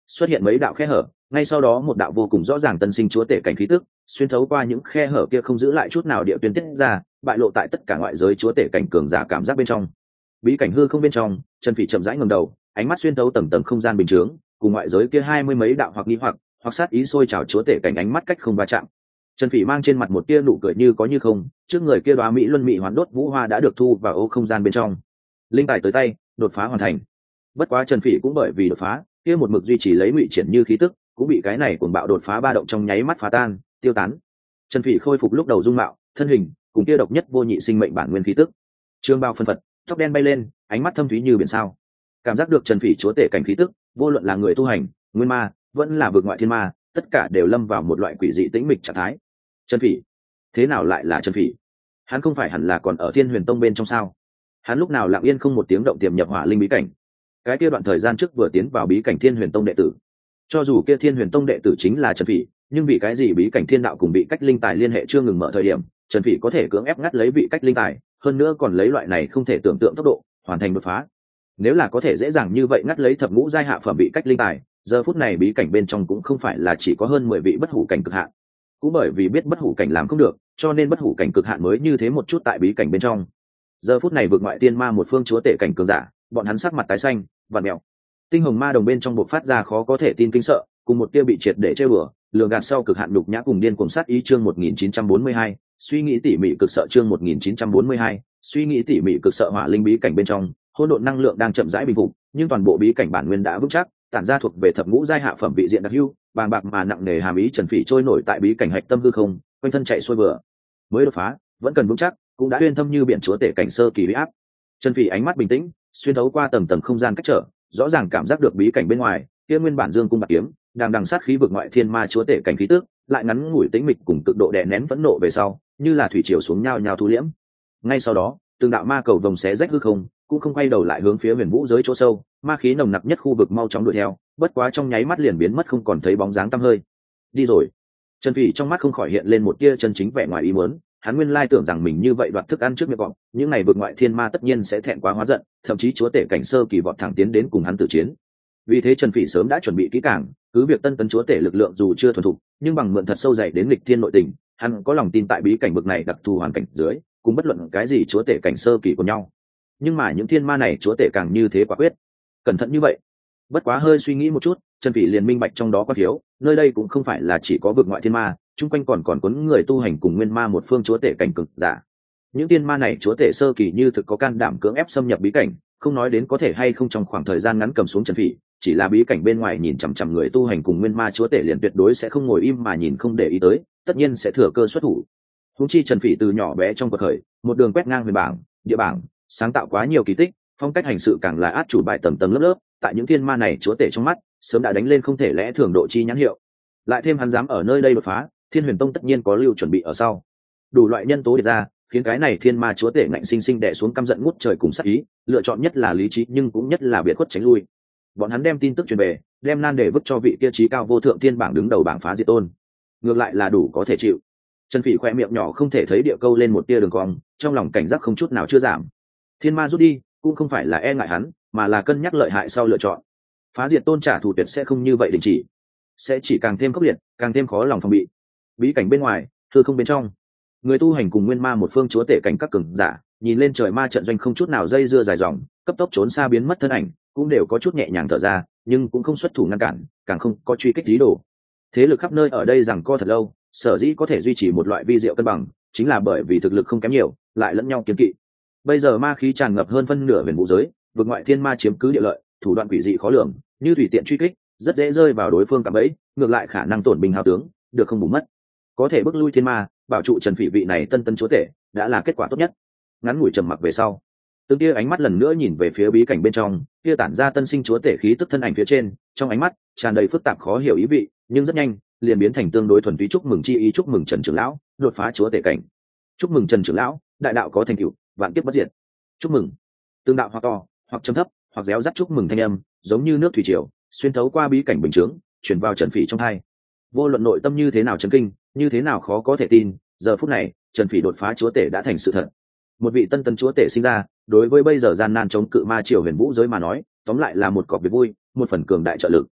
xuất hiện mấy đạo khe hở, ngay sau đó một đạo vô cùng rõ ràng tân sinh chúa tể cảnh khí tức xuyên thấu qua những khe hở kia không giữ lại chút nào địa tuyến tiết ra, bại lộ tại tất cả ngoại giới chúa tể cảnh cường giả cảm giác bên trong. Bí cảnh hư không bên trong, Trần Phỉ chậm rãi ngẩng đầu, ánh mắt xuyên thấu tầng tầng không gian bình chướng, cùng ngoại giới kia hai mươi mấy đạo hoặc nghi hoặc hoặc sát ý sôi trào chúa tể cảnh ánh mắt cách không va chạm. Trần Phỉ mang trên mặt một tia nụ cười như có như không, trước người kia đóa mỹ luân mỹ hoán đốt vũ hoa đã được thu vào ô không gian bên trong. Linh tài tới tay, đột phá hoàn thành. Bất quá Trần Phỉ cũng bởi vì đột phá, kia một mực duy trì lấy ngụy triển như khí tức, cũng bị cái này cuồng bạo đột phá ba động trong nháy mắt phá tan, tiêu tán. Trần Phỉ khôi phục lúc đầu dung mạo, thân hình, cùng kia độc nhất vô nhị sinh mệnh bản nguyên khí tức. Trương bao phân phật, tóc đen bay lên, ánh mắt thâm thúy như biển sao. Cảm giác được Trần Phỉ chúa tể cảnh khí tức, vô luận là người tu hành, nguyên ma, vẫn là vực ngoại thiên ma, tất cả đều lâm vào một loại quỷ dị tĩnh mịch trạng thái. Trần Phỉ, thế nào lại là Trần Phỉ? Hắn không phải hẳn là còn ở Thiên Huyền Tông bên trong sao? Hắn lúc nào lặng yên không một tiếng động tiềm nhập hỏa linh bí cảnh? Cái kia đoạn thời gian trước vừa tiến vào bí cảnh Thiên Huyền Tông đệ tử, cho dù kia Thiên Huyền Tông đệ tử chính là Trần Phỉ, nhưng vì cái gì bí cảnh thiên đạo cùng bị cách linh tài liên hệ chưa ngừng mở thời điểm, Trần Phỉ có thể cưỡng ép ngắt lấy vị cách linh tài, hơn nữa còn lấy loại này không thể tưởng tượng tốc độ hoàn thành đột phá. Nếu là có thể dễ dàng như vậy ngắt lấy thập ngũ giai hạ phẩm vị cách linh tài, giờ phút này bí cảnh bên trong cũng không phải là chỉ có hơn mười vị bất hủ cảnh cực hạn. Cũng bởi vì biết bất hủ cảnh làm không được, cho nên bất hủ cảnh cực hạn mới như thế một chút tại bí cảnh bên trong. Giờ phút này vượt ngoại tiên ma một phương chúa tể cảnh cường giả, bọn hắn sắc mặt tái xanh, vặn mèo. Tinh hồng ma đồng bên trong bộc phát ra khó có thể tin kinh sợ, cùng một tia bị triệt để chơi bừa, lường gạt sau cực hạn đục nhã cùng điên cuồng sát ý chương một nghìn chín trăm bốn mươi hai, suy nghĩ tỉ mỉ cực sợ chương một nghìn chín trăm bốn mươi hai, suy nghĩ tỉ mỉ cực sợ hỏa linh bí cảnh bên trong, hỗn độn năng lượng đang chậm rãi bình phục, nhưng toàn bộ bí cảnh bản nguyên đã vững chắc, tản ra thuộc về thập ngũ giai hạ phẩm vị diện đặc hữu, bàng bạc mà nặng nề hàm ý Trần Phỉ trôi nổi tại bí cảnh hạch tâm hư không, quanh thân chạy xuôi bừa. Mới đột phá, vẫn cần vững chắc, cũng đã uyên thâm như biển chúa tể cảnh sơ kỳ uy áp. Trần Phỉ ánh mắt bình tĩnh, xuyên thấu qua tầng tầng không gian cách trở, rõ ràng cảm giác được bí cảnh bên ngoài, kia nguyên bản dương cung bạc kiếm, đang đằng sát khí vực ngoại thiên ma chúa tể cảnh khí tức, lại ngắn ngủi tĩnh mịch cùng cực độ đè nén phẫn nộ về sau, như là thủy triều xuống nhau nhau thu liễm. Ngay sau đó, từng đạo ma cầu vồng xé rách hư không, cũng không quay đầu lại hướng phía huyền vũ giới chỗ sâu, ma khí nồng nặc nhất khu vực mau chóng đuổi theo, bất quá trong nháy mắt liền biến mất không còn thấy bóng dáng tăm hơi. Đi rồi. Trần Phỉ trong mắt không khỏi hiện lên một tia chân chính vẻ ngoài ý muốn, hắn nguyên lai tưởng rằng mình như vậy đoạt thức ăn trước miệng vọng, những này vượt ngoại thiên ma tất nhiên sẽ thẹn quá hóa giận, thậm chí chúa tể cảnh sơ kỳ vọt thẳng tiến đến cùng hắn tử chiến. Vì thế Trần Phỉ sớm đã chuẩn bị kỹ càng, cứ việc tân tấn chúa tể lực lượng dù chưa thuần thục, nhưng bằng mượn thật sâu dày đến lịch thiên nội tình, hắn có lòng tin tại bí cảnh bực này đặc thù hoàn cảnh dưới, cùng bất luận cái gì chúa tể cảnh sơ kỳ của nhau. Nhưng mà những thiên ma này chúa tể càng như thế quả quyết, cẩn thận như vậy. Bất quá hơi suy nghĩ một chút, Trần Phỉ liền minh bạch trong đó có thiếu, nơi đây cũng không phải là chỉ có vực ngoại thiên ma, chung quanh còn còn cuốn người tu hành cùng nguyên ma một phương chúa tể cảnh cực giả. Những thiên ma này chúa tể sơ kỳ như thực có can đảm cưỡng ép xâm nhập bí cảnh, không nói đến có thể hay không trong khoảng thời gian ngắn cầm xuống Trần Phỉ, chỉ là bí cảnh bên ngoài nhìn chằm chằm người tu hành cùng nguyên ma chúa tể liền tuyệt đối sẽ không ngồi im mà nhìn không để ý tới, tất nhiên sẽ thừa cơ xuất thủ. Huống chi Trần Phỉ từ nhỏ bé trong cuộc khởi, một đường quét ngang huyền bảng, địa bảng, sáng tạo quá nhiều kỳ tích, phong cách hành sự càng là át chủ bài tầng tầng lớp lớp, tại những thiên ma này chúa tể trong mắt, sớm đã đánh lên không thể lẽ thường độ chi nhãn hiệu. Lại thêm hắn dám ở nơi đây đột phá, Thiên Huyền Tông tất nhiên có lưu chuẩn bị ở sau. Đủ loại nhân tố điệt ra, khiến cái này thiên ma chúa tể ngạnh sinh sinh đè xuống căm giận ngút trời cùng sát ý, lựa chọn nhất là lý trí nhưng cũng nhất là biệt khuất tránh lui. Bọn hắn đem tin tức truyền về, đem nan đề vứt cho vị kia trí cao vô thượng thiên bảng đứng đầu bảng phá diệt tôn. Ngược lại là đủ có thể chịu. Trần Phỉ khoe miệng nhỏ không thể thấy địa câu lên một tia đường cong, trong lòng cảnh giác không chút nào chưa giảm. Thiên ma rút đi, cũng không phải là e ngại hắn, mà là cân nhắc lợi hại sau lựa chọn. Phá diệt tôn trả thù tuyệt sẽ không như vậy đình chỉ, sẽ chỉ càng thêm khốc liệt, càng thêm khó lòng phòng bị. Bí cảnh bên ngoài, thư không bên trong, người tu hành cùng nguyên ma một phương chúa tể cảnh các cường giả, nhìn lên trời ma trận doanh không chút nào dây dưa dài dòng, cấp tốc trốn xa biến mất thân ảnh, cũng đều có chút nhẹ nhàng thở ra, nhưng cũng không xuất thủ ngăn cản, càng không có truy kích ý đồ. Thế lực khắp nơi ở đây rằng co thật lâu, sở dĩ có thể duy trì một loại vi diệu cân bằng, chính là bởi vì thực lực không kém nhiều, lại lẫn nhau kiêng kỵ. Bây giờ ma khí tràn ngập hơn phân nửa huyền vũ giới, vực ngoại thiên ma chiếm cứ địa lợi, thủ đoạn quỷ dị khó lường, như tùy tiện truy kích, rất dễ rơi vào đối phương cạm bẫy, ngược lại khả năng tổn binh hao tướng, được không bù mất. Có thể bước lui thiên ma, bảo trụ Trần Phỉ vị này tân tân chúa tể, đã là kết quả tốt nhất. Ngắn ngủi trầm mặc về sau, từng tia ánh mắt lần nữa nhìn về phía bí cảnh bên trong, kia tản ra tân sinh chúa tể khí tức thân ảnh phía trên, trong ánh mắt tràn đầy phức tạp khó hiểu ý vị, nhưng rất nhanh liền biến thành tương đối thuần túy chúc mừng chi ý, chúc mừng Trần trưởng lão đột phá chúa tể cảnh, chúc mừng Trần trưởng lão đại đạo có thành tựu, vạn kiếp bất diệt, chúc mừng. Tương đạo hoặc to, hoặc trầm thấp, hoặc réo rắt chúc mừng thanh âm, giống như nước thủy triều, xuyên thấu qua bí cảnh bình chướng, truyền vào Trần Phỉ trong tai. Vô luận nội tâm như thế nào chấn kinh, như thế nào khó có thể tin, giờ phút này, Trần Phỉ đột phá chúa tể đã thành sự thật. Một vị tân tân chúa tể sinh ra, đối với bây giờ gian nan chống cự ma triều huyền vũ giới mà nói, tóm lại là một cọc việc vui, một phần cường đại trợ lực.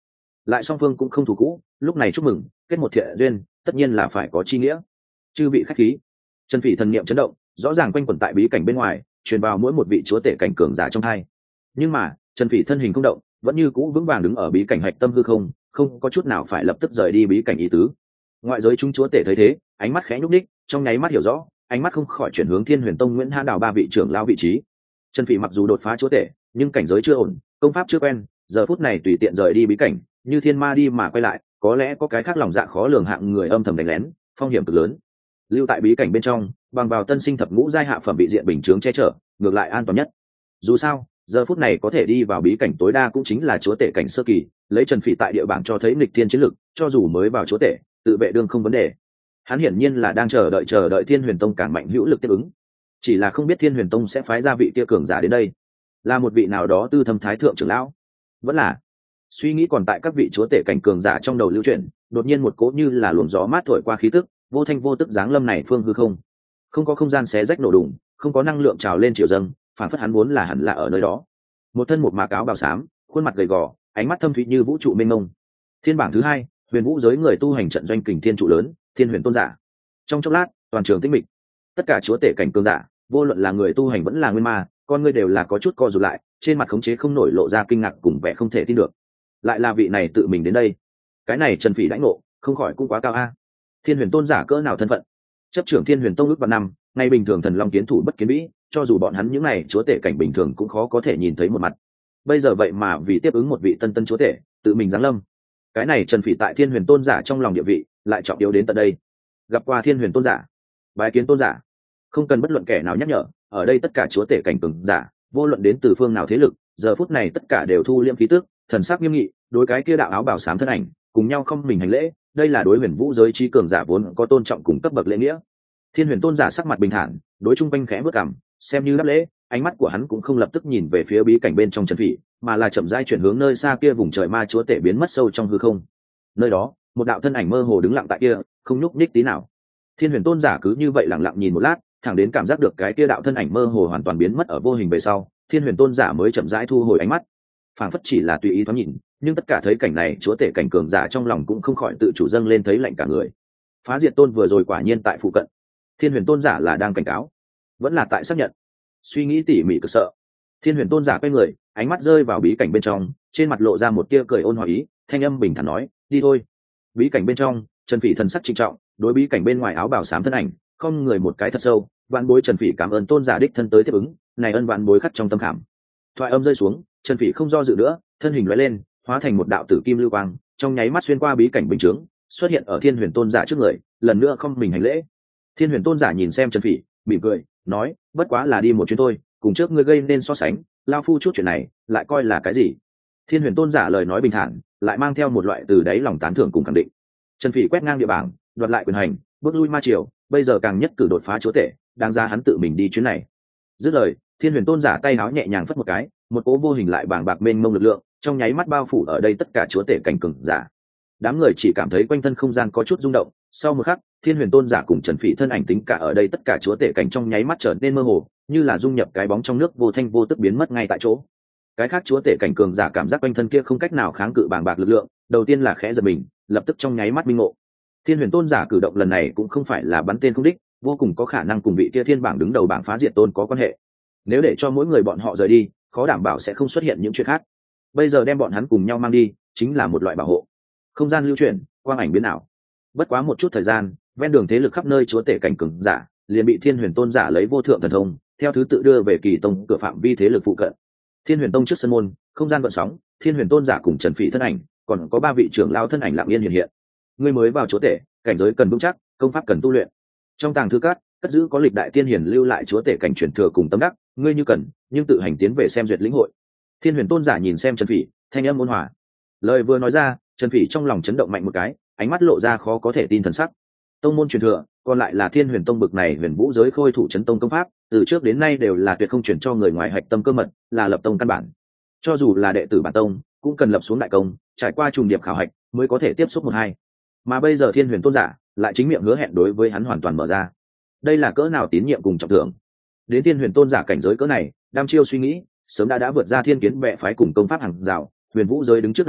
lại song phương cũng không thù cũ, lúc này chúc mừng kết một thiện duyên tất nhiên là phải có chi nghĩa. Chư vị khách khí. Trần Phỉ thần niệm chấn động, rõ ràng quanh quẩn tại bí cảnh bên ngoài, truyền vào mỗi một vị chúa tể cảnh cường giả trong hai. Nhưng mà Trần Phỉ thân hình không động, vẫn như cũ vững vàng đứng ở bí cảnh hạch tâm hư không, không có chút nào phải lập tức rời đi bí cảnh ý tứ. Ngoại giới chúng chúa tể thấy thế, ánh mắt khẽ nhúc nhích, trong nháy mắt hiểu rõ, ánh mắt không khỏi chuyển hướng Thiên Huyền Tông Nguyễn Hãn Đào ba vị trưởng lao vị trí. Trần Phỉ mặc dù đột phá chúa tể, nhưng cảnh giới chưa ổn, công pháp chưa quen, giờ phút này tùy tiện rời đi bí cảnh, như thiên ma đi mà quay lại, có lẽ có cái khác lòng dạ khó lường hạng người âm thầm đánh lén, phong hiểm cực lớn. Lưu tại bí cảnh bên trong, bằng vào tân sinh thập ngũ giai hạ phẩm bị diện bình chướng che chở, ngược lại an toàn nhất. Dù sao, giờ phút này có thể đi vào bí cảnh tối đa cũng chính là chúa tể cảnh sơ kỳ, lấy Trần Phỉ tại địa bảng cho thấy nghịch thiên chiến lực, cho dù mới vào chúa tể, tự vệ đương không vấn đề. Hắn hiển nhiên là đang chờ đợi chờ đợi Thiên Huyền Tông cản mạnh hữu lực tiếp ứng. Chỉ là không biết Thiên Huyền Tông sẽ phái ra vị kia cường giả đến đây, là một vị nào đó tư thâm thái thượng trưởng lão, vẫn là suy nghĩ còn tại các vị chúa tể cảnh cường giả trong đầu lưu chuyển, đột nhiên một cỗ như là luồng gió mát thổi qua khí tức, vô thanh vô tức giáng lâm này phương hư không. Không có không gian xé rách nổ đùng, không có năng lượng trào lên chiều dâng, phản phất hắn vốn là hẳn là ở nơi đó. Một thân một mạc áo bào xám, khuôn mặt gầy gò, ánh mắt thâm thúy như vũ trụ mênh mông. Thiên bảng thứ hai, huyền vũ giới người tu hành trận doanh kình thiên trụ lớn, Thiên Huyền Tôn giả. Trong chốc lát, toàn trường tĩnh mịch. Tất cả chúa tể cảnh cường giả, vô luận là người tu hành vẫn là nguyên ma, con người đều là có chút co rụt lại, trên mặt khống chế không nổi lộ ra kinh ngạc cùng vẻ không thể tin được. Lại là vị này tự mình đến đây, cái này Trần Phỉ đãi ngộ không khỏi cũng quá cao a. Thiên Huyền Tôn giả cỡ nào thân phận? Chấp trưởng Thiên Huyền Tông ước vạn năm, ngày bình thường thần long kiến thủ bất kiến vĩ, cho dù bọn hắn những này chúa tể cảnh bình thường cũng khó có thể nhìn thấy một mặt. Bây giờ vậy mà vì tiếp ứng một vị tân tân chúa tể, tự mình giáng lâm. Cái này Trần Phỉ tại Thiên Huyền Tôn giả trong lòng địa vị, lại trọng yếu đến tận đây. Gặp qua Thiên Huyền Tôn giả, bái kiến tôn giả. Không cần bất luận kẻ nào nhắc nhở, ở đây tất cả chúa tể cảnh cường giả, vô luận đến từ phương nào thế lực, giờ phút này tất cả đều thu liễm khí tức, thần sắc nghiêm nghị, đối cái kia đạo áo bào xám thân ảnh, cùng nhau không mình hành lễ, đây là đối huyền vũ giới trí cường giả vốn có tôn trọng cùng cấp bậc lễ nghĩa. Thiên Huyền Tôn giả sắc mặt bình thản, đối trung quanh khẽ bước cằm, xem như đáp lễ, ánh mắt của hắn cũng không lập tức nhìn về phía bí cảnh bên trong Trần Phỉ, mà là chậm rãi chuyển hướng nơi xa kia vùng trời ma chúa tể biến mất sâu trong hư không. Nơi đó, một đạo thân ảnh mơ hồ đứng lặng tại kia, không nhúc nhích tí nào. Thiên Huyền Tôn giả cứ như vậy lặng lặng nhìn một lát, thẳng đến cảm giác được cái kia đạo thân ảnh mơ hồ hoàn toàn biến mất ở vô hình về sau, Thiên Huyền Tôn giả mới chậm rãi thu hồi ánh mắt, phảng phất chỉ là tùy ý thoáng nhìn, nhưng tất cả thấy cảnh này chúa tể cảnh cường giả trong lòng cũng không khỏi tự chủ dâng lên thấy lạnh cả người. Phá Diệt Tôn vừa rồi quả nhiên tại phụ cận. Thiên Huyền Tôn giả là đang cảnh cáo, vẫn là tại xác nhận? Suy nghĩ tỉ mỉ cực sợ. Thiên Huyền Tôn giả quay người, ánh mắt rơi vào bí cảnh bên trong, trên mặt lộ ra một tia cười ôn hòa ý, thanh âm bình thản nói, đi thôi. Bí cảnh bên trong, Trần Phỉ thần sắc trịnh trọng, đối bí cảnh bên ngoài áo bào xám thân ảnh, không người một cái thật sâu, vạn bối Trần Phỉ cảm ơn tôn giả đích thân tới tiếp ứng, này ân vạn bối khắc trong tâm khảm. Thoại âm rơi xuống, Trần Phỉ không do dự nữa, thân hình lóe lên, hóa thành một đạo tử kim lưu quang, trong nháy mắt xuyên qua bí cảnh bình chướng, xuất hiện ở Thiên Huyền Tôn giả trước người, lần nữa không mình hành lễ. Thiên Huyền Tôn giả nhìn xem Trần Phỉ, mỉm cười, nói, bất quá là đi một chuyến thôi, cùng trước ngươi gây nên so sánh, lao phu chút chuyện này, lại coi là cái gì? Thiên Huyền Tôn giả lời nói bình thản, lại mang theo một loại từ đáy lòng tán thưởng cùng khẳng định. Trần Phỉ quét ngang địa bảng, đoạt lại quyền hành, bước lui ma triều, bây giờ càng nhất cử đột phá chúa tể, đáng ra hắn tự mình đi chuyến này. Dứt lời, Thiên Huyền Tôn giả tay áo nhẹ nhàng phất một cái, một cỗ vô hình lại bàng bạc mênh mông lực lượng, trong nháy mắt bao phủ ở đây tất cả chúa tể cảnh cường giả. Đám người chỉ cảm thấy quanh thân không gian có chút rung động, sau một khắc, Thiên Huyền Tôn giả cùng Trần Phỉ thân ảnh tính cả ở đây tất cả chúa tể cảnh trong nháy mắt trở nên mơ hồ, như là dung nhập cái bóng trong nước vô thanh vô tức biến mất ngay tại chỗ. Cái khác chúa tể cảnh cường giả cảm giác quanh thân kia không cách nào kháng cự bàng bạc lực lượng, đầu tiên là khẽ giật mình, lập tức trong nháy mắt minh ngộ. Thiên Huyền Tôn giả cử động lần này cũng không phải là bắn tên không đích, vô cùng có khả năng cùng vị kia thiên bảng đứng đầu bảng Phá Diệt Tôn có quan hệ. Nếu để cho mỗi người bọn họ rời đi, khó đảm bảo sẽ không xuất hiện những chuyện khác. Bây giờ đem bọn hắn cùng nhau mang đi, chính là một loại bảo hộ. Không gian lưu chuyển, quang ảnh biến ảo. Bất quá một chút thời gian, ven đường thế lực khắp nơi chúa tể cảnh cường giả, liền bị Thiên Huyền Tôn giả lấy vô thượng thần thông, theo thứ tự đưa về Kỳ Tông cửa phạm vi thế lực phụ cận. Thiên Huyền Tông trước sân môn, không gian gợn sóng, Thiên Huyền Tôn giả cùng Trần Phỉ thân ảnh, còn có ba vị trưởng lão thân ảnh lặng yên hiện hiện. Ngươi mới vào chúa tể, cảnh giới cần vững chắc, công pháp cần tu luyện. Trong tàng thư cát, cất giữ có lịch đại tiên hiển lưu lại chúa tể cảnh truyền thừa cùng tâm đắc, ngươi như cần, nhưng tự hành tiến về xem duyệt lĩnh hội. Thiên Huyền Tôn giả nhìn xem Trần Phỉ, thanh âm ôn hòa. Lời vừa nói ra, Trần Phỉ trong lòng chấn động mạnh một cái, ánh mắt lộ ra khó có thể tin thần sắc. Tông môn truyền thừa, còn lại là Thiên Huyền Tông bực này huyền vũ giới khôi thủ chấn tông công pháp, từ trước đến nay đều là tuyệt không truyền cho người ngoài hạch tâm cơ mật, là lập tông căn bản. Cho dù là đệ tử bản tông, cũng cần lập xuống đại công, trải qua trùng điệp khảo hạch mới có thể tiếp xúc một hai. Mà bây giờ Thiên Huyền Tôn giả lại chính miệng hứa hẹn đối với hắn hoàn toàn mở ra. Đây là cỡ nào tín nhiệm cùng trọng thưởng. Đến Thiên Huyền Tôn giả cảnh giới cỡ này, đam chiêu suy nghĩ, sớm đã đã vượt ra thiên kiến bệ phái cùng công pháp hàng rào, huyền vũ giới đứng trước đại kiếp,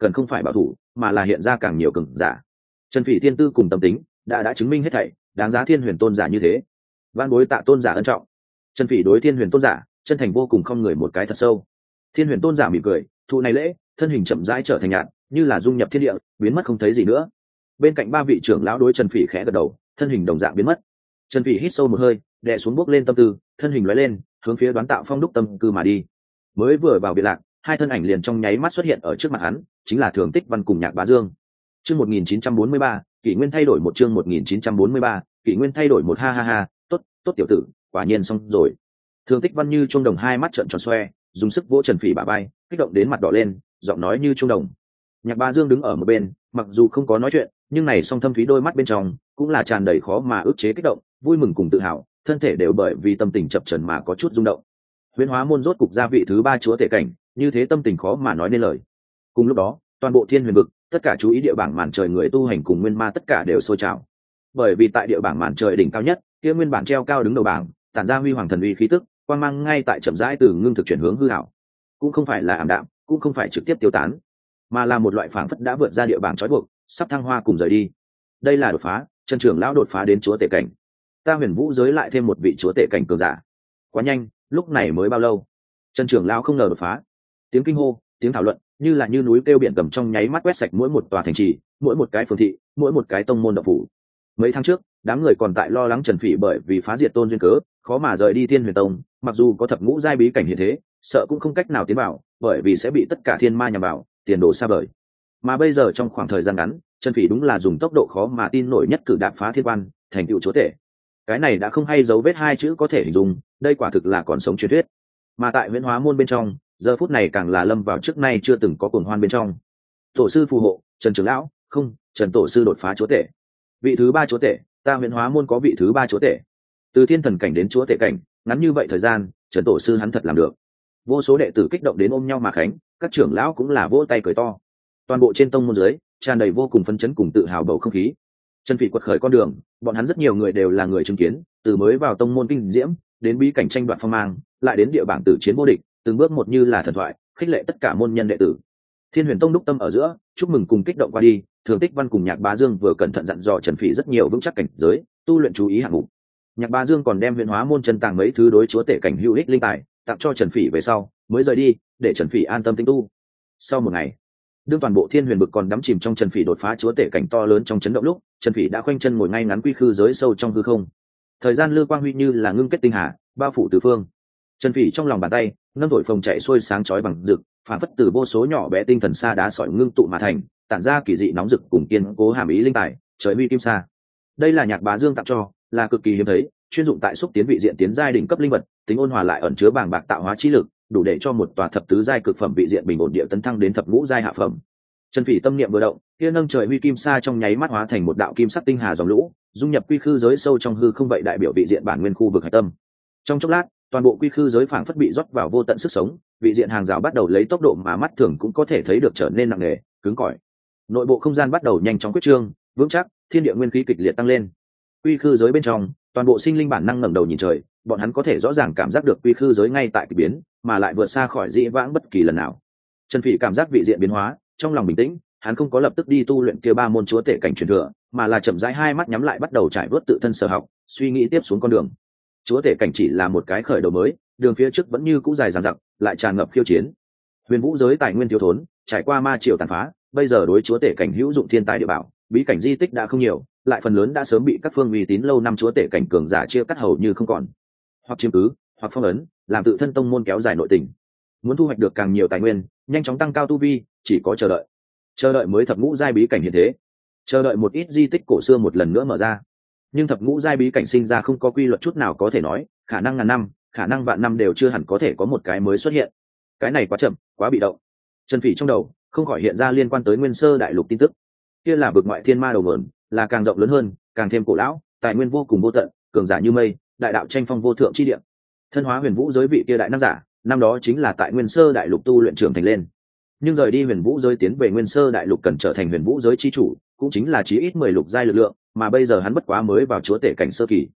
cần không phải bảo thủ mà là hiện ra càng nhiều cường giả. Trần Phỉ thiên tư cùng tâm tính đã đã chứng minh hết thảy, đáng giá thiên huyền tôn giả như thế. Van bối tạ tôn giả ân trọng. Trần Phỉ đối thiên huyền tôn giả chân thành vô cùng, không người một cái thật sâu. Thiên huyền tôn giả mỉm cười, thụ này lễ, thân hình chậm rãi trở thành nhạt, như là dung nhập thiên địa, biến mất không thấy gì nữa. Bên cạnh ba vị trưởng lão đối Trần Phỉ khẽ gật đầu, thân hình đồng dạng biến mất. Trần Phỉ hít sâu một hơi, đè xuống bước lên tâm tư, thân hình lóe lên, hướng phía Đoán Tạo Phong đúc tâm cư mà đi. Mới vừa vào biệt lạc, hai thân ảnh liền trong nháy mắt xuất hiện ở trước mặt hắn, chính là Thường Tích Văn cùng Nhạc Bá Dương. Chương một nghìn chín trăm bốn mươi ba, kỷ nguyên thay đổi một chương một nghìn chín trăm bốn mươi ba, kỷ nguyên thay đổi một ha ha ha, tốt, tốt tiểu tử, quả nhiên xong rồi. Thường Tích Văn như chuông đồng hai mắt trợn tròn xoe, dùng sức vỗ Trần Phỉ bả vai, kích động đến mặt đỏ lên, giọng nói như chuông đồng. Nhạc Bá Dương đứng ở một bên, mặc dù không có nói chuyện, nhưng này song thâm thúy đôi mắt bên trong cũng là tràn đầy khó mà ức chế kích động, vui mừng cùng tự hào, thân thể đều bởi vì tâm tình chập chờn mà có chút rung động. Huyễn Hóa môn rốt cục gia vị thứ ba chúa tể cảnh, như thế tâm tình khó mà nói nên lời. Cùng lúc đó, toàn bộ Thiên Huyền vực, tất cả chú ý địa bảng màn trời người tu hành cùng nguyên ma tất cả đều sôi trào. Bởi vì tại địa bảng màn trời đỉnh cao nhất, kia nguyên bản treo cao đứng đầu bảng, tản ra huy hoàng thần uy khí tức, quang mang ngay tại chậm rãi từ ngưng thực chuyển hướng hư ảo. Cũng không phải là ảm đạm, cũng không phải trực tiếp tiêu tán, mà là một loại phảng phất đã vượt ra địa bảng trói buộc, sắp thăng hoa cùng rời đi. Đây là đột phá, Trần trưởng lão đột phá đến chúa tể cảnh. Ta huyền vũ giới lại thêm một vị chúa tể cảnh cường giả. Quá nhanh, lúc này mới bao lâu? Trần trưởng lão không ngờ đột phá. Tiếng kinh hô, tiếng thảo luận, như là như núi kêu biển cầm trong nháy mắt quét sạch mỗi một tòa thành trì, mỗi một cái phường thị, mỗi một cái tông môn đạo phủ. Mấy tháng trước, đám người còn tại lo lắng Trần Phỉ bởi vì phá diệt tôn duyên cớ, khó mà rời đi Thiên Huyền Tông, mặc dù có thập ngũ giai bí cảnh hiện thế, sợ cũng không cách nào tiến vào, bởi vì sẽ bị tất cả thiên ma nhằm vào, tiền đồ xa vời. Mà bây giờ trong khoảng thời gian ngắn, Trần Phỉ đúng là dùng tốc độ khó mà tin nổi nhất cử đạp phá thiên quan, thành tựu chúa tể. Cái này đã không hay dấu vết hai chữ có thể hình dung, đây quả thực là còn sống truyền thuyết. Mà tại Huyễn Hóa môn bên trong, giờ phút này càng là lâm vào trước nay chưa từng có cuồng hoan bên trong. Tổ sư phù hộ, Trần trưởng lão, không, Trần tổ sư đột phá chúa tể. Vị thứ ba chúa tể, ta Huyễn Hóa môn có vị thứ ba chúa tể. Từ thiên thần cảnh đến chúa tể cảnh, ngắn như vậy thời gian, Trần tổ sư hắn thật làm được. Vô số đệ tử kích động đến ôm nhau mà khánh, các trưởng lão cũng là vỗ tay cười to. Toàn bộ trên tông môn dưới tràn đầy vô cùng phấn chấn cùng tự hào bầu không khí. Trần Phỉ quật khởi con đường, bọn hắn rất nhiều người đều là người chứng kiến, từ mới vào tông môn kinh diễm, đến bí cảnh tranh đoạt phong mang, lại đến địa bảng tử chiến vô địch, từng bước một như là thần thoại, khích lệ tất cả môn nhân đệ tử. Thiên Huyền Tông đúc tâm ở giữa, chúc mừng cùng kích động qua đi, Thường Tích Văn cùng Nhạc Bá Dương vừa cẩn thận dặn dò Trần Phỉ rất nhiều vững chắc cảnh giới, tu luyện chú ý hạng mục. Nhạc Bá Dương còn đem Huyễn Hóa môn chân tàng mấy thứ đối chúa tể cảnh hữu ích linh tài, tặng cho Trần Phỉ về sau, mới rời đi, để Trần Phỉ an tâm tinh tu. Sau một ngày, đương toàn bộ Thiên Huyền vực còn đắm chìm trong Trần Phỉ đột phá chúa tể cảnh to lớn trong chấn động lúc, Trần Phỉ đã khoanh chân ngồi ngay ngắn quy khư giới sâu trong hư không. Thời gian lưu quang huy như là ngưng kết tinh hà, bao phủ tứ phương. Trần Phỉ trong lòng bàn tay, nâng thổi phồng chạy xuôi sáng chói bằng rực, phản phất từ vô số nhỏ bé tinh thần sa đá sỏi ngưng tụ mà thành, tản ra kỳ dị nóng rực cùng kiên cố hàm ý linh tài, trời huy kim sa. Đây là Nhạc Bá Dương tặng cho, là cực kỳ hiếm thấy, chuyên dụng tại xúc tiến vị diện tiến giai đỉnh cấp linh vật, tính ôn hòa lại ẩn chứa bàng bạc tạo hóa chi lực, đủ để cho một tòa thập tứ giai cực phẩm vị diện bình ổn địa tấn thăng đến thập ngũ giai hạ phẩm. Trần Phỉ tâm niệm vừa động, kia nâng trời huy kim sa trong nháy mắt hóa thành một đạo kim sắc tinh hà dòng lũ, dung nhập quy khư giới sâu trong hư không, vậy đại biểu vị diện bản nguyên khu vực hải tâm. Trong chốc lát, toàn bộ quy khư giới phảng phất bị rót vào vô tận sức sống, vị diện hàng rào bắt đầu lấy tốc độ mà mắt thường cũng có thể thấy được trở nên nặng nề, cứng cỏi. Nội bộ không gian bắt đầu nhanh chóng quyết trương, vững chắc, thiên địa nguyên khí kịch liệt tăng lên. Quy khư giới bên trong, toàn bộ sinh linh bản năng ngẩng đầu nhìn trời, bọn hắn có thể rõ ràng cảm giác được quy khư giới ngay tại kỳ biến, mà lại vượt xa khỏi dĩ vãng bất kỳ lần nào. Trần Phỉ cảm giác vị diện biến hóa, trong lòng bình tĩnh, hắn không có lập tức đi tu luyện kia ba môn chúa tể cảnh truyền thừa, mà là chậm rãi hai mắt nhắm lại bắt đầu trải vớt tự thân sở học, suy nghĩ tiếp xuống con đường. Chúa tể cảnh chỉ là một cái khởi đầu mới, đường phía trước vẫn như cũ dài dằng dặc, lại tràn ngập khiêu chiến. Huyền vũ giới tài nguyên thiếu thốn, trải qua ma triều tàn phá, bây giờ đối chúa tể cảnh hữu dụng thiên tài địa bảo, bí cảnh di tích đã không nhiều, lại phần lớn đã sớm bị các phương uy tín lâu năm chúa tể cảnh cường giả chia cắt hầu như không còn. Hoặc chiếm cứ, hoặc phong ấn, làm tự thân tông môn kéo dài nội tình. Muốn thu hoạch được càng nhiều tài nguyên, nhanh chóng tăng cao tu vi, chỉ có chờ đợi. Chờ đợi mới thập ngũ giai bí cảnh hiện thế, chờ đợi một ít di tích cổ xưa một lần nữa mở ra. Nhưng thập ngũ giai bí cảnh sinh ra không có quy luật chút nào có thể nói, khả năng ngàn năm, khả năng vạn năm đều chưa hẳn có thể có một cái mới xuất hiện. Cái này quá chậm, quá bị động. Trần Phỉ trong đầu không khỏi hiện ra liên quan tới Nguyên Sơ đại lục tin tức. Kia là vực ngoại thiên ma đầu mượn, là càng rộng lớn hơn, càng thêm cổ lão, tài nguyên vô cùng vô tận, cường giả như mây, đại đạo tranh phong vô thượng chi địa. Thân hóa huyền vũ giới vị kia đại năng giả, năm đó chính là tại Nguyên Sơ đại lục tu luyện trưởng thành lên. Nhưng rời đi huyền vũ giới tiến về Nguyên Sơ đại lục cần trở thành huyền vũ giới chi chủ, cũng chính là chí ít mười lục giai lực lượng, mà bây giờ hắn bất quá mới vào chúa tể cảnh sơ kỳ.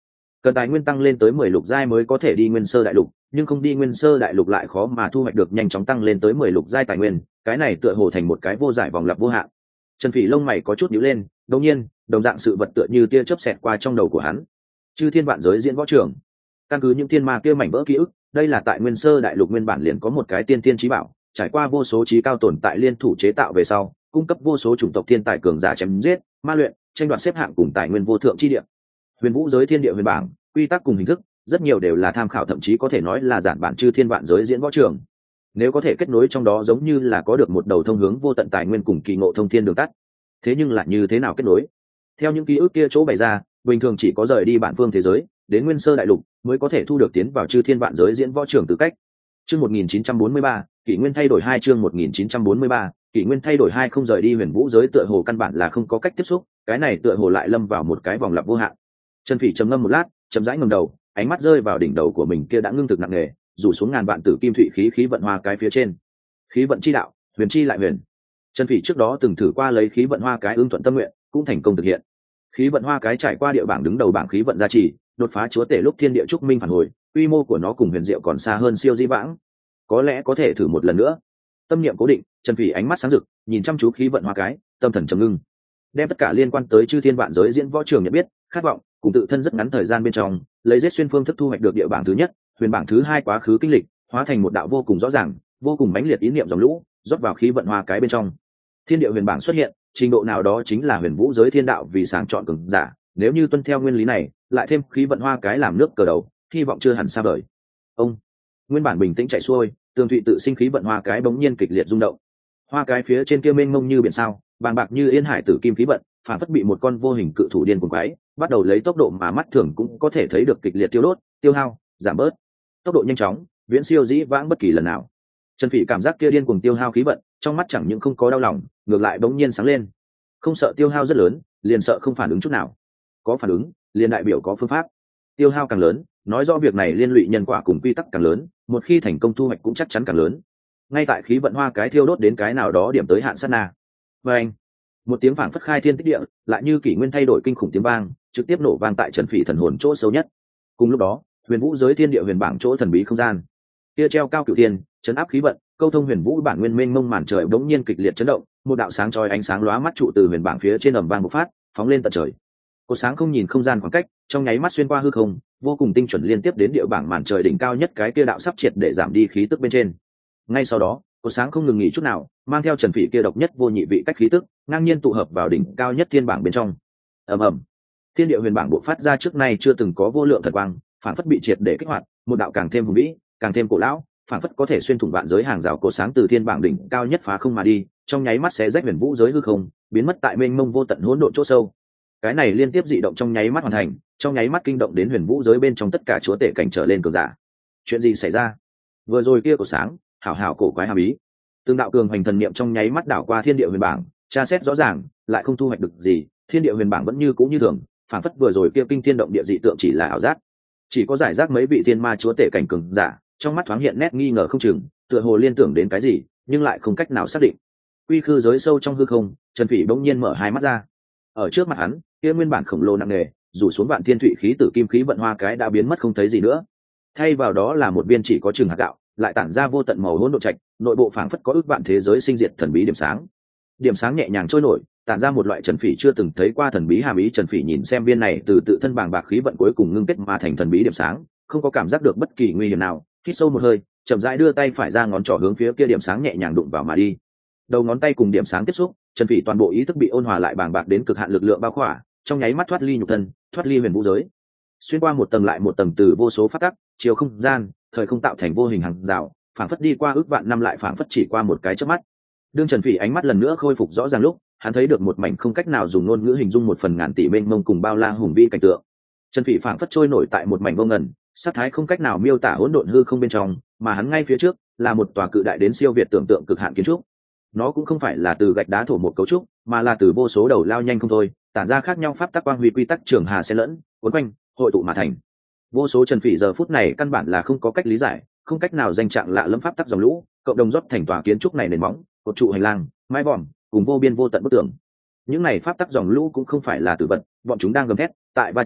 cần tài nguyên tăng lên tới mười lục giai mới có thể đi nguyên sơ đại lục, nhưng không đi nguyên sơ đại lục lại khó mà thu hoạch được nhanh chóng tăng lên tới mười lục giai tài nguyên, cái này tựa hồ thành một cái vô giải vòng lặp vô hạn. Trần Phỉ lông mày có chút nhíu lên, đột nhiên, đồng dạng sự vật tựa như tia chớp xẹt qua trong đầu của hắn. Chư thiên vạn giới diễn võ trường, căn cứ những thiên ma kia mảnh vỡ ký ức, đây là tại nguyên sơ đại lục nguyên bản liền có một cái tiên tiên chí bảo, trải qua vô số chí cao tồn tại liên thủ chế tạo về sau, cung cấp vô số chủng tộc thiên tài cường giả chém giết, ma luyện, tranh đoạt xếp hạng cùng tài nguyên vô thượng chi địa. Huyền vũ giới thiên địa huyền bảng, quy tắc cùng hình thức, rất nhiều đều là tham khảo, thậm chí có thể nói là giản bản chư thiên vạn giới diễn võ trường. Nếu có thể kết nối trong đó, giống như là có được một đầu thông hướng vô tận tài nguyên cùng kỳ ngộ thông thiên đường tắt. Thế nhưng lại như thế nào kết nối? Theo những ký ức kia chỗ bày ra, bình thường chỉ có rời đi bản phương thế giới, đến nguyên sơ đại lục mới có thể thu được tiến vào chư thiên vạn giới diễn võ trường tư cách. Chương một nghìn chín trăm bốn mươi ba, kỷ nguyên thay đổi hai chương một nghìn chín trăm bốn mươi ba, kỷ nguyên thay đổi hai không rời đi huyền vũ giới tựa hồ căn bản là không có cách tiếp xúc, cái này tựa hồ lại lâm vào một cái vòng lặp vô hạn. Trần Phỉ trầm ngâm một lát, chậm rãi ngẩng đầu, ánh mắt rơi vào đỉnh đầu của mình kia đã ngưng thực nặng nề, rủ xuống ngàn vạn tử kim thủy khí khí vận hoa cái phía trên. Khí vận chi đạo, huyền chi lại huyền. Trần Phỉ trước đó từng thử qua lấy khí vận hoa cái ưng thuận tâm nguyện, cũng thành công thực hiện. Khí vận hoa cái trải qua địa bảng đứng đầu bảng khí vận gia trì, đột phá chúa tể lúc thiên địa trúc minh phản hồi, quy mô của nó cùng huyền diệu còn xa hơn siêu di vãng. Có lẽ có thể thử một lần nữa. Tâm niệm cố định, Trần Phỉ ánh mắt sáng rực, nhìn chăm chú khí vận hoa cái, tâm thần trầm ngưng. Đem tất cả liên quan tới chư thiên vạn giới diễn võ trường nhận biết, khát vọng, cùng tự thân rất ngắn thời gian bên trong, lấy giết xuyên phương thức thu hoạch được địa bảng thứ nhất, huyền bảng thứ hai quá khứ kinh lịch, hóa thành một đạo vô cùng rõ ràng, vô cùng mãnh liệt ý niệm dòng lũ, rót vào khí vận hoa cái bên trong. Thiên địa huyền bảng xuất hiện, trình độ nào đó chính là huyền vũ giới thiên đạo vì sáng chọn cường giả, nếu như tuân theo nguyên lý này, lại thêm khí vận hoa cái làm nước cờ đầu, hy vọng chưa hẳn xa vời. Ông nguyên bản bình tĩnh chạy xuôi, tường thụy tự sinh khí vận hoa cái bỗng nhiên kịch liệt rung động. Hoa cái phía trên kia mênh mông như biển sao, bàng bạc như yên hải tử kim khí vận, phản phất bị một con vô hình cự thủ điên cuồng quái, bắt đầu lấy tốc độ mà mắt thường cũng có thể thấy được kịch liệt tiêu đốt, tiêu hao, giảm bớt. Tốc độ nhanh chóng, viễn siêu dĩ vãng bất kỳ lần nào. Trần Phỉ cảm giác kia điên cuồng tiêu hao khí vận, trong mắt chẳng những không có đau lòng, ngược lại bỗng nhiên sáng lên. Không sợ tiêu hao rất lớn, liền sợ không phản ứng chút nào. Có phản ứng, liền đại biểu có phương pháp. Tiêu hao càng lớn, nói rõ việc này liên lụy nhân quả cùng quy tắc càng lớn, một khi thành công thu hoạch cũng chắc chắn càng lớn. Ngay tại khí vận hoa cái thiêu đốt đến cái nào đó điểm tới hạn sát na. Và anh, một tiếng phảng phất khai thiên tích địa, lại như kỷ nguyên thay đổi kinh khủng tiếng vang, trực tiếp nổ vang tại Trần Phỉ thần hồn chỗ sâu nhất. Cùng lúc đó, huyền vũ giới thiên địa huyền bảng chỗ thần bí không gian, kia treo cao cửu thiên, chấn áp khí vận, câu thông huyền vũ bản nguyên mênh mông màn trời bỗng nhiên kịch liệt chấn động, một đạo sáng chói ánh sáng lóa mắt trụ từ huyền bảng phía trên ầm vang bộc phát, phóng lên tận trời. Cột sáng không nhìn không gian khoảng cách, trong nháy mắt xuyên qua hư không, vô cùng tinh chuẩn liên tiếp đến địa bảng màn trời đỉnh cao nhất cái kia đạo sắp triệt để giảm đi khí tức bên trên. Ngay sau đó, cột sáng không ngừng nghỉ chút nào, mang theo Trần Phỉ kia độc nhất vô nhị vị cách khí tức, ngang nhiên tụ hợp vào đỉnh cao nhất thiên bảng bên trong. Ầm ầm, thiên địa huyền bảng bộc phát ra trước nay chưa từng có vô lượng thần quang, phản phất bị triệt để kích hoạt, một đạo càng thêm hùng vĩ, càng thêm cổ lão, phản phất có thể xuyên thủng vạn giới hàng rào cột sáng từ thiên bảng đỉnh cao nhất phá không mà đi, trong nháy mắt xé rách huyền vũ giới hư không, biến mất tại mênh mông vô tận hỗn độn chỗ sâu. Cái này liên tiếp dị động trong nháy mắt hoàn thành, trong nháy mắt kinh động đến huyền vũ giới bên trong tất cả chúa tể cảnh trở lên cường giả. Chuyện gì xảy ra? Vừa rồi kia cổ sáng, hảo hảo cổ quái hàm ý. Từng đạo cường hành thần niệm trong nháy mắt đảo qua thiên địa huyền bảng, tra xét rõ ràng, lại không thu hoạch được gì, thiên địa huyền bảng vẫn như cũ như thường, phản phất vừa rồi kia kinh thiên động địa dị tượng chỉ là ảo giác. Chỉ có giải rác mấy vị thiên ma chúa tể cảnh cường giả, trong mắt thoáng hiện nét nghi ngờ không chừng, tựa hồ liên tưởng đến cái gì, nhưng lại không cách nào xác định. Quy khư giới sâu trong hư không, Trần Phỉ bỗng nhiên mở hai mắt ra. Ở trước mặt hắn, kia nguyên bản khổng lồ nặng nề, rủ xuống vạn thiên thủy khí tử kim khí vận hoa cái đã biến mất không thấy gì nữa. Thay vào đó là một viên chỉ có chừng hạt gạo, lại tản ra vô tận màu hỗn độn trạch, nội bộ phảng phất có ước vạn thế giới sinh diệt thần bí điểm sáng. Điểm sáng nhẹ nhàng trôi nổi, tản ra một loại Trần Phỉ chưa từng thấy qua thần bí hàm ý. Trần Phỉ nhìn xem viên này từ tự thân bàng bạc khí vận cuối cùng ngưng kết mà thành thần bí điểm sáng, không có cảm giác được bất kỳ nguy hiểm nào, hít sâu một hơi, chậm rãi đưa tay phải ra ngón trỏ hướng phía kia điểm sáng nhẹ nhàng đụng vào mà đi. Đầu ngón tay cùng điểm sáng tiếp xúc, Trần Phỉ toàn bộ ý thức bị ôn hòa lại bàng bạc đến cực hạn lực lượng bao khỏa, trong nháy mắt thoát ly nhục thân, thoát ly huyền vũ giới, xuyên qua một tầng lại một tầng từ vô số phát tắc, chiều không gian, thời không tạo thành vô hình hàng rào, phảng phất đi qua ước vạn năm lại phảng phất chỉ qua một cái chớp mắt. Đương Trần Phỉ ánh mắt lần nữa khôi phục rõ ràng lúc, hắn thấy được một mảnh không cách nào dùng ngôn ngữ hình dung một phần ngàn tỷ mênh mông cùng bao la hùng vĩ cảnh tượng. Trần Phỉ phảng phất trôi nổi tại một mảnh vô ngần, sát thái không cách nào miêu tả hỗn độn hư không bên trong, mà hắn ngay phía trước là một tòa cự đại đến siêu việt tưởng tượng cực hạn kiến trúc. Nó cũng không phải là từ gạch đá thổ một cấu trúc, mà là từ vô số đầu lao nhanh không thôi, tản ra khác nhau pháp tắc quang huy quy tắc trường hà xen lẫn, cuốn quanh, hội tụ mà thành. Vô số Trần Phỉ giờ phút này căn bản là không có cách lý giải, không cách nào danh trạng lạ lẫm pháp tắc dòng lũ, cộng đồng rót thành tòa kiến trúc này nền móng, cột trụ hành lang, mái vòm, cùng vô biên vô tận bức tường. Những này pháp tắc dòng lũ cũng không phải là tử vật, bọn chúng đang gầm thét, tại va chạm,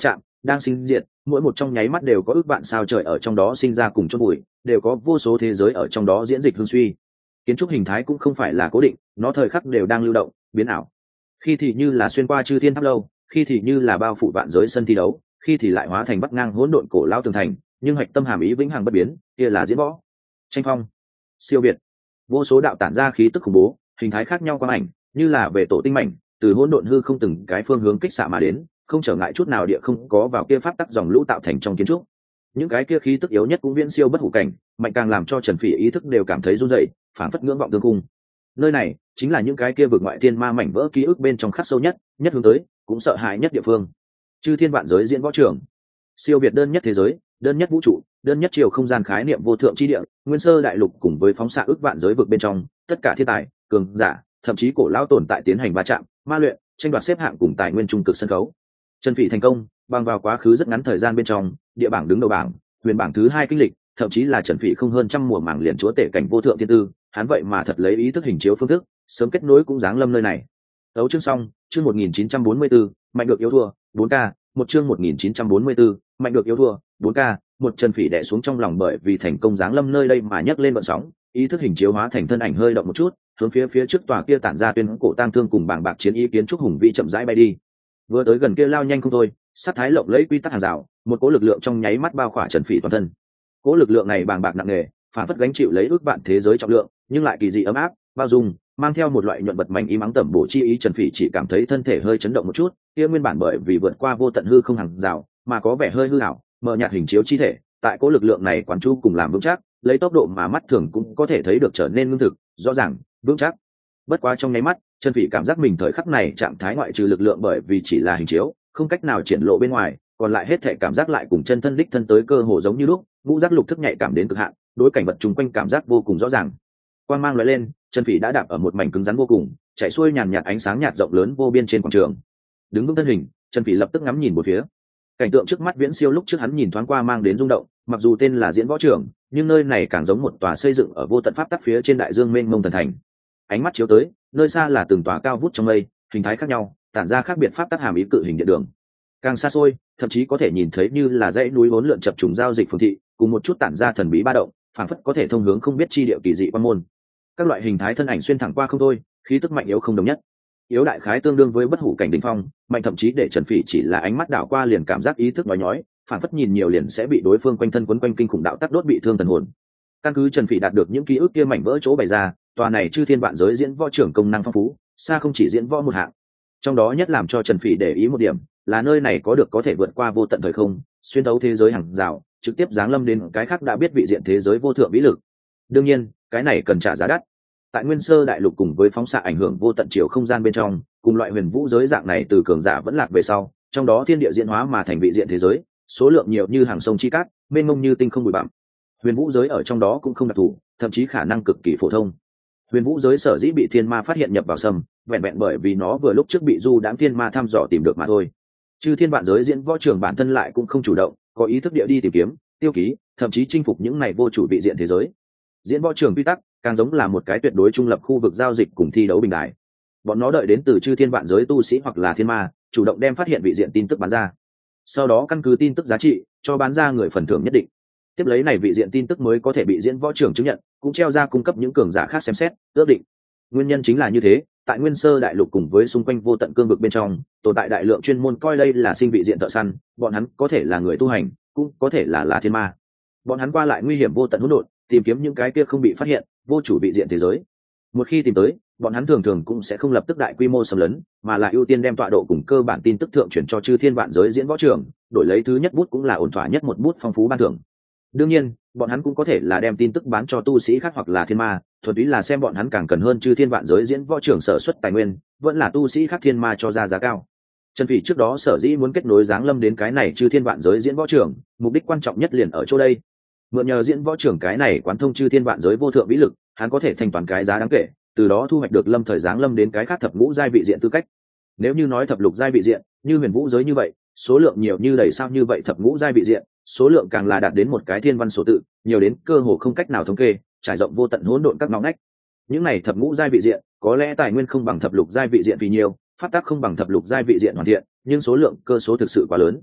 đang sinh diệt, mỗi một trong nháy mắt đều có ước vạn sao trời ở trong đó sinh ra cùng chôn bụi, đều có vô số thế giới ở trong đó diễn dịch hương suy. Kiến trúc hình thái cũng không phải là cố định, nó thời khắc đều đang lưu động, biến ảo. Khi thì như là xuyên qua chư thiên tháp lâu, khi thì như là bao phủ vạn giới sân thi đấu, khi thì lại hóa thành bắc ngang hỗn độn cổ lao tường thành, nhưng hạch tâm hàm ý vĩnh hằng bất biến, kia là diễn võ. Tranh phong, siêu việt, vô số đạo tản ra khí tức khủng bố, hình thái khác nhau quang ảnh, như là về tổ tinh mảnh, từ hỗn độn hư không từng cái phương hướng kích xạ mà đến, không trở ngại chút nào địa không có vào kia pháp tắc dòng lũ tạo thành trong kiến trúc. Những cái kia khí tức yếu nhất cũng viễn siêu bất hủ cảnh, mạnh càng làm cho Trần Phỉ ý thức đều cảm thấy run rẩy, phảng phất ngưỡng vọng tương cung. Nơi này chính là những cái kia vực ngoại thiên ma mảnh vỡ ký ức bên trong khắc sâu nhất, nhất hướng tới, cũng sợ hãi nhất địa phương. Chư thiên vạn giới diễn võ trường, siêu việt đơn nhất thế giới, đơn nhất vũ trụ, đơn nhất chiều không gian khái niệm vô thượng chi địa, nguyên sơ đại lục cùng với phóng xạ ước vạn giới vực bên trong, tất cả thiên tài, cường giả, thậm chí cổ lão tồn tại tiến hành va chạm, ma luyện, tranh đoạt xếp hạng cùng tài nguyên trung cực sân khấu. Trần Phỉ thành công, bằng vào quá khứ rất ngắn thời gian bên trong, địa bảng đứng đầu bảng, huyền bảng thứ hai kinh lịch, thậm chí là Trần Phỉ không hơn trăm mùa màng liền chúa tể cảnh vô thượng thiên tư, hắn vậy mà thật lấy ý thức hình chiếu phương thức, sớm kết nối cũng giáng lâm nơi này. Đấu chương xong, chương một nghìn chín trăm bốn mươi tư, mạnh được yếu thua, bốn k, một chương một nghìn chín trăm bốn mươi tư, mạnh được yếu thua, bốn k, một Trần Phỉ đè xuống trong lòng bởi vì thành công giáng lâm nơi đây mà nhấc lên vận sóng, ý thức hình chiếu hóa thành thân ảnh hơi động một chút, hướng phía phía trước tòa kia tản ra tuyên cổ tang thương cùng bảng bạc chiến ý kiến trúc hùng vĩ chậm rãi bay đi. Vừa tới gần kia lao nhanh không thôi, sát thái lộng lẫy quy tắc hàng rào, một cỗ lực lượng trong nháy mắt bao khỏa Trần Phỉ toàn thân. Cỗ lực lượng này bàng bạc nặng nề, phản phất gánh chịu lấy ước vạn thế giới trọng lượng, nhưng lại kỳ dị ấm áp, bao dung, mang theo một loại nhuận bật mảnh ý mắng tẩm bổ chi ý. Trần Phỉ chỉ cảm thấy thân thể hơi chấn động một chút, kia nguyên bản bởi vì vượt qua vô tận hư không hàng rào, mà có vẻ hơi hư ảo, mờ nhạt hình chiếu chi thể, tại cỗ lực lượng này quán chú cùng làm vững chắc, lấy tốc độ mà mắt thường cũng có thể thấy được trở nên ngưng thực, rõ ràng, vững chắc. Bất quá trong nháy mắt, Trần Phỉ cảm giác mình thời khắc này trạng thái ngoại trừ lực lượng bởi vì chỉ là hình chiếu, không cách nào triển lộ bên ngoài, còn lại hết thể cảm giác lại cùng chân thân đích thân tới cơ hồ giống như lúc, ngũ giác lục thức nhạy cảm đến cực hạn, đối cảnh vật chung quanh cảm giác vô cùng rõ ràng. Quang mang lóe lên, Trần Phỉ đã đạp ở một mảnh cứng rắn vô cùng, chạy xuôi nhàn nhạt ánh sáng nhạt rộng lớn vô biên trên quảng trường. Đứng vững thân hình, Trần Phỉ lập tức ngắm nhìn một phía. Cảnh tượng trước mắt viễn siêu lúc trước hắn nhìn thoáng qua mang đến rung động, mặc dù tên là diễn võ trường, nhưng nơi này càng giống một tòa xây dựng ở vô tận pháp tắc phía trên đại dương mênh mông thần thành. Ánh mắt chiếu tới, nơi xa là từng tòa cao vút trong mây, hình thái khác nhau, tản ra khác biệt pháp tắc hàm ý cự hình điện đường. Càng xa xôi, thậm chí có thể nhìn thấy như là dãy núi vốn lượn chập trùng giao dịch phường thị, cùng một chút tản ra thần bí ba động, phảng phất có thể thông hướng không biết chi địa kỳ dị quan môn. Các loại hình thái thân ảnh xuyên thẳng qua không thôi, khí tức mạnh yếu không đồng nhất. Yếu đại khái tương đương với bất hủ cảnh đỉnh phong, mạnh thậm chí để Trần Phỉ chỉ là ánh mắt đảo qua liền cảm giác ý thức nói nhói, phảng phất nhìn nhiều liền sẽ bị đối phương quanh thân quấn quanh kinh khủng đạo tắc đốt bị thương thần hồn. Căn cứ Trần Phỉ đạt được những ký ức kia mảnh vỡ chỗ bày ra, tòa này chư thiên vạn giới diễn võ trưởng công năng phong phú, xa không chỉ diễn võ một hạng. Trong đó nhất làm cho Trần Phỉ để ý một điểm, là nơi này có được có thể vượt qua vô tận thời không, xuyên thấu thế giới hàng rào, trực tiếp giáng lâm đến cái khác đã biết vị diện thế giới vô thượng vĩ lực. Đương nhiên, cái này cần trả giá đắt. Tại nguyên sơ đại lục cùng với phóng xạ ảnh hưởng vô tận chiều không gian bên trong, cùng loại huyền vũ giới dạng này từ cường giả vẫn lạc về sau, trong đó thiên địa diễn hóa mà thành vị diện thế giới, số lượng nhiều như hàng sông chi cát, mênh mông như tinh không bụi bặm. Huyền vũ giới ở trong đó cũng không đặc thù, thậm chí khả năng cực kỳ phổ thông. Huyền vũ giới sở dĩ bị thiên ma phát hiện nhập vào sâm, vẹn vẹn bởi vì nó vừa lúc trước bị du đãng thiên ma thăm dò tìm được mà thôi. Chư thiên vạn giới diễn võ trường bản thân lại cũng không chủ động, có ý thức địa đi tìm kiếm, tiêu ký, thậm chí chinh phục những này vô chủ vị diện thế giới. Diễn võ trường quy tắc càng giống là một cái tuyệt đối trung lập khu vực giao dịch cùng thi đấu bình đại. Bọn nó đợi đến từ chư thiên vạn giới tu sĩ hoặc là thiên ma, chủ động đem phát hiện vị diện tin tức bán ra. Sau đó căn cứ tin tức giá trị, cho bán ra người phần thưởng nhất định. Tiếp lấy này vị diện tin tức mới có thể bị diễn võ trường chứng nhận, cũng treo ra cung cấp những cường giả khác xem xét, ước định. Nguyên nhân chính là như thế, tại nguyên sơ đại lục cùng với xung quanh vô tận cương vực bên trong, tồn tại đại lượng chuyên môn coi đây là sinh vị diện thợ săn, bọn hắn có thể là người tu hành, cũng có thể là là thiên ma. Bọn hắn qua lại nguy hiểm vô tận hỗn độn, tìm kiếm những cái kia không bị phát hiện, vô chủ vị diện thế giới. Một khi tìm tới, bọn hắn thường thường cũng sẽ không lập tức đại quy mô xâm lấn, mà là ưu tiên đem tọa độ cùng cơ bản tin tức thượng chuyển cho chư thiên vạn giới diễn võ trường, đổi lấy thứ nhất bút cũng là ổn thỏa nhất một bút phong phú ban thưởng. Đương nhiên, bọn hắn cũng có thể là đem tin tức bán cho tu sĩ khác hoặc là thiên ma, thuần túy là xem bọn hắn càng cần hơn chư thiên vạn giới diễn võ trường sở xuất tài nguyên, vẫn là tu sĩ khác thiên ma cho ra giá cao. Trần Phỉ trước đó sở dĩ muốn kết nối giáng lâm đến cái này chư thiên vạn giới diễn võ trường, mục đích quan trọng nhất liền ở chỗ đây. Mượn nhờ diễn võ trường cái này quán thông chư thiên vạn giới vô thượng vĩ lực, hắn có thể thanh toán cái giá đáng kể, từ đó thu hoạch được lâm thời giáng lâm đến cái khác thập ngũ giai vị diện tư cách. Nếu như nói thập lục giai vị diện, như huyền vũ giới như vậy, số lượng nhiều như đầy sao như vậy thập ngũ giai vị diện, số lượng càng là đạt đến một cái thiên văn số tự, nhiều đến cơ hồ không cách nào thống kê, trải rộng vô tận hỗn độn các ngõ ngách. Những này thập ngũ giai vị diện, có lẽ tài nguyên không bằng thập lục giai vị diện vì nhiều, pháp tắc không bằng thập lục giai vị diện hoàn thiện, nhưng số lượng cơ số thực sự quá lớn.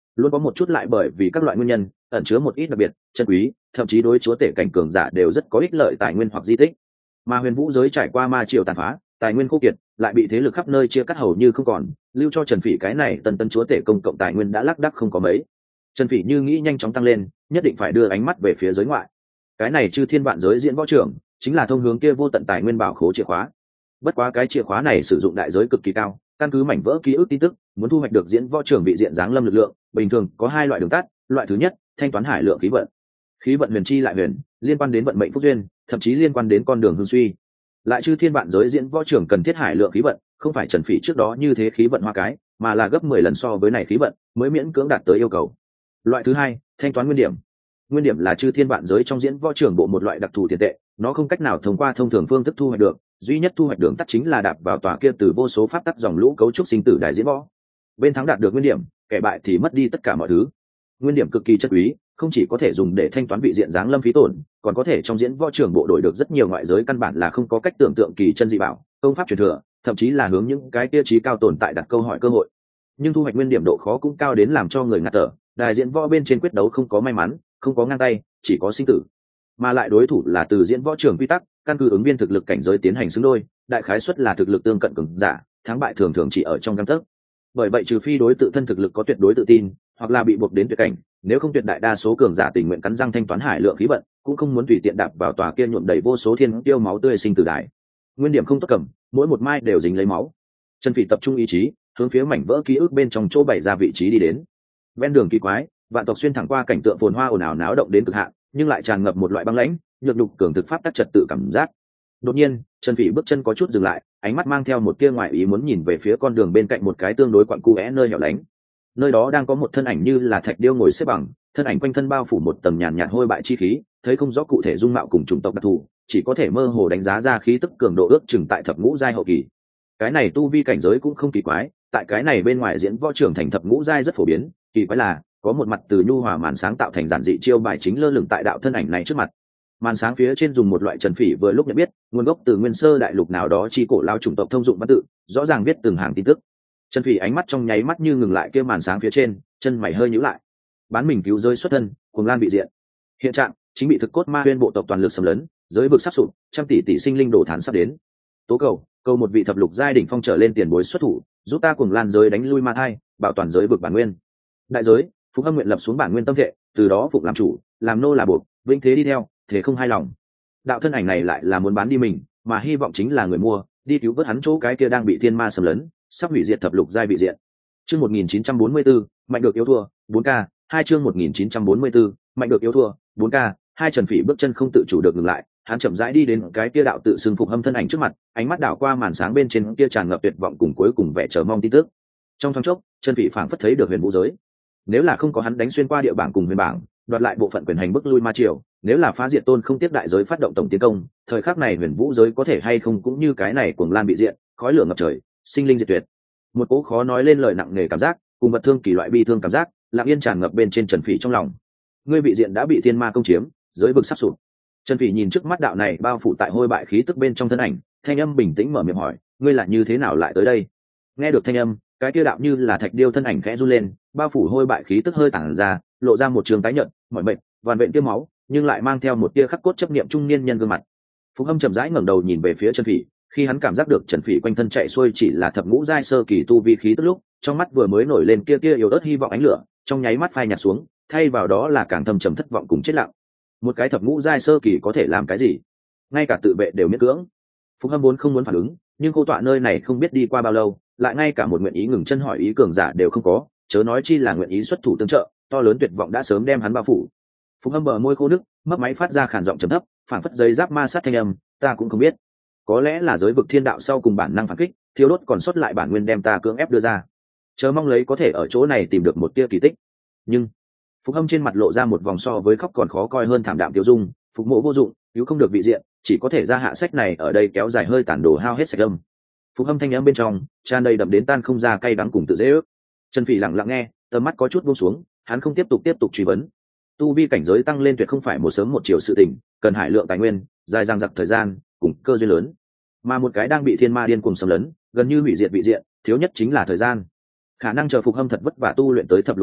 luôn có một chút lại bởi vì các loại nguyên nhân ẩn chứa một ít đặc biệt chân quý, thậm chí đối chúa tể cảnh cường giả đều rất có ích lợi tài nguyên hoặc di tích. Mà huyền vũ giới trải qua ma triều tàn phá, tài nguyên khô kiệt, lại bị thế lực khắp nơi chia cắt hầu như không còn, lưu cho Trần Phỉ cái này tần tân chúa tể công cộng tài nguyên đã lác đác không có mấy. Trần Phỉ như nghĩ nhanh chóng tăng lên, nhất định phải đưa ánh mắt về phía giới ngoại. Cái này chư thiên vạn giới diễn võ trưởng chính là thông hướng kia vô tận tài nguyên bảo khố chìa khóa. Bất quá cái chìa khóa này sử dụng đại giới cực kỳ cao, căn cứ mảnh vỡ ký ức tin tức, muốn thu hoạch được diễn võ trưởng vị diện giáng lâm lực lượng, bình thường có hai loại đường tắt. Loại thứ nhất, thanh toán hải lượng khí vận. Khí vận huyền chi lại huyền, liên quan đến vận mệnh phúc duyên, thậm chí liên quan đến con đường hưng suy. Lại chư thiên vạn giới diễn võ trưởng cần thiết hải lượng khí vận, không phải Trần Phỉ trước đó như thế khí vận hoa cái, mà là gấp mười lần so với này khí vận, mới miễn cưỡng đạt tới yêu cầu. Loại thứ hai, thanh toán nguyên điểm. Nguyên điểm là chư thiên vạn giới trong diễn võ trưởng bộ một loại đặc thù tiền tệ, nó không cách nào thông qua thông thường phương thức thu hoạch được, duy nhất thu hoạch đường tắt chính là đạp vào tòa kia từ vô số pháp tắc dòng lũ cấu trúc sinh tử đại diễn võ. Bên thắng đạt được nguyên điểm, kẻ bại thì mất đi tất cả mọi thứ. Nguyên điểm cực kỳ chất quý, không chỉ có thể dùng để thanh toán vị diện giáng lâm phí tổn, còn có thể trong diễn võ trưởng bộ đổi được rất nhiều ngoại giới căn bản là không có cách tưởng tượng kỳ chân dị bảo, công pháp truyền thừa, thậm chí là hướng những cái tiêu chí cao tồn tại đặt câu hỏi cơ hội. Nhưng thu hoạch nguyên điểm độ khó cũng cao đến làm cho người ngạt thở, đại diễn võ bên trên quyết đấu không có may mắn, không có ngang tay, chỉ có sinh tử. Mà lại đối thủ là từ diễn võ trưởng quy tắc, căn cứ ứng viên thực lực cảnh giới tiến hành xứng đôi, đại khái suất là thực lực tương cận cường giả, thắng bại thường thường chỉ ở trong gang tấc. Bởi vậy trừ phi đối tự thân thực lực có tuyệt đối tự tin, hoặc là bị buộc đến tuyệt cảnh, nếu không tuyệt đại đa số cường giả tình nguyện cắn răng thanh toán hải lượng khí vận, cũng không muốn tùy tiện đạp vào tòa kia nhuộm đầy vô số thiên tiêu máu tươi sinh tử đài. Nguyên điểm không tốt cầm, mỗi một mai đều dính lấy máu. Trần Phỉ tập trung ý chí, hướng phía mảnh vỡ ký ức bên trong chỗ bày ra vị trí đi đến. Ven đường kỳ quái, vạn tộc xuyên thẳng qua cảnh tượng phồn hoa ồn ào náo động đến cực hạn, nhưng lại tràn ngập một loại băng lãnh, nhược đục cường thực pháp tắc trật tự cảm giác. Đột nhiên, Trần Phỉ bước chân có chút dừng lại, ánh mắt mang theo một tia ngoại ý muốn nhìn về phía con đường bên cạnh một cái tương đối quặn cũ nơi hẻo lánh. Nơi đó đang có một thân ảnh như là thạch điêu ngồi xếp bằng, thân ảnh quanh thân bao phủ một tầng nhàn nhạt hôi bại chi khí, thấy không rõ cụ thể dung mạo cùng chủng tộc đặc thù, chỉ có thể mơ hồ đánh giá ra khí tức cường độ ước chừng tại thập ngũ giai hậu kỳ. Cái này tu vi cảnh giới cũng không kỳ quái, tại cái này bên ngoài diễn võ trưởng thành thập ngũ giai rất phổ biến, kỳ quái là có một mặt từ nhu hòa màn sáng tạo thành giản dị chiêu bài chính lơ lửng tại đạo thân ảnh này trước mặt. Màn sáng phía trên dùng một loại Trần Phỉ vừa lúc nhận biết, nguồn gốc từ nguyên sơ đại lục nào đó chi cổ lao chủng tộc thông dụng văn tự, rõ ràng viết từng hàng tin tức. Trần Phỉ ánh mắt trong nháy mắt như ngừng lại kia màn sáng phía trên, chân mày hơi nhíu lại. Bán mình cứu rơi xuất thân, Cuồng Lan bị diện. Hiện trạng, chính bị thực cốt ma huyên bộ tộc toàn lực xâm lấn, giới vực sắp sụp, trăm tỷ tỷ sinh linh đổ thán sắp đến. Tố cầu, cầu một vị thập lục giai đỉnh phong trở lên tiền bối xuất thủ, giúp ta Cuồng Lan giới đánh lui ma thai, bảo toàn giới vực bản nguyên. Đại giới, Phúc Âm nguyện lập xuống bản nguyên tâm thể, từ đó phục làm chủ, làm nô là buộc, vĩnh thế đi theo, thế không hai lòng. Đạo thân ảnh này lại là muốn bán đi mình, mà hy vọng chính là người mua, đi cứu vớt hắn chỗ cái kia đang bị thiên ma xâm lấn, sắp hủy diệt thập lục giai bị diện. Chương một nghìn chín trăm bốn mươi tư, mạnh được yếu thua, bốn K, hai chương một nghìn chín trăm bốn mươi tư, mạnh được yếu thua, bốn K, hai Trần Phỉ bước chân không tự chủ được ngừng lại, hắn chậm rãi đi đến cái kia đạo tự xưng phục hâm thân ảnh trước mặt, ánh mắt đảo qua màn sáng bên trên kia tràn ngập tuyệt vọng cùng cuối cùng vẻ chờ mong tin tức. Trong thoáng chốc, Trần Phỉ phảng phất thấy được huyền vũ giới. Nếu là không có hắn đánh xuyên qua địa bảng cùng huyền bảng, đoạt lại bộ phận quyền hành bức lui ma triều, nếu là phá diệt tôn không tiếp đại giới phát động tổng tiến công, thời khắc này huyền vũ giới có thể hay không cũng như cái này Cuồng Lan bị diện, khói lửa ngập trời, sinh linh diệt tuyệt. Một cỗ khó nói lên lời nặng nề cảm giác, cùng vật thương kỳ loại bi thương cảm giác, lặng yên tràn ngập bên trên Trần Phỉ trong lòng. Ngươi bị diện đã bị thiên ma công chiếm, giới vực sắp sụp. Trần Phỉ nhìn trước mắt đạo này bao phủ tại hôi bại khí tức bên trong thân ảnh, thanh âm bình tĩnh mở miệng hỏi, ngươi là như thế nào lại tới đây? Nghe được thanh âm, cái kia đạo như là thạch điêu thân ảnh khẽ run lên, bao phủ hôi bại khí tức hơi tản ra, lộ ra một trường tái nhợt, mỏi mệt, vằn vện tiêm máu, nhưng lại mang theo một tia khắc cốt chấp niệm trung niên nhân gương mặt. Phúc Âm chậm rãi ngẩng đầu nhìn về phía Trần Phỉ, khi hắn cảm giác được Trần Phỉ quanh thân chạy xuôi chỉ là thập ngũ giai sơ kỳ tu vi khí tức lúc, trong mắt vừa mới nổi lên kia kia yếu ớt hy vọng ánh lửa, trong nháy mắt phai nhạt xuống, thay vào đó là càng thâm trầm thất vọng cùng chết lặng. Một cái thập ngũ giai sơ kỳ có thể làm cái gì? Ngay cả tự vệ đều miễn cưỡng. Phúc Âm vốn không muốn phản ứng, nhưng cô tọa nơi này không biết đi qua bao lâu, lại ngay cả một nguyện ý ngừng chân hỏi ý cường giả đều không có, chớ nói chi là nguyện ý xuất thủ tương trợ, to lớn tuyệt vọng đã sớm đem hắn bao phủ. Phúc Âm bờ môi khô nức, mấp máy phát ra khàn giọng trầm thấp, phản phất giấy giáp ma sát thanh âm, ta cũng không biết. Có lẽ là giới vực thiên đạo sau cùng bản năng phản kích, thiếu đốt còn sót lại bản nguyên đem ta cưỡng ép đưa ra. Chờ mong lấy có thể ở chỗ này tìm được một tia kỳ tích. Nhưng Phúc Âm trên mặt lộ ra một vòng so với khóc còn khó coi hơn thảm đạm tiêu dung, phục mộ vô dụng, cứu không được vị diện, chỉ có thể ra hạ sách này ở đây kéo dài hơi tàn đồ hao hết sạch âm. Phúc Âm thanh âm bên trong tràn đầy đậm đến tan không ra cay đắng cùng tự dễ ước. Trần Phỉ lặng lặng nghe, tầm mắt có chút buông xuống, hắn không tiếp tục tiếp tục truy vấn. Tu vi cảnh giới tăng lên tuyệt không phải một sớm một chiều sự tình, cần hải lượng tài nguyên, dài dằng dặc thời gian, cùng cơ duyên lớn. Mà một cái đang bị thiên ma điên cuồng xâm lấn, gần như hủy diệt vị diện, thiếu nhất chính là thời gian. Khả năng chờ Phục Hâm thật vất vả tu luyện tới thập lục giai,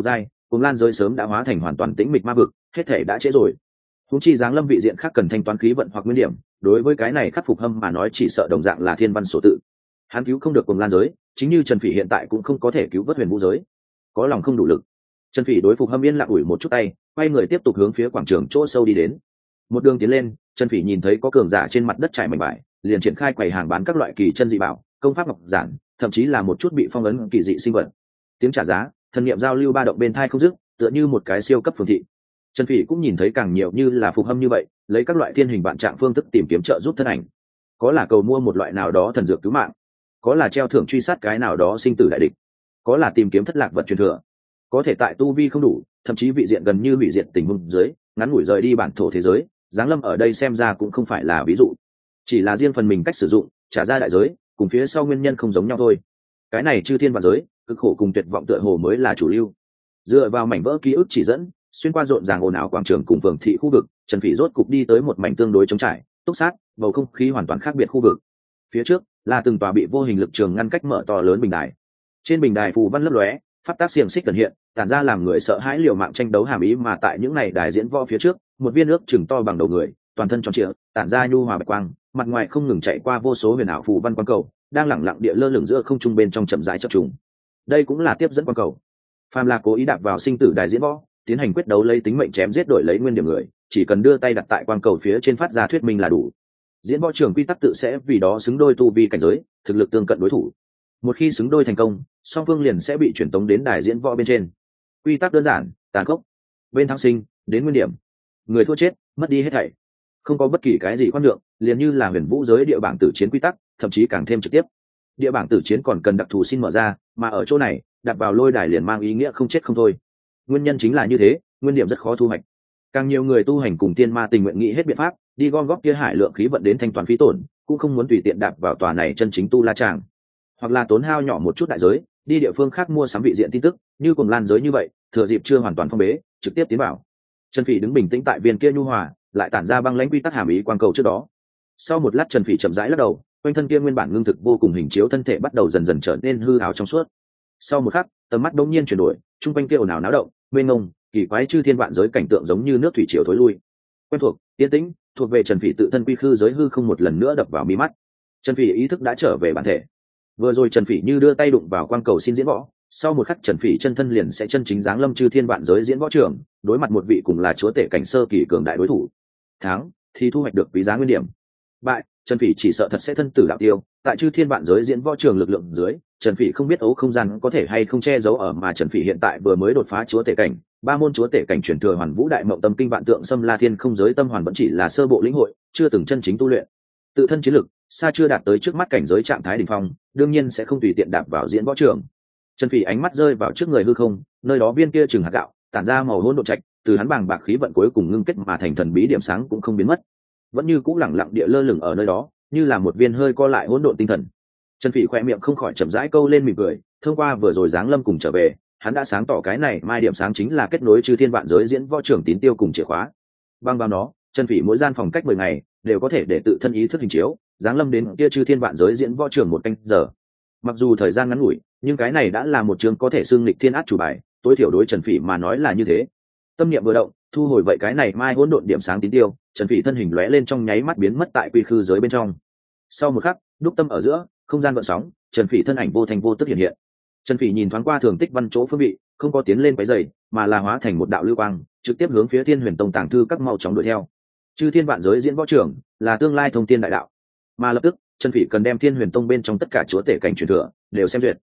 Cùng lan giới sớm đã hóa thành hoàn toàn tĩnh mịch ma vực, hết thể đã trễ rồi. Húng chi giáng lâm vị diện khác cần thanh toán khí vận hoặc nguyên điểm, đối với cái này khắc phục hâm mà nói chỉ sợ đồng dạng là thiên văn sổ tự. Hắn cứu không được cùng lan giới, chính như Trần Phỉ hiện tại cũng không có thể cứu vớt huyền vũ giới, có lòng không đủ lực. Trần Phỉ đối phục hâm yên lặng ủi một chút tay, quay người tiếp tục hướng phía quảng trường chỗ sâu đi đến. Một đường tiến lên, Trần Phỉ nhìn thấy có cường giả trên mặt đất trải mảnh vải, liền triển khai quầy hàng bán các loại kỳ chân dị bảo, công pháp ngọc giản, thậm chí là một chút bị phong ấn kỳ dị sinh vật. Tiếng trả giá, thần niệm giao lưu ba động bên thai không dứt, tựa như một cái siêu cấp phường thị. Trần Phỉ cũng nhìn thấy càng nhiều như là phục hâm như vậy, lấy các loại thiên hình vạn trạng phương thức tìm kiếm trợ giúp thân ảnh. Có là cầu mua một loại nào đó thần dược cứu mạng, có là treo thưởng truy sát cái nào đó sinh tử đại địch, có là tìm kiếm thất lạc vật truyền thừa. Có thể tại tu vi không đủ, thậm chí vị diện gần như hủy diệt tình huống dưới, ngắn ngủi rời đi bản thổ thế giới, giáng lâm ở đây xem ra cũng không phải là ví dụ, chỉ là riêng phần mình cách sử dụng, trả ra đại giới, cùng phía sau nguyên nhân không giống nhau thôi. Cái này chư thiên vạn giới, cực khổ cùng tuyệt vọng tựa hồ mới là chủ lưu. Dựa vào mảnh vỡ ký ức chỉ dẫn, xuyên qua rộn ràng ồn ào quảng trường cùng phường thị khu vực, Trần Phỉ rốt cục đi tới một mảnh tương đối trống trải, túc sát, bầu không khí hoàn toàn khác biệt khu vực. Phía trước là từng tòa bị vô hình lực trường ngăn cách mở to lớn bình đài. Trên bình đài phù văn lấp lóe, pháp tác xiềng xích cần hiện, tản ra làm người sợ hãi liều mạng tranh đấu hàm ý, mà tại những này đài diễn võ phía trước, một viên nước chừng to bằng đầu người, toàn thân tròn trịa, tản ra nhu hòa bạch quang, mặt ngoài không ngừng chạy qua vô số huyền ảo phù văn quang cầu, đang lẳng lặng địa lơ lửng giữa không trung bên trong chậm rãi chập trùng. Đây cũng là tiếp dẫn quang cầu. Phàm là cố ý đạp vào sinh tử đài diễn võ, tiến hành quyết đấu lấy tính mệnh chém giết đổi lấy nguyên điểm người, chỉ cần đưa tay đặt tại quang cầu phía trên phát ra thuyết minh là đủ. Diễn võ trường quy tắc tự sẽ vì đó xứng đôi tu vi cảnh giới, thực lực tương cận đối thủ. Một khi xứng đôi thành công, song phương liền sẽ bị chuyển tống đến đài diễn võ bên trên. Quy tắc đơn giản, tàn khốc. Bên thắng sinh, đến nguyên điểm. Người thua chết, mất đi hết thảy. Không có bất kỳ cái gì khoan nhượng, liền như là huyền vũ giới địa bảng tử chiến quy tắc, thậm chí càng thêm trực tiếp. Địa bảng tử chiến còn cần đặc thù xin mở ra, mà ở chỗ này, đặt vào lôi đài liền mang ý nghĩa không chết không thôi. Nguyên nhân chính là như thế, nguyên điểm rất khó thu hoạch. Càng nhiều người tu hành cùng tiên ma tình nguyện nghĩ hết biện pháp, đi gom góp kia hải lượng khí vận đến thanh toán phí tổn, cũng không muốn tùy tiện đạp vào tòa này chân chính tu la tràng, hoặc là tốn hao nhỏ một chút đại giới, đi địa phương khác mua sắm vị diện tin tức, như cùng lan giới như vậy, thừa dịp chưa hoàn toàn phong bế, trực tiếp tiến vào. Trần Phỉ đứng bình tĩnh tại viên kia nhu hòa, lại tản ra băng lãnh quy tắc hàm ý quang cầu trước đó. Sau một lát Trần Phỉ chậm rãi lắc đầu, quanh thân kia nguyên bản ngưng thực vô cùng hình chiếu thân thể bắt đầu dần dần trở nên hư ảo trong suốt. Sau một khắc, tầm mắt đột nhiên chuyển đổi, trung quanh kia ồn ào náo động, mênh mông, kỳ quái chư thiên vạn giới cảnh tượng giống như nước thủy triều thối lui. Quen thuộc, yên tĩnh, thuộc về Trần Phỉ tự thân quy khư giới hư không một lần nữa đập vào mí mắt. Trần Phỉ ý thức đã trở về bản thể. Vừa rồi Trần Phỉ như đưa tay đụng vào quang cầu xin diễn võ, sau một khắc Trần Phỉ chân thân liền sẽ chân chính giáng lâm chư thiên vạn giới diễn võ trường, đối mặt một vị cùng là chúa tể cảnh sơ kỳ cường đại đối thủ. Thắng thì thu hoạch được quý giá nguyên điểm. Bại, Trần Phỉ chỉ sợ thật sẽ thân tử đạo tiêu. Tại chư thiên vạn giới diễn võ trường lực lượng dưới, Trần Phỉ không biết ấu không gian có thể hay không che giấu ở, mà Trần Phỉ hiện tại vừa mới đột phá chúa tể cảnh, ba môn chúa tể cảnh truyền thừa hoàn vũ đại mộng tâm kinh vạn tượng xâm la thiên không giới tâm hoàn vẫn chỉ là sơ bộ lĩnh hội, chưa từng chân chính tu luyện. Tự thân chiến lực xa chưa đạt tới trước mắt cảnh giới trạng thái đỉnh phong, đương nhiên sẽ không tùy tiện đạp vào diễn võ trường. Trần Phỉ ánh mắt rơi vào trước người hư không, nơi đó viên kia chừng hạt gạo, tản ra màu hỗn độn trạch, từ hắn bàng bạc khí vận cuối cùng ngưng kết mà thành thần bí điểm sáng cũng không biến mất, vẫn như cũ lẳng lặng địa lơ lửng ở nơi đó, như là một viên hơi co lại hỗn độn tinh thần. Trần Phỉ khỏe miệng không khỏi chậm rãi câu lên mỉm cười, thông qua vừa rồi giáng lâm cùng trở về, hắn đã sáng tỏ cái này mai điểm sáng chính là kết nối chư thiên vạn giới diễn võ trường tín tiêu cùng chìa khóa. Bằng vào nó, Trần Phỉ mỗi gian phòng cách mười ngày đều có thể để tự thân ý thức hình chiếu, giáng lâm đến kia chư thiên vạn giới diễn võ trường một canh giờ. Mặc dù thời gian ngắn ngủi, nhưng cái này đã là một trường có thể xưng lịch thiên át chủ bài, tối thiểu đối Trần Phỉ mà nói là như thế. Tâm niệm vừa động, thu hồi vậy cái này mai hỗn độn điểm sáng tín tiêu, Trần Phỉ thân hình lóe lên trong nháy mắt biến mất tại quy khư giới bên trong. Sau một khắc, đúc tâm ở giữa, không gian gợn sóng, Trần Phỉ thân ảnh vô thành vô tức hiện hiện. Trần Phỉ nhìn thoáng qua thường tích văn chỗ phương vị, không có tiến lên quấy rầy, mà là hóa thành một đạo lưu quang, trực tiếp hướng phía Thiên Huyền Tông tàng thư các mau chóng đuổi theo. Chư thiên vạn giới diễn võ trưởng là tương lai thông thiên đại đạo, mà lập tức Trần Phỉ cần đem Thiên Huyền Tông bên trong tất cả chúa tể cảnh truyền thừa đều xem duyệt.